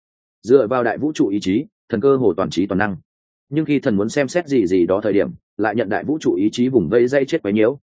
dựa vào đại vũ trụ ý chí, thần cơ hồ toàn trí toàn năng. Nhưng khi thần muốn xem xét gì gì đó thời điểm, lại nhận đại vũ trụ ý chí vùng vây dây chết quấy nhiễu.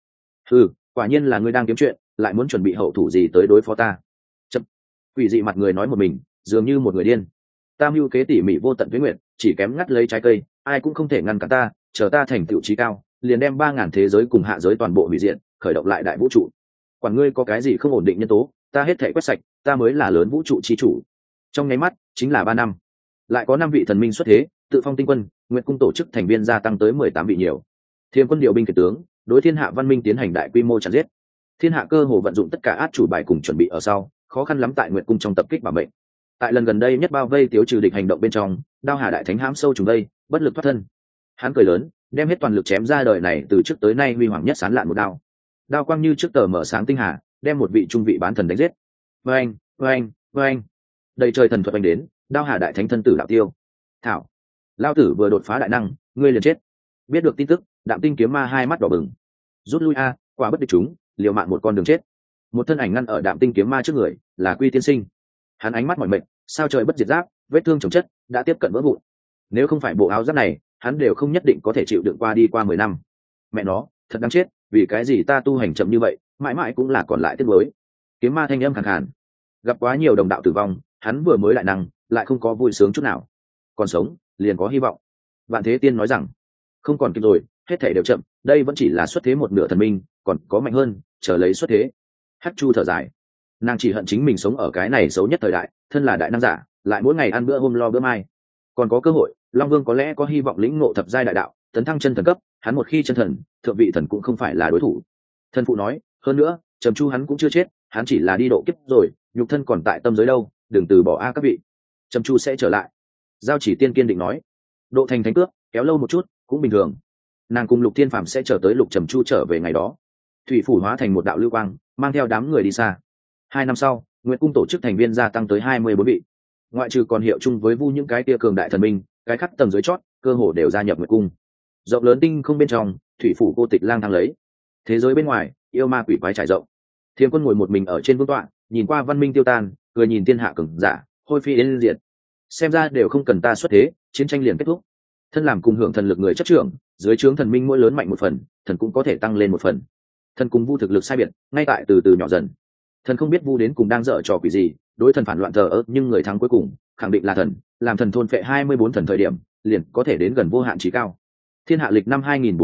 Quả nhiên là ngươi đang kiếm chuyện, lại muốn chuẩn bị hậu thủ gì tới đối phó ta. Chậm. Quỷ dị mặt người nói một mình, dường như một người điên. Ta mưu kế tỉ mỉ vô tận tuyết nguyện, chỉ kém ngắt lấy trái cây, ai cũng không thể ngăn cản ta, chờ ta thành tựu trí cao, liền đem 3000 thế giới cùng hạ giới toàn bộ hủy diệt, khởi động lại đại vũ trụ. Quản ngươi có cái gì không ổn định nhân tố, ta hết thảy quét sạch, ta mới là lớn vũ trụ chi chủ. Trong nháy mắt, chính là 3 năm. Lại có 5 vị thần minh xuất thế, tự phong tinh quân, nguyện cung tổ chức thành viên gia tăng tới 18 vị nhiều. Thiên quân điều binh kể tướng, đối thiên hạ văn minh tiến hành đại quy mô chặn giết. Thiên hạ cơ hồ vận dụng tất cả át chủ bài cùng chuẩn bị ở sau, khó khăn lắm tại nguyện cung trong tập kích bảo mệnh. Tại lần gần đây nhất bao vây tiêu trừ địch hành động bên trong, Đao Hà đại thánh hãm sâu trùng đây, bất lực thoát thân. Hắn cười lớn, đem hết toàn lực chém ra đời này từ trước tới nay huy hoàng nhất sán lạn một đao. Đao quang như trước tờ mở sáng tinh hà, đem một vị trung vị bán thần đánh giết. Oeng, oeng, oeng. Đầy trời thần thuật oanh đến, Đao Hà đại thánh thân tử đạo tiêu. Thảo, lao tử vừa đột phá đại năng, ngươi liền chết. Biết được tin tức, Đạm Tinh kiếm ma hai mắt đỏ bừng. Rút lui a, quả bất địch chúng, liều mạng một con đường chết. Một thân ảnh ngăn ở Đạm Tinh kiếm ma trước người, là Quy tiên sinh. Hắn ánh mắt mỏi mệt, sao trời bất diệt giáp, vết thương chồng chất, đã tiếp cận vỡ vụn. Nếu không phải bộ áo giáp này, hắn đều không nhất định có thể chịu đựng qua đi qua 10 năm. Mẹ nó, thật đáng chết, vì cái gì ta tu hành chậm như vậy, mãi mãi cũng là còn lại tiếc nuối. Kiếm ma thanh âm khàn khàn. Gặp quá nhiều đồng đạo tử vong, hắn vừa mới lại năng, lại không có vui sướng chút nào. Còn sống, liền có hy vọng. Vạn Thế Tiên nói rằng, không còn kịp rồi, hết thảy đều chậm, đây vẫn chỉ là xuất thế một nửa thần minh, còn có mạnh hơn, chờ lấy xuất thế. Hắc Chu thở dài, nàng chỉ hận chính mình sống ở cái này xấu nhất thời đại, thân là đại năng giả, lại mỗi ngày ăn bữa hôm lo bữa mai. Còn có cơ hội, Long Vương có lẽ có hy vọng lĩnh ngộ thập giai đại đạo, tấn thăng chân thần cấp, hắn một khi chân thần, thượng vị thần cũng không phải là đối thủ. Thân phụ nói, hơn nữa, Trầm Chu hắn cũng chưa chết, hắn chỉ là đi độ kiếp rồi, nhục thân còn tại tâm giới đâu, đừng từ bỏ a các vị. Trầm Chu sẽ trở lại. Giao Chỉ Tiên kiên định nói, độ thành thánh cước, kéo lâu một chút, cũng bình thường. Nàng cùng Lục Thiên Phàm sẽ chờ tới Lục Trầm Chu trở về ngày đó. Thủy phủ hóa thành một đạo lưu quang, mang theo đám người đi xa. 2 năm sau, Nguyệt cung tổ chức thành viên gia tăng tới 24 vị. Ngoại trừ còn hiệu chung với Vu những cái kia cường đại thần minh, cái khắc tầng dưới chót, cơ hồ đều gia nhập Nguyệt cung. Rộng lớn tinh không bên trong, thủy phủ cô tịch lang thang lấy. Thế giới bên ngoài, yêu ma quỷ quái trải rộng. Thiên Quân ngồi một mình ở trên vương tọa, nhìn qua văn minh tiêu tan, cười nhìn thiên hạ cường giả, hôi phi yên diệt. Xem ra đều không cần ta xuất thế, chiến tranh liền kết thúc. Thân làm cùng hưởng thần lực người chấp trưởng, dưới trướng thần minh mỗi lớn mạnh một phần, thần cũng có thể tăng lên một phần. Thần cùng Vu thực lực sai biệt, ngay tại từ từ nhỏ dần. Thần không biết Vu đến cùng đang dở trò quỷ gì, đối thần phản loạn thờ ơ, nhưng người thắng cuối cùng khẳng định là thần, làm thần thôn phệ 24 thần thời điểm, liền có thể đến gần vô hạn trí cao. Thiên hạ lịch năm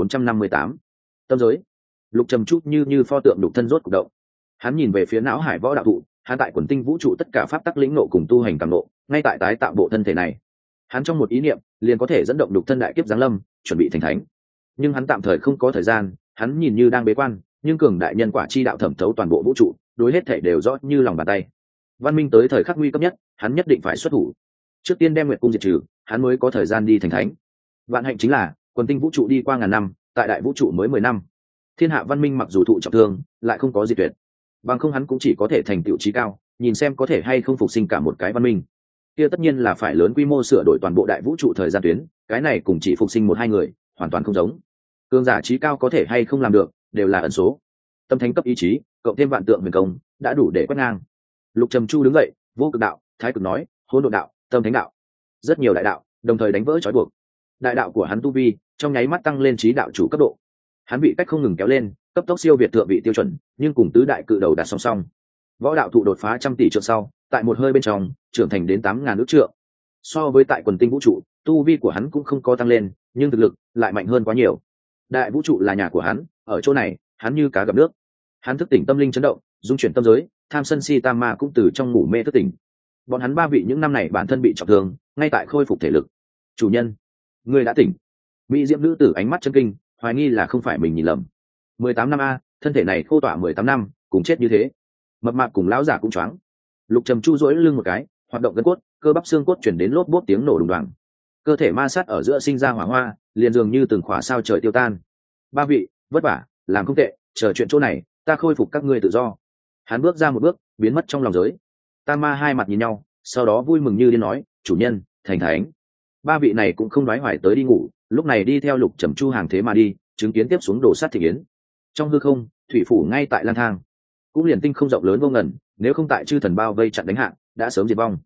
2458. Tâm giới. Lục Trầm Trúc như pho tượng đục thân rốt cục động. Hắn nhìn về phía não hải võ đạo thụ, hắn tại quần tinh vũ trụ tất cả pháp tắc lĩnh nộ cùng tu hành càng nộ, ngay tại tái tạo bộ thân thể này. Hắn trong một ý niệm, liền có thể dẫn động đục thân đại kiếp giáng lâm, chuẩn bị thành thánh. Nhưng hắn tạm thời không có thời gian, hắn nhìn như đang bế quan, nhưng cường đại nhân quả chi đạo thẩm thấu toàn bộ vũ trụ, đối hết thể đều rõ như lòng bàn tay. Văn minh tới thời khắc nguy cấp nhất, hắn nhất định phải xuất thủ. Trước tiên đem Nguyệt cung diệt trừ, hắn mới có thời gian đi thành thánh. Vạn hạnh chính là, quần tinh vũ trụ đi qua ngàn năm, tại đại vũ trụ mới 10 năm. Thiên hạ văn minh mặc dù thụ trọng thương, lại không có diệt tuyệt. Bằng không hắn cũng chỉ có thể thành tựu chí cao, nhìn xem có thể hay không phục sinh cả một cái văn minh. Kia tất nhiên là phải lớn quy mô sửa đổi toàn bộ đại vũ trụ thời gian tuyến, cái này cùng chỉ phục sinh 1-2 người, hoàn toàn không giống. Cường giả chí cao có thể hay không làm được, đều là ẩn số. Tâm thánh cấp ý chí, cộng thêm vạn tượng huyền công, đã đủ để quét ngang. Lục Trầm Chu đứng dậy, vô cực đạo, thái cực nói, hỗn độn đạo, tâm thánh đạo, rất nhiều đại đạo, đồng thời đánh vỡ trói buộc. Đại đạo của hắn tu vi, trong nháy mắt tăng lên chí đạo chủ cấp độ. Hắn bị cách không ngừng kéo lên, cấp tốc siêu việt thượng vị tiêu chuẩn, nhưng cùng tứ đại cự đầu đạt song song. Võ đạo thụ đột phá 100 tỷ trượng sau, tại một hơi bên trong, trưởng thành đến 8.000 ức trượng. So với tại quần tinh vũ trụ, tu vi của hắn cũng không có tăng lên, nhưng thực lực lại mạnh hơn quá nhiều. Đại vũ trụ là nhà của hắn, ở chỗ này, hắn như cá gặp nước. Hắn thức tỉnh tâm linh chấn động, dung chuyển tâm giới, tham sân si tam ma cũng từ trong ngủ mê thức tỉnh. Bọn hắn 3 vị những năm này bản thân bị trọng thương, ngay tại khôi phục thể lực. Chủ nhân, ngươi đã tỉnh. Mỹ diễm nữ tử ánh mắt chấn kinh, hoài nghi là không phải mình nhìn lầm. 18 năm a, thân thể này khô tỏa 18 năm, cùng chết như thế. Mập mạp cùng lão giả cũng choáng. Lục Trầm Chu duỗi lưng một cái, hoạt động gân cốt, cơ bắp xương cốt chuyển đến lốp bốp tiếng nổ đùng đoàng. Cơ thể ma sát ở giữa sinh ra hỏa hoa, liền dường như từng khỏa sao trời tiêu tan. 3 vị, vất vả, làm không tệ, chờ chuyện chỗ này, ta khôi phục các ngươi tự do. Hắn bước ra một bước, biến mất trong lòng giới. Tam ma hai mặt nhìn nhau, sau đó vui mừng như điên nói, chủ nhân, thành thánh. 3 vị này cũng không đoái hoài tới đi ngủ, lúc này đi theo Lục Trầm Chu hàng thế mà đi, chứng kiến tiếp xuống đổ sát thị yến. Trong hư không, thủy phủ ngay tại lang thang, cũng liền tinh không rộng lớn vô ngần, nếu không tại chư thần bao vây chặn đánh hạ, đã sớm diệt vong.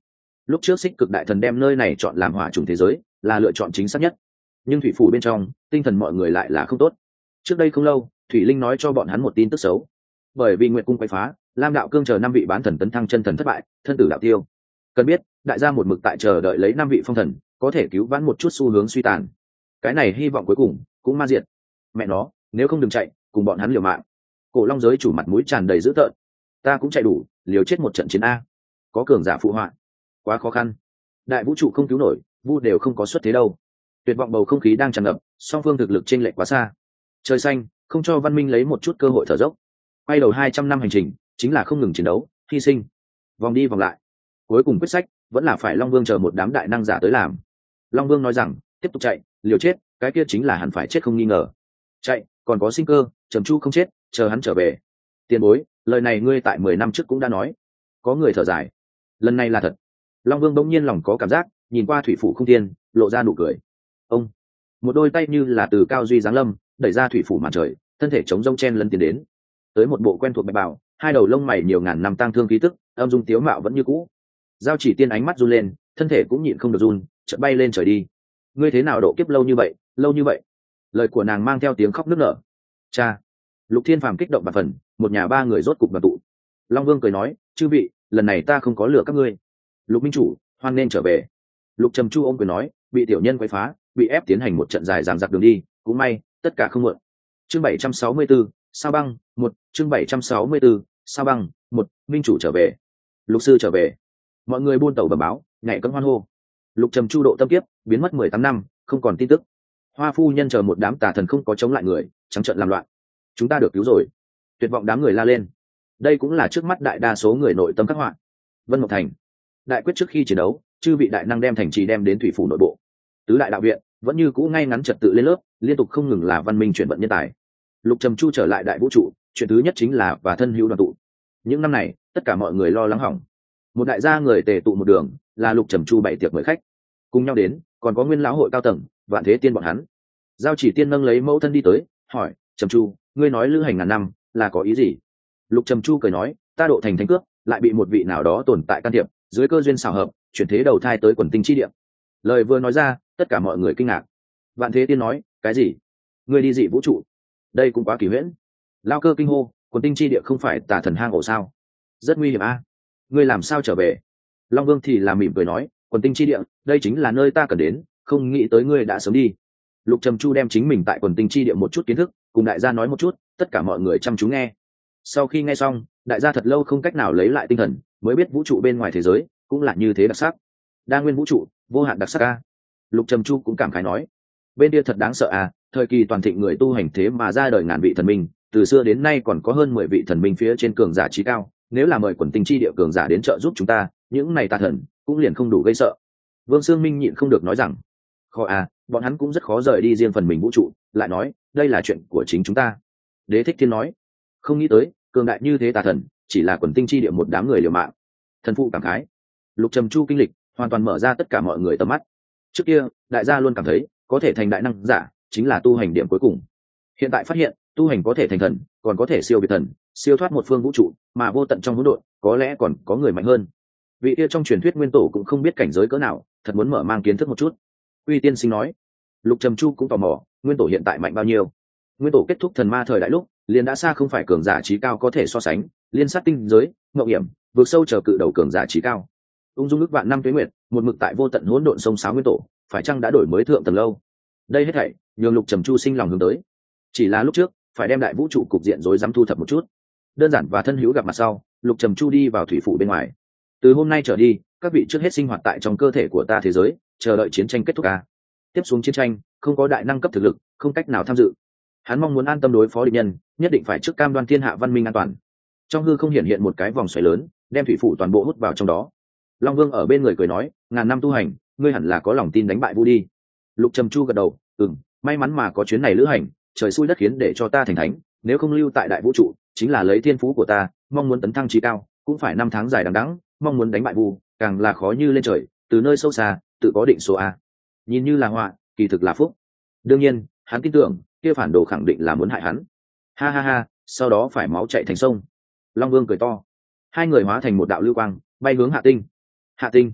lúc trước xích cực đại thần đem nơi này chọn làm hỏa chủng thế giới là lựa chọn chính xác nhất, nhưng thủy phủ bên trong tinh thần mọi người lại là không tốt. Trước đây không lâu thủy linh nói cho bọn hắn một tin tức xấu, bởi vì nguyệt cung quay phá, lam đạo cương chờ 5 vị bán thần tấn thăng chân thần thất bại, thân tử đạo tiêu. Cần biết đại gia một mực tại chờ đợi lấy 5 vị phong thần có thể cứu vãn một chút xu hướng suy tàn, cái này hy vọng cuối cùng cũng ma diệt. Mẹ nó, nếu không đừng chạy, cùng bọn hắn liều mạng. Cổ long giới chủ mặt mũi tràn đầy dữ tợn. Ta cũng chạy đủ, liều chết một trận chiến a. Có cường giả phụ họa, quá khó khăn, đại vũ trụ không cứu nổi, vu đều không có xuất thế đâu. Tuyệt vọng bầu không khí đang tràn ngập, song phương thực lực chênh lệch quá xa. Trời xanh không cho văn minh lấy một chút cơ hội thở dốc. Quay đầu 200 năm hành trình chính là không ngừng chiến đấu, hy sinh, vòng đi vòng lại. Cuối cùng quyết sách vẫn là phải long vương chờ một đám đại năng giả tới làm. Long vương nói rằng tiếp tục chạy, liều chết, cái kia chính là hẳn phải chết không nghi ngờ. Chạy còn có sinh cơ, Trầm Chu không chết, chờ hắn trở về. Tiền bối, lời này ngươi tại 10 năm trước cũng đã nói. Có người thở dài, lần này là thật. Long vương bỗng nhiên lòng có cảm giác, nhìn qua thủy phủ không tiên, lộ ra nụ cười. Ông, một đôi tay như là từ cao duy giáng lâm, đẩy ra thủy phủ màn trời, thân thể chống rông chen lấn tiến đến. Tới một bộ quen thuộc bạch bào, hai đầu lông mày nhiều ngàn năm tang thương khí tức, âm dung tiếu mạo vẫn như cũ. Giao Chỉ Tiên ánh mắt run lên, thân thể cũng nhịn không được run, chợt bay lên trời đi. Ngươi thế nào độ kiếp lâu như vậy, lâu như vậy? Lời của nàng mang theo tiếng khóc nức nở. Cha. Lục Thiên Phàm kích động bạt phần, một nhà ba người rốt cục đoàn tụ. Long Vương cười nói, chư vị, lần này ta không có lừa các ngươi. Lục minh chủ, hoan nên trở về. Lục Trầm Chu ôm cười nói, bị tiểu nhân quấy phá, bị ép tiến hành một trận dài dằng dặc đường đi, cũng may, tất cả không muộn. Chương 764, Sao Băng, 1, chương 764, Sao Băng, 1, minh chủ trở về. Lục sư trở về. Mọi người buôn tàu bẩm báo, nhảy cẫng hoan hô. Lục Trầm Chu độ tâm kiếp, biến mất 18 năm, không còn tin tức. Hoa phu nhân chờ một đám tà thần không có chống lại người, trắng trợn làm loạn. Chúng ta được cứu rồi. Tuyệt vọng đám người la lên. Đây cũng là trước mắt đại đa số người nội tâm khắc họa. Vân Mộng Thành. Đại quyết trước khi chiến đấu, chư vị đại năng đem thành trì đem đến thủy phủ nội bộ. Tứ đại đạo viện vẫn như cũ ngay ngắn trật tự lên lớp, liên tục không ngừng là văn minh chuyển vận nhân tài. Lục Trầm Chu trở lại đại vũ trụ, chuyện thứ nhất chính là và thân hữu đoàn tụ. Những năm này, tất cả mọi người lo lắng hỏng. Một đại gia người tề tụ một đường, là Lục Trầm Chu bày tiệc mời khách. Cùng nhau đến, còn có Nguyên lão hội cao tầng, Vạn Thế Tiên bọn hắn. Giao Chỉ Tiên nâng lấy mẫu thân đi tới, hỏi, Trầm Chu, ngươi nói lữ hành ngàn năm là có ý gì? Lục Trầm Chu cười nói, ta độ thành thánh cước, lại bị một vị nào đó tồn tại can thiệp, dưới cơ duyên xảo hợp, chuyển thế đầu thai tới quần tinh chi địa. Lời vừa nói ra, tất cả mọi người kinh ngạc. Vạn Thế Tiên nói, cái gì? Ngươi đi dị vũ trụ? Đây cũng quá kỳ huyễn. Lao Cơ kinh hô, quần tinh chi địa không phải tà thần hang ổ sao? Rất nguy hiểm a. Ngươi làm sao trở về? Long Vương thì là mỉm cười nói, quần tinh chi địa, đây chính là nơi ta cần đến, không nghĩ tới ngươi đã sớm đi. Lục Trầm Chu đem chính mình tại quần tinh chi địa một chút kiến thức, cùng đại gia nói một chút, tất cả mọi người chăm chú nghe. Sau khi nghe xong, đại gia thật lâu không cách nào lấy lại tinh thần, mới biết vũ trụ bên ngoài thế giới cũng là như thế đặc sắc. Đa nguyên vũ trụ, vô hạn đặc sắc a. Lục Trầm Chu cũng cảm khái nói, bên kia thật đáng sợ à, thời kỳ toàn thịnh người tu hành thế mà ra đời ngàn vị thần minh, từ xưa đến nay còn có hơn 10 vị thần minh phía trên cường giả trí cao, nếu là mời quần tinh chi địa cường giả đến trợ giúp chúng ta, những này tà thần cũng liền không đủ gây sợ. Vương Sương Minh nhịn không được nói rằng, khó à, bọn hắn cũng rất khó rời đi riêng phần mình vũ trụ, lại nói, đây là chuyện của chính chúng ta. Đế Thích Thiên nói, không nghĩ tới, cường đại như thế tà thần, chỉ là quần tinh chi địa một đám người liều mạng. Thần phụ cảm khái. Lục Trầm Chu kinh lịch, hoàn toàn mở ra tất cả mọi người tầm mắt. Trước kia, đại gia luôn cảm thấy, có thể thành đại năng giả, chính là tu hành điểm cuối cùng. Hiện tại phát hiện, tu hành có thể thành thần, còn có thể siêu việt thần, siêu thoát một phương vũ trụ, mà vô tận trong hỗn độn, có lẽ còn có người mạnh hơn. Vị kia trong truyền thuyết nguyên tổ cũng không biết cảnh giới cỡ nào, thật muốn mở mang kiến thức một chút. Uy Tiên Sinh nói. Lục Trầm Chu cũng tò mò, nguyên tổ hiện tại mạnh bao nhiêu? Nguyên tổ kết thúc thần ma thời đại lúc, liền đã xa không phải cường giả trí cao có thể so sánh, liên sát tinh giới, ngộ hiểm, vượt sâu chờ cự đầu cường giả trí cao. Ung dung ước vạn năm tuế nguyệt, một mực tại vô tận hỗn độn sông sáo nguyên tổ, phải chăng đã đổi mới thượng tầng lâu? Đây hết thảy, nhường Lục Trầm Chu sinh lòng hướng tới. Chỉ là lúc trước, phải đem đại vũ trụ cục diện rối rắm thu thập một chút. Đơn giản và thân hữu gặp mặt sau, Lục Trầm Chu đi vào thủy phủ bên ngoài. Từ hôm nay trở đi, các vị trước hết sinh hoạt tại trong cơ thể của ta thế giới, chờ đợi chiến tranh kết thúc a. Tiếp xuống chiến tranh, không có đại năng cấp thực lực, không cách nào tham dự. Hắn mong muốn an tâm đối phó địch nhân, nhất định phải trước cam đoan thiên hạ văn minh an toàn. Trong hư không hiện hiện một cái vòng xoáy lớn, đem thủy phủ toàn bộ hút vào trong đó. Long Vương ở bên người cười nói, ngàn năm tu hành, ngươi hẳn là có lòng tin đánh bại Vu đi. Lục Trầm Chu gật đầu, may mắn mà có chuyến này lữ hành, trời xui đất khiến để cho ta thành thánh, nếu không lưu tại đại vũ trụ, chính là lấy thiên phú của ta, mong muốn tấn thăng trí cao, cũng phải năm tháng dài đằng đẵng, mong muốn đánh bại Vu, càng là khó như lên trời, từ nơi sâu xa, tự có định số a. Nhìn như là họa, kỳ thực là phúc. Đương nhiên, hắn tin tưởng, kia phản đồ khẳng định là muốn hại hắn. Ha ha ha, sau đó phải máu chảy thành sông. Long Vương cười to. Hai người hóa thành một đạo lưu quang, bay hướng Hạ Tinh. Hạ Tinh.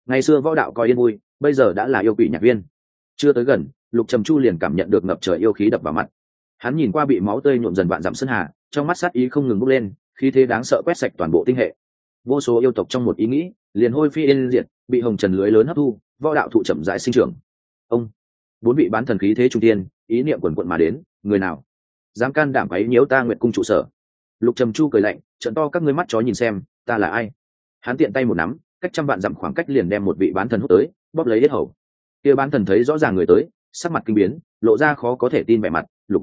Ngày xưa võ đạo coi yên vui, bây giờ đã là yêu quỷ nhạc viên. Chưa tới gần, Lục Trầm Chu liền cảm nhận được ngập trời yêu khí đập vào mặt. Hắn nhìn qua bị máu tươi nhuộm dần vạn dặm sơn hà, trong mắt sát ý không ngừng bốc lên, khí thế đáng sợ quét sạch toàn bộ tinh hệ. Vô số yêu tộc trong một ý nghĩ, liền hôi phi yên diệt, bị hồng trần lưới lớn hấp thu, võ đạo thụ chậm rãi sinh trưởng. Ông, bốn vị bán thần khí thế trung tiên, ý niệm quần quận mà đến, người nào dám can đảm quấy nhiễu ta Nguyệt cung trụ sở? Lục Trầm Chu cười lạnh, trợn to các ngươi mắt chó nhìn xem, ta là ai? Hắn tiện tay một nắm, cách trăm vạn dặm khoảng cách liền đem một vị bán thần hút tới, bóp lấy yết hầu. Kia bán thần thấy rõ ràng người tới, sắc mặt kinh biến, lộ ra khó có thể tin vẻ mặt.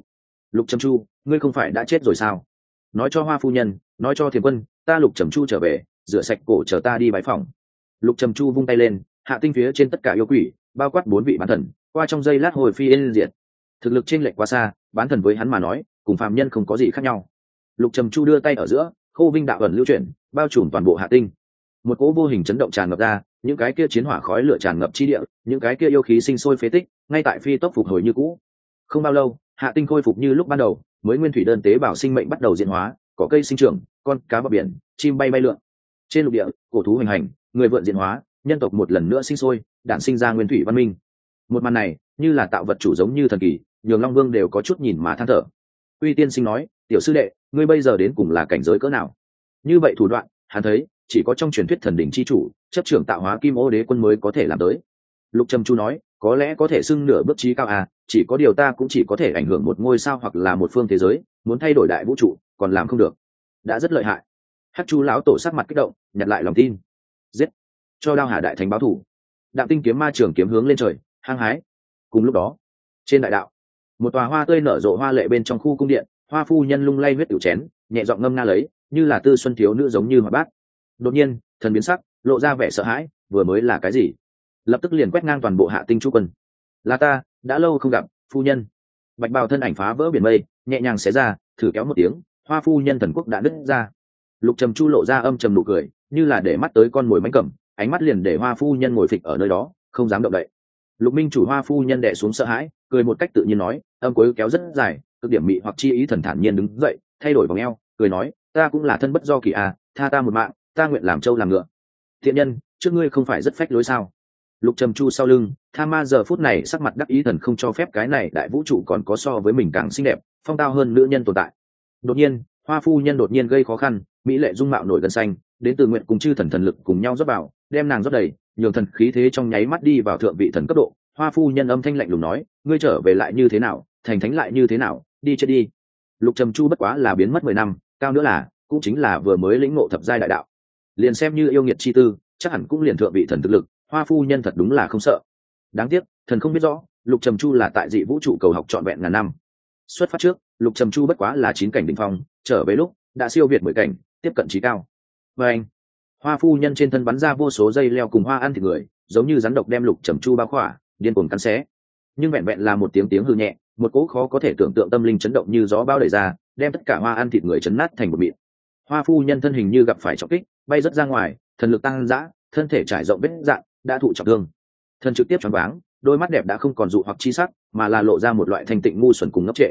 Lục Trầm Chu, ngươi không phải đã chết rồi sao? Nói cho Hoa phu nhân, nói cho Thiền quân, ta Lục Trầm Chu trở về, rửa sạch cổ chờ ta đi bái phòng. Lục Trầm Chu vung tay lên, hạ tinh phía trên tất cả yêu quỷ, bao quát bốn vị bán thần, qua trong giây lát hồi phi yên diệt. Thực lực chênh lệch quá xa, bán thần với hắn mà nói, cùng phàm nhân không có gì khác nhau. Lục Trầm Chu đưa tay ở giữa, khô vinh đạo ẩn lưu chuyển, bao trùm toàn bộ hạ tinh. Một cỗ vô hình chấn động tràn ngập ra, những cái kia chiến hỏa khói lửa tràn ngập chi địa, những cái kia yêu khí sinh sôi phế tích, ngay tại phi tốc phục hồi như cũ. Không bao lâu, hạ tinh khôi phục như lúc ban đầu, mới nguyên thủy đơn tế bào sinh mệnh bắt đầu diễn hóa, cỏ cây sinh trưởng, con cá bờ biển, chim bay bay lượn. Trên lục địa, cổ thú hoành hành, người vượn diễn hóa, nhân tộc một lần nữa sinh sôi, đản sinh ra nguyên thủy văn minh. Một màn này, như là tạo vật chủ giống như thần kỳ, nhường Long Vương đều có chút nhìn mà than thở. Uy Tiên Sinh nói, tiểu sư đệ, ngươi bây giờ đến cùng là cảnh giới cỡ nào? Như vậy thủ đoạn, hắn thấy, chỉ có trong truyền thuyết thần đỉnh chi chủ, chấp trưởng tạo hóa Kim Ô Đế quân mới có thể làm tới. Lục Trầm Chu nói, có lẽ có thể xưng nửa bước chí cao à, chỉ có điều ta cũng chỉ có thể ảnh hưởng một ngôi sao hoặc là một phương thế giới, muốn thay đổi đại vũ trụ, còn làm không được. Đã rất lợi hại. Hắc Chu lão tổ sắc mặt kích động, nhặt lại lòng tin. Giết, cho Đao Hà đại thánh báo thủ. Đạm tinh kiếm ma trường kiếm hướng lên trời, hăng hái. Cùng lúc đó, trên đại đạo, một tòa hoa tươi nở rộ hoa lệ bên trong khu cung điện, Hoa phu nhân lung lay huyết tiểu chén, nhẹ giọng ngâm nga lấy, như là tư xuân thiếu nữ giống như hoa bát. Đột nhiên, thần biến sắc, lộ ra vẻ sợ hãi, vừa mới là cái gì? Lập tức liền quét ngang toàn bộ hạ tinh chu quân. Là ta, đã lâu không gặp, phu nhân. Bạch bào thân ảnh phá vỡ biển mây, nhẹ nhàng xé ra, thử kéo một tiếng, Hoa phu nhân thần quốc đã đứt ra. Lục Trầm Chu lộ ra âm trầm nụ cười, như là để mắt tới con mồi mánh cầm, ánh mắt liền để Hoa phu nhân ngồi phịch ở nơi đó, không dám động đậy. Lục Minh chủ Hoa phu nhân đè xuống sợ hãi, cười một cách tự nhiên nói, âm cuối kéo rất dài, cực điểm mị hoặc chi ý thần thản nhiên đứng dậy, thay đổi vòng eo, cười nói, ta cũng là thân bất do kỳ à, tha ta một mạng, ta nguyện làm trâu làm ngựa. Thiện nhân, trước ngươi không phải rất phách lối sao? Lục Trầm Chu sau lưng, Tha Ma giờ phút này sắc mặt đắc ý thần không cho phép cái này đại vũ trụ còn có so với mình càng xinh đẹp, phong tao hơn nữ nhân tồn tại. Đột nhiên, Hoa phu nhân đột nhiên gây khó khăn, mỹ lệ dung mạo nổi gân xanh, đến từ nguyện cùng chư thần thần lực cùng nhau rót vào, đem nàng rót đầy, nhường thần khí thế trong nháy mắt đi vào thượng vị thần cấp độ. Hoa phu nhân âm thanh lạnh lùng nói, ngươi trở về lại như thế nào, thành thánh lại như thế nào, đi chết đi. Lục Trầm Chu bất quá là biến mất 10 năm, cao nữa là cũng chính là vừa mới lĩnh ngộ thập giai đại đạo, liền xem như yêu nghiệt chi tư, chắc hẳn cũng liền thượng vị thần thực lực. Hoa phu nhân thật đúng là không sợ. Đáng tiếc, thần không biết rõ, Lục Trầm Chu là tại dị vũ trụ cầu học trọn vẹn ngàn năm. Xuất phát trước, Lục Trầm Chu bất quá là 9 cảnh đỉnh phong, trở về lúc đã siêu việt 10 cảnh, tiếp cận chí cao. Và anh, Hoa phu nhân trên thân bắn ra vô số dây leo cùng hoa ăn thịt người, giống như rắn độc đem Lục Trầm Chu bao khỏa, điên cuồng cắn xé. Nhưng vẹn vẹn là một tiếng hư nhẹ, một cỗ khó có thể tưởng tượng tâm linh chấn động như gió bao đẩy ra, đem tất cả hoa ăn thịt người chấn nát thành một mịn. Hoa phu nhân thân hình như gặp phải trọng kích, bay rất ra ngoài, thần lực tăng dã, thân thể trải rộng vết dạn, đã thụ trọng thương. Thân trực tiếp choáng váng, đôi mắt đẹp đã không còn dụ hoặc chi sắc, mà là lộ ra một loại thanh tịnh ngu xuẩn cùng ngốc trệ.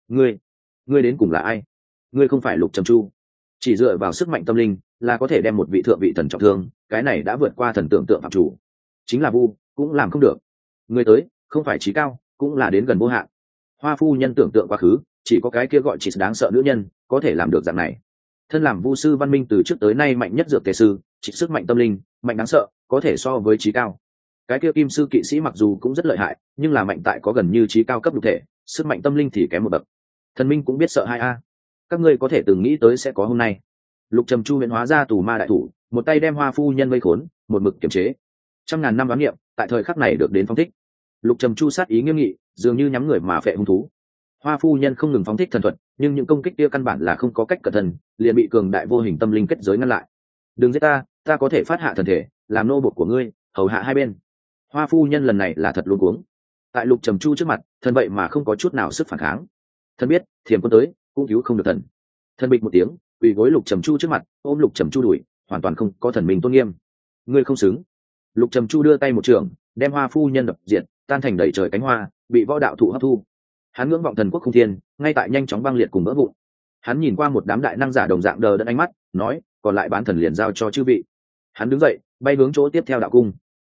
Ngươi đến cùng là ai? Ngươi không phải Lục Trầm Chu. Chỉ dựa vào sức mạnh tâm linh là có thể đem một vị thượng vị thần trọng thương, cái này đã vượt qua thần tưởng tượng phạm chủ. Chính là vu cũng làm không được. Ngươi tới, không phải chí cao, cũng là đến gần vô hạn. Hoa phu nhân tưởng tượng quá khứ, chỉ có cái kia gọi chỉ đáng sợ nữ nhân có thể làm được dạng này. Thân làm vu sư văn minh từ trước tới nay mạnh nhất dược tề sư, chỉ sức mạnh tâm linh mạnh đáng sợ, có thể so với chí cao. Cái kia kim sư kỵ sĩ mặc dù cũng rất lợi hại, nhưng là mạnh tại có gần như chí cao cấp nhục thể, sức mạnh tâm linh thì kém một bậc. Thần minh cũng biết sợ hai a. Các ngươi có thể từng nghĩ tới sẽ có hôm nay. Lục Trầm Chu hiện hóa ra tù ma đại thủ, một tay đem Hoa phu nhân vây khốn, một mực kiềm chế. Trăm ngàn năm đoán niệm, tại thời khắc này được đến phong thích. Lục Trầm Chu sát ý nghiêm nghị, dường như nhắm người mà phệ hung thú. Hoa phu nhân không ngừng phóng thích thần thuật, nhưng những công kích kia căn bản là không có cách cẩn thận, liền bị cường đại vô hình tâm linh kết giới ngăn lại. Đừng giết ta, ta có thể phát hạ thần thể, làm nô bộc của ngươi, hầu hạ hai bên. Hoa phu nhân lần này là thật luống cuống. Tại Lục Trầm Chu trước mặt, thần vậy mà không có chút nào sức phản kháng. Thần biết, Thiềm Quân tới, cũng cứu không được thần. Thần bịch một tiếng, quỳ gối Lục Trầm Chu trước mặt, ôm Lục Trầm Chu đuổi, hoàn toàn không có thần mình tôn nghiêm. Ngươi không xứng. Lục Trầm Chu đưa tay một trường, đem Hoa phu nhân đập diệt, tan thành đầy trời cánh hoa, bị võ đạo thụ hấp thu. Hắn ngưỡng vọng thần quốc không thiên, ngay tại nhanh chóng băng liệt cùng vỡ vụn. Hắn nhìn qua một đám đại năng giả đồng dạng đờ đẫn ánh mắt, nói, còn lại bán thần liền giao cho chư vị. Hắn đứng dậy, bay hướng chỗ tiếp theo đạo cung.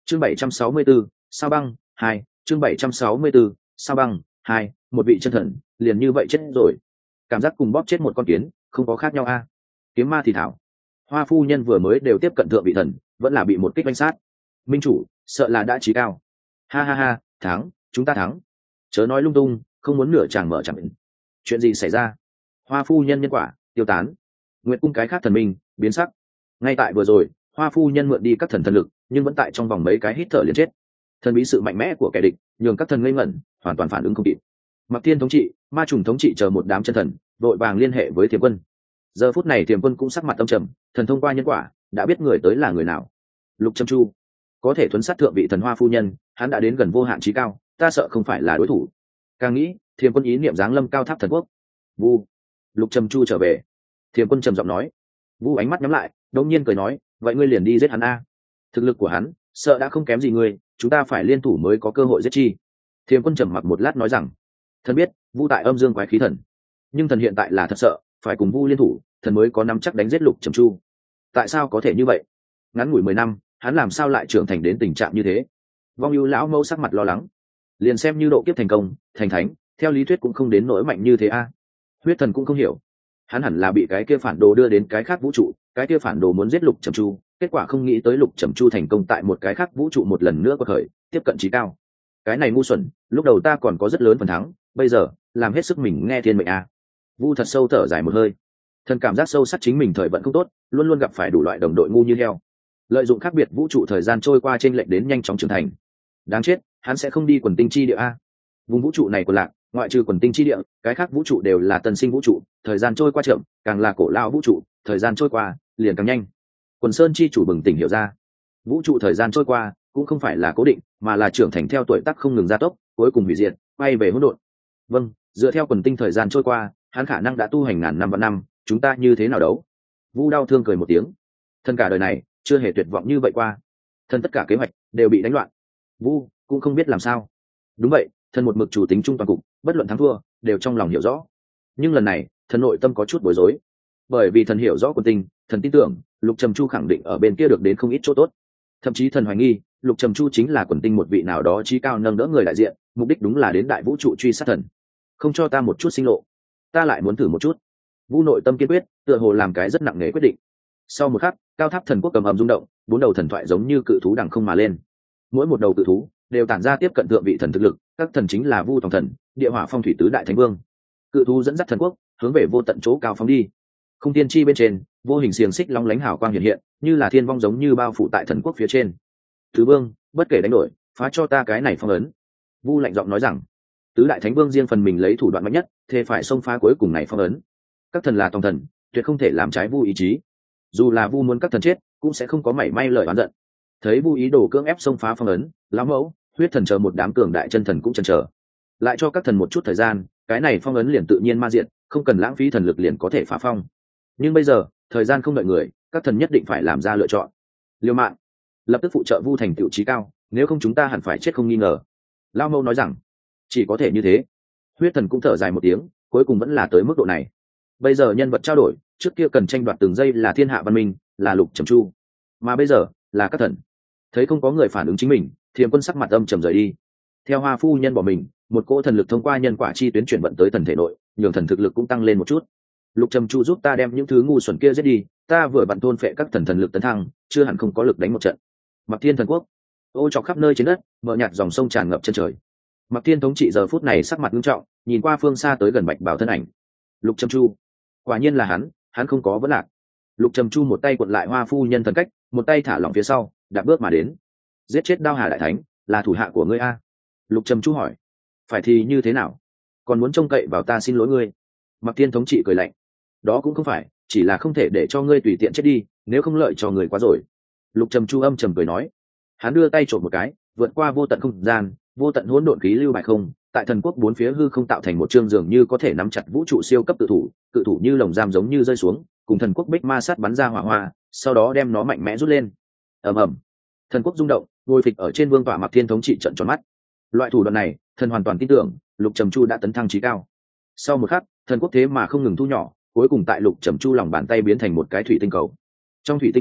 chương 764, sao băng 2, chương 764, sao băng 2, một vị chân thần liền như vậy chết rồi, cảm giác cùng bóp chết một con kiến không có khác nhau a. Kiếm ma thì thảo, Hoa phu nhân vừa mới đều tiếp cận thượng vị thần, vẫn là bị một kích đánh sát. Minh chủ sợ là đã trí cao. Ha ha ha, thắng, chúng ta thắng. Chớ nói lung tung, không muốn nửa chàng mở chẳng. Chuyện gì xảy ra? Hoa phu nhân nhân quả tiêu tán. Nguyệt cung cái khác thần minh biến sắc. Ngay tại vừa rồi, Hoa phu nhân mượn đi các thần thần lực, nhưng vẫn tại trong vòng mấy cái hít thở liền chết. Thần bí sự mạnh mẽ của kẻ địch, nhường các thần ngây ngẩn, hoàn toàn phản ứng không kịp. Mặc Thiên thống trị, Ma Trùng thống trị chờ một đám chân thần, vội vàng liên hệ với Thiềm Quân. Giờ phút này Thiềm Quân cũng sắc mặt âm trầm, thần thông qua nhân quả, đã biết người tới là người nào. Lục Trầm Chu có thể thuấn sát thượng vị thần Hoa phu nhân, hắn đã đến gần vô hạn trí cao, ta sợ không phải là đối thủ. Càng nghĩ, Thiềm Quân ý niệm giáng lâm cao tháp thần quốc. Vu, Lục Trầm Chu trở về. Thiềm Quân trầm giọng nói. Vu ánh mắt nhắm lại, đột nhiên cười nói, vậy ngươi liền đi giết hắn a. Thực lực của hắn, sợ đã không kém gì ngươi, chúng ta phải liên thủ mới có cơ hội giết chi. Thiềm Quân trầm mặc một lát nói rằng, thần biết, Vu tại âm dương quái khí thần, nhưng thần hiện tại là thật sợ, phải cùng Vu liên thủ, thần mới có nắm chắc đánh giết Lục Trầm Chu. Tại sao có thể như vậy? Ngắn ngủi 10 năm, hắn làm sao lại trưởng thành đến tình trạng như thế? Vong ưu lão mẫu sắc mặt lo lắng. Liền xem như độ kiếp thành công, thành thánh, theo lý thuyết cũng không đến nỗi mạnh như thế a. Huyết thần cũng không hiểu, hắn hẳn là bị cái kia phản đồ đưa đến cái khác vũ trụ, cái kia phản đồ muốn giết Lục Trầm Chu, kết quả không nghĩ tới Lục Trầm Chu thành công tại một cái khác vũ trụ một lần nữa có khởi, tiếp cận trí cao. Cái này ngu xuẩn, lúc đầu ta còn có rất lớn phần thắng, bây giờ làm hết sức mình nghe thiên mệnh a. Vu thật sâu thở dài một hơi. Thần cảm giác sâu sắc chính mình thời vận không tốt, luôn luôn gặp phải đủ loại đồng đội ngu như heo, lợi dụng khác biệt vũ trụ thời gian trôi qua trên lệnh đến nhanh chóng trưởng thành. Đáng chết, hắn sẽ không đi quần tinh chi địa a. Vùng vũ trụ này của lạc, ngoại trừ quần tinh chi địa, cái khác vũ trụ đều là tân sinh vũ trụ, thời gian trôi qua chậm, càng là cổ lao vũ trụ, thời gian trôi qua liền càng nhanh. Quần Sơn chi chủ bừng tỉnh hiểu ra, vũ trụ thời gian trôi qua cũng không phải là cố định, mà là trưởng thành theo tuổi tác không ngừng gia tốc, cuối cùng hủy diệt, quay về hỗn độn. Vâng, dựa theo quần tinh thời gian trôi qua, hắn khả năng đã tu hành ngàn năm vạn năm, chúng ta như thế nào đấu? Vu đau thương cười một tiếng. Thân cả đời này chưa hề tuyệt vọng như vậy qua, thân tất cả kế hoạch đều bị đánh loạn. Vu cũng không biết làm sao. Đúng vậy, thân một mực chủ tính trung toàn cục, bất luận thắng thua đều trong lòng hiểu rõ. Nhưng lần này, thần nội tâm có chút bối rối, bởi vì thần hiểu rõ quần tinh, thần tin tưởng Lục Trầm Chu khẳng định ở bên kia được đến không ít chỗ tốt. Thậm chí thần hoài nghi Lục Trầm Chu chính là quần tinh một vị nào đó trí cao nâng đỡ người đại diện, mục đích đúng là đến đại vũ trụ truy sát thần. Không cho ta một chút sinh lộ, ta lại muốn thử một chút. Vu nội tâm kiên quyết, tựa hồ làm cái rất nặng nề quyết định. Sau một khắc, cao tháp thần quốc cầm ầm rung động, 4 đầu thần thoại giống như cự thú đằng không mà lên. Mỗi một đầu cự thú đều tản ra tiếp cận thượng vị thần thực lực, các thần chính là Vu Tòng thần, Địa Hỏa Phong Thủy tứ đại thánh vương. Cự thú dẫn dắt thần quốc hướng về vô tận chỗ cao phóng đi. Không tiên chi bên trên, vô hình xiềng xích long lánh hào quang hiện hiện, như là thiên vong giống như bao phủ tại thần quốc phía trên. Thứ vương, bất kể đánh đổi, phá cho ta cái này phong ấn. Vu lạnh giọng nói rằng, tứ đại thánh vương riêng phần mình lấy thủ đoạn mạnh nhất, thề phải xông phá cuối cùng này phong ấn. Các thần là tòng thần, tuyệt không thể làm trái Vu ý chí. Dù là Vu muốn các thần chết, cũng sẽ không có mảy may lời oán giận. Thấy Vu ý đồ cưỡng ép xông phá phong ấn, lão mẫu, huyết thần chờ một đám cường đại chân thần cũng chần chờ. Lại cho các thần một chút thời gian, cái này phong ấn liền tự nhiên ma diện, không cần lãng phí thần lực liền có thể phá phong. Nhưng bây giờ, thời gian không đợi người, các thần nhất định phải làm ra lựa chọn. Liêu mạng, lập tức phụ trợ Vu thành tựu trí cao, nếu không chúng ta hẳn phải chết không nghi ngờ. Lão mẫu nói rằng, chỉ có thể như thế. Huyết thần cũng thở dài một tiếng, cuối cùng vẫn là tới mức độ này. Bây giờ nhân vật trao đổi, trước kia cần tranh đoạt từng giây là thiên hạ văn minh, là Lục Trầm Chu, mà bây giờ là các thần. Thấy không có người phản ứng chính mình, Thiềm Quân sắc mặt âm trầm rời đi. Theo Hoa phu nhân bỏ mình, một cỗ thần lực thông qua nhân quả chi tuyến chuyển vận tới thần thể nội, nhường thần thực lực cũng tăng lên một chút. Lục Trầm Chu giúp ta đem những thứ ngu xuẩn kia giết đi, ta vừa vặn thôn phệ các thần lực tấn thăng, chưa hẳn không có lực đánh một trận. Mặc Thiên thần quốc, ô trọc khắp nơi trên đất, mở nhạt dòng sông tràn ngập chân trời. Mặc Thiên thống trị giờ phút này sắc mặt nghiêm trọng, nhìn qua phương xa tới gần Bạch Bảo thân ảnh. Lục Trầm Chu, quả nhiên là hắn không có vấn lạc. Lục Trầm Chu một tay cuộn lại Hoa phu nhân thần cách, một tay thả lỏng phía sau, đạp bước mà đến. Giết chết Đao Hà đại thánh, là thủ hạ của ngươi a? Lục Trầm Chu hỏi. Phải thì như thế nào? Còn muốn trông cậy vào ta xin lỗi ngươi? Mặc Thiên thống trị cười lạnh. Đó cũng không phải, chỉ là không thể để cho ngươi tùy tiện chết đi, nếu không lợi cho người quá rồi. Lục Trầm Chu âm trầm cười nói. Hắn đưa tay trộm một cái, vượt qua vô tận không gian, vô tận hỗn độn khí lưu bài không, tại thần quốc bốn phía hư không tạo thành một chương dường như có thể nắm chặt vũ trụ siêu cấp cự thủ như lồng giam giống như rơi xuống, cùng thần quốc bích ma sát bắn ra hỏa hoa, sau đó đem nó mạnh mẽ rút lên. Ầm ầm, thần quốc rung động, ngồi phịch ở trên vương tọa. Mặc Thiên thống trị trợn tròn mắt. Loại thủ đoạn này, thần hoàn toàn tin tưởng, Lục Trầm Chu đã tấn thăng chí cao. Sau một khắc, thần quốc thế mà không ngừng thu nhỏ, cuối cùng tại Lục Trầm Chu lòng bàn tay biến thành một cái thủy tinh cầu. Trong thủy tinh cầu,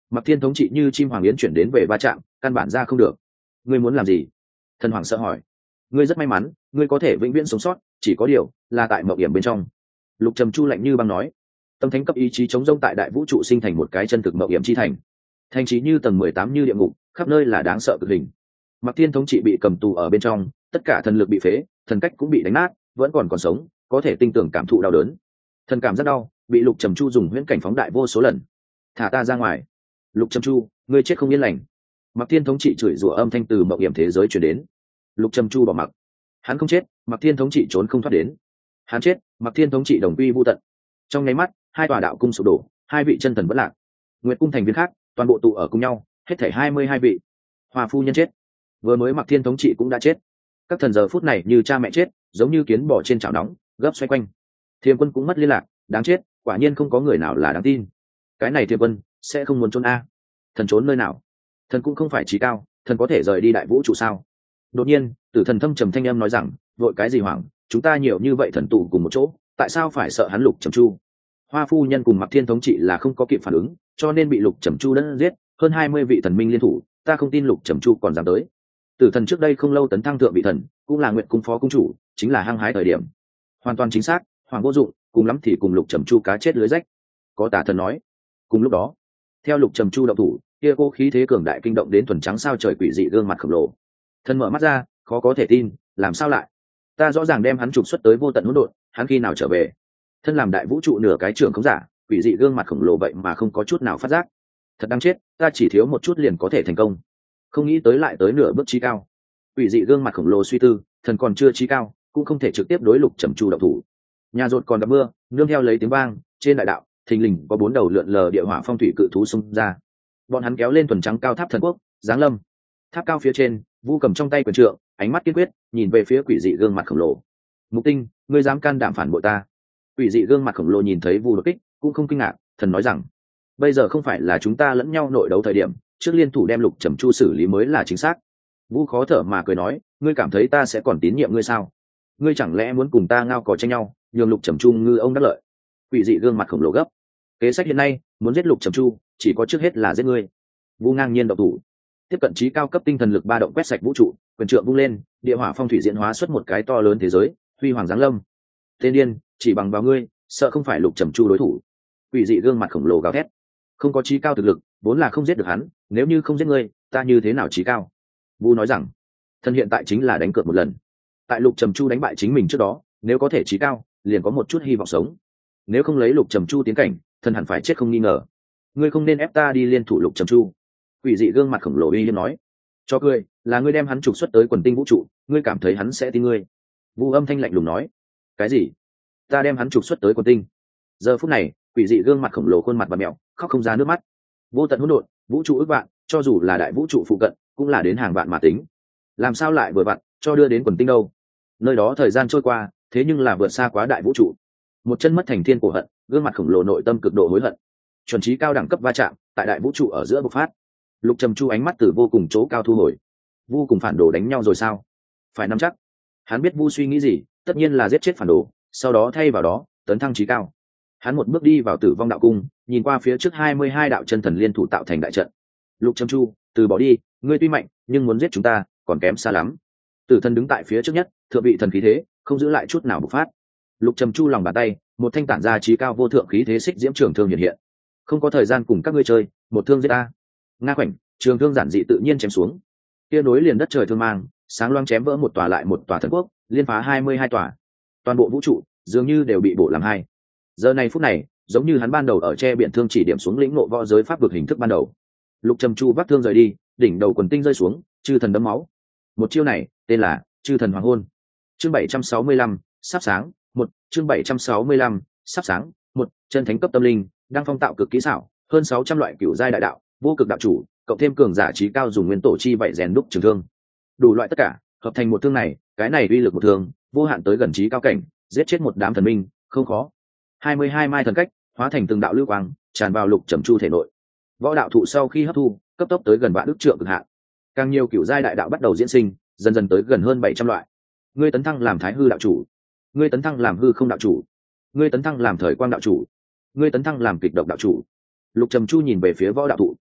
Mặc Thiên thống trị như chim hoàng yến chuyển đến về va chạm, căn bản ra không được. Ngươi muốn làm gì? Thần hoàng sợ hỏi. Ngươi rất may mắn, ngươi có thể vĩnh viễn sống sót, chỉ có điều là tại mộng hiểm bên trong. Lục Trầm Chu lạnh như băng nói. Tâm thánh cấp ý chí chống rông tại đại vũ trụ sinh thành một cái chân thực mộng hiểm chi thành. Thành trí như tầng 18 như địa ngục, khắp nơi là đáng sợ cực hình. Mặc Thiên thống trị bị cầm tù ở bên trong, tất cả thần lực bị phế, thần cách cũng bị đánh nát, vẫn còn sống, có thể tinh tưởng cảm thụ đau đớn. Thần cảm rất đau, bị Lục Trầm Chu dùng huyễn cảnh phóng đại vô số lần. Thả ta ra ngoài. Lục Trầm Chu, ngươi chết không yên lành. Mặc Thiên thống trị chửi rủa âm thanh từ mộng hiểm thế giới truyền đến. Lục Trầm Chu bỏ mặc. Hắn không chết, Mặc Thiên thống trị trốn không thoát đến. Hắn chết, Mặc Thiên thống trị đồng quy vu tận. Trong nháy mắt, hai tòa đạo cung sụp đổ, hai vị chân thần vẫn lạc. Nguyệt cung thành viên khác, toàn bộ tụ ở cùng nhau, hết thảy 22 vị. Hoa phu nhân chết, vừa mới Mặc Thiên thống trị cũng đã chết. Các thần giờ phút này như cha mẹ chết, giống như kiến bò trên chảo nóng, gấp xoay quanh. Thiềm Quân cũng mất liên lạc, đáng chết, quả nhiên không có người nào là đáng tin. Cái này Thiềm Quân sẽ không muốn trốn a? Thần trốn nơi nào? Thần cũng không phải trí cao, thần có thể rời đi đại vũ trụ sao? Đột nhiên, Tử Thần thâm trầm thanh âm nói rằng, vội cái gì hoảng, chúng ta nhiều như vậy thần tụ cùng một chỗ, tại sao phải sợ hắn Lục Trầm Chu? Hoa phu nhân cùng Mặc Thiên thống trị là không có kịp phản ứng, cho nên bị Lục Trầm Chu đẫn giết, hơn 20 vị thần minh liên thủ, ta không tin Lục Trầm Chu còn dám tới. Tử Thần trước đây không lâu tấn thăng thượng vị thần, cũng là Nguyệt cung phó cung chủ, chính là hăng hái thời điểm. Hoàn toàn chính xác, hoàng vô dụng, cùng lắm thì cùng Lục Trầm Chu cá chết lưới rách. Có Tà Thần nói. Cùng lúc đó, theo Lục Trầm Chu động thủ, kia cô khí thế cường đại kinh động đến thuần trắng sao trời quỷ dị gương mặt khổng lồ. Thần mở mắt ra, khó có thể tin, làm sao lại? Ta rõ ràng đem hắn trục xuất tới vô tận hỗn độn, hắn khi nào trở về? Thân làm đại vũ trụ nửa cái trưởng không giả, quỷ dị gương mặt khổng lồ vậy mà không có chút nào phát giác. Thật đáng chết, ta chỉ thiếu một chút liền có thể thành công, không nghĩ tới lại tới nửa bước trí cao. Quỷ dị gương mặt khổng lồ suy tư, thần còn chưa trí cao, cũng không thể trực tiếp đối Lục Trầm Chu động thủ. Nhà rột còn gặp mưa, nương theo lấy tiếng vang, trên đại đạo thình lình có 4 đầu lượn lờ địa hỏa phong thủy cự thú xông ra. Bọn hắn kéo lên thuần trắng cao tháp thần quốc, giáng lâm. Tháp cao phía trên, Vu cầm trong tay quyền trượng, ánh mắt kiên quyết, nhìn về phía quỷ dị gương mặt khổng lồ. Mục Tinh, ngươi dám can đảm phản bội ta? Quỷ dị gương mặt khổng lồ nhìn thấy Vu đột kích, cũng không kinh ngạc, thần nói rằng, bây giờ không phải là chúng ta lẫn nhau nội đấu thời điểm, trước liên thủ đem Lục Trầm Chu xử lý mới là chính xác. Vu khó thở mà cười nói, ngươi cảm thấy ta sẽ còn tín nhiệm ngươi sao? Ngươi chẳng lẽ muốn cùng ta ngao cò tranh nhau, nhường Lục Trầm Chu ngư ông đắc lợi? Quỷ dị gương mặt khổng lồ gấp. Kế sách hiện nay, muốn giết Lục Trầm Chu, chỉ có trước hết là giết ngươi. Vu ngang nhiên động thủ, tiếp cận trí cao cấp tinh thần lực ba động quét sạch vũ trụ, quyền trượng vung lên, địa hỏa phong thủy diễn hóa xuất một cái to lớn thế giới, huy hoàng giáng lâm. Tên điên, chỉ bằng vào ngươi, sợ không phải Lục Trầm Chu đối thủ. Quỷ dị gương mặt khổng lồ gào thét, không có trí cao thực lực, vốn là không giết được hắn, nếu như không giết ngươi, ta như thế nào trí cao? Vu nói rằng, thần hiện tại chính là đánh cược một lần. Tại Lục Trầm Chu đánh bại chính mình trước đó, nếu có thể trí cao, liền có một chút hy vọng sống. Nếu không lấy Lục Trầm Chu tiến cảnh, thần hẳn phải chết không nghi ngờ. Ngươi không nên ép ta đi liên thủ Lục Trầm Chu. Quỷ dị gương mặt khổng lồ uy hiếp nói, cho cười, là ngươi đem hắn trục xuất tới quần tinh vũ trụ, ngươi cảm thấy hắn sẽ tin ngươi? Vu âm thanh lạnh lùng nói, cái gì? Ta đem hắn trục xuất tới quần tinh? Giờ phút này, quỷ dị gương mặt khổng lồ khuôn mặt và mẹo, khóc không ra nước mắt. Vô tận hỗn độn, vũ trụ ước vạn, cho dù là đại vũ trụ phụ cận, cũng là đến hàng vạn mà tính. Làm sao lại vừa vặn cho đưa đến quần tinh đâu? Nơi đó thời gian trôi qua, thế nhưng là vượt xa quá đại vũ trụ. Một chân mất thành thiên cổ hận, gương mặt khổng lồ nội tâm cực độ hối hận. Chuẩn trí cao đẳng cấp va chạm, tại đại vũ trụ ở giữa bộc phát. Lục Trầm Chu ánh mắt từ vô cùng chỗ cao thu hồi. Vu cùng phản đồ đánh nhau rồi sao? Phải nắm chắc. Hắn biết Vu suy nghĩ gì, tất nhiên là giết chết phản đồ, sau đó thay vào đó tấn thăng trí cao. Hắn một bước đi vào Tử Vong đạo cung, nhìn qua phía trước 22 đạo chân thần liên thủ tạo thành đại trận. Lục Trầm Chu, từ bỏ đi, ngươi tuy mạnh, nhưng muốn giết chúng ta, còn kém xa lắm. Tử Thần đứng tại phía trước nhất, thượng vị thần khí thế, không giữ lại chút nào bộc phát. Lục Trầm Chu lòng bàn tay, một thanh tản ra trí cao vô thượng khí thế xích diễm trường thương hiện hiện. Không có thời gian cùng các ngươi chơi, một thương giết ta. Nga khoảnh, trường thương giản dị tự nhiên chém xuống. Kia nối liền đất trời thương mang, sáng loang chém vỡ một tòa lại một tòa thần quốc, liên phá 22 tòa. Toàn bộ vũ trụ dường như đều bị bổ làm hai. Giờ này phút này, giống như hắn ban đầu ở che biển thương chỉ điểm xuống lĩnh ngộ võ giới pháp vực hình thức ban đầu. Lục Trầm Chu vác thương rời đi, đỉnh đầu quần tinh rơi xuống, chư thần đấm máu. Một chiêu này, tên là chư thần hoàng hôn. Chương 765, sắp sáng, chương 765, sắp sáng, chân thánh cấp tâm linh, đang phong tạo cực kỹ xảo, hơn 600 loại cửu giai đại đạo, vô cực đạo chủ, cộng thêm cường giả trí cao dùng nguyên tổ chi vậy rèn đúc trường thương. Đủ loại tất cả, hợp thành một thương này, cái này uy lực một thương, vô hạn tới gần trí cao cảnh, giết chết một đám thần minh, không khó. 22 mai thần cách, hóa thành từng đạo lưu quang, tràn vào Lục Trầm Chu thể nội. Võ đạo thụ sau khi hấp thu, cấp tốc tới gần vạn ức trượng cực hạn. Càng nhiều cửu giai đại đạo bắt đầu diễn sinh, dần dần tới gần hơn 700 loại. Ngươi tấn thăng làm Thái Hư đạo chủ, ngươi tấn thăng làm Hư Không đạo chủ, ngươi tấn thăng làm Thời Quang đạo chủ, ngươi tấn thăng làm Kịch Độc đạo chủ. Lục Trầm Chu nhìn về phía võ đạo thụ,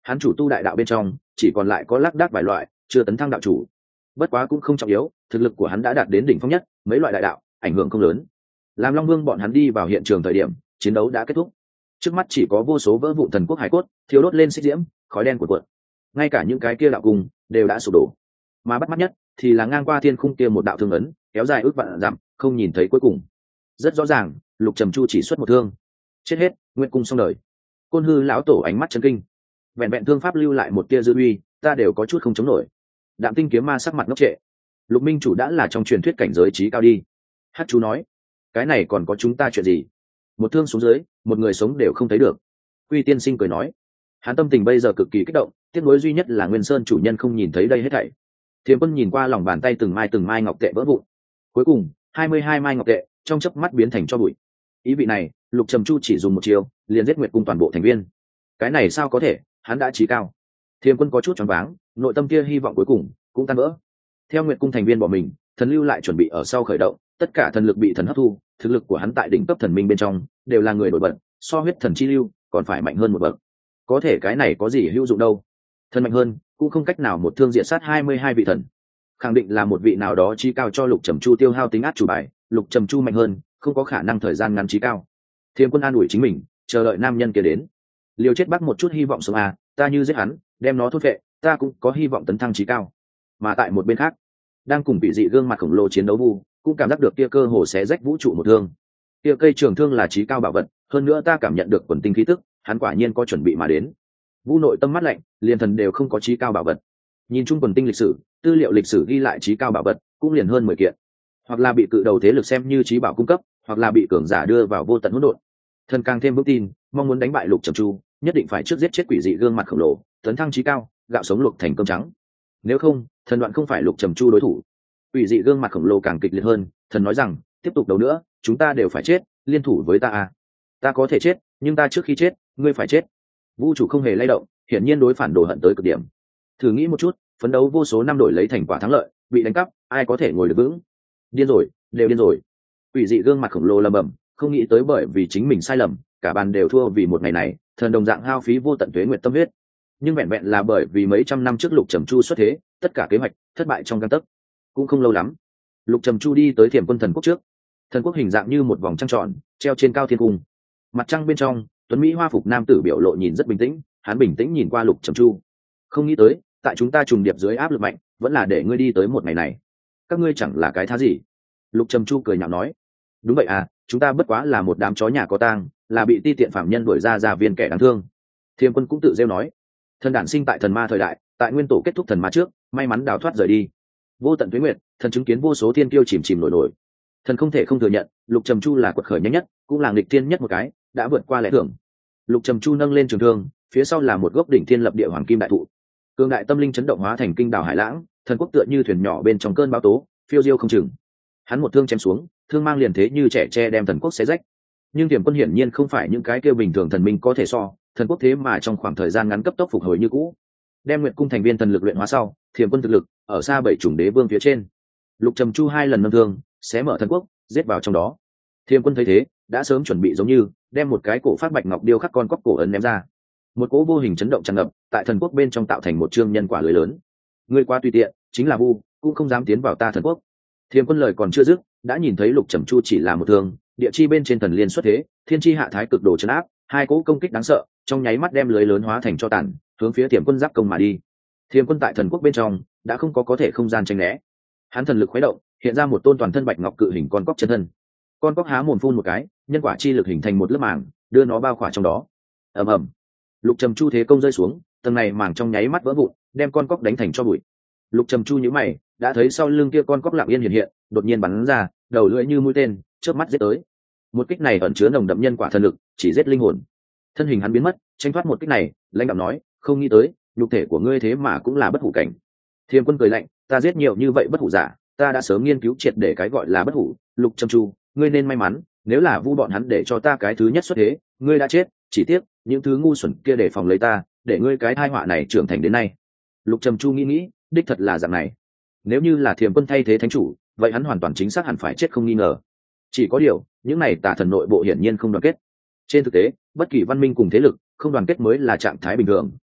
hắn chủ tu đại đạo bên trong chỉ còn lại có lác đác vài loại, chưa tấn thăng đạo chủ. Bất quá cũng không trọng yếu, thực lực của hắn đã đạt đến đỉnh phong nhất, mấy loại đại đạo ảnh hưởng không lớn. Làm Long Vương bọn hắn đi vào hiện trường thời điểm, chiến đấu đã kết thúc. Trước mắt chỉ có vô số vỡ vụn thần quốc hải cốt thiếu đốt lên xích diễm, khói đen cuộn cuộn. Ngay cả những cái kia đạo cung đều đã sụp đổ. Mà bắt mắt nhất thì là ngang qua thiên khung kia một đạo thương ấn, kéo dài ước vạn dặm, không nhìn thấy cuối cùng. Rất rõ ràng, Lục Trầm Chu chỉ xuất một thương, chết hết, Nguyệt cung xong đời. Côn Hư lão tổ ánh mắt chấn kinh. Vẹn vẹn thương pháp lưu lại một tia dư uy, ta đều có chút không chống nổi. Đạm Tinh kiếm ma sắc mặt ngốc trệ. Lục minh chủ đã là trong truyền thuyết cảnh giới trí cao đi. Hát chú nói, cái này còn có chúng ta chuyện gì? Một thương xuống dưới, một người sống đều không thấy được. Quy tiên sinh cười nói, hắn tâm tình bây giờ cực kỳ kích động, tiếc nuối duy nhất là Nguyên Sơn chủ nhân không nhìn thấy đây hết thảy. Thiềm Quân nhìn qua lòng bàn tay từng mai ngọc tệ vỡ vụn. Cuối cùng, 22 mai ngọc tệ trong chớp mắt biến thành cho bụi. Ý vị này, Lục Trầm Chu chỉ dùng một chiều, liền giết Nguyệt cung toàn bộ thành viên. Cái này sao có thể, hắn đã trí cao. Thiềm Quân có chút choáng váng, nội tâm kia hy vọng cuối cùng cũng tan vỡ. Theo Nguyệt cung thành viên bỏ mình, thần lưu lại chuẩn bị ở sau khởi động, tất cả thần lực bị thần hấp thu, thực lực của hắn tại đỉnh cấp thần minh bên trong đều là người nổi bật, so huyết thần chi lưu còn phải mạnh hơn một bậc. Có thể cái này có gì hữu dụng đâu? Thần mạnh hơn, cũng không cách nào một thương diện sát 22 vị thần. Khẳng định là một vị nào đó trí cao cho Lục Trầm Chu tiêu hao tính át chủ bài, Lục Trầm Chu mạnh hơn, không có khả năng thời gian ngắn trí cao. Thiềm Quân an ủi chính mình, chờ đợi nam nhân kia đến. Liều chết bắt một chút hy vọng sống à, ta như giết hắn, đem nó thốt vệ, ta cũng có hy vọng tấn thăng trí cao. Mà tại một bên khác, đang cùng vị dị gương mặt khổng lồ chiến đấu vu, cũng cảm giác được kia cơ hồ xé rách vũ trụ một thương. Kia cây trường thương là trí cao bảo vật, hơn nữa ta cảm nhận được quần tinh khí tức, hắn quả nhiên có chuẩn bị mà đến. Vu nội tâm mắt lạnh, liền thần đều không có trí cao bảo vật. Nhìn chung quần tinh lịch sử, tư liệu lịch sử ghi lại trí cao bảo vật cũng liền hơn 10 kiện, hoặc là bị cự đầu thế lực xem như trí bảo cung cấp, hoặc là bị cường giả đưa vào vô tận hỗn độn. Thần càng thêm vững tin, mong muốn đánh bại Lục Trầm Chu, nhất định phải trước giết chết quỷ dị gương mặt khổng lồ, tấn thăng trí cao, gạo sống luộc thành cơm trắng. Nếu không, thần đoạn không phải Lục Trầm Chu đối thủ. Quỷ dị gương mặt khổng lồ càng kịch liệt hơn, thần nói rằng, tiếp tục đấu nữa, chúng ta đều phải chết, liên thủ với ta à? Ta có thể chết, nhưng ta trước khi chết, ngươi phải chết. Vũ chủ không hề lay động, hiển nhiên đối phản đồ hận tới cực điểm. Thử nghĩ một chút, phấn đấu vô số năm đổi lấy thành quả thắng lợi, bị đánh cắp, ai có thể ngồi được vững? Điên rồi, đều điên rồi. Quỷ dị gương mặt khổng lồ lầm bầm, không nghĩ tới bởi vì chính mình sai lầm, cả bàn đều thua vì một ngày này, thần đồng dạng hao phí vô tận tuế nguyệt tâm huyết. Nhưng vẹn vẹn là bởi vì mấy trăm năm trước Lục Trầm Chu xuất thế, tất cả kế hoạch thất bại trong gang tấc. Cũng không lâu lắm, Lục Trầm Chu đi tới Thiểm Quân thần quốc trước. Thần quốc hình dạng như một vòng trăng tròn, treo trên cao thiên cung. Mặt trăng bên trong, tuấn mỹ hoa phục nam tử biểu lộ nhìn rất bình tĩnh, hắn bình tĩnh nhìn qua Lục Trầm Chu. Không nghĩ tới, tại chúng ta trùng điệp dưới áp lực mạnh, vẫn là để ngươi đi tới một ngày này. Các ngươi chẳng là cái thá gì? Lục Trầm Chu cười nhạo nói. Đúng vậy à, chúng ta bất quá là một đám chó nhà có tang, là bị ti tiện phạm nhân đuổi ra gia viên kẻ đáng thương. Thiềm Quân cũng tự rêu nói. Thần đản sinh tại thần ma thời đại, tại nguyên tổ kết thúc thần ma trước, may mắn đào thoát rời đi. Vô tận tuế nguyệt, thần chứng kiến vô số thiên kiêu chìm chìm nổi nổi. Thần không thể không thừa nhận, Lục Trầm Chu là quật khởi nhanh nhất, cũng là nghịch thiên nhất một cái, đã vượt qua lẽ thường. Lục Trầm Chu nâng lên trường thương, phía sau là một gốc đỉnh thiên lập địa hoàng kim đại thụ. Cương đại tâm linh chấn động hóa thành kinh đảo hải lãng, thần quốc tựa như thuyền nhỏ bên trong cơn bão tố, phiêu diêu không chừng. Hắn một thương chém xuống, thương mang liền thế như trẻ tre đem thần quốc xé rách. Nhưng Tiềm Quân hiển nhiên không phải những cái kia bình thường thần minh có thể so, thần quốc thế mà trong khoảng thời gian ngắn cấp tốc phục hồi như cũ. Đem Nguyệt cung thành viên thần lực luyện hóa sau, Thiềm Quân thực lực ở xa 7 chủng đế vương phía trên. Lục Trầm Chu 2 lần nâng thương, xé mở thần quốc, giết vào trong đó. Thiềm Quân thấy thế, đã sớm chuẩn bị giống như đem một cái cổ phát bạch ngọc điêu khắc con cóc cổ ấn ném ra. Một cỗ vô hình chấn động tràn ngập, tại thần quốc bên trong tạo thành một chương nhân quả lưới lớn. Ngươi quá tùy tiện, chính là vu, cũng không dám tiến vào ta thần quốc. Thiềm Quân lời còn chưa dứt, đã nhìn thấy Lục Trầm Chu chỉ là một thương, địa chi bên trên thần liên xuất thế, thiên chi hạ thái cực đồ trấn áp, hai cỗ công kích đáng sợ, trong nháy mắt đem lưới lớn hóa thành cho tàn, hướng phía Thiềm Quân giáp công mà đi. Thiềm Quân tại thần quốc bên trong đã không có thể không gian tranh né. Hắn thần lực khuấy động, hiện ra một tôn toàn thân bạch ngọc cự hình con cóc chân thân. Con cóc há mồm phun một cái, nhân quả chi lực hình thành một lớp màng, đưa nó bao khỏa trong đó. Ầm ầm. Lục Trầm Chu thế công rơi xuống, tầng này màng trong nháy mắt vỡ vụn, đem con cóc đánh thành cho bụi. Lục Trầm Chu nhíu mày, đã thấy sau lưng kia con cóc lặng yên hiện hiện, đột nhiên bắn ra, đầu lưỡi như mũi tên, chớp mắt giết tới. Một kích này ẩn chứa nồng đậm nhân quả thần lực, chỉ giết linh hồn. Thân hình hắn biến mất, tranh thoát một kích này, lãnh đạo nói, không nghĩ tới, nhục thể của ngươi thế mà cũng là bất hủ cảnh. Thiềm Quân cười lạnh, ta giết nhiều như vậy bất hủ giả, ta đã sớm nghiên cứu triệt để cái gọi là bất hủ. Lục Trầm Chu, ngươi nên may mắn, nếu là vu bọn hắn để cho ta cái thứ nhất xuất thế, ngươi đã chết, chỉ tiếc những thứ ngu xuẩn kia để phòng lấy ta, để ngươi cái tai họa này trưởng thành đến nay. Lục Trầm Chu nghĩ, đích thật là dạng này. Nếu như là Thiềm Quân thay thế thánh chủ, vậy hắn hoàn toàn chính xác hẳn phải chết không nghi ngờ. Chỉ có điều, những này tà thần nội bộ hiển nhiên không đoàn kết. Trên thực tế, bất kỳ văn minh cùng thế lực không đoàn kết mới là trạng thái bình thường,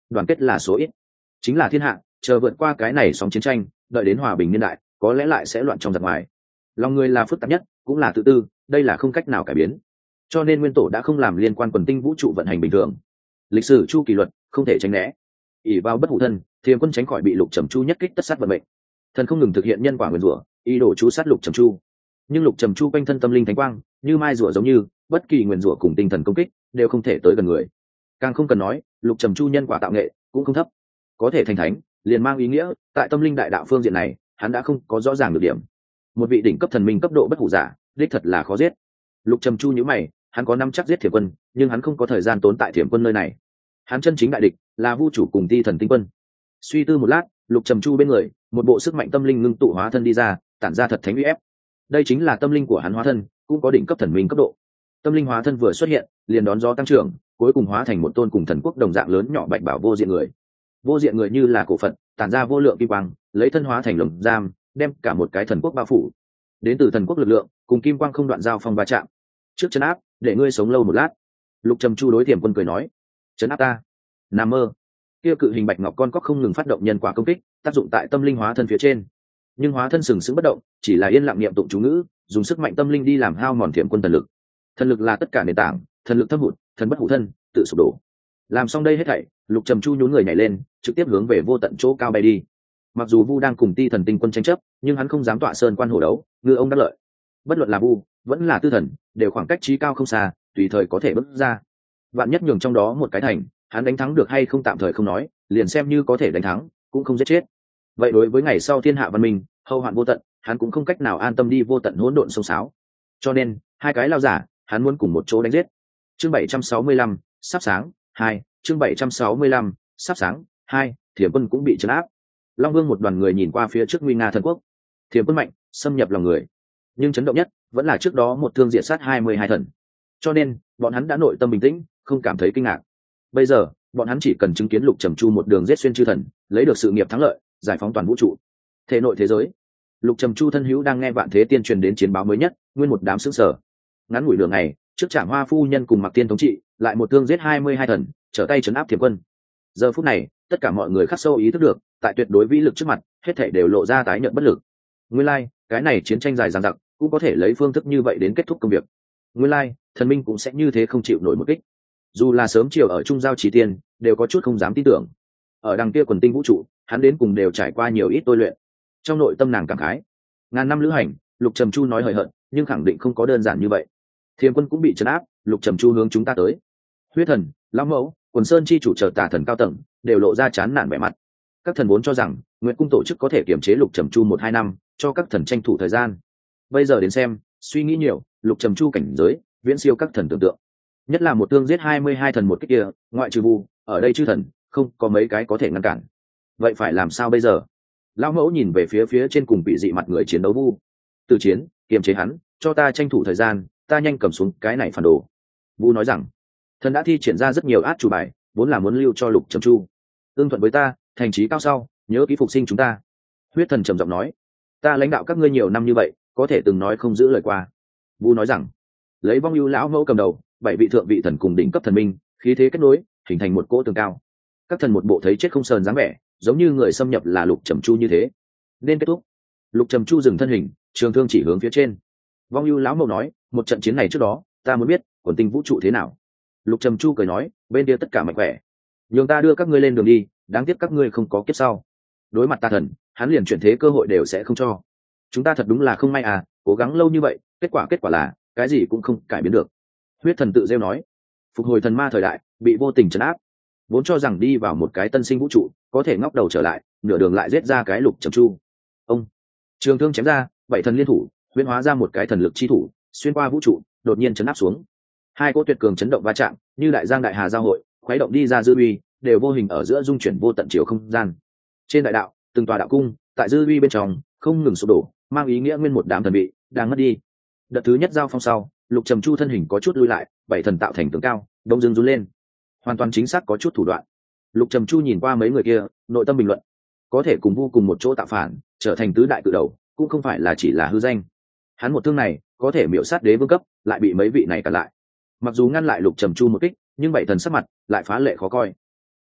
đoàn kết là số ít, chính là thiên hạ. Chờ vượt qua cái này sóng chiến tranh, đợi đến hòa bình niên đại, có lẽ lại sẽ loạn trong giặc ngoài. Lòng người là phức tạp nhất, cũng là tự tư, đây là không cách nào cải biến. Cho nên nguyên tổ đã không làm liên quan quần tinh vũ trụ vận hành bình thường. Lịch sử chu kỳ luật không thể tránh né. ỷ vào bất hủ thân, Thiềm Quân tránh khỏi bị Lục Trầm Chu nhất kích tất sát vận mệnh. Thần không ngừng thực hiện nhân quả nguyền rủa, ý đồ chú sát Lục Trầm Chu. Nhưng Lục Trầm Chu quanh thân tâm linh thánh quang, như mai rủa giống như, bất kỳ nguyền rủa cùng tinh thần công kích đều không thể tới gần người. Càng không cần nói, Lục Trầm Chu nhân quả tạo nghệ cũng không thấp, có thể thành thánh, liền mang ý nghĩa tại tâm linh đại đạo phương diện này, hắn đã không có rõ ràng được điểm. Một vị đỉnh cấp thần minh cấp độ bất hủ giả, đích thật là khó giết. Lục Trầm Chu nhíu mày, hắn có nắm chắc giết Thiểm Quân, nhưng hắn không có thời gian tốn tại Thiểm Quân nơi này. Hắn chân chính đại địch là Vu chủ cùng Ti Thần Tinh Quân. Suy tư một lát, Lục Trầm Chu bên người, một bộ sức mạnh tâm linh ngưng tụ hóa thân đi ra, tản ra thật thánh uy ép. Đây chính là tâm linh của hắn hóa thân, cũng có đỉnh cấp thần minh cấp độ. Tâm linh hóa thân vừa xuất hiện, liền đón gió tăng trưởng, cuối cùng hóa thành một tôn cùng thần quốc đồng dạng lớn nhỏ bạch bảo vô diện người. Vô diện người như là cổ Phật, tản ra vô lượng kim quang, lấy thân hóa thành lồng giam, đem cả một cái thần quốc bao phủ. Đến từ thần quốc lực lượng, cùng kim quang không đoạn giao phong va chạm. Trước chân áp, để ngươi sống lâu một lát. Lục Trầm Chu đối Thiểm Quân cười nói, chấn áp ta. Nằm mơ. Kia cự hình bạch ngọc con cóc không ngừng phát động nhân quả công kích, tác dụng tại tâm linh hóa thân phía trên. Nhưng hóa thân sừng sững bất động, chỉ là yên lặng niệm tụng chú ngữ, dùng sức mạnh tâm linh đi làm hao mòn Thiểm Quân thần lực. Thần lực là tất cả nền tảng, thần lực thâm hụt, thần bất hủ thân, tự sụp đổ. Làm xong đây hết thảy, Lục Trầm Chu nhún người nhảy lên, trực tiếp hướng về vô tận chỗ cao bay đi. Mặc dù Vu đang cùng Ti Thần Tinh Quân tranh chấp, nhưng hắn không dám tọa sơn quan hổ đấu, ngư ông đắc lợi. Bất luận là Vu, vẫn là Tư Thần, đều khoảng cách trí cao không xa, tùy thời có thể bước ra. Vạn nhất nhường trong đó một cái thành, hắn đánh thắng được hay không tạm thời không nói, liền xem như có thể đánh thắng, cũng không giết chết. Vậy đối với ngày sau thiên hạ văn minh, hậu hoạn vô tận, hắn cũng không cách nào an tâm đi vô tận hỗn độn sông sáo. Cho nên, hai cái lao giả, hắn muốn cùng một chỗ đánh giết. Chương 765, sắp sáng, 2, chương 765, sắp sáng, 2, Thiểm Quân cũng bị trấn áp. Long Vương một đoàn người nhìn qua phía trước nguy nga thần quốc. Thiểm Quân mạnh, xâm nhập lòng người. Nhưng chấn động nhất, vẫn là trước đó một thương diệt sát 22 thần. Cho nên, bọn hắn đã nội tâm bình tĩnh, không cảm thấy kinh ngạc. Bây giờ, bọn hắn chỉ cần chứng kiến Lục Trầm Chu một đường giết xuyên chư thần, lấy được sự nghiệp thắng lợi, giải phóng toàn vũ trụ. Thể nội thế giới. Lục Trầm Chu thân hữu đang nghe Vạn Thế Tiên truyền đến chiến báo mới nhất, nguyên một đám sững sờ. Ngắn ngủi đường này, trước Trảm Hoa phu nhân cùng Mặc Tiên thống trị, lại một thương giết 22 thần, trở tay trấn áp Thiểm Quân. Giờ phút này, tất cả mọi người khắc sâu ý thức được, tại tuyệt đối vĩ lực trước mặt, hết thảy đều lộ ra tái nhợt bất lực. Nguyên lai, cái này chiến tranh dài dằng dặc, cũng có thể lấy phương thức như vậy đến kết thúc công việc. Nguyên lai, thần minh cũng sẽ như thế không chịu nổi một kích. Dù là sớm chiều ở trung giao chỉ tiên, đều có chút không dám tin tưởng. Ở đằng kia quần tinh vũ trụ, hắn đến cùng đều trải qua nhiều ít tôi luyện. Trong nội tâm nàng cảm khái, ngàn năm lữ hành, Lục Trầm Chu nói hời hợt, nhưng khẳng định không có đơn giản như vậy. Thiềm Quân cũng bị trấn áp, Lục Trầm Chu hướng chúng ta tới. Huyết Thần, Lão Mẫu, Quần Sơn chi chủ chờ Tà Thần cao tầng, đều lộ ra chán nản vẻ mặt. Các thần vốn cho rằng Nguyệt cung tổ chức có thể kiểm chế Lục Trầm Chu 1-2 năm, cho các thần tranh thủ thời gian. Bây giờ đến xem, suy nghĩ nhiều, Lục Trầm Chu cảnh giới viễn siêu các thần tưởng tượng. Nhất là một thương giết 22 thần một kích kia, ngoại trừ Vu, ở đây chư thần không có mấy cái có thể ngăn cản. Vậy phải làm sao bây giờ? Lão Mẫu nhìn về phía trên cùng bị dị mặt người chiến đấu Vu. Từ chiến, kiềm chế hắn, cho ta tranh thủ thời gian, ta nhanh cầm xuống cái này phản đồ. Vu nói rằng, thần đã thi triển ra rất nhiều át chủ bài, vốn là muốn lưu cho Lục Trầm Chu. Tương thuận với ta, thành trí cao sau, nhớ kỹ phục sinh chúng ta. Huyết Thần trầm giọng nói, ta lãnh đạo các ngươi nhiều năm như vậy, có thể từng nói không giữ lời qua. Vu nói rằng, lấy Vong Ưu lão mẫu cầm đầu, 7 vị thượng vị thần cùng đỉnh cấp thần minh, khí thế kết nối, hình thành một cỗ tường cao. Các thần một bộ thấy chết không sờn dáng vẻ, giống như người xâm nhập là Lục Trầm Chu như thế. Nên kết thúc. Lục Trầm Chu dừng thân hình, trường thương chỉ hướng phía trên. Vong Ưu lão mẫu nói, một trận chiến này trước đó, ta muốn biết quần tinh vũ trụ thế nào. Lục Trầm Chu cười nói, bên kia tất cả mạnh khỏe, nhường ta đưa các ngươi lên đường đi, đáng tiếc các ngươi không có kiếp sau. Đối mặt tà thần, hắn liền chuyển thế cơ hội đều sẽ không cho. Chúng ta thật đúng là không may à, cố gắng lâu như vậy, kết quả là cái gì cũng không cải biến được. Huyết Thần tự rêu nói, phục hồi thần ma thời đại bị vô tình trấn áp, vốn cho rằng đi vào một cái tân sinh vũ trụ có thể ngóc đầu trở lại, nửa đường lại giết ra cái Lục Trầm Chu. Ông trường thương chém ra, 7 thần liên thủ huyễn hóa ra một cái thần lực chi thủ, xuyên qua vũ trụ đột nhiên chấn áp xuống. Hai cỗ tuyệt cường chấn động va chạm, như đại giang đại hà giao hội, khuấy động đi ra dư uy, đều vô hình ở giữa dung chuyển vô tận chiều không gian. Trên đại đạo, từng tòa đạo cung tại dư uy bên trong không ngừng sụp đổ, mang ý nghĩa nguyên một đám thần bị đang mất đi. Đợt thứ nhất giao phong sau, Lục Trầm Chu thân hình có chút lui lại, 7 thần tạo thành tường cao đông dương run lên, hoàn toàn chính xác có chút thủ đoạn. Lục Trầm Chu nhìn qua mấy người kia, nội tâm bình luận, có thể cùng Vu cùng một chỗ tạo phản, trở thành tứ đại cự đầu, cũng không phải là chỉ là hư danh. Hắn một thương này có thể miểu sát đế vương cấp, lại bị mấy vị này cản lại. Mặc dù ngăn lại Lục Trầm Chu một kích, nhưng 7 thần sắc mặt lại phá lệ khó coi.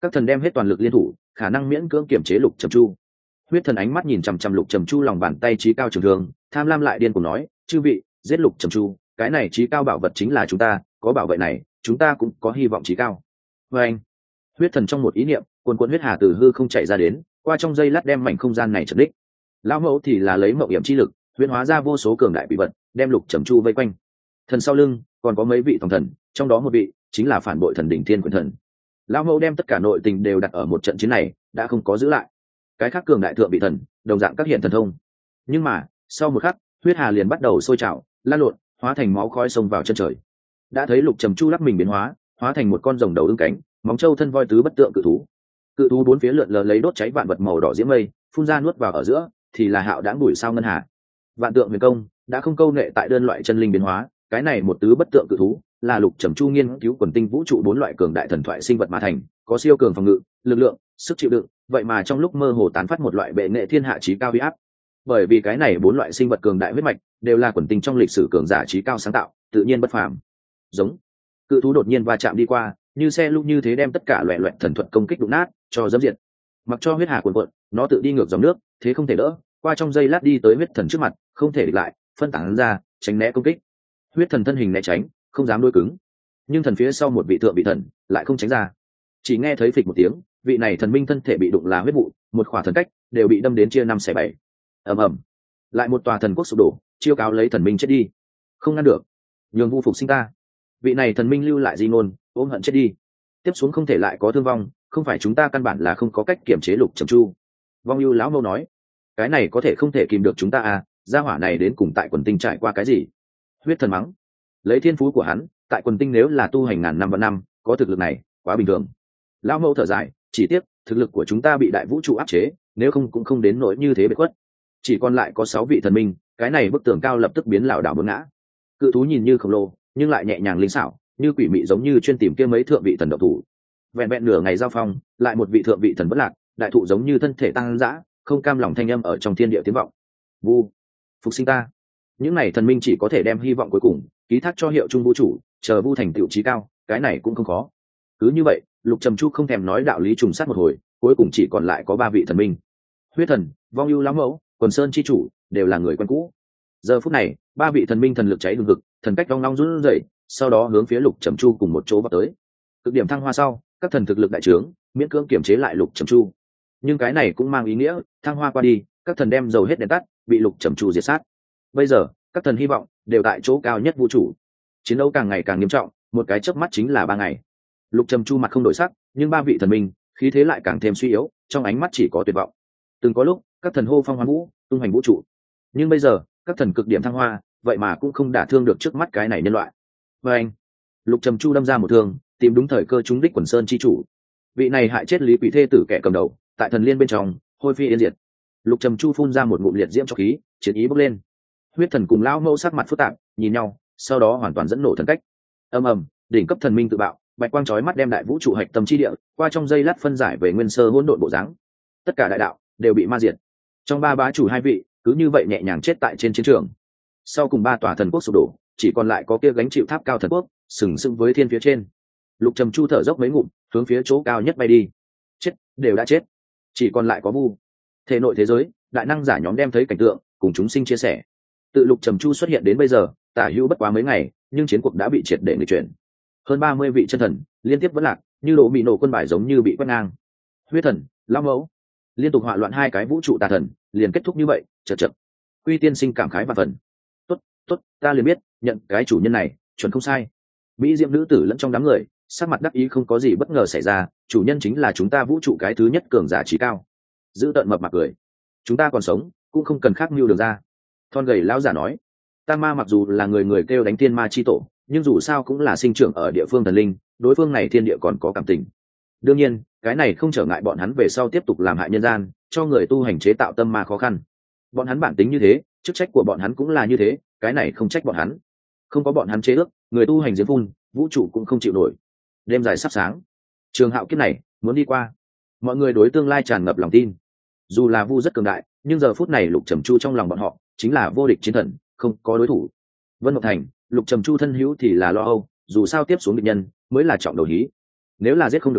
các thần đem hết toàn lực liên thủ, khả năng miễn cưỡng kiểm chế Lục Trầm Chu. Huyết thần ánh mắt nhìn chằm chằm Lục Trầm Chu lòng bàn tay chí cao trường thương, tham lam lại điên cuồng nói, chư vị, giết Lục Trầm Chu, cái này chí cao bảo vật chính là chúng ta, có bảo vệ này chúng ta cũng có hy vọng chí cao. Và anh, huyết thần trong một ý niệm, cuồn cuộn huyết hà từ hư không chạy ra đến, qua trong giây lát đem mảnh không gian này chật đích. Lão mẫu thì là lấy mộng hiểm chi lực, huyễn hóa ra vô số cường đại bị vật, đem Lục Trầm Chu vây quanh. Thần sau lưng còn có mấy vị tổng thần, trong đó một vị chính là phản bội thần đỉnh Thiên Quyền Thần. Lão mẫu đem tất cả nội tình đều đặt ở một trận chiến này, đã không có giữ lại. Cái khác cường đại thượng vị thần, đồng dạng các hiện thần thông. Nhưng mà, sau một khắc, huyết hà liền bắt đầu sôi trào, lan lộn, hóa thành máu khói xông vào chân trời. Đã thấy Lục Trầm Chu lắc mình biến hóa, hóa thành một con rồng đầu ưng cánh, móng trâu thân voi tứ bất tượng cự thú. Cự thú bốn phía lượn lờ lấy đốt cháy vạn vật màu đỏ diễm mây, phun ra nuốt vào ở giữa, thì là hạo đãng bụi sao ngân hà. Vạn tượng huyền công đã không câu nệ tại đơn loại chân linh biến hóa, cái này một tứ bất tượng cự thú là Lục Trầm Chu nghiên cứu quần tinh vũ trụ bốn loại cường đại thần thoại sinh vật mà thành, có siêu cường phòng ngự, lực lượng, sức chịu đựng, vậy mà trong lúc mơ hồ tán phát một loại bệ nghệ thiên hạ chí cao uy áp. Bởi vì cái này bốn loại sinh vật cường đại huyết mạch đều là quần tinh trong lịch sử cường giả chí cao sáng tạo, tự nhiên bất phàm. Giống cự thú đột nhiên va chạm đi qua, như xe lúc như thế đem tất cả loẻ loẹt thần thuật công kích đụng nát, cho dẫm diệt. Mặc cho huyết hà cuồn cuộn, nó tự đi ngược dòng nước, thế không thể đỡ, qua trong giây lát đi tới huyết thần trước mặt, không thể địch lại, phân tán ra, tránh né công kích. Huyết thần thân hình né tránh, không dám đối cứng. Nhưng thần phía sau một vị thượng vị thần lại không tránh ra, chỉ nghe thấy phịch một tiếng, vị này thần minh thân thể bị đụng là huyết vụ, một khỏa thần cách đều bị đâm đến chia năm xẻ bảy. Ầm ầm, lại một tòa thần quốc sụp đổ, chiêu cáo lấy thần minh chết đi. Không ngăn được, nhường vu phục sinh ta. Vị này thần minh lưu lại di ngôn, ôm hận chết đi. Tiếp xuống không thể lại có thương vong, không phải chúng ta căn bản là không có cách kiểm chế Lục Trầm Chu. Vong ưu lão mâu nói, cái này có thể không thể kìm được chúng ta à, gia hỏa này đến cùng tại quần tinh trải qua cái gì? Huyết thần mắng, lấy thiên phú của hắn, tại quần tinh nếu là tu hành ngàn năm vạn năm, có thực lực này quá bình thường. Lão mâu thở dài, chỉ tiếc thực lực của chúng ta bị đại vũ trụ áp chế, nếu không cũng không đến nỗi như thế biệt khuất. Chỉ còn lại có 6 vị thần minh, cái này bức tường cao lập tức biến lảo đảo bướng ngã. Cự thú nhìn như khổng lồ, nhưng lại nhẹ nhàng linh xảo, như quỷ mị giống như chuyên tìm kia mấy thượng vị thần độc thủ. Vẹn vẹn nửa ngày giao phong, lại một vị thượng vị thần bất lạc, đại thụ giống như thân thể tăng dã, không cam lòng thanh âm ở trong thiên địa tiếng vọng. Vu, phục sinh ta. Những này thần minh chỉ có thể đem hy vọng cuối cùng ký thác cho hiệu trung vũ trụ, chờ Vu thành tựu chí cao, cái này cũng không khó. Cứ như vậy, Lục Trầm Chu không thèm nói đạo lý trùng sát một hồi, cuối cùng chỉ còn lại có 3 vị thần minh. Huyết thần, Vong ưu lão mẫu, Quần Sơn chi chủ, đều là người quen cũ. Giờ phút này, 3 vị thần minh thần lực cháy hừng hực, thần cách long long run rẩy, sau đó hướng phía Lục Trầm Chu cùng một chỗ vào tới. Cực điểm thăng hoa sau, các thần thực lực đại trướng, miễn cưỡng kiểm chế lại Lục Trầm Chu. Nhưng cái này cũng mang ý nghĩa, thăng hoa qua đi, các thần đem dầu hết đèn tắt, bị Lục Trầm Chu diệt sát. Bây giờ, các thần hy vọng đều tại chỗ cao nhất vũ trụ. Chiến đấu càng ngày càng nghiêm trọng, một cái chớp mắt chính là 3 ngày. Lục Trầm Chu mặt không đổi sắc, nhưng 3 vị thần minh khí thế lại càng thêm suy yếu, trong ánh mắt chỉ có tuyệt vọng. Từng có lúc, các thần hô phong hoán vũ, tung hành vũ trụ. Nhưng bây giờ, các thần cực điểm thăng hoa, vậy mà cũng không đả thương được trước mắt cái này nhân loại. Và anh, Lục Trầm Chu đâm ra một thương, tìm đúng thời cơ trúng đích Quần Sơn chi chủ. Vị này hại chết Lý Quỷ Thê tử kẻ cầm đầu, tại thần liên bên trong, hôi phi yên diệt. Lục Trầm Chu phun ra một ngụm liệt diễm cho khí, chiến ý bốc lên. Huyết thần cùng lão mâu sắc mặt phức tạp, nhìn nhau, sau đó hoàn toàn dẫn nổ thần cách. Ầm ầm, đỉnh cấp thần minh tự bạo, bạch quang chói mắt đem đại vũ trụ hạch tâm chi địa, qua trong giây lát phân giải về nguyên sơ hỗn độn bộ dáng. Tất cả đại đạo đều bị ma diệt. Trong 3 bá chủ 2 vị, cứ như vậy nhẹ nhàng chết tại trên chiến trường. Sau cùng 3 tòa thần quốc sụp đổ, chỉ còn lại có kia gánh chịu tháp cao thần quốc, sừng sững với thiên phía trên. Lục Trầm Chu thở dốc mấy ngụm, hướng phía chỗ cao nhất bay đi. Chết, đều đã chết, chỉ còn lại có Vu. Thể nội thế giới, đại năng giả nhóm đem thấy cảnh tượng, cùng chúng sinh chia sẻ. Tự Lục Trầm Chu xuất hiện đến bây giờ, tả hữu bất quá mấy ngày, nhưng chiến cuộc đã bị triệt để nghịch chuyển. Hơn 30 vị chân thần liên tiếp vẫn lạc, như đổ bị nổ quân bài giống như bị quét ngang. Huyết thần, lão mẫu, liên tục hỏa loạn 2 cái vũ trụ tà thần, liền kết thúc như vậy, chật chật. Quy Tiên Sinh cảm khái và phần. Tốt, ta liền biết, nhận cái chủ nhân này, chuẩn không sai. Mỹ diệm nữ tử lẫn trong đám người, sắc mặt đắc ý không có gì bất ngờ xảy ra, chủ nhân chính là chúng ta vũ trụ cái thứ nhất cường giả trí cao. Giữ tận mập mạp cười. Chúng ta còn sống, cũng không cần khác mưu được ra. Thon gầy lão giả nói, Tam Ma mặc dù là người kêu đánh tiên ma chi tổ, nhưng dù sao cũng là sinh trưởng ở địa phương thần linh, đối phương này thiên địa còn có cảm tình. Đương nhiên, cái này không trở ngại bọn hắn về sau tiếp tục làm hại nhân gian, cho người tu hành chế tạo tâm ma khó khăn. Bọn hắn bản tính như thế, chức trách của bọn hắn cũng là như thế, cái này không trách bọn hắn. Không có bọn hắn chế ước, người tu hành giếng phun, vũ trụ cũng không chịu nổi. Đêm dài sắp sáng, trường hạo kiếp này muốn đi qua. Mọi người đối tương lai tràn ngập lòng tin. Dù là Vu rất cường đại, nhưng giờ phút này Lục Trầm Chu trong lòng bọn họ chính là vô địch chiến thần, không có đối thủ. Vân Ngọc Thành, Lục Trầm Chu thân hữu thì là lo âu, dù sao tiếp xuống địch nhân mới là trọng đầu hí. Nếu là giết không được Vu,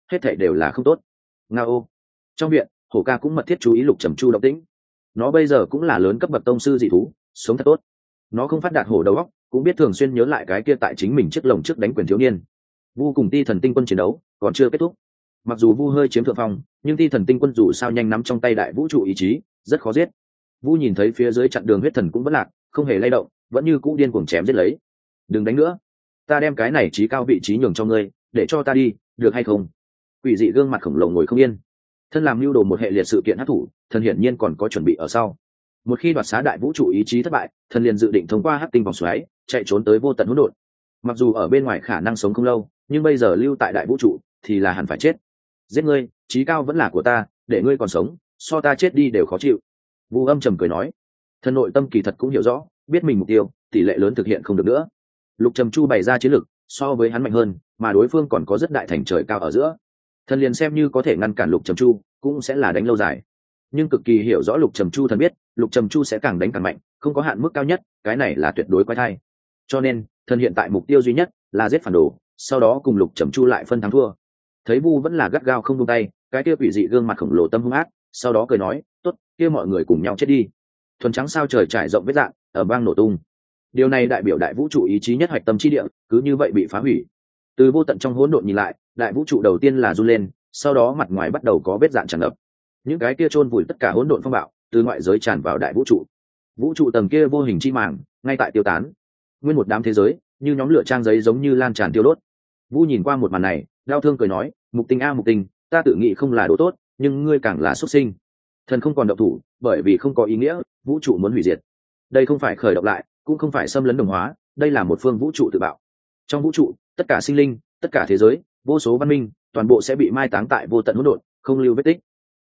hết thảy đều là không tốt. Nga ô. Trong viện, hổ ca cũng mật thiết chú ý Lục Trầm Chu động tĩnh. Nó bây giờ cũng là lớn cấp bậc tông sư dị thú, sống thật tốt. Nó không phát đạt hổ đầu óc, cũng biết thường xuyên nhớ lại cái kia tại chính mình chiếc lồng trước đánh quyền thiếu niên. Vu cùng Ti Thần Tinh Quân chiến đấu còn chưa kết thúc. Mặc dù Vu hơi chiếm thượng phong, nhưng Ti Thần Tinh Quân dù sao nhanh nắm trong tay đại vũ trụ ý chí, rất khó giết. Vu nhìn thấy phía dưới chặn đường huyết thần cũng vẫn lạc, không hề lay động, vẫn như cũ điên cuồng chém giết lấy. Đừng đánh nữa, ta đem cái này trí cao vị trí nhường cho ngươi, để cho ta đi, được hay không? Quỷ dị gương mặt khổng lồ ngồi không yên. Thân làm mưu đồ một hệ liệt sự kiện hấp thụ, thần hiển nhiên còn có chuẩn bị ở sau. Một khi đoạt xá đại vũ trụ ý chí thất bại, thần liền dự định thông qua hắc tinh vòng xoáy chạy trốn tới vô tận hỗn độn. Mặc dù ở bên ngoài khả năng sống không lâu, nhưng bây giờ lưu tại đại vũ trụ thì là hẳn phải chết. Giết ngươi, trí cao vẫn là của ta, để ngươi còn sống, so ta chết đi đều khó chịu. Vu âm trầm cười nói. Thần nội tâm kỳ thật cũng hiểu rõ, biết mình mục tiêu tỷ lệ lớn thực hiện không được nữa. Lục Trầm Chu bày ra chiến lược so với hắn mạnh hơn, mà đối phương còn có rất đại thành trời cao ở giữa. Thần liền xem như có thể ngăn cản Lục Trầm Chu, cũng sẽ là đánh lâu dài. Nhưng cực kỳ hiểu rõ Lục Trầm Chu, thần biết Lục Trầm Chu sẽ càng đánh càng mạnh, không có hạn mức cao nhất, cái này là tuyệt đối quái thai. Cho nên thần hiện tại mục tiêu duy nhất là giết phản đồ, sau đó cùng Lục Trầm Chu lại phân thắng thua. Thấy Vu vẫn là gắt gao không buông tay, cái kia quỷ dị gương mặt khổng lồ tâm hung ác, sau đó cười nói, tốt, kia mọi người cùng nhau chết đi. Thuần trắng sao trời trải rộng vết dạn, ở bang nổ tung. Điều này đại biểu đại vũ trụ ý chí nhất hoạch tâm chi địa, cứ như vậy bị phá hủy. Từ vô tận trong hỗn độn nhìn lại, đại vũ trụ đầu tiên là run lên, sau đó mặt ngoài bắt đầu có vết dạn tràn ngập. Những cái kia chôn vùi tất cả hỗn độn phong bạo, từ ngoại giới tràn vào đại vũ trụ. Vũ trụ tầng kia vô hình chi màng, ngay tại tiêu tán. Nguyên một đám thế giới, như nhóm lửa trang giấy giống như lan tràn tiêu đốt. Vũ nhìn qua một màn này, đau thương cười nói, Mục Tinh a Mục Tinh, ta tự nghĩ không là đồ tốt, nhưng ngươi càng là xuất sinh. Thần không còn động thủ, bởi vì không có ý nghĩa, vũ trụ muốn hủy diệt. Đây không phải khởi động lại, cũng không phải xâm lấn đồng hóa, đây là một phương vũ trụ tự bạo. Trong vũ trụ, tất cả sinh linh, tất cả thế giới, vô số văn minh, toàn bộ sẽ bị mai táng tại vô tận hỗn độn, không lưu vết tích.